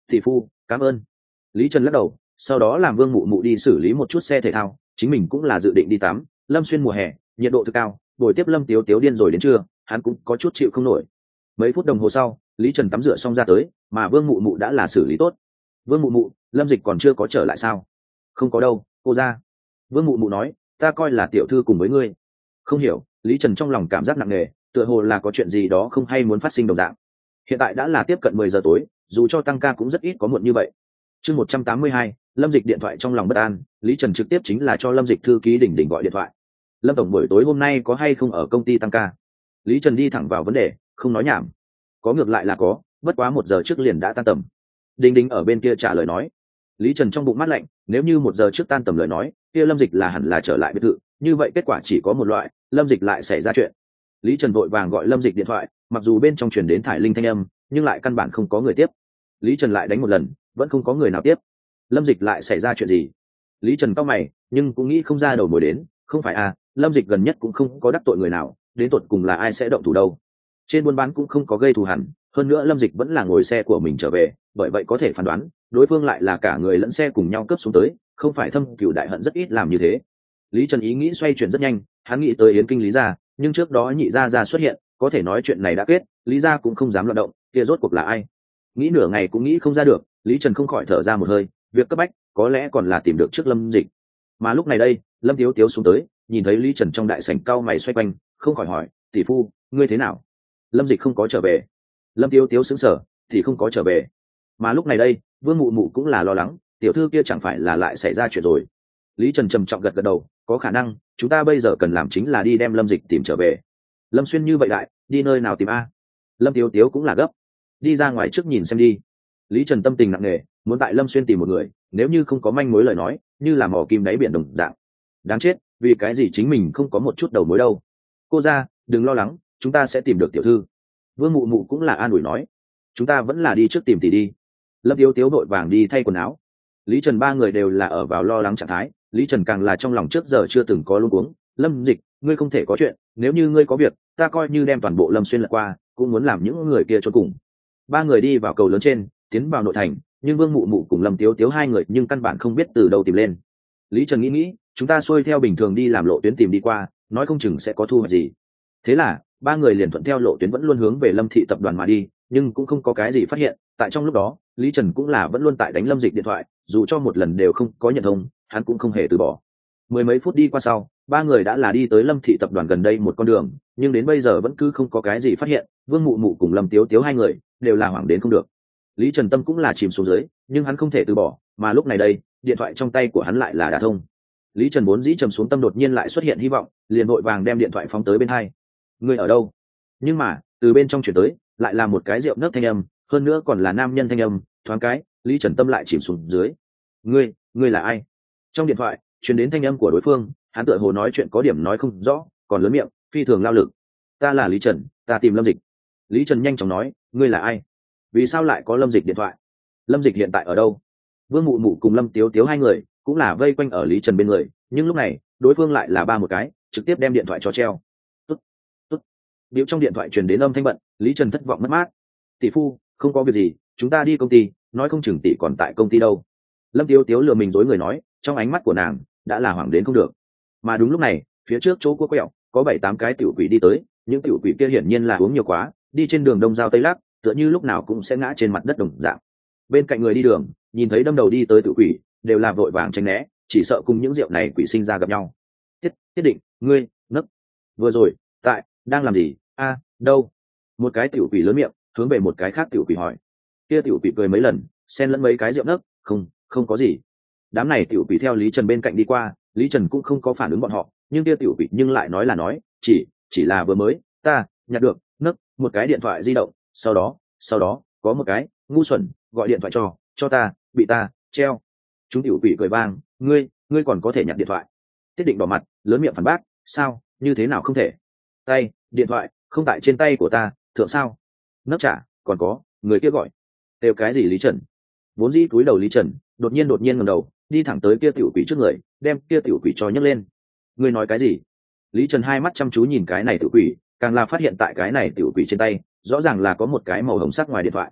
Tỷ phu cảm ơn. Lý Trần lắc đầu, sau đó làm Vương Mụ Mụ đi xử lý một chút xe thể thao, chính mình cũng là dự định đi tắm. Lâm Xuyên mùa hè nhiệt độ thực cao, buổi tiếp Lâm Tiếu Tiếu điên rồi đến trưa, hắn cũng có chút chịu không nổi. Mấy phút đồng hồ sau, Lý Trần tắm rửa xong ra tới, mà Vương Mụ Mụ đã là xử lý tốt. Vương Mụ Mụ, Lâm Dịch còn chưa có trở lại sao? Không có đâu, cô ra. Vương Mụ Mụ nói, ta coi là tiểu thư cùng với ngươi. Không hiểu. Lý Trần trong lòng cảm giác nặng nề, tựa hồ là có chuyện gì đó không hay muốn phát sinh đồng dạng. Hiện tại đã là tiếp cận mười giờ tối, dù cho tăng ca cũng rất ít có muộn như vậy. Chương một trăm tám mươi hai, Lâm Dịch điện thoại trong lòng bất an, Lý Trần trực tiếp chính là cho Lâm Dịch thư ký Đỉnh Đỉnh gọi điện thoại. Lâm tổng buổi tối hôm nay có hay không ở công ty tăng ca? Lý Trần đi thẳng vào vấn đề, không nói nhảm. Có ngược lại là có, bất quá một giờ trước liền đã tan tầm. Đinh Đinh ở bên kia trả lời nói. Lý Trần trong bụng mát lạnh, nếu như một giờ trước tan tầm lời nói, kia Lâm Dịch là hẳn là trở lại biệt thự, như vậy kết quả chỉ có một loại, Lâm Dịch lại xảy ra chuyện. Lý Trần vội vàng gọi Lâm Dịch điện thoại, mặc dù bên trong truyền đến thải linh thanh âm, nhưng lại căn bản không có người tiếp. Lý Trần lại đánh một lần, vẫn không có người nào tiếp. Lâm Dịch lại xảy ra chuyện gì? Lý Trần cau mày, nhưng cũng nghĩ không ra đầu mối đến, không phải à, Lâm Dịch gần nhất cũng không có đắc tội người nào, đến tột cùng là ai sẽ động thủ đâu? Trên buôn bán cũng không có gây thù hằn, hơn nữa Lâm Dịch vẫn là ngồi xe của mình trở về, bởi vậy có thể phán đoán, đối phương lại là cả người lẫn xe cùng nhau cướp xuống tới, không phải thâm cửu đại hận rất ít làm như thế. Lý Trần ý nghĩ xoay chuyển rất nhanh, hắn nghĩ tới Yến Kinh Lý gia, nhưng trước đó nhị gia gia xuất hiện, có thể nói chuyện này đã kết, Lý gia cũng không dám loạn động, kia rốt cuộc là ai? Nghĩ nửa ngày cũng nghĩ không ra được, Lý Trần không khỏi thở ra một hơi, việc cấp bách có lẽ còn là tìm được trước Lâm Dịch. Mà lúc này đây, Lâm Tiếu Tiếu xuống tới, nhìn thấy Lý Trần trong đại sảnh cau mày xoay quanh, không khỏi hỏi, tỷ phu, ngươi thế nào? Lâm Dịch không có trở về. Lâm Tiếu Tiếu sững sờ, thì không có trở về. Mà lúc này đây, Vương Mụ Mụ cũng là lo lắng, tiểu thư kia chẳng phải là lại xảy ra chuyện rồi. Lý Trần trầm trọng gật gật đầu, có khả năng, chúng ta bây giờ cần làm chính là đi đem Lâm Dịch tìm trở về. Lâm Xuyên như vậy lại, đi nơi nào tìm a? Lâm Tiếu Tiếu cũng là gấp, đi ra ngoài trước nhìn xem đi. Lý Trần tâm tình nặng nề, muốn tại Lâm Xuyên tìm một người, nếu như không có manh mối lời nói, như là mò kim đáy biển đồng dạng. Đáng chết, vì cái gì chính mình không có một chút đầu mối đâu? Cô ra, đừng lo lắng, chúng ta sẽ tìm được tiểu thư. Vương Mụ Mụ cũng là an ủi nói, chúng ta vẫn là đi trước tìm tỷ đi. Lâm Tiếu Tiếu vội vàng đi thay quần áo. Lý Trần ba người đều là ở vào lo lắng trạng thái, Lý Trần càng là trong lòng trước giờ chưa từng có luống cuống. Lâm Dịch, ngươi không thể có chuyện, nếu như ngươi có việc, ta coi như đem toàn bộ Lâm Xuyên lật qua, cũng muốn làm những người kia cho cùng. Ba người đi vào cầu lớn trên, tiến vào nội thành, nhưng Vương Mụ Mụ cùng Lâm Tiếu Tiếu hai người nhưng căn bản không biết từ đâu tìm lên. Lý Trần nghĩ nghĩ, chúng ta xuôi theo bình thường đi làm lộ tuyến tìm đi qua, nói không chừng sẽ có thu hoạch gì. Thế là ba người liền thuận theo lộ tuyến vẫn luôn hướng về Lâm thị tập đoàn mà đi, nhưng cũng không có cái gì phát hiện. Tại trong lúc đó, Lý Trần cũng là vẫn luôn tại đánh Lâm Dịch điện thoại, dù cho một lần đều không có nhận thông, hắn cũng không hề từ bỏ. Mười mấy phút đi qua sau, ba người đã là đi tới Lâm thị tập đoàn gần đây một con đường, nhưng đến bây giờ vẫn cứ không có cái gì phát hiện. Vương Mụ Mụ cùng Lâm Tiếu Tiếu hai người đều là hoảng đến không được. Lý Trần tâm cũng là chìm xuống dưới, nhưng hắn không thể từ bỏ, mà lúc này đây, điện thoại trong tay của hắn lại là đã thông. Lý Trần vốn dĩ trầm xuống tâm đột nhiên lại xuất hiện hy vọng, liền vội vàng đem điện thoại phóng tới bên hai. Ngươi ở đâu? Nhưng mà, từ bên trong chuyển tới, lại là một cái rượu nấc thanh âm, hơn nữa còn là nam nhân thanh âm, thoáng cái, Lý Trần tâm lại chìm xuống dưới. Ngươi, ngươi là ai? Trong điện thoại, truyền đến thanh âm của đối phương, hắn tựa hồ nói chuyện có điểm nói không rõ, còn lớn miệng, phi thường lao lực. Ta là Lý Trần, ta tìm Lâm Dịch. Lý Trần nhanh chóng nói, ngươi là ai? Vì sao lại có Lâm Dịch điện thoại? Lâm Dịch hiện tại ở đâu? Vương Mụ Mụ cùng Lâm Tiếu Tiếu hai người cũng là vây quanh ở Lý Trần bên người, nhưng lúc này, đối phương lại là ba một cái, trực tiếp đem điện thoại cho treo. Tốt, tốt. Điệu trong điện thoại truyền đến âm thanh bận, Lý Trần thất vọng mất mát. Tỷ phu, không có việc gì, chúng ta đi công ty, nói không chừng tỷ còn tại công ty đâu. Lâm Tiếu Tiếu lừa mình dối người nói, trong ánh mắt của nàng đã là hoảng đến không được. Mà đúng lúc này, phía trước chỗ cua quẹo, có bảy tám cái tiểu quỷ đi tới, những tiểu quỷ kia hiển nhiên là uống nhiều quá, đi trên đường đông giao tây lắc, tựa như lúc nào cũng sẽ ngã trên mặt đất đồng dạng. Bên cạnh người đi đường, nhìn thấy đâm đầu đi tới tiểu quỷ, đều là vội vàng tránh né, chỉ sợ cùng những rượu này quỷ sinh ra gặp nhau. Tiết, Tiết Định, ngươi, nấc. Vừa rồi, tại, đang làm gì? A, đâu? Một cái tiểu quỷ lớn miệng, hướng về một cái khác tiểu quỷ hỏi. Kia tiểu quỷ cười mấy lần, xen lẫn mấy cái rượu nấc, không, không có gì. Đám này tiểu quỷ theo Lý Trần bên cạnh đi qua, Lý Trần cũng không có phản ứng bọn họ, nhưng kia tiểu quỷ nhưng lại nói là nói, chỉ, chỉ là vừa mới, ta nhặt được, nấc, một cái điện thoại di động, sau đó, sau đó, có một cái ngu xuẩn gọi điện thoại cho, cho ta, bị ta treo. Chúng tiểu quỷ cười vang, ngươi, ngươi còn có thể nhặt điện thoại? Tiết Định đỏ mặt, lớn miệng phản bác, sao, như thế nào không thể? Tay, điện thoại, không tại trên tay của ta, thượng sao? Nấc trả, còn có, người kia gọi. Đều cái gì Lý Trần? Vốn dĩ cúi đầu Lý Trần, đột nhiên đột nhiên ngẩng đầu, đi thẳng tới kia tiểu quỷ trước người, đem kia tiểu quỷ cho nhấc lên. Ngươi nói cái gì? Lý Trần hai mắt chăm chú nhìn cái này tiểu quỷ, càng là phát hiện tại cái này tiểu quỷ trên tay, rõ ràng là có một cái màu hồng sắc ngoài điện thoại.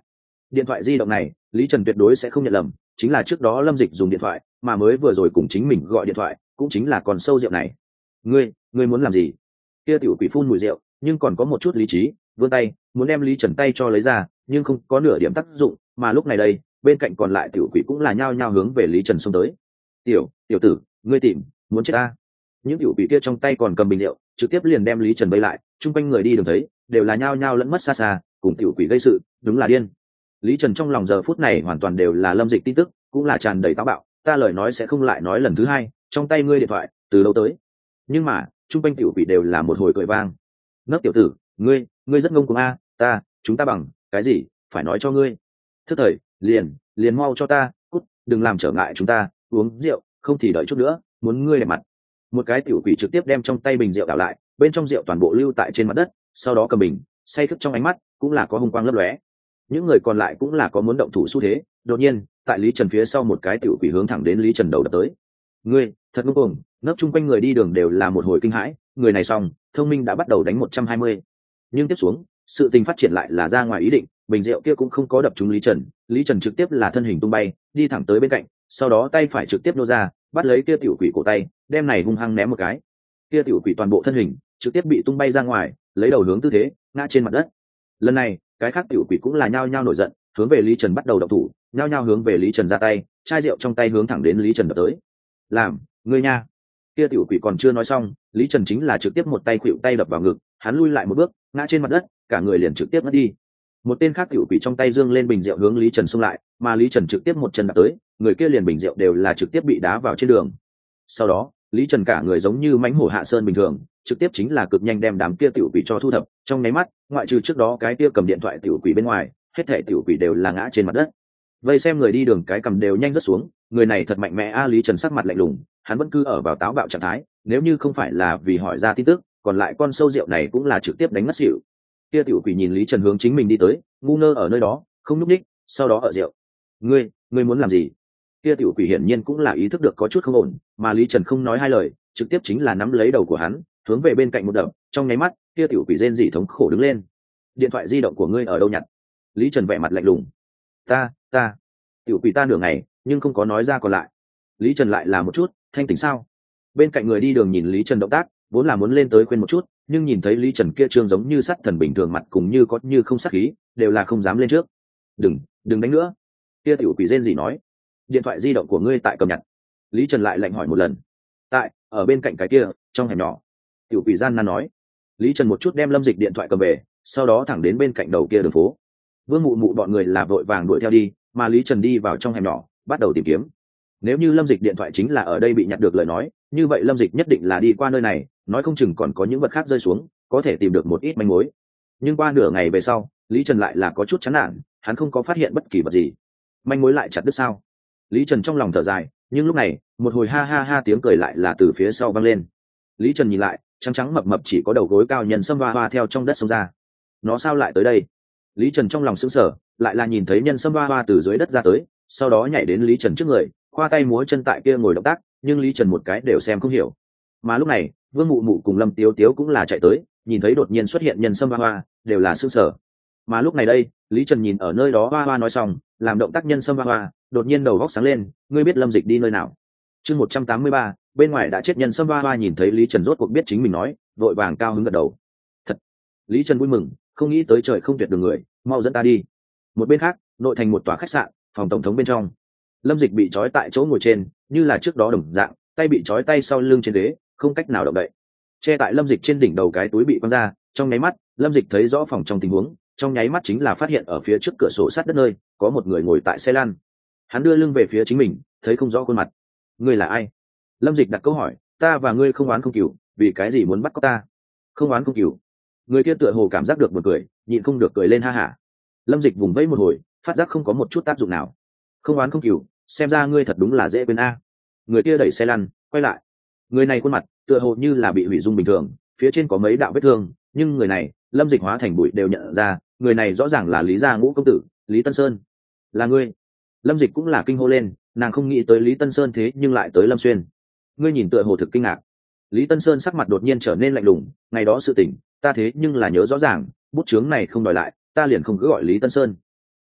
Điện thoại di động này lý trần tuyệt đối sẽ không nhận lầm, chính là trước đó lâm dịch dùng điện thoại mà mới vừa rồi cùng chính mình gọi điện thoại cũng chính là còn sâu rượu này. Ngươi ngươi muốn làm gì? Kia tiểu quỷ phun mùi rượu nhưng còn có một chút lý trí, vươn tay muốn đem lý trần tay cho lấy ra nhưng không có nửa điểm tác dụng, mà lúc này đây bên cạnh còn lại tiểu quỷ cũng là nhao nhao hướng về lý trần xông tới. Tiểu tiểu tử, ngươi tìm muốn chết ta? Những tiểu quỷ kia trong tay còn cầm bình rượu trực tiếp liền đem lý trần vây lại, chung quanh người đi đường thấy đều là nhao nhao lẫn mất xa xa, cùng tiểu quỷ gây sự đúng là điên. Lý trần trong lòng giờ phút này hoàn toàn đều là lâm dịch tin tức, cũng là tràn đầy táo bạo, ta lời nói sẽ không lại nói lần thứ hai, trong tay ngươi điện thoại từ đâu tới? Nhưng mà chung quanh tiểu quỷ đều là một hồi cười vang. Nấc tiểu tử, ngươi ngươi rất ngông cuồng a, ta chúng ta bằng cái gì phải nói cho ngươi? Thức thời liền liền mau cho ta cút, đừng làm trở ngại chúng ta uống rượu, không thì đợi chút nữa muốn ngươi đẹp mặt. Một cái tiểu quỷ trực tiếp đem trong tay bình rượu đảo lại, bên trong rượu toàn bộ lưu tại trên mặt đất, sau đó cầm bình say khướt, trong ánh mắt cũng là có hung quang lấp lóe. Những người còn lại cũng là có muốn động thủ xu thế, đột nhiên tại lý trần phía sau một cái tiểu quỷ hướng thẳng đến lý trần đầu đập tới. Ngươi thật ngông cuồng. Nấp chung quanh người đi đường đều là một hồi kinh hãi, người này xong thông minh đã bắt đầu đánh một trăm hai mươi. Nhưng tiếp xuống sự tình phát triển lại là ra ngoài ý định, bình rượu kia cũng không có đập trúng lý trần, lý trần trực tiếp là thân hình tung bay đi thẳng tới bên cạnh, sau đó tay phải trực tiếp nô ra bắt lấy kia tiểu quỷ cổ tay, đem này hung hăng ném một cái. Kia tiểu quỷ toàn bộ thân hình trực tiếp bị tung bay ra ngoài, lấy đầu hướng tư thế ngã trên mặt đất. Lần này cái khác tiểu quỷ cũng là nhao nhao nổi giận, hướng về lý trần bắt đầu động thủ, nhao nhao hướng về lý trần ra tay, chai rượu trong tay hướng thẳng đến lý trần đập tới. Làm ngươi nha. Kia tiểu quỷ còn chưa nói xong, lý trần chính là trực tiếp một tay khuỵu tay đập vào ngực, hắn lui lại một bước ngã trên mặt đất, cả người liền trực tiếp mất đi. Một tên khác tiểu quỷ trong tay dương lên bình rượu hướng lý trần xông lại, mà lý trần trực tiếp một chân đạp tới, người kia liền bình rượu đều là trực tiếp bị đá vào trên đường. Sau đó lý trần cả người giống như mãnh hổ hạ sơn bình thường, trực tiếp chính là cực nhanh đem đám kia tiểu quỷ cho thu thập, trong nháy mắt ngoại trừ trước đó cái kia cầm điện thoại tiểu quỷ bên ngoài, hết thảy tiểu quỷ đều là ngã trên mặt đất. Vây xem người đi đường cái cầm đều nhanh rất xuống, người này thật mạnh mẽ a. Lý trần sắc mặt lạnh lùng, hắn vẫn cứ ở vào táo bạo trạng thái, nếu như không phải là vì hỏi ra tin tức, còn lại con sâu rượu này cũng là trực tiếp đánh ngất xỉu. Kia tiểu quỷ nhìn lý trần hướng chính mình đi tới, ngu ngơ ở nơi đó không nhúc nhích, sau đó ở rượu. Ngươi ngươi muốn làm gì? Kia tiểu quỷ hiển nhiên cũng là ý thức được có chút không ổn, mà lý trần không nói hai lời, trực tiếp chính là nắm lấy đầu của hắn hướng về bên cạnh một đập, trong nháy mắt kia tiểu quỷ rên rỉ thống khổ đứng lên. Điện thoại di động của ngươi ở đâu nhặt? Lý trần vẻ mặt lạnh lùng. Ta ta tiểu quỷ ta nửa ngày nhưng không có nói ra còn lại. Lý trần lại là một chút thanh tỉnh sao? Bên cạnh người đi đường nhìn lý trần động tác vốn là muốn lên tới khuyên một chút, nhưng nhìn thấy lý trần kia trương giống như sắt thần bình thường mặt cùng như có như không sát khí, đều là không dám lên trước. Đừng đừng đánh nữa. Kia tiểu quỷ rên rỉ nói. Điện thoại di động của ngươi tại cầm nhặt? Lý trần lại lạnh hỏi một lần. Tại ở bên cạnh cái kia trong hẻm nhỏ. Tiểu quỷ gian nan nói. Lý trần một chút đem lâm dịch điện thoại cầm về, sau đó thẳng đến bên cạnh đầu kia đường phố. Vương mụ mụ bọn người là vội vàng đuổi theo đi, mà lý trần đi vào trong hẻm nhỏ bắt đầu tìm kiếm. Nếu như lâm dịch điện thoại chính là ở đây bị nhặt được lời nói, như vậy lâm dịch nhất định là đi qua nơi này, nói không chừng còn có những vật khác rơi xuống, có thể tìm được một ít manh mối. Nhưng qua nửa ngày về sau, lý trần lại là có chút chán nản, hắn không có phát hiện bất kỳ vật gì. Manh mối lại chặt đứt sao? Lý trần trong lòng thở dài, nhưng lúc này một hồi ha ha ha tiếng cười lại là từ phía sau vang lên. Lý trần nhìn lại, trắng trắng mập mập chỉ có đầu gối cao nhân sâm hoa hoa theo trong đất xông ra. Nó sao lại tới đây? Lý trần trong lòng sững sờ, lại là nhìn thấy nhân sâm hoa hoa từ dưới đất ra tới, sau đó nhảy đến lý trần trước người, khoa tay múa chân tại kia ngồi động tác, nhưng lý trần một cái đều xem không hiểu. Mà lúc này vương mụ mụ cùng lâm tiếu tiếu cũng là chạy tới, nhìn thấy đột nhiên xuất hiện nhân sâm hoa hoa đều là sững sờ. Mà lúc này đây lý trần nhìn ở nơi đó hoa hoa nói xong, làm động tác nhân sâm hoa hoa, đột nhiên đầu góc sáng lên, ngươi biết lâm dịch đi nơi nào? Chương một trăm tám mươi ba, bên ngoài đã chết nhân sâm hoa hoa nhìn thấy lý trần rốt cuộc biết chính mình nói, vội vàng cao hứng gật đầu. Thật. Lý trần vui mừng, không nghĩ tới trời không tuyệt đường người, mau dẫn ta đi. Một bên khác nội thành một tòa khách sạn, phòng tổng thống bên trong, lâm dịch bị trói tại chỗ ngồi trên, như là trước đó đồng dạng, tay bị trói tay sau lưng trên ghế, không cách nào động đậy. Che tại lâm dịch trên đỉnh đầu cái túi bị quăng ra, trong nháy mắt lâm dịch thấy rõ phòng trong tình huống, trong nháy mắt chính là phát hiện ở phía trước cửa sổ sát đất nơi có một người ngồi tại xe lăn. Hắn đưa lưng về phía chính mình, thấy không rõ khuôn mặt. Ngươi là ai? Lâm dịch đặt câu hỏi. Ta và ngươi không oán không cừu, vì cái gì muốn bắt cóc ta? Không oán không cừu. Người kia tựa hồ cảm giác được một cười, nhịn không được cười lên ha hả. Lâm dịch vùng vẫy một hồi, phát giác không có một chút tác dụng nào. Không oán không cừu, xem ra ngươi thật đúng là dễ quên a. Người kia đẩy xe lăn quay lại. Người này khuôn mặt tựa hồ như là bị hủy dung bình thường, phía trên có mấy đạo vết thương, nhưng người này lâm dịch hóa thành bụi đều nhận ra, người này rõ ràng là lý gia ngũ công tử Lý Tân Sơn. Là ngươi? Lâm dịch cũng là kinh hô lên, nàng không nghĩ tới Lý Tân Sơn thế nhưng lại tới Lâm Xuyên. Ngươi nhìn tựa hồ thực kinh ngạc. Lý Tân Sơn sắc mặt đột nhiên trở nên lạnh lùng, ngày đó sự tình ta thế nhưng là nhớ rõ ràng, bút chướng này không đòi lại, ta liền không cứ gọi Lý Tân Sơn.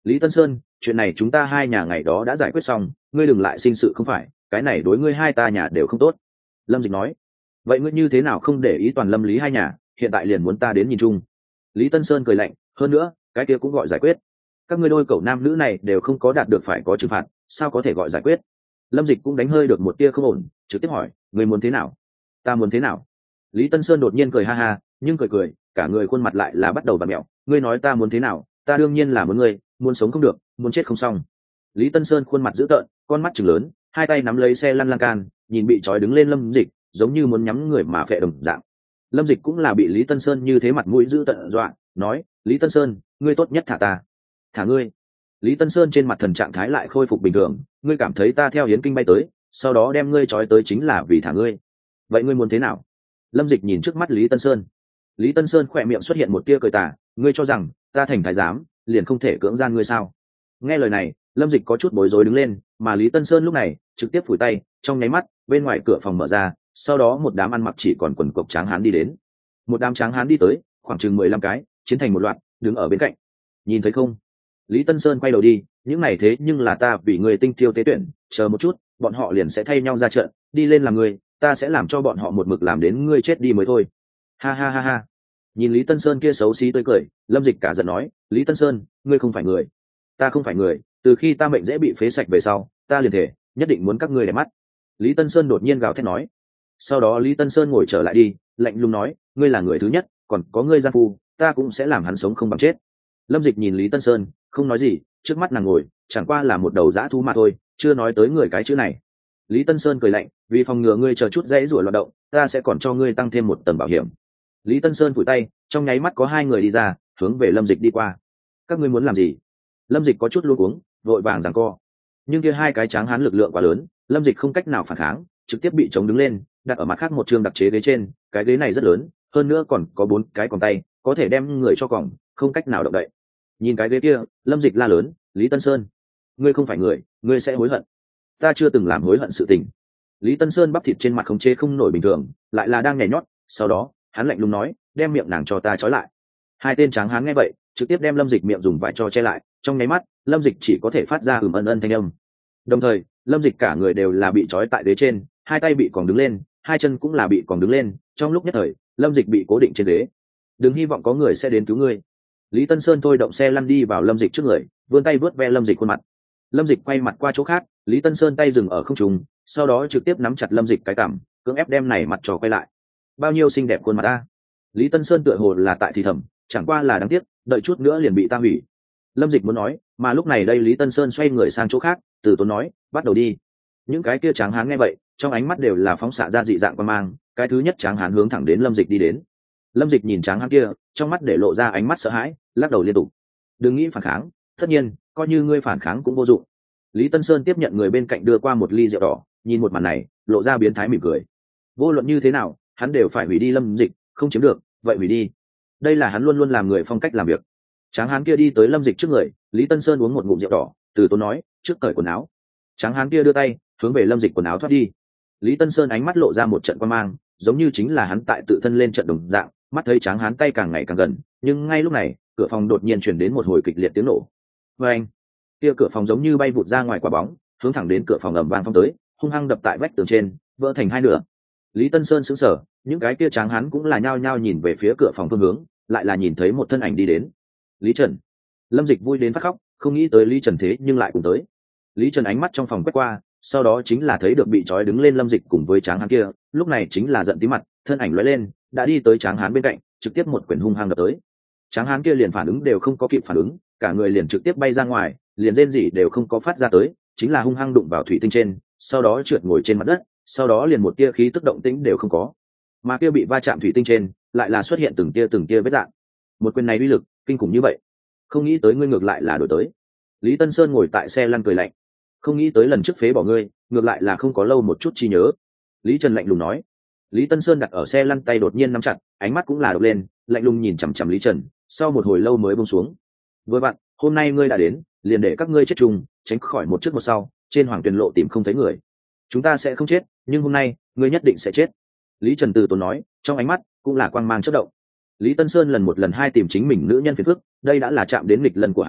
Lý Tân Sơn, chuyện này chúng ta hai nhà ngày đó đã giải quyết xong, ngươi đừng lại sinh sự không phải, cái này đối ngươi hai ta nhà đều không tốt. Lâm Dịch nói. Vậy ngươi như thế nào không để ý toàn Lâm Lý hai nhà, hiện tại liền muốn ta đến nhìn chung? Lý Tân Sơn cười lạnh, hơn nữa cái kia cũng gọi giải quyết. Các ngươi đôi cậu nam nữ này đều không có đạt được phải có trừng phạt, sao có thể gọi giải quyết? Lâm Dịch cũng đánh hơi được một tia không ổn, trực tiếp hỏi, ngươi muốn thế nào? Ta muốn thế nào? Lý Tân Sơn đột nhiên cười ha ha, nhưng cười cười cả người khuôn mặt lại là bắt đầu vặn mẹo. Ngươi nói ta muốn thế nào? Ta đương nhiên là muốn ngươi, muốn sống không được, muốn chết không xong. Lý Tân Sơn khuôn mặt dữ tợn, con mắt trừng lớn, hai tay nắm lấy xe lăn lan can, nhìn bị trói đứng lên Lâm Dịch, giống như muốn nhắm người mà phệ đồng dạng. Lâm Dịch cũng là bị Lý Tân Sơn như thế mặt mũi dữ tợn dọa, nói, Lý Tân Sơn, ngươi tốt nhất thả ta. Thả ngươi? Lý Tân Sơn trên mặt thần trạng thái lại khôi phục bình thường, ngươi cảm thấy ta theo Yến Kinh bay tới, sau đó đem ngươi trói tới chính là vì thả ngươi. Vậy ngươi muốn thế nào? Lâm Dịch nhìn trước mắt Lý Tân Sơn. Lý Tân Sơn khỏe miệng xuất hiện một tia cười tà, ngươi cho rằng ta thành thái giám liền không thể cưỡng gian ngươi sao? Nghe lời này, Lâm Dịch có chút bối rối đứng lên, mà Lý Tân Sơn lúc này trực tiếp phủi tay, trong nháy mắt bên ngoài cửa phòng mở ra, sau đó một đám ăn mặc chỉ còn quần cộc tráng hán đi đến. Một đám tráng hán đi tới, khoảng chừng mười lăm cái, chiến thành một loạt, đứng ở bên cạnh. Nhìn thấy không? Lý Tân Sơn quay đầu đi, những này thế nhưng là ta vì người tinh tiêu tế tuyển, chờ một chút, bọn họ liền sẽ thay nhau ra trận, đi lên làm người, ta sẽ làm cho bọn họ một mực làm đến ngươi chết đi mới thôi. Ha ha ha ha. Nhìn Lý Tân Sơn kia xấu xí tươi cười, Lâm Dịch cả giận nói, Lý Tân Sơn, ngươi không phải người. Ta không phải người, từ khi ta mệnh dễ bị phế sạch về sau, ta liền thể, nhất định muốn các ngươi để mắt. Lý Tân Sơn đột nhiên gào thét nói. Sau đó Lý Tân Sơn ngồi trở lại đi, lạnh lùng nói, ngươi là người thứ nhất, còn có ngươi gian phu, ta cũng sẽ làm hắn sống không bằng chết. Lâm Dịch nhìn Lý Tân Sơn, không nói gì, trước mắt nàng ngồi, chẳng qua là một đầu dã thú mà thôi, chưa nói tới người cái chữ này. Lý Tân Sơn cười lạnh, vì phòng ngừa ngươi chờ chút dãy rủa loạn động, ta sẽ còn cho ngươi tăng thêm một tầng bảo hiểm. Lý Tân Sơn phủi tay, trong nháy mắt có hai người đi ra, hướng về Lâm Dịch đi qua. Các ngươi muốn làm gì? Lâm Dịch có chút luống cuống, vội vàng giằng co. Nhưng kia hai cái tráng hán lực lượng quá lớn, Lâm Dịch không cách nào phản kháng, trực tiếp bị chống đứng lên, đặt ở mặt khác một trường đặc chế ghế trên, cái ghế này rất lớn, hơn nữa còn có bốn cái còng tay, có thể đem người cho còng, không cách nào động đậy. Nhìn cái ghế kia, Lâm Dịch la lớn, Lý Tân Sơn, ngươi không phải người, ngươi sẽ hối hận. Ta chưa từng làm hối hận sự tình. Lý Tân Sơn bắp thịt trên mặt không chế không nổi bình thường, lại là đang nhảy nhót, sau đó hắn lạnh lùng nói, đem miệng nàng cho ta trói lại. Hai tên tráng hán nghe vậy, trực tiếp đem Lâm Dịch miệng dùng vải cho che lại, trong nháy mắt Lâm Dịch chỉ có thể phát ra ừm ân ân thanh âm. Đồng thời Lâm Dịch cả người đều là bị trói tại ghế trên, hai tay bị còng đứng lên, hai chân cũng là bị còng đứng lên, trong lúc nhất thời Lâm Dịch bị cố định trên ghế. Đừng hy vọng có người sẽ đến cứu ngươi. Lý Tân Sơn thôi động xe lăn đi vào Lâm Dịch trước người, vươn tay vớt ve Lâm Dịch khuôn mặt. Lâm Dịch quay mặt qua chỗ khác, Lý Tân Sơn tay dừng ở không trung, sau đó trực tiếp nắm chặt Lâm Dịch cái cằm, cưỡng ép đem này mặt trò quay lại. Bao nhiêu xinh đẹp khuôn mặt ta. Lý Tân Sơn tựa hồ là tại thì thầm, chẳng qua là đáng tiếc, đợi chút nữa liền bị ta hủy. Lâm Dịch muốn nói, mà lúc này đây Lý Tân Sơn xoay người sang chỗ khác, từ tốn nói, bắt đầu đi. Những cái kia tráng hán nghe vậy, trong ánh mắt đều là phóng xạ ra dị dạng quan mang, cái thứ nhất tráng hán hướng thẳng đến Lâm Dịch đi đến. Lâm Dịch nhìn tráng hán kia, trong mắt để lộ ra ánh mắt sợ hãi, lắc đầu liên tục. Đừng nghĩ phản kháng, tất nhiên, coi như ngươi phản kháng cũng vô dụng. Lý Tân Sơn tiếp nhận người bên cạnh đưa qua một ly rượu đỏ, nhìn một màn này, lộ ra biến thái mỉm cười. Vô luận như thế nào, hắn đều phải hủy đi Lâm Dịch, không chiếm được, vậy hủy đi. Đây là hắn luôn luôn làm người phong cách làm việc. Tráng hán kia đi tới Lâm Dịch trước người, Lý Tân Sơn uống một ngụm rượu đỏ, từ tốn nói, trước cởi quần áo. Tráng hán kia đưa tay hướng về Lâm Dịch quần áo thoát đi. Lý Tân Sơn ánh mắt lộ ra một trận quan mang, giống như chính là hắn tại tự thân lên trận đồng dạng, mắt thấy tráng hán tay càng ngày càng gần, nhưng ngay lúc này, cửa phòng đột nhiên truyền đến một hồi kịch liệt tiếng nổ. Và anh, kia cửa phòng giống như bay vụt ra ngoài quả bóng, hướng thẳng đến cửa phòng ầm vang phong tới, hung hăng đập tại vách tường trên, vỡ thành hai nửa. Lý Tân Sơn sững sờ, những cái kia tráng hán cũng là nhao nhao nhìn về phía cửa phòng phương hướng, lại là nhìn thấy một thân ảnh đi đến. Lý Trần. Lâm Dịch vui đến phát khóc, không nghĩ tới Lý Trần thế nhưng lại cùng tới. Lý Trần ánh mắt trong phòng quét qua, sau đó chính là thấy được bị trói đứng lên Lâm Dịch cùng với tráng hán kia, lúc này chính là giận tí mặt, thân ảnh lóe lên, đã đi tới tráng hán bên cạnh, trực tiếp một quyền hung hăng đập tới. Tráng hán kia liền phản ứng đều không có kịp phản ứng, cả người liền trực tiếp bay ra ngoài, liền rên rỉ đều không có phát ra tới, chính là hung hăng đụng vào thủy tinh trên, sau đó trượt ngồi trên mặt đất, sau đó liền một tia khí tức động tĩnh đều không có. Mà kia bị va chạm thủy tinh trên, lại là xuất hiện từng tia từng tia vết rạn. Một quyền này uy lực kinh khủng như vậy, không nghĩ tới ngươi ngược lại là đổi tới. Lý Tân Sơn ngồi tại xe lăn cười lạnh, không nghĩ tới lần trước phế bỏ ngươi, ngược lại là không có lâu một chút chi nhớ. Lý Trần lạnh lùng nói. Lý Tân Sơn đặt ở xe lăn tay đột nhiên nắm chặt, ánh mắt cũng là đột lên, lạnh lùng nhìn chằm chằm Lý Trần, sau một hồi lâu mới buông xuống. Vừa vặn, hôm nay ngươi đã đến, liền để các ngươi chết chung, tránh khỏi một trước một sau, trên hoàng tuyền lộ tìm không thấy người. Chúng ta sẽ không chết, nhưng hôm nay ngươi nhất định sẽ chết. Lý Trần từ tốn nói, trong ánh mắt cũng là quang mang chớp động. Lý Tân Sơn lần một lần hai tìm chính mình nữ nhân phiền phức, đây đã là chạm đến nghịch lần của hắn,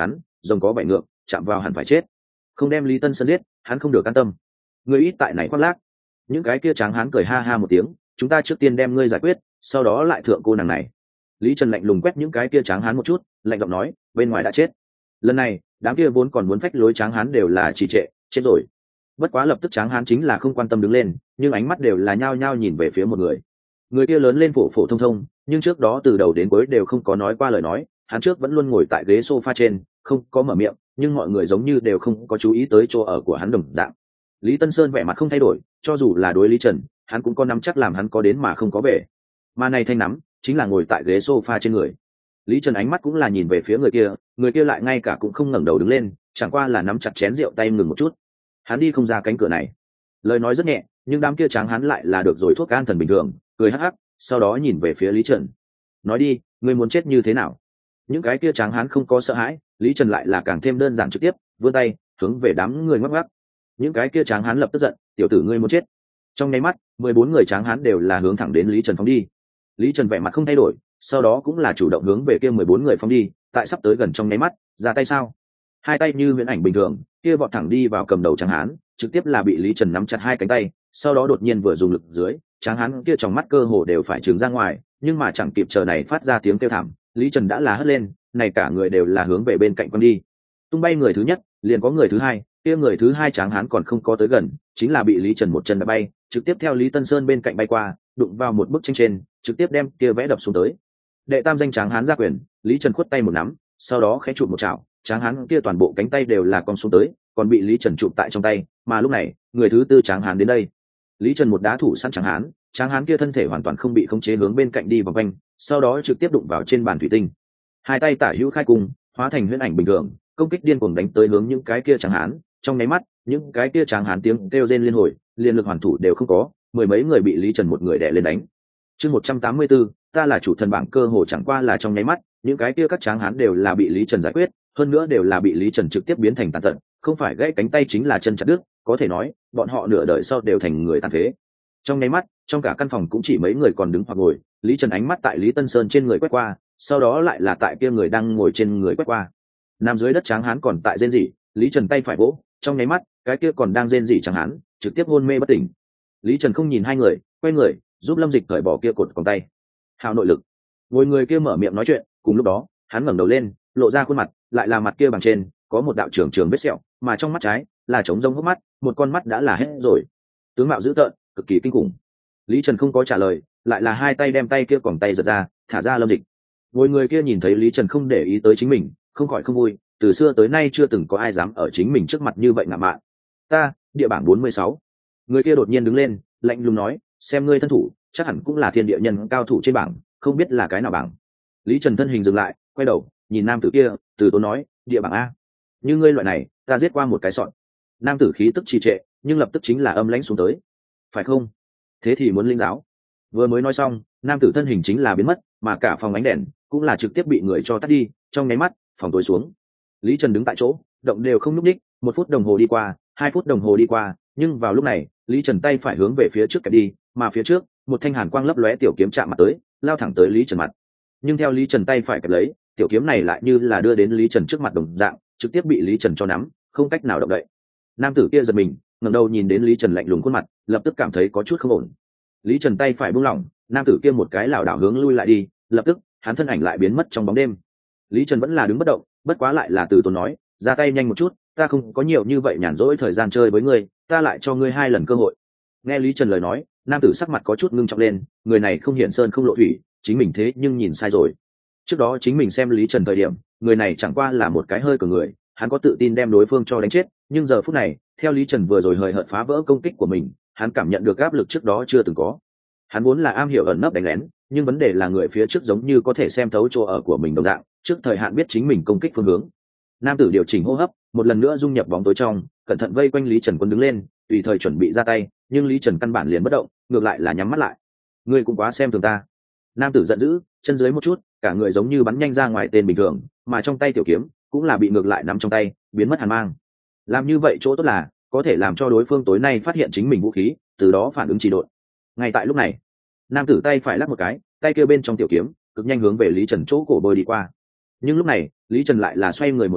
rồng có bảy ngược, chạm vào hẳn phải chết. Không đem Lý Tân Sơn giết, hắn không được an tâm. Ngươi ít tại này khoác lác. Những cái kia tráng hán cười ha ha một tiếng, chúng ta trước tiên đem ngươi giải quyết, sau đó lại thượng cô nàng này. Lý Trần lạnh lùng quét những cái kia tráng hán một chút, lạnh giọng nói, bên ngoài đã chết. Lần này, đám kia vốn còn muốn phách lối tráng hán đều là trì trệ, chết rồi. Bất quá lập tức tráng hán chính là không quan tâm đứng lên, nhưng ánh mắt đều là nhao nhao nhìn về phía một người. Người kia lớn lên phổ phổ thông thông, nhưng trước đó từ đầu đến cuối đều không có nói qua lời nói, hắn trước vẫn luôn ngồi tại ghế sofa trên, không có mở miệng, nhưng mọi người giống như đều không có chú ý tới chỗ ở của hắn đồng dạng. Lý Tân Sơn vẻ mặt không thay đổi, cho dù là đối Lý Trần, hắn cũng có nắm chắc làm hắn có đến mà không có về. Mà này thanh nắm, chính là ngồi tại ghế sofa trên người. Lý Trần ánh mắt cũng là nhìn về phía người kia, người kia lại ngay cả cũng không ngẩng đầu đứng lên, chẳng qua là nắm chặt chén rượu tay ngừng một chút. Hắn đi không ra cánh cửa này. Lời nói rất nhẹ, nhưng đám kia tráng hắn lại là được rồi thuốc an thần bình thường, cười hắc hắc, sau đó nhìn về phía Lý Trần. Nói đi, ngươi muốn chết như thế nào? Những cái kia tráng hán không có sợ hãi, Lý Trần lại là càng thêm đơn giản trực tiếp, vươn tay hướng về đám người ngoắc ngoắc. Những cái kia tráng hán lập tức giận, tiểu tử ngươi muốn chết. Trong nháy mắt, mười bốn người tráng hán đều là hướng thẳng đến Lý Trần phóng đi. Lý Trần vẻ mặt không thay đổi, sau đó cũng là chủ động hướng về kia mười bốn người phóng đi, tại sắp tới gần trong nháy mắt, ra tay sao? Hai tay như huyễn ảnh bình thường, kia vọt thẳng đi vào cầm đầu tráng hán, trực tiếp là bị Lý Trần nắm chặt hai cánh tay, sau đó đột nhiên vừa dùng lực dưới, tráng hán kia trong mắt cơ hồ đều phải trừng ra ngoài, nhưng mà chẳng kịp chờ này phát ra tiếng kêu thảm, Lý Trần đã là hất lên, này cả người đều là hướng về bên cạnh quăng đi. Tung bay người thứ nhất, liền có người thứ hai, kia người thứ hai tráng hán còn không có tới gần, chính là bị Lý Trần một chân đá bay, trực tiếp theo Lý Tân Sơn bên cạnh bay qua, đụng vào một bức tranh trên, trực tiếp đem kia vẽ đập xuống tới. Đệ tam danh tráng hán ra quyền, Lý Trần khuất tay một nắm, sau đó khẽ chụp một chảo, tráng hán kia toàn bộ cánh tay đều là cong xuống tới, còn bị Lý Trần chụp tại trong tay, mà lúc này, người thứ tư tráng hán đến đây. Lý Trần một đá thủ sẵn tráng hán, tráng hán kia thân thể hoàn toàn không bị khống chế hướng bên cạnh đi vòng quanh, sau đó trực tiếp đụng vào trên bàn thủy tinh. Hai tay tả hữu khai cung, hóa thành huyễn ảnh bình thường, công kích điên cuồng đánh tới hướng những cái kia tráng hán, trong nháy mắt, những cái kia tráng hán tiếng kêu rên liên hồi, liên lực hoàn thủ đều không có, mười mấy người bị Lý Trần một người đè lên đánh. Chương một trăm tám mươi tư, ta là chủ thần bảng cơ hồ chẳng qua là trong nháy mắt, những cái kia các tráng hán đều là bị Lý Trần giải quyết, hơn nữa đều là bị Lý Trần trực tiếp biến thành tàn tận, không phải gãy cánh tay chính là chân chặt đứt, có thể nói, bọn họ nửa đời sau đều thành người tàn phế. Trong nháy mắt, trong cả căn phòng cũng chỉ mấy người còn đứng hoặc ngồi, Lý Trần ánh mắt tại Lý Tân Sơn trên người quét qua, sau đó lại là tại kia người đang ngồi trên người quét qua. Nằm dưới đất tráng hán còn tại rên rỉ, Lý Trần tay phải vỗ, trong nháy mắt, cái kia còn đang rên rỉ tráng hán, trực tiếp hôn mê bất tỉnh. Lý Trần không nhìn hai người, quay người, giúp Lâm Dịch cởi bỏ kia cột còng tay. Hào nội lực. Ngồi người kia mở miệng nói chuyện, cùng lúc đó, hắn ngẩng đầu lên, lộ ra khuôn mặt, lại là mặt kia bằng trên, có một đạo trường trường vết sẹo, mà trong mắt trái là trống rông hốc mắt, một con mắt đã là hết rồi. Tướng mạo dữ tợn, cực kỳ kinh khủng. Lý Trần không có trả lời, lại là hai tay đem tay kia còng tay giật ra, thả ra Lâm Dịch. Ngồi người kia nhìn thấy Lý Trần không để ý tới chính mình, không khỏi không vui, từ xưa tới nay chưa từng có ai dám ở chính mình trước mặt như vậy ngạo mạn. Ta, địa bảng bốn mươi sáu. Người kia đột nhiên đứng lên, lạnh lùng nói, xem ngươi thân thủ, chắc hẳn cũng là thiên địa nhân cao thủ trên bảng, không biết là cái nào bảng. Lý Trần thân hình dừng lại, quay đầu, nhìn nam tử kia, từ tốn nói, địa bảng a. Như ngươi loại này, ta giết qua một cái sọn. Nam tử khí tức trì trệ, nhưng lập tức chính là âm lãnh xuống tới. Phải không? Thế thì muốn linh giáo. Vừa mới nói xong, nam tử thân hình chính là biến mất, mà cả phòng ánh đèn cũng là trực tiếp bị người cho tắt đi, trong nháy mắt, phòng tối xuống. Lý Trần đứng tại chỗ, động đều không nhúc nhích, một phút đồng hồ đi qua, hai phút đồng hồ đi qua, nhưng vào lúc này, Lý Trần tay phải hướng về phía trước kẹp đi, mà phía trước, một thanh hàn quang lấp lóe tiểu kiếm chạm mặt tới, lao thẳng tới Lý Trần mặt. Nhưng theo Lý Trần tay phải kẹp lấy, tiểu kiếm này lại như là đưa đến Lý Trần trước mặt đồng dạng, trực tiếp bị Lý Trần cho nắm, không cách nào động đậy. Nam tử kia giật mình, ngẩng đầu nhìn đến Lý Trần lạnh lùng khuôn mặt, lập tức cảm thấy có chút không ổn. Lý Trần tay phải buông lỏng, nam tử kia một cái lảo đảo hướng lui lại đi, lập tức, hắn thân ảnh lại biến mất trong bóng đêm. Lý Trần vẫn là đứng bất động, bất quá lại là từ tốn nói, ra tay nhanh một chút, ta không có nhiều như vậy nhàn rỗi thời gian chơi với ngươi, ta lại cho ngươi hai lần cơ hội. Nghe Lý Trần lời nói, nam tử sắc mặt có chút ngưng trọng lên, người này không hiển sơn không lộ thủy, chính mình thế nhưng nhìn sai rồi. Trước đó chính mình xem Lý Trần thời điểm, người này chẳng qua là một cái hơi của người, hắn có tự tin đem đối phương cho đánh chết, nhưng giờ phút này, theo Lý Trần vừa rồi hời hợt phá vỡ công kích của mình, hắn cảm nhận được áp lực trước đó chưa từng có. Hắn vốn là am hiểu ẩn nấp đánh lén, nhưng vấn đề là người phía trước giống như có thể xem thấu chỗ ở của mình đồng dạng, trước thời hạn biết chính mình công kích phương hướng. Nam tử điều chỉnh hô hấp, một lần nữa dung nhập bóng tối trong, cẩn thận vây quanh Lý Trần Quân đứng lên, tùy thời chuẩn bị ra tay, nhưng Lý Trần căn bản liền bất động, ngược lại là nhắm mắt lại. Ngươi cũng quá xem thường ta. Nam tử giận dữ, chân dưới một chút, cả người giống như bắn nhanh ra ngoài tên bình thường, mà trong tay tiểu kiếm cũng là bị ngược lại nắm trong tay, biến mất hàn mang. Làm như vậy chỗ tốt là có thể làm cho đối phương tối nay phát hiện chính mình vũ khí, từ đó phản ứng trì độn. Ngay tại lúc này, nam tử tay phải lắc một cái, tay kia bên trong tiểu kiếm cực nhanh hướng về Lý Trần chỗ cổ bơi đi qua. Nhưng lúc này, Lý Trần lại là xoay người một cái,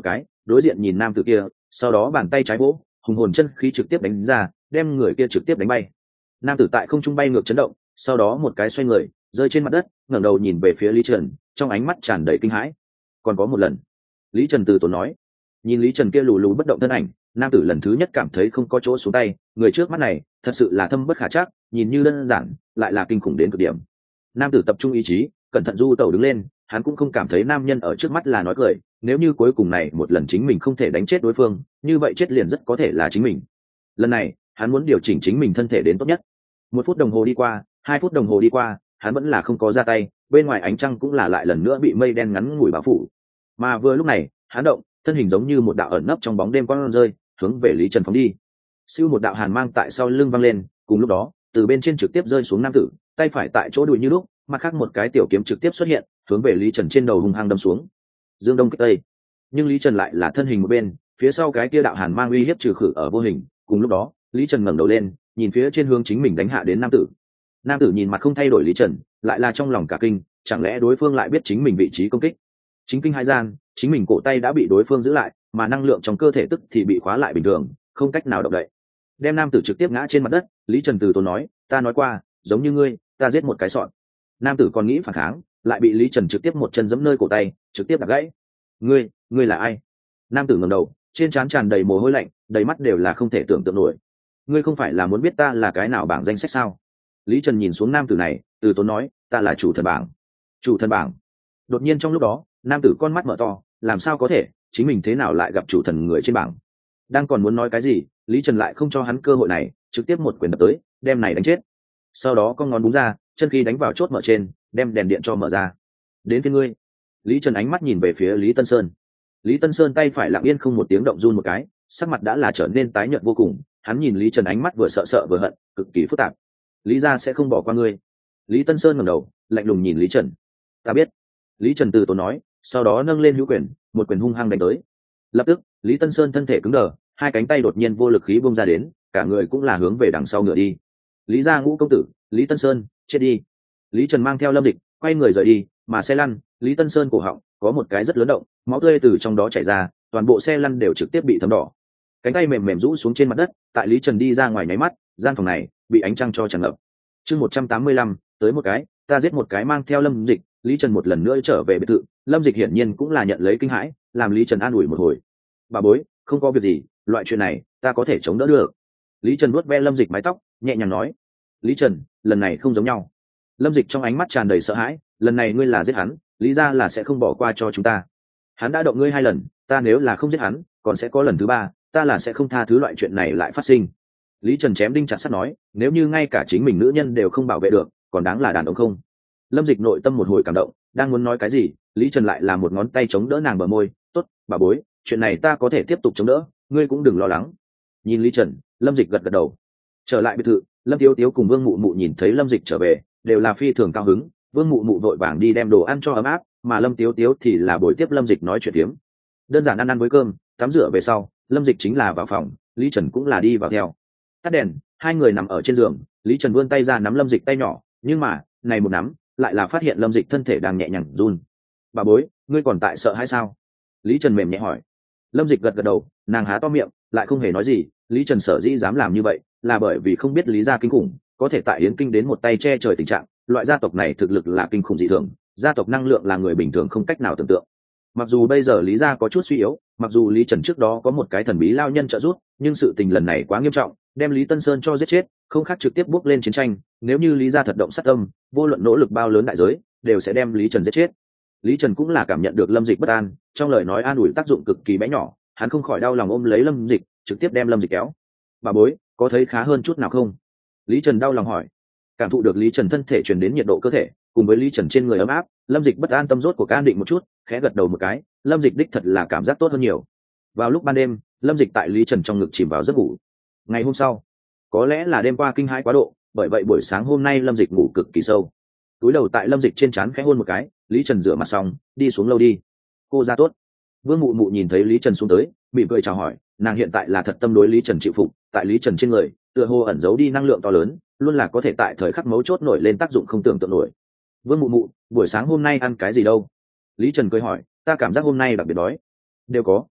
đối diện nhìn nam tử kia, sau đó bàn tay trái vỗ, hùng hồn chân khí trực tiếp đánh ra, đem người kia trực tiếp đánh bay. Nam tử tại không trung bay ngược chấn động, sau đó một cái xoay người rơi trên mặt đất, ngẩng đầu nhìn về phía Lý Trần, trong ánh mắt tràn đầy kinh hãi. Còn có một lần. Lý Trần từ tốn nói. Nhìn Lý Trần kia lù lù bất động thân ảnh, nam tử lần thứ nhất cảm thấy không có chỗ xuống tay, người trước mắt này thật sự là thâm bất khả trắc, nhìn như đơn giản lại là kinh khủng đến cực điểm. Nam tử tập trung ý chí, cẩn thận du tẩu đứng lên, hắn cũng không cảm thấy nam nhân ở trước mắt là nói cười, nếu như cuối cùng này một lần chính mình không thể đánh chết đối phương, như vậy chết liền rất có thể là chính mình. Lần này hắn muốn điều chỉnh chính mình thân thể đến tốt nhất. Một phút đồng hồ đi qua, hai phút đồng hồ đi qua, hắn vẫn là không có ra tay, bên ngoài ánh trăng cũng là lại lần nữa bị mây đen ngắn ngủi bao phủ. Mà vừa lúc này hắn động, thân hình giống như một đạo ẩn nấp trong bóng đêm quang rơi, hướng về Lý Trần phóng đi. Siêu một đạo hàn mang tại sau lưng văng lên, cùng lúc đó từ bên trên trực tiếp rơi xuống nam tử, tay phải tại chỗ đùi như lúc, mặt khác một cái tiểu kiếm trực tiếp xuất hiện, hướng về Lý Trần trên đầu hung hăng đâm xuống. Dương đông kích tây, nhưng Lý Trần lại là thân hình một bên, phía sau cái kia đạo hàn mang uy hiếp trừ khử ở vô hình. Cùng lúc đó Lý Trần ngẩng đầu lên, nhìn phía trên hướng chính mình đánh hạ đến nam tử. Nam tử nhìn mặt không thay đổi Lý Trần, lại là trong lòng cả kinh, chẳng lẽ đối phương lại biết chính mình vị trí công kích? Chính kinh hai gian, chính mình cổ tay đã bị đối phương giữ lại, mà năng lượng trong cơ thể tức thì bị khóa lại bình thường, không cách nào động đậy. Đem nam tử trực tiếp ngã trên mặt đất, Lý Trần từ tốn nói, ta nói qua, giống như ngươi, ta giết một cái sọn. Nam tử còn nghĩ phản kháng, lại bị Lý Trần trực tiếp một chân giẫm nơi cổ tay, trực tiếp đạp gãy. Ngươi, ngươi là ai? Nam tử ngẩng đầu, trên trán tràn đầy mồ hôi lạnh, đầy mắt đều là không thể tưởng tượng nổi. Ngươi không phải là muốn biết ta là cái nào bảng danh sách sao? Lý Trần nhìn xuống nam tử này, từ tốn nói, ta là chủ thần bảng. Chủ thần bảng? Đột nhiên trong lúc đó, nam tử con mắt mở to, làm sao có thể, chính mình thế nào lại gặp chủ thần người trên bảng? Đang còn muốn nói cái gì, Lý Trần lại không cho hắn cơ hội này, trực tiếp một quyền đập tới, đem này đánh chết. Sau đó con ngón búng ra, chân khí đánh vào chốt mở trên, đem đèn điện cho mở ra. Đến phía ngươi. Lý Trần ánh mắt nhìn về phía Lý Tân Sơn. Lý Tân Sơn tay phải lặng yên không một tiếng động run một cái, sắc mặt đã là trở nên tái nhợt vô cùng. Hắn nhìn Lý Trần ánh mắt vừa sợ sợ vừa hận, cực kỳ phức tạp. Lý gia sẽ không bỏ qua ngươi. Lý Tân Sơn ngẩng đầu, lạnh lùng nhìn Lý Trần. Ta biết. Lý Trần từ tốn nói, sau đó nâng lên hữu quyền, một quyền hung hăng đánh tới. Lập tức Lý Tân Sơn thân thể cứng đờ, hai cánh tay đột nhiên vô lực khí bung ra đến, cả người cũng là hướng về đằng sau ngựa đi. Lý gia ngũ công tử, Lý Tân Sơn, chết đi. Lý Trần mang theo Lâm Dịch quay người rời đi, mà xe lăn, Lý Tân Sơn cổ họng có một cái rất lớn động, máu tươi từ trong đó chảy ra, toàn bộ xe lăn đều trực tiếp bị thấm đỏ. Cánh tay mềm mềm rũ xuống trên mặt đất, tại Lý Trần đi ra ngoài nháy mắt, gian phòng này bị ánh trăng cho tràn ngập. Chương một trăm tám mươi lăm, tới một cái, ta giết một cái mang theo Lâm Dịch, Lý Trần một lần nữa trở về biệt thự, Lâm Dịch hiển nhiên cũng là nhận lấy kinh hãi, làm Lý Trần an ủi một hồi. Bà bối, không có việc gì, loại chuyện này ta có thể chống đỡ được. Lý Trần vuốt ve Lâm Dịch mái tóc, nhẹ nhàng nói. Lý Trần, lần này không giống nhau. Lâm Dịch trong ánh mắt tràn đầy sợ hãi, lần này ngươi là giết hắn, lý ra là sẽ không bỏ qua cho chúng ta. Hắn đã động ngươi hai lần, ta nếu là không giết hắn, còn sẽ có lần thứ ba, ta là sẽ không tha thứ loại chuyện này lại phát sinh. Lý Trần chém đinh chặt sắt nói, nếu như ngay cả chính mình nữ nhân đều không bảo vệ được, còn đáng là đàn ông không? Lâm Dịch nội tâm một hồi cảm động, đang muốn nói cái gì, Lý Trần lại là một ngón tay chống đỡ nàng bờ môi, tốt, bà bối, chuyện này ta có thể tiếp tục chống đỡ, ngươi cũng đừng lo lắng. Nhìn Lý Trần, Lâm Dịch gật gật đầu. Trở lại biệt thự, Lâm Tiếu Tiếu cùng Vương Mụ Mụ nhìn thấy Lâm Dịch trở về, đều là phi thường cao hứng. Vương Mụ Mụ vội vàng đi đem đồ ăn cho ấm áp, mà Lâm Tiếu Tiếu thì là buổi tiếp Lâm Dịch nói chuyện phiếm. Đơn giản ăn ăn với cơm, tắm rửa về sau, Lâm Dịch chính là vào phòng, Lý Trần cũng là đi vào theo. Tắt đèn, hai người nằm ở trên giường, Lý Trần vươn tay ra nắm Lâm Dịch tay nhỏ, nhưng mà này một nắm lại là phát hiện Lâm Dịch thân thể đang nhẹ nhàng run. Bà bối, ngươi còn tại sợ hay sao? Lý Trần mềm nhẹ hỏi. Lâm Dịch gật gật đầu, nàng há to miệng, lại không hề nói gì. Lý Trần sở dĩ dám làm như vậy, là bởi vì không biết Lý gia kinh khủng, có thể tại Yến Kinh đến một tay che trời tình trạng, loại gia tộc này thực lực là kinh khủng dị thường, gia tộc năng lượng là người bình thường không cách nào tưởng tượng. Mặc dù bây giờ Lý gia có chút suy yếu, mặc dù Lý Trần trước đó có một cái thần bí lao nhân trợ giúp, nhưng sự tình lần này quá nghiêm trọng, đem Lý Tân Sơn cho giết chết, không khác trực tiếp bước lên chiến tranh. Nếu như Lý gia thật động sát tâm, vô luận nỗ lực bao lớn đại giới, đều sẽ đem Lý Trần giết chết. Lý Trần cũng là cảm nhận được Lâm Dịch bất an, trong lời nói an ủi tác dụng cực kỳ bé nhỏ, hắn không khỏi đau lòng ôm lấy Lâm Dịch, trực tiếp đem Lâm Dịch kéo. Bà bối, có thấy khá hơn chút nào không? Lý Trần đau lòng hỏi. Cảm thụ được Lý Trần thân thể truyền đến nhiệt độ cơ thể, cùng với Lý Trần trên người ấm áp, Lâm Dịch bất an tâm rốt của an định một chút, khẽ gật đầu một cái, Lâm Dịch đích thật là cảm giác tốt hơn nhiều. Vào lúc ban đêm, Lâm Dịch tại Lý Trần trong ngực chìm vào giấc ngủ. Ngày hôm sau, có lẽ là đêm qua kinh hãi quá độ, bởi vậy buổi sáng hôm nay Lâm Dịch ngủ cực kỳ sâu. Túi đầu tại Lâm Dịch trên trán khẽ hôn một cái, Lý Trần rửa mặt xong, đi xuống lâu đi. Cô ra tốt. Vương Mụ Mụ nhìn thấy Lý Trần xuống tới, mỉm cười chào hỏi, nàng hiện tại là thật tâm đối Lý Trần chịu phục, tại Lý Trần trên người, tựa hồ ẩn giấu đi năng lượng to lớn, luôn là có thể tại thời khắc mấu chốt nổi lên tác dụng không tưởng tượng nổi. Vương Mụ Mụ, buổi sáng hôm nay ăn cái gì đâu? Lý Trần cười hỏi, ta cảm giác hôm nay đặc biệt đói. Đều có,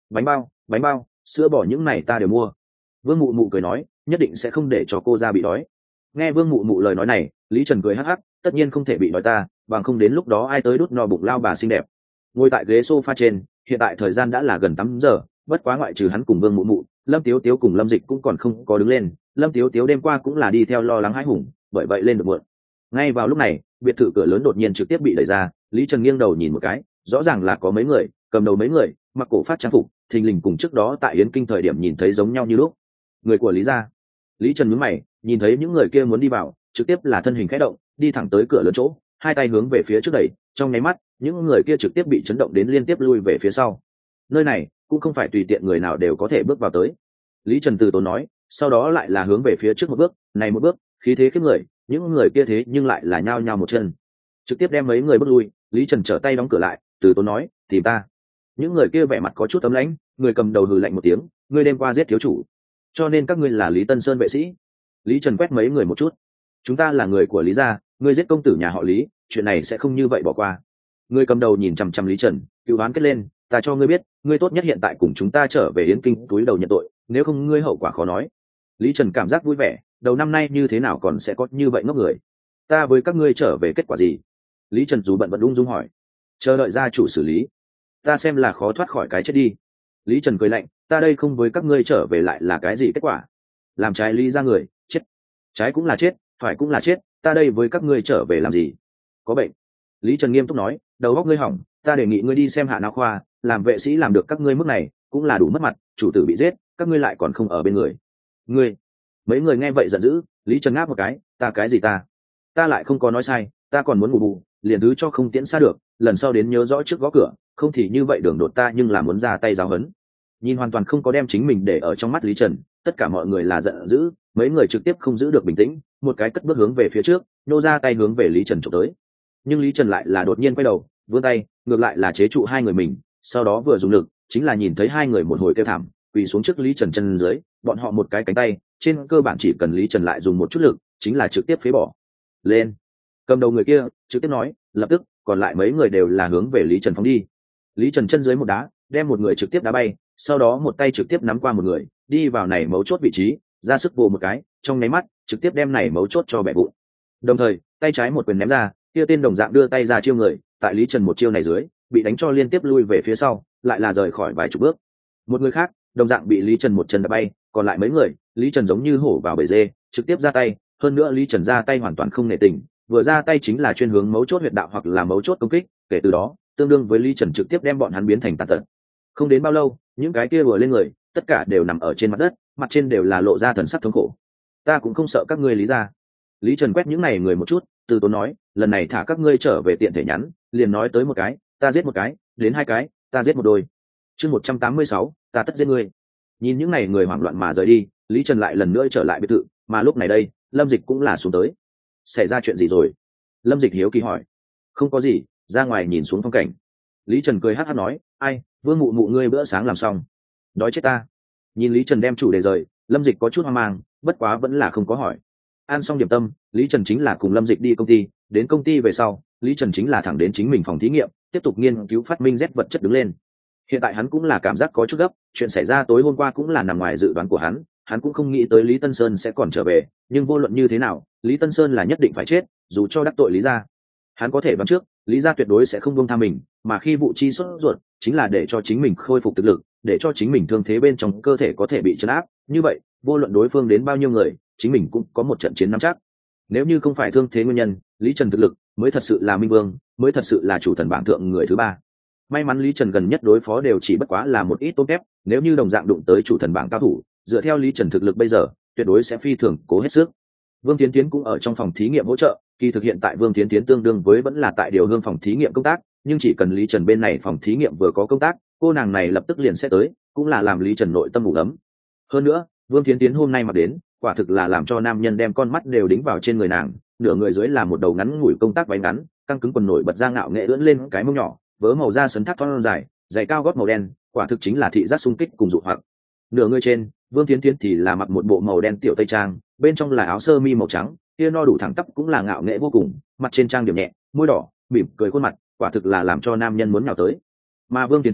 bánh bao bánh bao sữa bò những này ta đều mua. Vương mụ mụ cười nói nhất định sẽ không để cho cô ra bị đói. Nghe vương mụ mụ lời nói này, Lý Trần cười hắc hắc, tất nhiên không thể bị đói ta, bằng không đến lúc đó ai tới đút no bụng lao bà xinh đẹp. Ngồi tại ghế sofa trên, hiện tại thời gian đã là gần tám giờ, bất quá ngoại trừ hắn cùng vương mụ mụ, Lâm Tiếu Tiếu cùng Lâm Dịch cũng còn không có đứng lên. Lâm Tiếu Tiếu đêm qua cũng là đi theo lo lắng hãi hùng, bởi vậy lên được muộn. Ngay vào lúc này, biệt thự cửa lớn đột nhiên trực tiếp bị đẩy ra, Lý Trần nghiêng đầu nhìn một cái, rõ ràng là có mấy người, cầm đầu mấy người, mặc cổ phát trang phục, thình lình cùng trước đó tại Yến Kinh thời điểm nhìn thấy giống nhau như lúc. Người của Lý gia. Lý Trần nhướng mày, nhìn thấy những người kia muốn đi vào, trực tiếp là thân hình khẽ động, đi thẳng tới cửa lớn chỗ, hai tay hướng về phía trước đẩy, trong nháy mắt, những người kia trực tiếp bị chấn động đến liên tiếp lui về phía sau. Nơi này cũng không phải tùy tiện người nào đều có thể bước vào tới. Lý Trần từ tốn nói, sau đó lại là hướng về phía trước một bước, này một bước, khí thế khiếp người, những người kia thế nhưng lại là nhao nhao một chân, trực tiếp đem mấy người bước lui. Lý Trần trở tay đóng cửa lại, từ tốn nói, tìm ta. Những người kia vẻ mặt có chút ấm lãnh, người cầm đầu hừ lạnh một tiếng, ngươi đêm qua giết thiếu chủ, cho nên các ngươi là Lý Tân Sơn vệ sĩ. Lý Trần quét mấy người một chút, chúng ta là người của Lý gia, ngươi giết công tử nhà họ Lý, chuyện này sẽ không như vậy bỏ qua. Người cầm đầu nhìn chằm chằm Lý Trần, cựu đoán kết lên, ta cho ngươi biết, ngươi tốt nhất hiện tại cùng chúng ta trở về Yến Kinh túi đầu nhận tội, nếu không ngươi hậu quả khó nói. Lý Trần cảm giác vui vẻ, đầu năm nay như thế nào còn sẽ có như vậy ngốc người. Ta với các ngươi trở về kết quả gì? Lý Trần dù bận vẫn ung dung hỏi. Chờ đợi gia chủ xử lý, ta xem là khó thoát khỏi cái chết đi. Lý Trần cười lạnh, ta đây không với các ngươi trở về lại là cái gì kết quả? Làm trái Lý gia người, chết. Trái cũng là chết, phải cũng là chết, ta đây với các ngươi trở về làm gì? Có bệnh. Lý Trần nghiêm túc nói, đầu óc ngươi hỏng, ta đề nghị ngươi đi xem hạ não khoa, làm vệ sĩ làm được các ngươi mức này cũng là đủ mất mặt, chủ tử bị giết, các ngươi lại còn không ở bên người. Ngươi. Mấy người nghe vậy giận dữ. Lý Trần ngáp một cái, ta cái gì ta? Ta lại không có nói sai, ta còn muốn ngủ bù, liền thứ cho không tiễn xa được, lần sau đến nhớ rõ trước gõ cửa, không thì như vậy đường đột ta nhưng là muốn ra tay giáo huấn. Nhìn hoàn toàn không có đem chính mình để ở trong mắt Lý Trần, tất cả mọi người là giận dữ, mấy người trực tiếp không giữ được bình tĩnh, một cái cất bước hướng về phía trước, nô ra tay hướng về Lý Trần chụp tới. Nhưng Lý Trần lại là đột nhiên quay đầu, vươn tay, ngược lại là chế trụ hai người mình, sau đó vừa dùng lực, chính là nhìn thấy hai người một hồi kêu thảm, quỳ xuống trước Lý Trần chân dưới, bọn họ một cái cánh tay, trên cơ bản chỉ cần Lý Trần lại dùng một chút lực, chính là trực tiếp phế bỏ. Lên. Cầm đầu người kia trực tiếp nói, lập tức, còn lại mấy người đều là hướng về Lý Trần phóng đi. Lý Trần chân dưới một đá, đem một người trực tiếp đá bay, sau đó một tay trực tiếp nắm qua một người, đi vào này mấu chốt vị trí, ra sức vồ một cái, trong nháy mắt, trực tiếp đem này mấu chốt cho bẻ vụn. Đồng thời, tay trái một quyền ném ra, kia tên đồng dạng đưa tay ra chiêu người, tại Lý Trần một chiêu này dưới, bị đánh cho liên tiếp lui về phía sau, lại là rời khỏi vài chục bước. Một người khác, đồng dạng bị Lý Trần một chân đá bay, còn lại mấy người, Lý Trần giống như hổ vào bầy dê, trực tiếp ra tay, hơn nữa Lý Trần ra tay hoàn toàn không nể tình, vừa ra tay chính là chuyên hướng mấu chốt huyệt đạo hoặc là mấu chốt công kích, kể từ đó, tương đương với Lý Trần trực tiếp đem bọn hắn biến thành tàn tật. Không đến bao lâu, những cái kia vừa lên người, tất cả đều nằm ở trên mặt đất, mặt trên đều là lộ ra thần sắc thống khổ. Ta cũng không sợ các ngươi Lý gia. Lý Trần quét những này người một chút, từ tốn nói, lần này thả các ngươi trở về tiện thể nhắn, liền nói tới một cái, ta giết một cái, đến hai cái, ta giết một đôi. Chương một trăm tám mươi sáu, ta tất giết ngươi. Nhìn những này người hoảng loạn mà rời đi, Lý Trần lại lần nữa trở lại biệt thự, mà lúc này đây, Lâm Dịch cũng là xuống tới. Xảy ra chuyện gì rồi? Lâm Dịch hiếu kỳ hỏi. Không có gì, ra ngoài nhìn xuống phong cảnh. Lý Trần cười hát hát nói, ai, Vương mụ mụ ngươi bữa sáng làm xong. Đói chết ta. Nhìn Lý Trần đem chủ đề rời, Lâm Dịch có chút hoang mang, bất quá vẫn là không có hỏi. Ăn xong điểm tâm, Lý Trần chính là cùng Lâm Dịch đi công ty, đến công ty về sau, Lý Trần chính là thẳng đến chính mình phòng thí nghiệm, tiếp tục nghiên cứu phát minh Z vật chất đứng lên. Hiện tại hắn cũng là cảm giác có chút gấp, chuyện xảy ra tối hôm qua cũng là nằm ngoài dự đoán của hắn, hắn cũng không nghĩ tới Lý Tân Sơn sẽ còn trở về, nhưng vô luận như thế nào, Lý Tân Sơn là nhất định phải chết, dù cho đắc tội Lý gia. Hắn có thể đoán trước, Lý gia tuyệt đối sẽ không buông tha mình, mà khi vụ chi xuất ruột, chính là để cho chính mình khôi phục thực lực, để cho chính mình thương thế bên trong cơ thể có thể bị trấn áp, như vậy, vô luận đối phương đến bao nhiêu người, chính mình cũng có một trận chiến nắm chắc. Nếu như không phải thương thế nguyên nhân, Lý Trần thực lực mới thật sự là minh vương, mới thật sự là chủ thần bảng thượng người thứ ba. May mắn Lý Trần gần nhất đối phó đều chỉ bất quá là một ít tốt kép, nếu như đồng dạng đụng tới chủ thần bảng cao thủ, dựa theo Lý Trần thực lực bây giờ, tuyệt đối sẽ phi thường cố hết sức. Vương Tiến Tiến cũng ở trong phòng thí nghiệm hỗ trợ, kỳ thực hiện tại Vương Tiến Tiến tương đương với vẫn là tại điều hương phòng thí nghiệm công tác, nhưng chỉ cần Lý Trần bên này phòng thí nghiệm vừa có công tác, cô nàng này lập tức liền sẽ tới, cũng là làm Lý Trần nội tâm ủ ấm. Hơn nữa, Vương Tiến Tiến hôm nay mặc đến, quả thực là làm cho nam nhân đem con mắt đều đính vào trên người nàng, nửa người dưới là một đầu ngắn ngủi công tác váy ngắn, căng cứng quần nổi bật ra ngạo nghệ ưỡn lên cái mông nhỏ, vớ màu da sấn thác thon dài, giày cao gót màu đen, quả thực chính là thị giác xung kích cùng dụ hoặc. Nửa người trên, Vương Tiến Tiến thì là mặc một bộ màu đen tiểu tây trang, bên trong là áo sơ mi màu trắng, kia no đủ thẳng tắp cũng là ngạo nghệ vô cùng, mặt trên trang điểm nhẹ, môi đỏ, mỉm cười khuôn mặt, quả thực là làm cho nam nhân muốn nhào tới. Mà Vương Tiến Tiến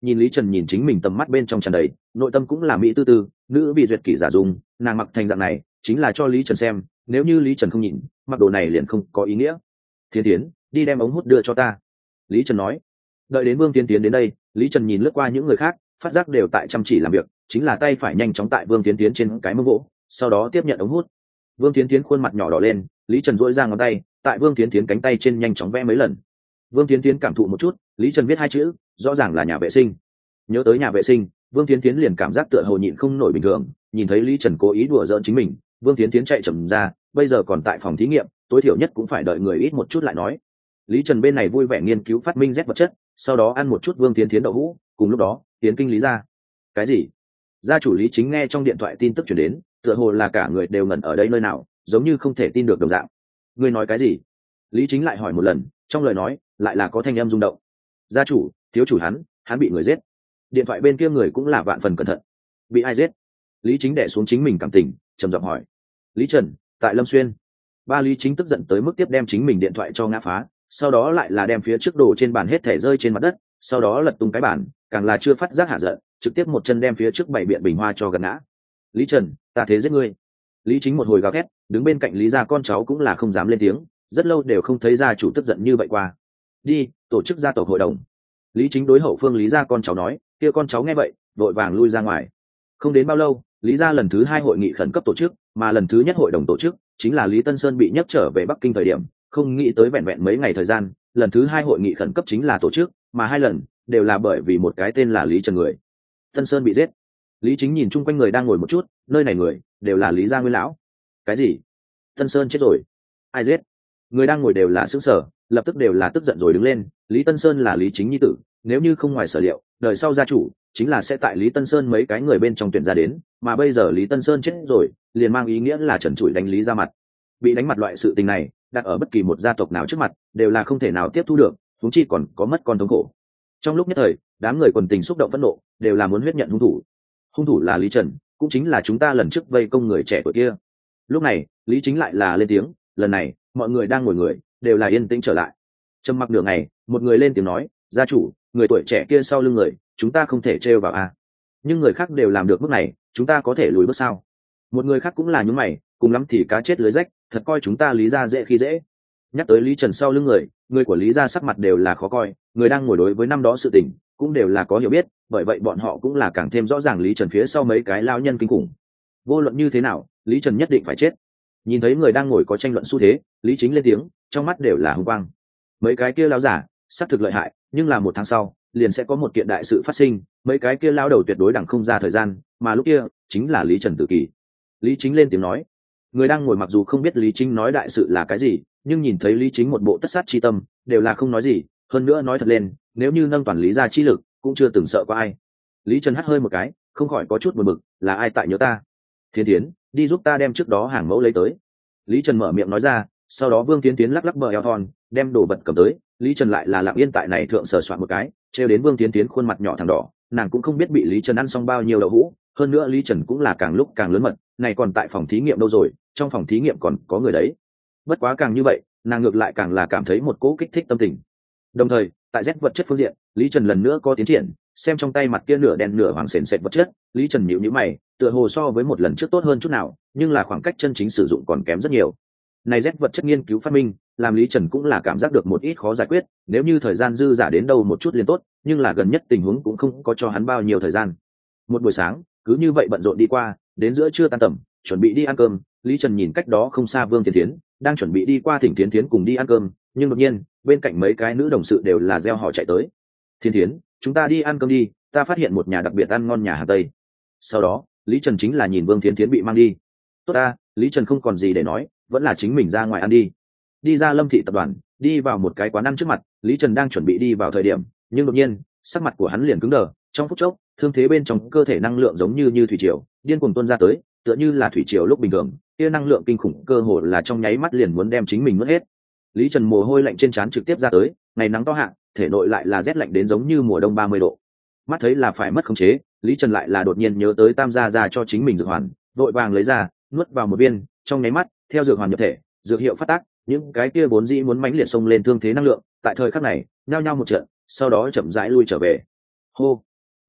nhìn lý trần nhìn chính mình tầm mắt bên trong tràn đầy, nội tâm cũng là mỹ tư tư, nữ bị duyệt kỷ giả dùng, nàng mặc thành dạng này chính là cho lý trần xem, nếu như lý trần không nhìn, mặc đồ này liền không có ý nghĩa. Thiên tiến, đi đem ống hút đưa cho ta, lý trần nói. Đợi đến vương tiến tiến đến đây, lý trần nhìn lướt qua những người khác, phát giác đều tại chăm chỉ làm việc, chính là tay phải nhanh chóng tại vương tiến tiến trên cái mông gỗ, sau đó tiếp nhận ống hút. Vương tiến tiến khuôn mặt nhỏ đỏ lên, lý trần dỗi ra ngón tay tại vương tiến tiến cánh tay trên nhanh chóng vẽ mấy lần. Vương tiến tiến cảm thụ một chút, lý trần viết hai chữ, rõ ràng là nhà vệ sinh. Nhớ tới nhà vệ sinh, vương tiến tiến liền cảm giác tựa hồ nhịn không nổi bình thường, nhìn thấy lý trần cố ý đùa giỡn chính mình, vương tiến tiến chạy chậm ra, bây giờ còn tại phòng thí nghiệm, tối thiểu nhất cũng phải đợi người ít một chút lại nói. Lý trần bên này vui vẻ nghiên cứu phát minh rét vật chất, sau đó ăn một chút vương tiến tiến đậu hũ. Cùng lúc đó tiến kinh lý ra. Cái gì? Gia chủ Lý Chính nghe trong điện thoại tin tức chuyển đến, tựa hồ là cả người đều ngẩn ở đây nơi nào, giống như không thể tin được đồng dạng. Ngươi nói cái gì? Lý Chính lại hỏi một lần, trong lời nói lại là có thanh âm rung động. Gia chủ, thiếu chủ hắn hắn bị người giết. Điện thoại bên kia người cũng là vạn phần cẩn thận. Bị ai giết? Lý Chính đè xuống chính mình cảm tình, trầm giọng hỏi. Lý Trần, tại Lâm Xuyên. Ba Lý Chính tức giận tới mức tiếp đem chính mình điện thoại cho ngã phá, sau đó lại là đem phía trước đồ trên bàn hết thể rơi trên mặt đất, sau đó lật tung cái bàn, càng là chưa phát giác hạ giận, trực tiếp một chân đem phía trước bảy biện bình hoa cho gần ngã. Lý Trần, ta thế giết ngươi. Lý Chính một hồi gào thét, đứng bên cạnh Lý gia con cháu cũng là không dám lên tiếng, rất lâu đều không thấy gia chủ tức giận như vậy qua. Đi tổ chức gia tộc hội đồng. Lý Chính đối hậu phương Lý gia con cháu nói, kia con cháu nghe vậy vội vàng lui ra ngoài. Không đến bao lâu, Lý gia lần thứ hai hội nghị khẩn cấp tổ chức, mà lần thứ nhất hội đồng tổ chức chính là Lý Tân Sơn bị nhấc trở về Bắc Kinh thời điểm, không nghĩ tới vẹn vẹn mấy ngày thời gian, lần thứ hai hội nghị khẩn cấp chính là tổ chức, mà hai lần đều là bởi vì một cái tên là Lý Trần người. Tân Sơn bị giết. Lý Chính nhìn chung quanh người đang ngồi một chút, nơi này người đều là Lý gia nguyên lão. Cái gì? Tân Sơn chết rồi? Ai giết? Người đang ngồi đều là sững sờ, lập tức đều là tức giận rồi đứng lên. Lý Tân Sơn là Lý Chính nhi tử, nếu như không ngoài sở liệu, đời sau gia chủ chính là sẽ tại Lý Tân Sơn mấy cái người bên trong tuyển ra đến, mà bây giờ Lý Tân Sơn chết rồi, liền mang ý nghĩa là trần trụi đánh Lý ra mặt. Bị đánh mặt loại sự tình này, đặt ở bất kỳ một gia tộc nào trước mặt, đều là không thể nào tiếp thu được, huống chi còn có mất con thống khổ. Trong lúc nhất thời, đám người quần tình xúc động phẫn nộ, đều là muốn huyết nhận hung thủ. Hung thủ là Lý Trần, cũng chính là chúng ta lần trước vây công người trẻ tuổi kia. Lúc này, Lý Chính lại là lên tiếng, lần này, mọi người đang ngồi người đều là yên tĩnh trở lại. Trầm mặc nửa ngày, một người lên tiếng nói, gia chủ, người tuổi trẻ kia sau lưng người, chúng ta không thể trêu vào à? Nhưng người khác đều làm được bước này, chúng ta có thể lùi bước sao? Một người khác cũng là những mày, cùng lắm thì cá chết lưới rách, thật coi chúng ta Lý gia dễ khi dễ. Nhắc tới Lý Trần sau lưng người, người của Lý gia sắc mặt đều là khó coi, người đang ngồi đối với năm đó sự tình cũng đều là có hiểu biết, bởi vậy bọn họ cũng là càng thêm rõ ràng Lý Trần phía sau mấy cái lao nhân kinh khủng. Vô luận như thế nào, Lý Trần nhất định phải chết. Nhìn thấy người đang ngồi có tranh luận xu thế, Lý Chính lên tiếng, trong mắt đều là hung quang. Mấy cái kia lao giả xác thực lợi hại, nhưng là một tháng sau liền sẽ có một kiện đại sự phát sinh, mấy cái kia lao đầu tuyệt đối đẳng không ra thời gian, mà lúc kia chính là Lý Trần tự kỷ. Lý Chính lên tiếng nói. Người đang ngồi mặc dù không biết Lý Chính nói đại sự là cái gì, nhưng nhìn thấy Lý Chính một bộ tất sát chi tâm, đều là không nói gì, hơn nữa nói thật lên, nếu như nâng toàn Lý gia chi lực, cũng chưa từng sợ có ai. Lý Trần hắt hơi một cái, không khỏi có chút buồn bực, là ai tại nhớ ta? Thiên Tiến, đi giúp ta đem trước đó hàng mẫu lấy tới. Lý Trần mở miệng nói ra, sau đó Vương Tiến Tiến lắc lắc bờ eo thon, đem đồ vật cầm tới. Lý Trần lại là lặng yên tại này thượng sờ soạn một cái, trêu đến Vương Tiến Tiến khuôn mặt nhỏ thằng đỏ, nàng cũng không biết bị Lý Trần ăn xong bao nhiêu đậu hũ, hơn nữa Lý Trần cũng là càng lúc càng lớn mật, này còn tại phòng thí nghiệm đâu rồi, trong phòng thí nghiệm còn có người đấy. Bất quá càng như vậy, nàng ngược lại càng là cảm thấy một cỗ kích thích tâm tình. Đồng thời, tại Z vật chất phương diện, Lý Trần lần nữa có tiến triển, xem trong tay mặt kia nửa đen nửa hoàng sền sệt vật chất, Lý Trần nhíu nhíu mày, tựa hồ so với một lần trước tốt hơn chút nào, nhưng là khoảng cách chân chính sử dụng còn kém rất nhiều. Này Z vật chất nghiên cứu phát minh, làm Lý Trần cũng là cảm giác được một ít khó giải quyết, nếu như thời gian dư giả đến đâu một chút liền tốt, nhưng là gần nhất tình huống cũng không có cho hắn bao nhiêu thời gian. Một buổi sáng, cứ như vậy bận rộn đi qua, đến giữa trưa tan tầm, chuẩn bị đi ăn cơm, Lý Trần nhìn cách đó không xa Vương Thiến Thiến, đang chuẩn bị đi qua thỉnh Thiến Thiến cùng đi ăn cơm, nhưng đột nhiên, bên cạnh mấy cái nữ đồng sự đều là reo hò chạy tới. Thiến Thiến, chúng ta đi ăn cơm đi, ta phát hiện một nhà đặc biệt ăn ngon nhà hàng Tây. Sau đó, Lý Trần chính là nhìn Vương Thiến Thiến bị mang đi. Tốt ta, Lý Trần không còn gì để nói, vẫn là chính mình ra ngoài ăn đi. Đi ra Lâm Thị tập đoàn, đi vào một cái quán ăn trước mặt, Lý Trần đang chuẩn bị đi vào thời điểm, nhưng đột nhiên, sắc mặt của hắn liền cứng đờ, trong phút chốc, thương thế bên trong cơ thể năng lượng giống như như thủy triều, điên cuồng tuôn ra tới, tựa như là thủy triều lúc bình thường, kia năng lượng kinh khủng cơ hồ là trong nháy mắt liền muốn đem chính mình nuốt hết. Lý Trần mồ hôi lạnh trên trán trực tiếp ra tới, ngày nắng to hạn, thể nội lại là rét lạnh đến giống như mùa đông ba mươi độ. Mắt thấy là phải mất khống chế, Lý Trần lại là đột nhiên nhớ tới Tam gia gia cho chính mình dược hoàn, vội vàng lấy ra, nuốt vào một viên, trong nháy mắt, theo dược hoàn nhập thể, dược hiệu phát tác, những cái kia vốn dĩ muốn mãnh liệt xông lên thương thế năng lượng, tại thời khắc này, nhao nhao một trận, sau đó chậm rãi lui trở về. Hô,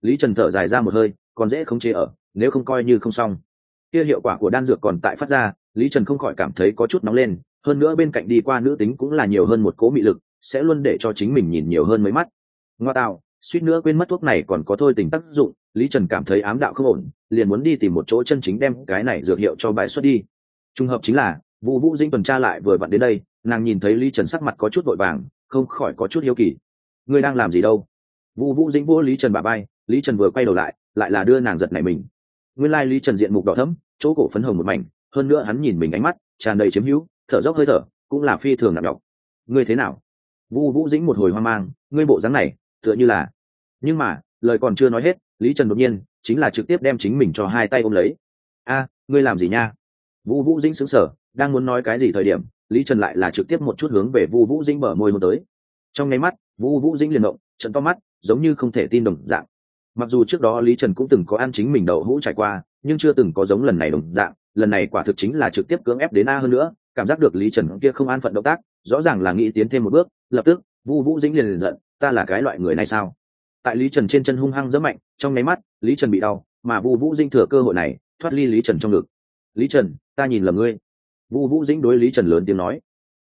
Lý Trần thở dài ra một hơi, còn dễ khống chế ở, nếu không coi như không xong. Kia hiệu quả của đan dược còn tại phát ra, Lý Trần không khỏi cảm thấy có chút nóng lên, hơn nữa bên cạnh đi qua nữ tính cũng là nhiều hơn một cố mị lực, sẽ luôn để cho chính mình nhìn nhiều hơn mấy mắt. Ngoa tạo, suýt nữa quên mất thuốc này còn có thôi tình tác dụng. Lý Trần cảm thấy ám đạo không ổn, liền muốn đi tìm một chỗ chân chính đem cái này dược hiệu cho bãi xuất đi. Trùng hợp chính là Vu Vũ Dĩnh tuần tra lại vừa vặn đến đây, nàng nhìn thấy Lý Trần sắc mặt có chút vội vàng, không khỏi có chút hiếu kỳ. Ngươi đang làm gì đâu? Vu Vũ Dĩnh vỗ Lý Trần bả vai, Lý Trần vừa quay đầu lại, lại là đưa nàng giật nảy mình. Nguyên lai Lý Trần diện mục đỏ thẫm, chỗ cổ phấn hồng một mảnh, hơn nữa hắn nhìn mình ánh mắt tràn đầy chiếm hữu, thở dốc hơi thở, cũng là phi thường nặng nhọc. Ngươi thế nào? Vu Vũ Dĩnh một hồi hoang mang, ngươi bộ dáng này, tựa như là... Nhưng mà, lời còn chưa nói hết, Lý Trần đột nhiên chính là trực tiếp đem chính mình cho hai tay ôm lấy. A, ngươi làm gì nha? Vu Vũ Dĩnh sững sờ, đang muốn nói cái gì thời điểm, Lý Trần lại là trực tiếp một chút hướng về Vu Vũ Dĩnh bờ môi hôn tới. Trong nháy mắt, Vu Vũ Dĩnh liền động, trợn to mắt, giống như không thể tin đồng dạng. Mặc dù trước đó Lý Trần cũng từng có ăn chính mình đậu hũ trải qua, nhưng chưa từng có giống lần này đồng dạng, lần này quả thực chính là trực tiếp cưỡng ép đến a hơn nữa, cảm giác được Lý Trần kia không an phận động tác, rõ ràng là nghĩ tiến thêm một bước, lập tức, Vu Vũ Dĩnh liền liền giận, ta là cái loại người này sao? Tại Lý Trần trên chân hung hăng giẫm mạnh, trong nháy mắt, Lý Trần bị đau, mà Vu Vũ Dĩnh thừa cơ hội này, thoát ly Lý Trần trong ngực. Lý Trần, ta nhìn lầm ngươi. Vu Vũ Dĩnh đối Lý Trần lớn tiếng nói.